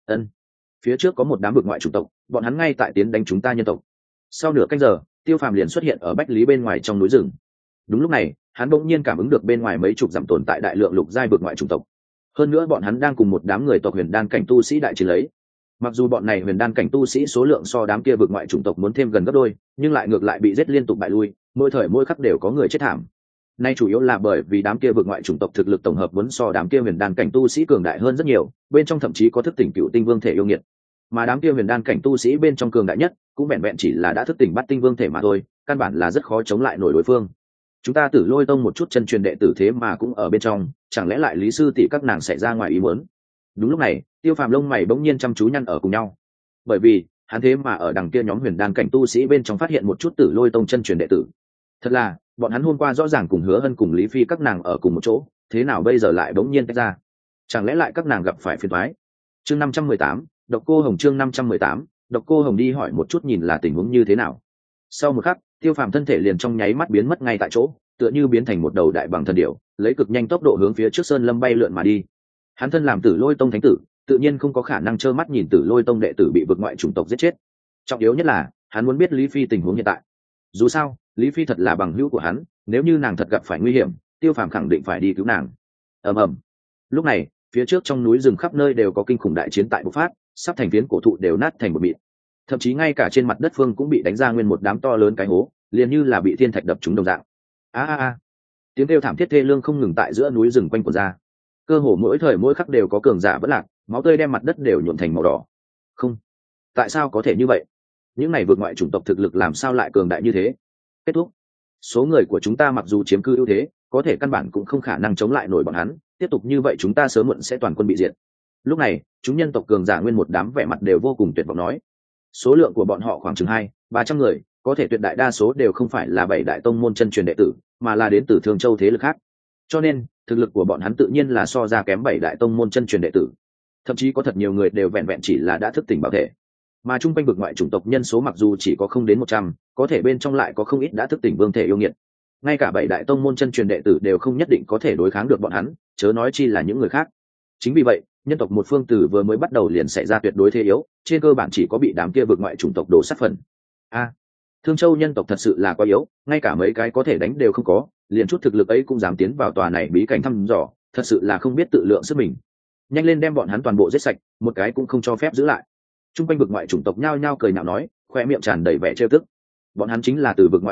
Phía trước có một đám vực ngoại chủng tộc, bọn hắn ngay tại tiến đánh chúng ta nhân tộc. Sau nửa canh giờ, Tiêu Phàm liền xuất hiện ở Bách Lý bên ngoài trong núi rừng. Đúng lúc này, hắn bỗng nhiên cảm ứng được bên ngoài mấy chục dặm tồn tại đại lượng lục giai vực ngoại chủng tộc. Hơn nữa bọn hắn đang cùng một đám người tộc huyền đan cảnh tu sĩ đại chiến lấy. Mặc dù bọn này huyền đan cảnh tu sĩ số lượng so đám kia vực ngoại chủng tộc muốn thêm gần gấp đôi, nhưng lại ngược lại bị giết liên tục bại lui, mỗi thời mỗi khắc đều có người chết thảm. Nay chủ yếu là bởi vì đám kia vực ngoại chủng tộc thực lực tổng hợp muốn so đám kia huyền đan cảnh tu sĩ cường đại hơn rất nhiều, bên trong thậm chí có thức tỉnh cựu tinh vương thể yêu nghiệt. Mà đám kia huyền đan cảnh tu sĩ bên trong cường đại nhất, cũng vẹn vẹn chỉ là đã thức tỉnh bát tinh vương thể mà thôi, căn bản là rất khó chống lại nổi đối phương. Chúng ta Tử Lôi Tông một chút chân truyền đệ tử thế mà cũng ở bên trong, chẳng lẽ lại Lý sư tỷ các nàng xảy ra ngoài ý muốn? Đúng lúc này, Tiêu Phàm lông mày bỗng nhiên chăm chú nhăn ở cùng nhau, bởi vì hắn thế mà ở đằng kia nhóm huyền đan cảnh tu sĩ bên trong phát hiện một chút Tử Lôi Tông chân truyền đệ tử. Thật là, bọn hắn hôm qua rõ ràng cùng Hứa Hân cùng Lý Phi các nàng ở cùng một chỗ, thế nào bây giờ lại bỗng nhiên tách ra? Chẳng lẽ lại các nàng gặp phải phiền toái? Chương 518, Độc Cô Hồng chương 518, Độc Cô Hồng đi hỏi một chút nhìn là tình huống như thế nào. Sau một khắc, Tiêu Phàm thân thể liền trong nháy mắt biến mất ngay tại chỗ, tựa như biến thành một đầu đại bằng thần điểu, lấy cực nhanh tốc độ hướng phía trước sơn lâm bay lượn mà đi. Hắn thân làm Tử Lôi Tông thánh tử, tự nhiên không có khả năng trơ mắt nhìn Tử Lôi Tông đệ tử bị vực ngoại chủng tộc giết chết. Trọng yếu nhất là, hắn muốn biết Lý Phi tình huống hiện tại. Dù sao, Lý Phi thật là bằng hữu của hắn, nếu như nàng thật gặp phải nguy hiểm, Tiêu Phàm khẳng định phải đi cứu nàng. Ầm ầm. Lúc này, phía trước trong núi rừng khắp nơi đều có kinh khủng đại chiến tại bộc phát, sắp thành phiến cổ thụ đều nát thành một mịn. Thậm chí ngay cả trên mặt đất phương cũng bị đánh ra nguyên một đám to lớn cái hố, liền như là bị thiên thạch đập trúng đồng dạng. Tiếng kêu thảm thiết thê lương không ngừng tại giữa núi rừng quanh quẩn ra. Cơ hồ mỗi thời mỗi khắc đều có cường giả vỡ lạc, máu tươi đem mặt đất đều nhuộm thành màu đỏ. Không, tại sao có thể như vậy? Những này vượt ngoại chủng tộc thực lực làm sao lại cường đại như thế? Kết thúc. Số người của chúng ta mặc dù chiếm cư ưu thế, có thể căn bản cũng không khả năng chống lại nổi bọn hắn, tiếp tục như vậy chúng ta sớm muộn sẽ toàn quân bị diệt. Lúc này, chúng nhân tộc cường giả nguyên một đám vẻ mặt đều vô cùng tuyệt vọng nói. Số lượng của bọn họ khoảng chừng 200-300 người, có thể tuyệt đại đa số đều không phải là 7 đại tông môn chân truyền đệ tử, mà là đến từ Thương Châu thế lực khác. Cho nên, thực lực của bọn hắn tự nhiên là so ra kém 7 đại tông môn chân truyền đệ tử. Thậm chí có thật nhiều người đều vẹn vẹn chỉ là đã thức tỉnh bảo thể. Mà trung quanh vực ngoại chủng tộc nhân số mặc dù chỉ có không đến 100, có thể bên trong lại có không ít đã thức tỉnh vương thể yêu nghiệt. Ngay cả 7 đại tông môn chân truyền đệ tử đều không nhất định có thể đối kháng được bọn hắn, chớ nói chi là những người khác. Chính vì vậy, nhân tộc một phương từ vừa mới bắt đầu liền xảy ra tuyệt đối thế yếu, trên cơ bản chỉ có bị đám kia vực ngoại chủng tộc đổ sát phần. Thương Châu nhân tộc thật sự là quá yếu, ngay cả mấy cái có thể đánh đều không có, liền chút thực lực ấy cũng dám tiến vào tòa này bí cảnh thăm dò, thật sự là không biết tự lượng sức mình. Nhanh lên đem bọn hắn toàn bộ giết sạch, một cái cũng không cho phép giữ lại. Trung quanh vực ngoại chủng tộc nhao nhao cười nhạo nói, khoe miệng tràn đầy vẻ trêu tức. Bọn hắn chính là từ vực ngoại yêu tộc,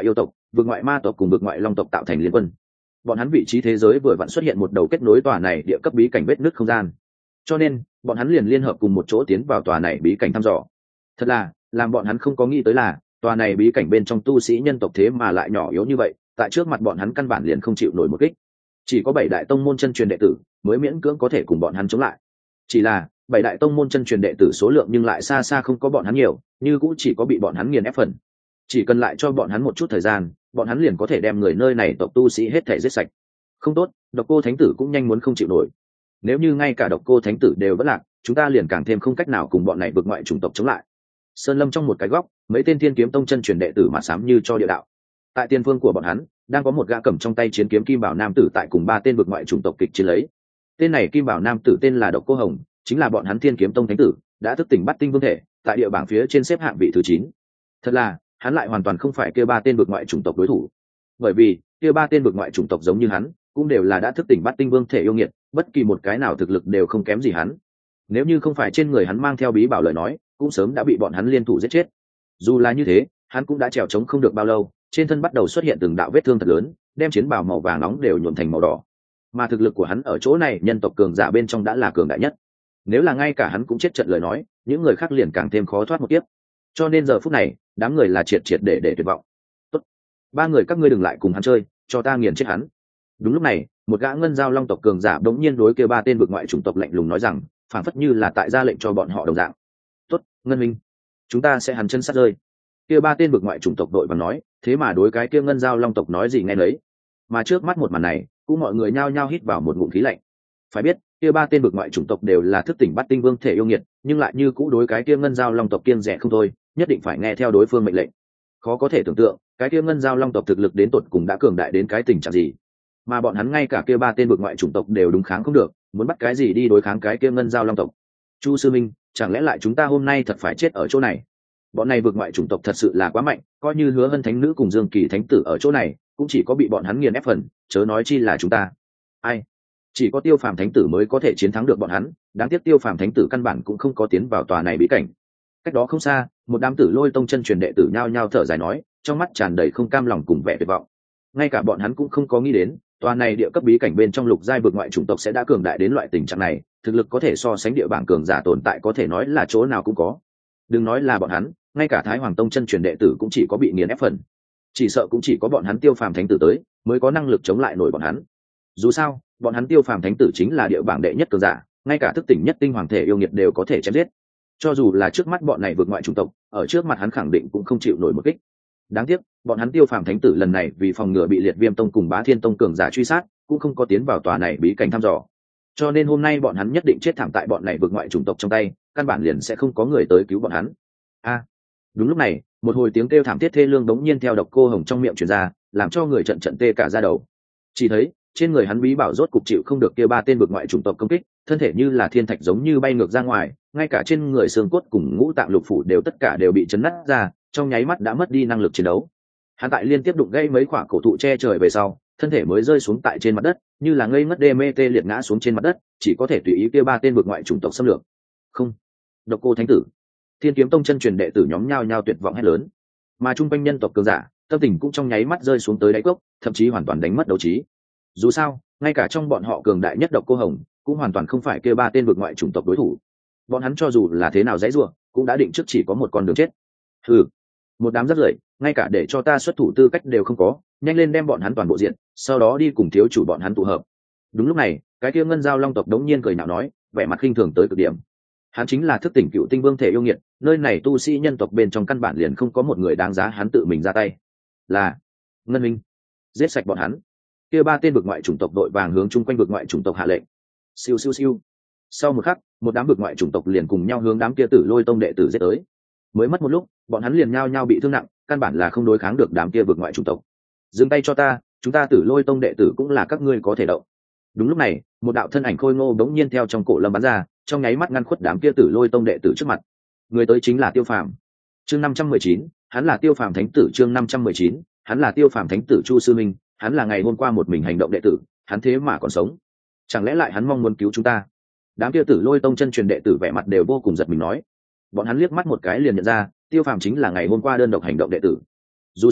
vượt ngoại ma tộc cùng vượt ngoại long tộc tạo thành liên quân. Bọn hắn vị trí thế giới vừa vặn xuất hiện một đầu kết nối tòa này địa cấp bí cảnh vết nứt không gian, cho nên bọn hắn liền liên hợp cùng một chỗ tiến vào tòa này bí cảnh thăm dò. Thật là làm bọn hắn không có nghĩ tới là tòa này bí cảnh bên trong tu sĩ nhân tộc thế mà lại nhỏ yếu như vậy, tại trước mặt bọn hắn căn bản liền không chịu nổi một kích. Chỉ có 7 đại tông môn chân truyền đệ tử mới miễn cưỡng có thể cùng bọn hắn chống lại. Chỉ là 7 đại tông môn chân truyền đệ tử số lượng nhưng lại xa xa không có bọn hắn nhiều, như cũng chỉ có bị bọn hắn nghiền ép phần. Chỉ cần lại cho bọn hắn một chút thời gian, bọn hắn liền có thể đem người nơi này tộc tu sĩ hết thể giết sạch. Không tốt, Độc Cô Thánh Tử cũng nhanh muốn không chịu nổi. Nếu như ngay cả Độc Cô Thánh Tử đều vất lạc, chúng ta liền càng thêm không cách nào cùng bọn này vượt ngoại chủng tộc chống lại. Sơn Lâm trong một cái góc, mấy tên Thiên Kiếm Tông chân truyền đệ tử mà xám như cho địa đạo. Tại tiền phương của bọn hắn, đang có một gã cầm trong tay chiến kiếm kim bảo nam tử tại cùng 3 tên vượt ngoại chủng tộc kịch chiến lấy. Tên này kim bảo nam tử tên là Độc Cô Hồng, chính là bọn hắn Thiên Kiếm Tông thánh tử, đã thức tỉnh Bát Tinh Vương thể, tại địa bảng phía trên xếp hạng vị thứ 9. Thật là, hắn lại hoàn toàn không phải kia 3 tên vượt ngoại chủng tộc đối thủ. Bởi vì, kia 3 tên vượt ngoại chủng tộc giống như hắn, cũng đều là đã thức tỉnh Bát Tinh Vương thể yêu nghiệt, bất kỳ một cái nào thực lực đều không kém gì hắn. Nếu như không phải trên người hắn mang theo bí bảo lời nói, cũng sớm đã bị bọn hắn liên thủ giết chết. Dù là như thế, hắn cũng đã trèo trống không được bao lâu, trên thân bắt đầu xuất hiện từng đạo vết thương thật lớn, đem chiến bào màu vàng nóng đều nhuộm thành màu đỏ. Mà thực lực của hắn ở chỗ này, nhân tộc cường giả bên trong đã là cường đại nhất. Nếu là ngay cả hắn cũng chết trận lời nói, những người khác liền càng thêm khó thoát một kiếp. Cho nên giờ phút này, đám người là triệt triệt để tuyệt vọng. Tốt, 3 người các ngươi đừng lại cùng hắn chơi, cho ta nghiền chết hắn. Đúng lúc này, một gã ngân giao long tộc cường giả đống nhiên đối kia 3 tên vực ngoại chủng tộc lạnh lùng nói rằng, phảng phất như là tại ra lệnh cho bọn họ đồng dạng. Tốt, Ngân Minh, chúng ta sẽ hắn chân sát rơi. Kia 3 tên vực ngoại chủng tộc đội và nói, thế mà đối cái kia ngân giao long tộc nói gì nghe nấy. Mà trước mắt một màn này, cũng mọi người nhao nhao hít vào một ngụm khí lạnh. Phải biết, kia 3 tên vực ngoại chủng tộc đều là thức tỉnh Bát Tinh Vương thể yêu nghiệt, nhưng lại như cũ đối cái kia ngân giao long tộc kiêng dè không thôi, nhất định phải nghe theo đối phương mệnh lệnh. Khó có thể tưởng tượng, cái kia ngân giao long tộc thực lực đến tột cùng đã cường đại đến cái tình trạng gì. Mà bọn hắn ngay cả kia 3 tên vực ngoại chủng tộc đều đúng kháng không được, muốn bắt cái gì đi đối kháng cái kia ngân giao long tộc. Chu sư minh, chẳng lẽ lại chúng ta hôm nay thật phải chết ở chỗ này? Bọn này vực ngoại chủng tộc thật sự là quá mạnh, coi như Hứa Hân thánh nữ cùng Dương Kỳ thánh tử ở chỗ này, cũng chỉ có bị bọn hắn nghiền ép phần, chớ nói chi là chúng ta. Ai? Chỉ có Tiêu Phàm thánh tử mới có thể chiến thắng được bọn hắn, đáng tiếc Tiêu Phàm thánh tử căn bản cũng không có tiến vào tòa này bí cảnh. Cách đó không xa, một đám Tử Lôi tông chân truyền đệ tử nhao nhao thở dài nói, trong mắt tràn đầy không cam lòng cùng vẻ tuyệt vọng. Ngay cả bọn hắn cũng không có nghĩ đến, tòa này địa cấp bí cảnh bên trong lục giai vực ngoại chủng tộc sẽ đã cường đại đến loại tình trạng này, thực lực có thể so sánh địa bảng cường giả tồn tại có thể nói là chỗ nào cũng có. Đừng nói là bọn hắn, ngay cả Thái Hoàng tông chân truyền đệ tử cũng chỉ có bị nghiền ép phần. Chỉ sợ cũng chỉ có bọn hắn Tiêu Phàm thánh tử tới, mới có năng lực chống lại nổi bọn hắn. Dù sao, bọn hắn Tiêu Phàm thánh tử chính là địa bảng đệ nhất cường giả, ngay cả thức tỉnh nhất tinh hoàng thể yêu nghiệt đều có thể chém giết. Cho dù là trước mắt bọn này vượt ngoại chủng tộc, ở trước mặt hắn khẳng định cũng không chịu nổi một kích. Đáng tiếc, bọn hắn Tiêu Phàm thánh tử lần này vì phòng ngừa bị Liệt Viêm tông cùng Bá Thiên tông cường giả truy sát, cũng không có tiến vào tòa này bí cảnh thăm dò. Cho nên hôm nay bọn hắn nhất định chết thảm tại bọn này vượt ngoại chủng tộc trong tay, căn bản liền sẽ không có người tới cứu bọn hắn. Đúng lúc này, một hồi tiếng kêu thảm thiết thê lương đống nhiên theo Độc Cô Hồng trong miệng truyền ra, làm cho người trận trận tê cả da đầu. Chỉ thấy, trên người hắn bí bảo rốt cục chịu không được kia 3 tên vượt ngoại chủng tộc công kích, thân thể như là thiên thạch giống như bay ngược ra ngoài, ngay cả trên người xương cốt cùng ngũ tạng lục phủ đều tất cả đều bị chấn nát ra, trong nháy mắt đã mất đi năng lực chiến đấu. Hắn tại liên tiếp đụng gãy mấy quả cổ thụ che trời về sau, thân thể mới rơi xuống tại trên mặt đất, như là ngây ngất đê mê tê liệt ngã xuống trên mặt đất, chỉ có thể tùy ý kia 3 tên vượt ngoại chủng tộc xâm lược. Không, Độc Cô thánh tử, Thiên Kiếm tông chân truyền đệ tử nhóm nhao nhao tuyệt vọng hét lớn, mà trung quanh nhân tộc cường giả tâm tình cũng trong nháy mắt rơi xuống tới đáy cốc, thậm chí hoàn toàn đánh mất đấu trí. Dù sao, ngay cả trong bọn họ cường đại nhất Độc Cô Hồng cũng hoàn toàn không phải kia 3 tên vượt ngoại chủng tộc đối thủ. Bọn hắn cho dù là thế nào dãy rủa, cũng đã định trước chỉ có một con đường chết. Hừ, một đám rác rưởi, ngay cả để cho ta xuất thủ tư cách đều không có, nhanh lên đem bọn hắn toàn bộ diện, sau đó đi cùng thiếu chủ bọn hắn tụ hợp. Đúng lúc này, cái kia ngân giao long tộc đống nhiên cười nhạo nói, vẻ mặt khinh thường tới cực điểm. Hắn chính là thức tỉnh Cựu Tinh Vương thể yêu nghiệt, nơi này tu sĩ nhân tộc bên trong căn bản liền không có một người đáng giá hắn tự mình ra tay. Là Ngân Minh, giết sạch bọn hắn. Kia 3 tên vực ngoại chủng tộc đội vàng hướng chung quanh vực ngoại chủng tộc hạ lệnh. Siêu siêu siêu. Sau một khắc, một đám vực ngoại chủng tộc liền cùng nhau hướng đám kia Tử Lôi tông đệ tử giết tới. Mới mất một lúc, bọn hắn liền nhao nhao bị thương nặng, căn bản là không đối kháng được đám kia vực ngoại chủng tộc. Dừng tay cho ta, chúng ta Tử Lôi tông đệ tử cũng là các ngươi có thể động. Đúng lúc này, một đạo thân ảnh khôi ngô đống nhiên theo trong cổ lâm bắn ra, trong nháy mắt ngăn khuất đám kia Tử Lôi tông đệ tử trước mặt. Người tới chính là Tiêu Phàm. Chương 519, hắn là Tiêu Phàm thánh tử. Chương 519, hắn là Tiêu Phàm thánh tử. Chu sư minh, hắn là ngày hôm qua một mình hành động đệ tử, hắn thế mà còn sống, chẳng lẽ lại hắn mong muốn cứu chúng ta? Đám kia Tử Lôi tông chân truyền đệ tử vẻ mặt đều vô cùng giật mình nói. Bọn hắn liếc mắt một cái liền nhận ra, Tiêu Phàm chính là ngày hôm qua đơn độc hành động đệ tử. Dù sao,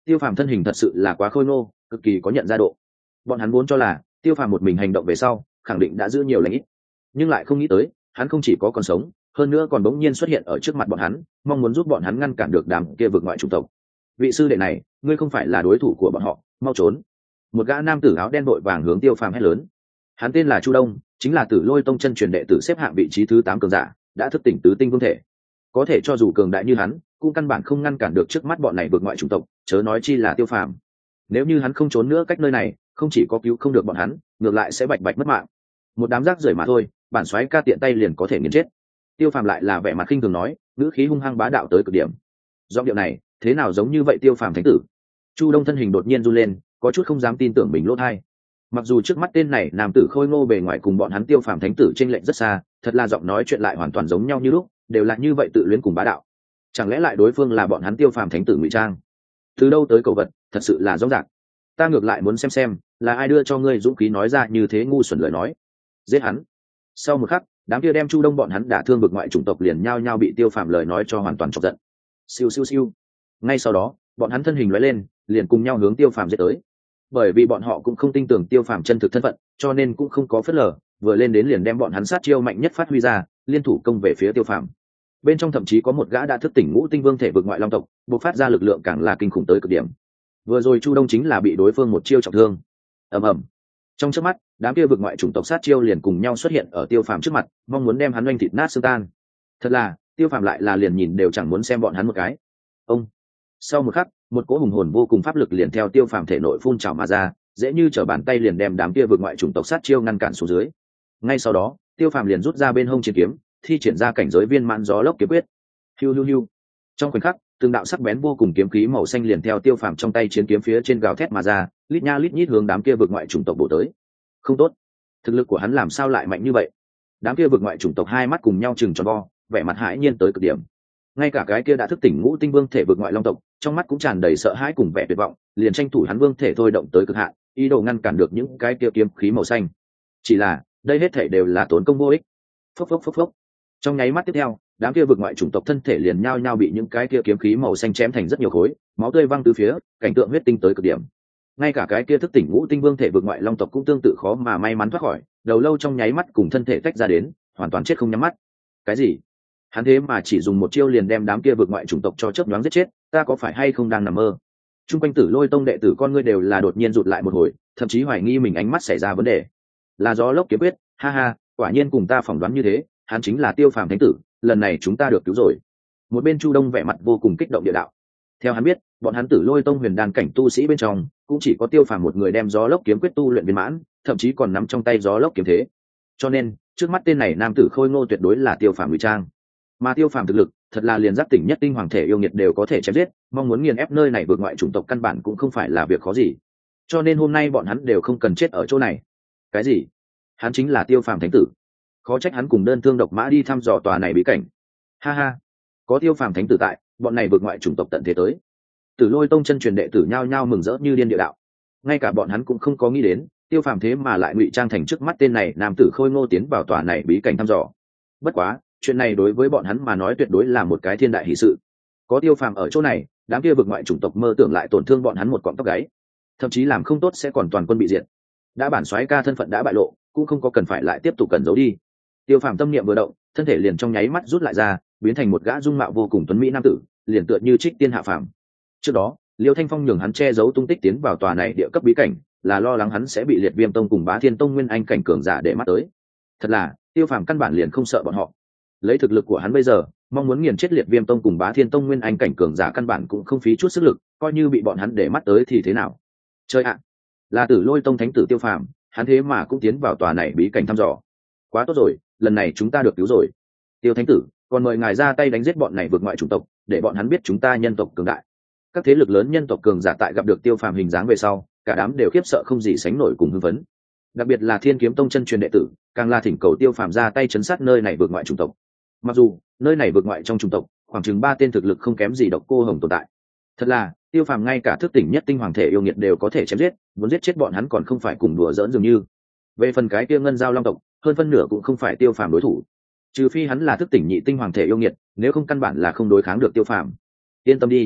Tiêu Phàm thân hình thật sự là quá khôi ngô, cực kỳ có nhận ra độ. Bọn hắn vốn cho là Tiêu Phàm một mình hành động về sau khẳng định đã giữ nhiều lãnh ít, nhưng lại không nghĩ tới hắn không chỉ có còn sống, hơn nữa còn bỗng nhiên xuất hiện ở trước mặt bọn hắn, mong muốn giúp bọn hắn ngăn cản được đám kia vượt ngoại chủng tộc. Vị sư đệ này, ngươi không phải là đối thủ của bọn họ, mau trốn. Một gã nam tử áo đen vội vàng hướng Tiêu Phàm hét lớn. Hắn tên là Chu Đông, chính là Tử Lôi Tông chân truyền đệ tử xếp hạng vị trí thứ 8 cường giả, đã thức tỉnh tứ tinh vương thể. Có thể cho dù cường đại như hắn, cũng căn bản không ngăn cản được trước mắt bọn này vượt ngoại chủng tộc, chớ nói chi là Tiêu Phàm. Nếu như hắn không trốn nữa cách nơi này, không chỉ có cứu không được bọn hắn, ngược lại sẽ bạch bạch mất mạng. Một đám rác rưởi mà thôi, bản soái ca tiện tay liền có thể nghiền chết. Tiêu Phàm lại là vẻ mặt khinh thường nói, ngữ khí hung hăng bá đạo tới cực điểm. Giọng điệu này, thế nào giống như vậy Tiêu Phàm thánh tử? Chu Đông thân hình đột nhiên run lên, có chút không dám tin tưởng mình lỗ tai. Mặc dù trước mắt tên này nam tử khôi ngô bề ngoài cùng bọn hắn Tiêu Phàm thánh tử chênh lệch rất xa, thật là giọng nói chuyện lại hoàn toàn giống nhau như lúc, đều là như vậy tự luyến cùng bá đạo. Chẳng lẽ lại đối phương là bọn hắn Tiêu Phàm thánh tử ngụy trang? Từ đâu tới cầu vật, thật sự là rõ ràng. Ta ngược lại muốn xem là ai đưa cho ngươi dũng khí nói ra như thế ngu xuẩn lời nói. Giết hắn. Sau một khắc, đám kia đem Chu Đông bọn hắn đả thương vực ngoại chủng tộc liền nhao nhao bị Tiêu Phàm lời nói cho hoàn toàn chọc giận. Siêu siêu siêu. Ngay sau đó, bọn hắn thân hình lóe lên, liền cùng nhau hướng Tiêu Phàm giết tới. Bởi vì bọn họ cũng không tin tưởng Tiêu Phàm chân thực thân phận, cho nên cũng không có phớt lờ, vừa lên đến liền đem bọn hắn sát chiêu mạnh nhất phát huy ra, liên thủ công về phía Tiêu Phàm. Bên trong thậm chí có một gã đã thức tỉnh ngũ tinh vương thể vực ngoại long tộc, bộc phát ra lực lượng càng là kinh khủng tới cực điểm. Vừa rồi Chu Đông chính là bị đối phương một chiêu trọng thương. Ầm ầm. Trong chớp mắt, đám kia vực ngoại chủng tộc sát chiêu liền cùng nhau xuất hiện ở Tiêu Phàm trước mặt, mong muốn đem hắn oanh thịt nát xương tan. Thật là, Tiêu Phàm lại là liền nhìn đều chẳng muốn xem bọn hắn một cái. Ông. Sau một khắc, một cỗ hùng hồn vô cùng pháp lực liền theo Tiêu Phàm thể nội phun trào mà ra, dễ như trở bàn tay liền đem đám kia vực ngoại chủng tộc sát chiêu ngăn cản xuống dưới. Ngay sau đó, Tiêu Phàm liền rút ra bên hông chiến kiếm, thi triển ra cảnh giới viên mãn gió lốc kiếm quyết. Hiu hiu hiu. Trong khoảnh khắc, từng đạo sắc bén vô cùng kiếm khí màu xanh liền theo Tiêu Phàm trong tay chiến kiếm phía trên gào thét mà ra, lít nha lít nhít hướng đám kia vực ngoại chủng tộc bổ tới. Không tốt, thực lực của hắn làm sao lại mạnh như vậy? Đám kia vực ngoại chủng tộc hai mắt cùng nhau chừng tròn vo, vẻ mặt hãi nhiên tới cực điểm. Ngay cả cái kia đã thức tỉnh ngũ tinh vương thể vực ngoại long tộc, trong mắt cũng tràn đầy sợ hãi cùng vẻ tuyệt vọng, liền tranh thủ hắn vương thể thôi động tới cực hạn, ý đồ ngăn cản được những cái kia kiếm khí màu xanh. Chỉ là, đây hết thảy đều là tốn công vô ích. Phốc phốc phốc phốc. Trong nháy mắt tiếp theo, đám kia vực ngoại chủng tộc thân thể liền nhao nhao bị những cái kia kiếm khí màu xanh chém thành rất nhiều khối, máu tươi văng tứ phía, cảnh tượng huyết tinh tới cực điểm. Ngay cả cái kia thức tỉnh ngũ tinh vương thể vực ngoại long tộc cũng tương tự khó mà may mắn thoát khỏi, đầu lâu trong nháy mắt cùng thân thể tách ra đến, hoàn toàn chết không nhắm mắt. Cái gì? Hắn thế mà chỉ dùng một chiêu liền đem đám kia vực ngoại chủng tộc cho chớp nhoáng giết chết, ta có phải hay không đang nằm mơ? Trung quanh Tử Lôi Tông đệ tử con ngươi đều là đột nhiên rụt lại một hồi, thậm chí hoài nghi mình ánh mắt xảy ra vấn đề. Là gió lốc kiếm quyết, ha ha, quả nhiên cùng ta phỏng đoán như thế, hắn chính là Tiêu Phàm thánh tử, lần này chúng ta được cứu rồi. Một bên Chu Đông vẻ mặt vô cùng kích động địa đạo. Theo hắn biết, bọn hắn Tử Lôi Tông huyền đan cảnh tu sĩ bên trong, cũng chỉ có Tiêu Phàm một người đem gió lốc kiếm quyết tu luyện viên mãn, thậm chí còn nắm trong tay gió lốc kiếm thế. Cho nên, trước mắt tên này nam tử khôi ngô tuyệt đối là Tiêu Phàm ngụy trang. Mà Tiêu Phàm thực lực, thật là liền giáp tỉnh nhất tinh hoàng thể yêu nghiệt đều có thể chém giết, mong muốn nghiền ép nơi này vượt ngoại chủng tộc căn bản cũng không phải là việc khó gì. Cho nên hôm nay bọn hắn đều không cần chết ở chỗ này. Cái gì? Hắn chính là Tiêu Phàm thánh tử. Khó trách hắn cùng đơn thương độc mã đi thăm dò tòa này bí cảnh. Ha ha, có Tiêu Phàm thánh tử tại, bọn này vượt ngoại chủng tộc tận thế tới. Tử Lôi Tông chân truyền đệ tử nhao nhao mừng rỡ như điên địa đạo. Ngay cả bọn hắn cũng không có nghĩ đến, Tiêu Phàm thế mà lại ngụy trang thành trước mắt tên này nam tử khôi ngô tiến vào tòa này bí cảnh thăm dò. Bất quá, chuyện này đối với bọn hắn mà nói tuyệt đối là một cái thiên đại hỷ sự. Có Tiêu Phàm ở chỗ này, đám kia vượt ngoại chủng tộc mơ tưởng lại tổn thương bọn hắn một cọng tóc gáy, thậm chí làm không tốt sẽ còn toàn quân bị diệt. Đã bản soái ca thân phận đã bại lộ, cũng không có cần phải lại tiếp tục cẩn giấu đi. Tiêu Phàm tâm niệm vừa động, thân thể liền trong nháy mắt rút lại ra, biến thành một gã dung mạo vô cùng tuấn mỹ nam tử, liền tựa như trích tiên hạ phàm. Trước đó, Liêu Thanh Phong nhường hắn che giấu tung tích tiến vào tòa này địa cấp bí cảnh, là lo lắng hắn sẽ bị Liệt Viêm Tông cùng Bá Thiên Tông nguyên anh cảnh cường giả để mắt tới. Thật là, Tiêu Phàm căn bản liền không sợ bọn họ. Lấy thực lực của hắn bây giờ, mong muốn nghiền chết Liệt Viêm Tông cùng Bá Thiên Tông nguyên anh cảnh cường giả căn bản cũng không phí chút sức lực, coi như bị bọn hắn để mắt tới thì thế nào? Chơi ạ, là Tử Lôi Tông thánh tử Tiêu Phàm, hắn thế mà cũng tiến vào tòa này bí cảnh thăm dò. Quá tốt rồi, lần này chúng ta được cứu rồi. Tiêu thánh tử, còn mời ngài ra tay đánh giết bọn này vượt ngoại chủng tộc, để bọn hắn biết chúng ta nhân tộc cường đại. Các thế lực lớn nhân tộc cường giả tại gặp được Tiêu Phàm hình dáng về sau, cả đám đều khiếp sợ không gì sánh nổi cùng hưng phấn. Đặc biệt là Thiên Kiếm Tông chân truyền đệ tử, càng là thỉnh cầu Tiêu Phàm ra tay chấn sát nơi này vượt ngoại chủng tộc. Mặc dù nơi này vượt ngoại trong chủng tộc, khoảng chừng 3 tên thực lực không kém gì Độc Cô Hồng tồn tại. Thật là, Tiêu Phàm ngay cả thức tỉnh nhất tinh hoàng thể yêu nghiệt đều có thể chém giết, muốn giết chết bọn hắn còn không phải cùng đùa giỡn dường như. Về phần cái kia Ngân Giao Long tộc, hơn phân nửa cũng không phải Tiêu Phàm đối thủ. Trừ phi hắn là thức tỉnh nhị tinh hoàng thể yêu nghiệt, nếu không căn bản là không đối kháng được Tiêu Phàm. Yên tâm đi,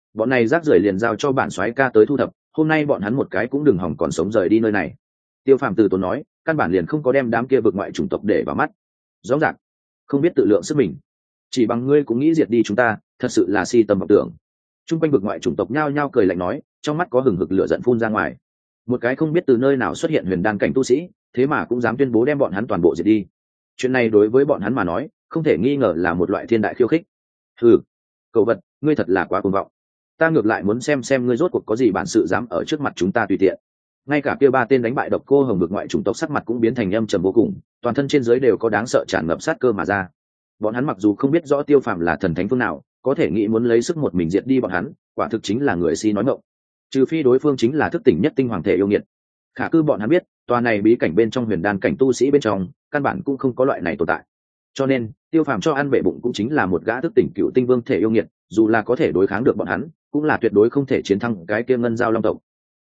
bọn này rác rưởi liền giao cho bản soái ca tới thu thập, hôm nay bọn hắn một cái cũng đừng hỏng còn sống rời đi nơi này. Tiêu Phàm từ tốn nói, căn bản liền không có đem đám kia vực ngoại chủng tộc để vào mắt. Rõ ràng không biết tự lượng sức mình, chỉ bằng ngươi cũng nghĩ diệt đi chúng ta, thật sự là si tầm vọng tưởng. Trung quanh vực ngoại chủng tộc nhao nhao cười lạnh nói, trong mắt có hừng hực lửa giận phun ra ngoài. Một cái không biết từ nơi nào xuất hiện huyền đan cảnh tu sĩ, thế mà cũng dám tuyên bố đem bọn hắn toàn bộ diệt đi. Chuyện này đối với bọn hắn mà nói, không thể nghi ngờ là một loại thiên đại khiêu khích. Hừ, cậu vật, ngươi thật là quá cuồng vọng. Ta ngược lại muốn xem ngươi rốt cuộc có gì bản sự dám ở trước mặt chúng ta tùy tiện. Ngay cả kia ba tên đánh bại độc cô hồng vực ngoại chủng tộc sắc mặt cũng biến thành âm trầm vô cùng, toàn thân trên dưới đều có đáng sợ tràn ngập sát cơ mà ra. Bọn hắn mặc dù không biết rõ Tiêu Phàm là thần thánh phương nào, có thể nghĩ muốn lấy sức một mình diệt đi bọn hắn, quả thực chính là người si nói ngọng. Trừ phi đối phương chính là thức tỉnh nhất tinh hoàng thể yêu nghiệt. Khả cư bọn hắn biết, tòa này bí cảnh bên trong huyền đan cảnh tu sĩ bên trong, căn bản cũng không có loại này tồn tại. Cho nên, Tiêu Phàm cho ăn bệ bụng cũng chính là một gã thức tỉnh cựu tinh vương thể yêu nghiệt, dù là có thể đối kháng được bọn hắn, cũng là tuyệt đối không thể chiến thắng cái kia ngân giao long tộc.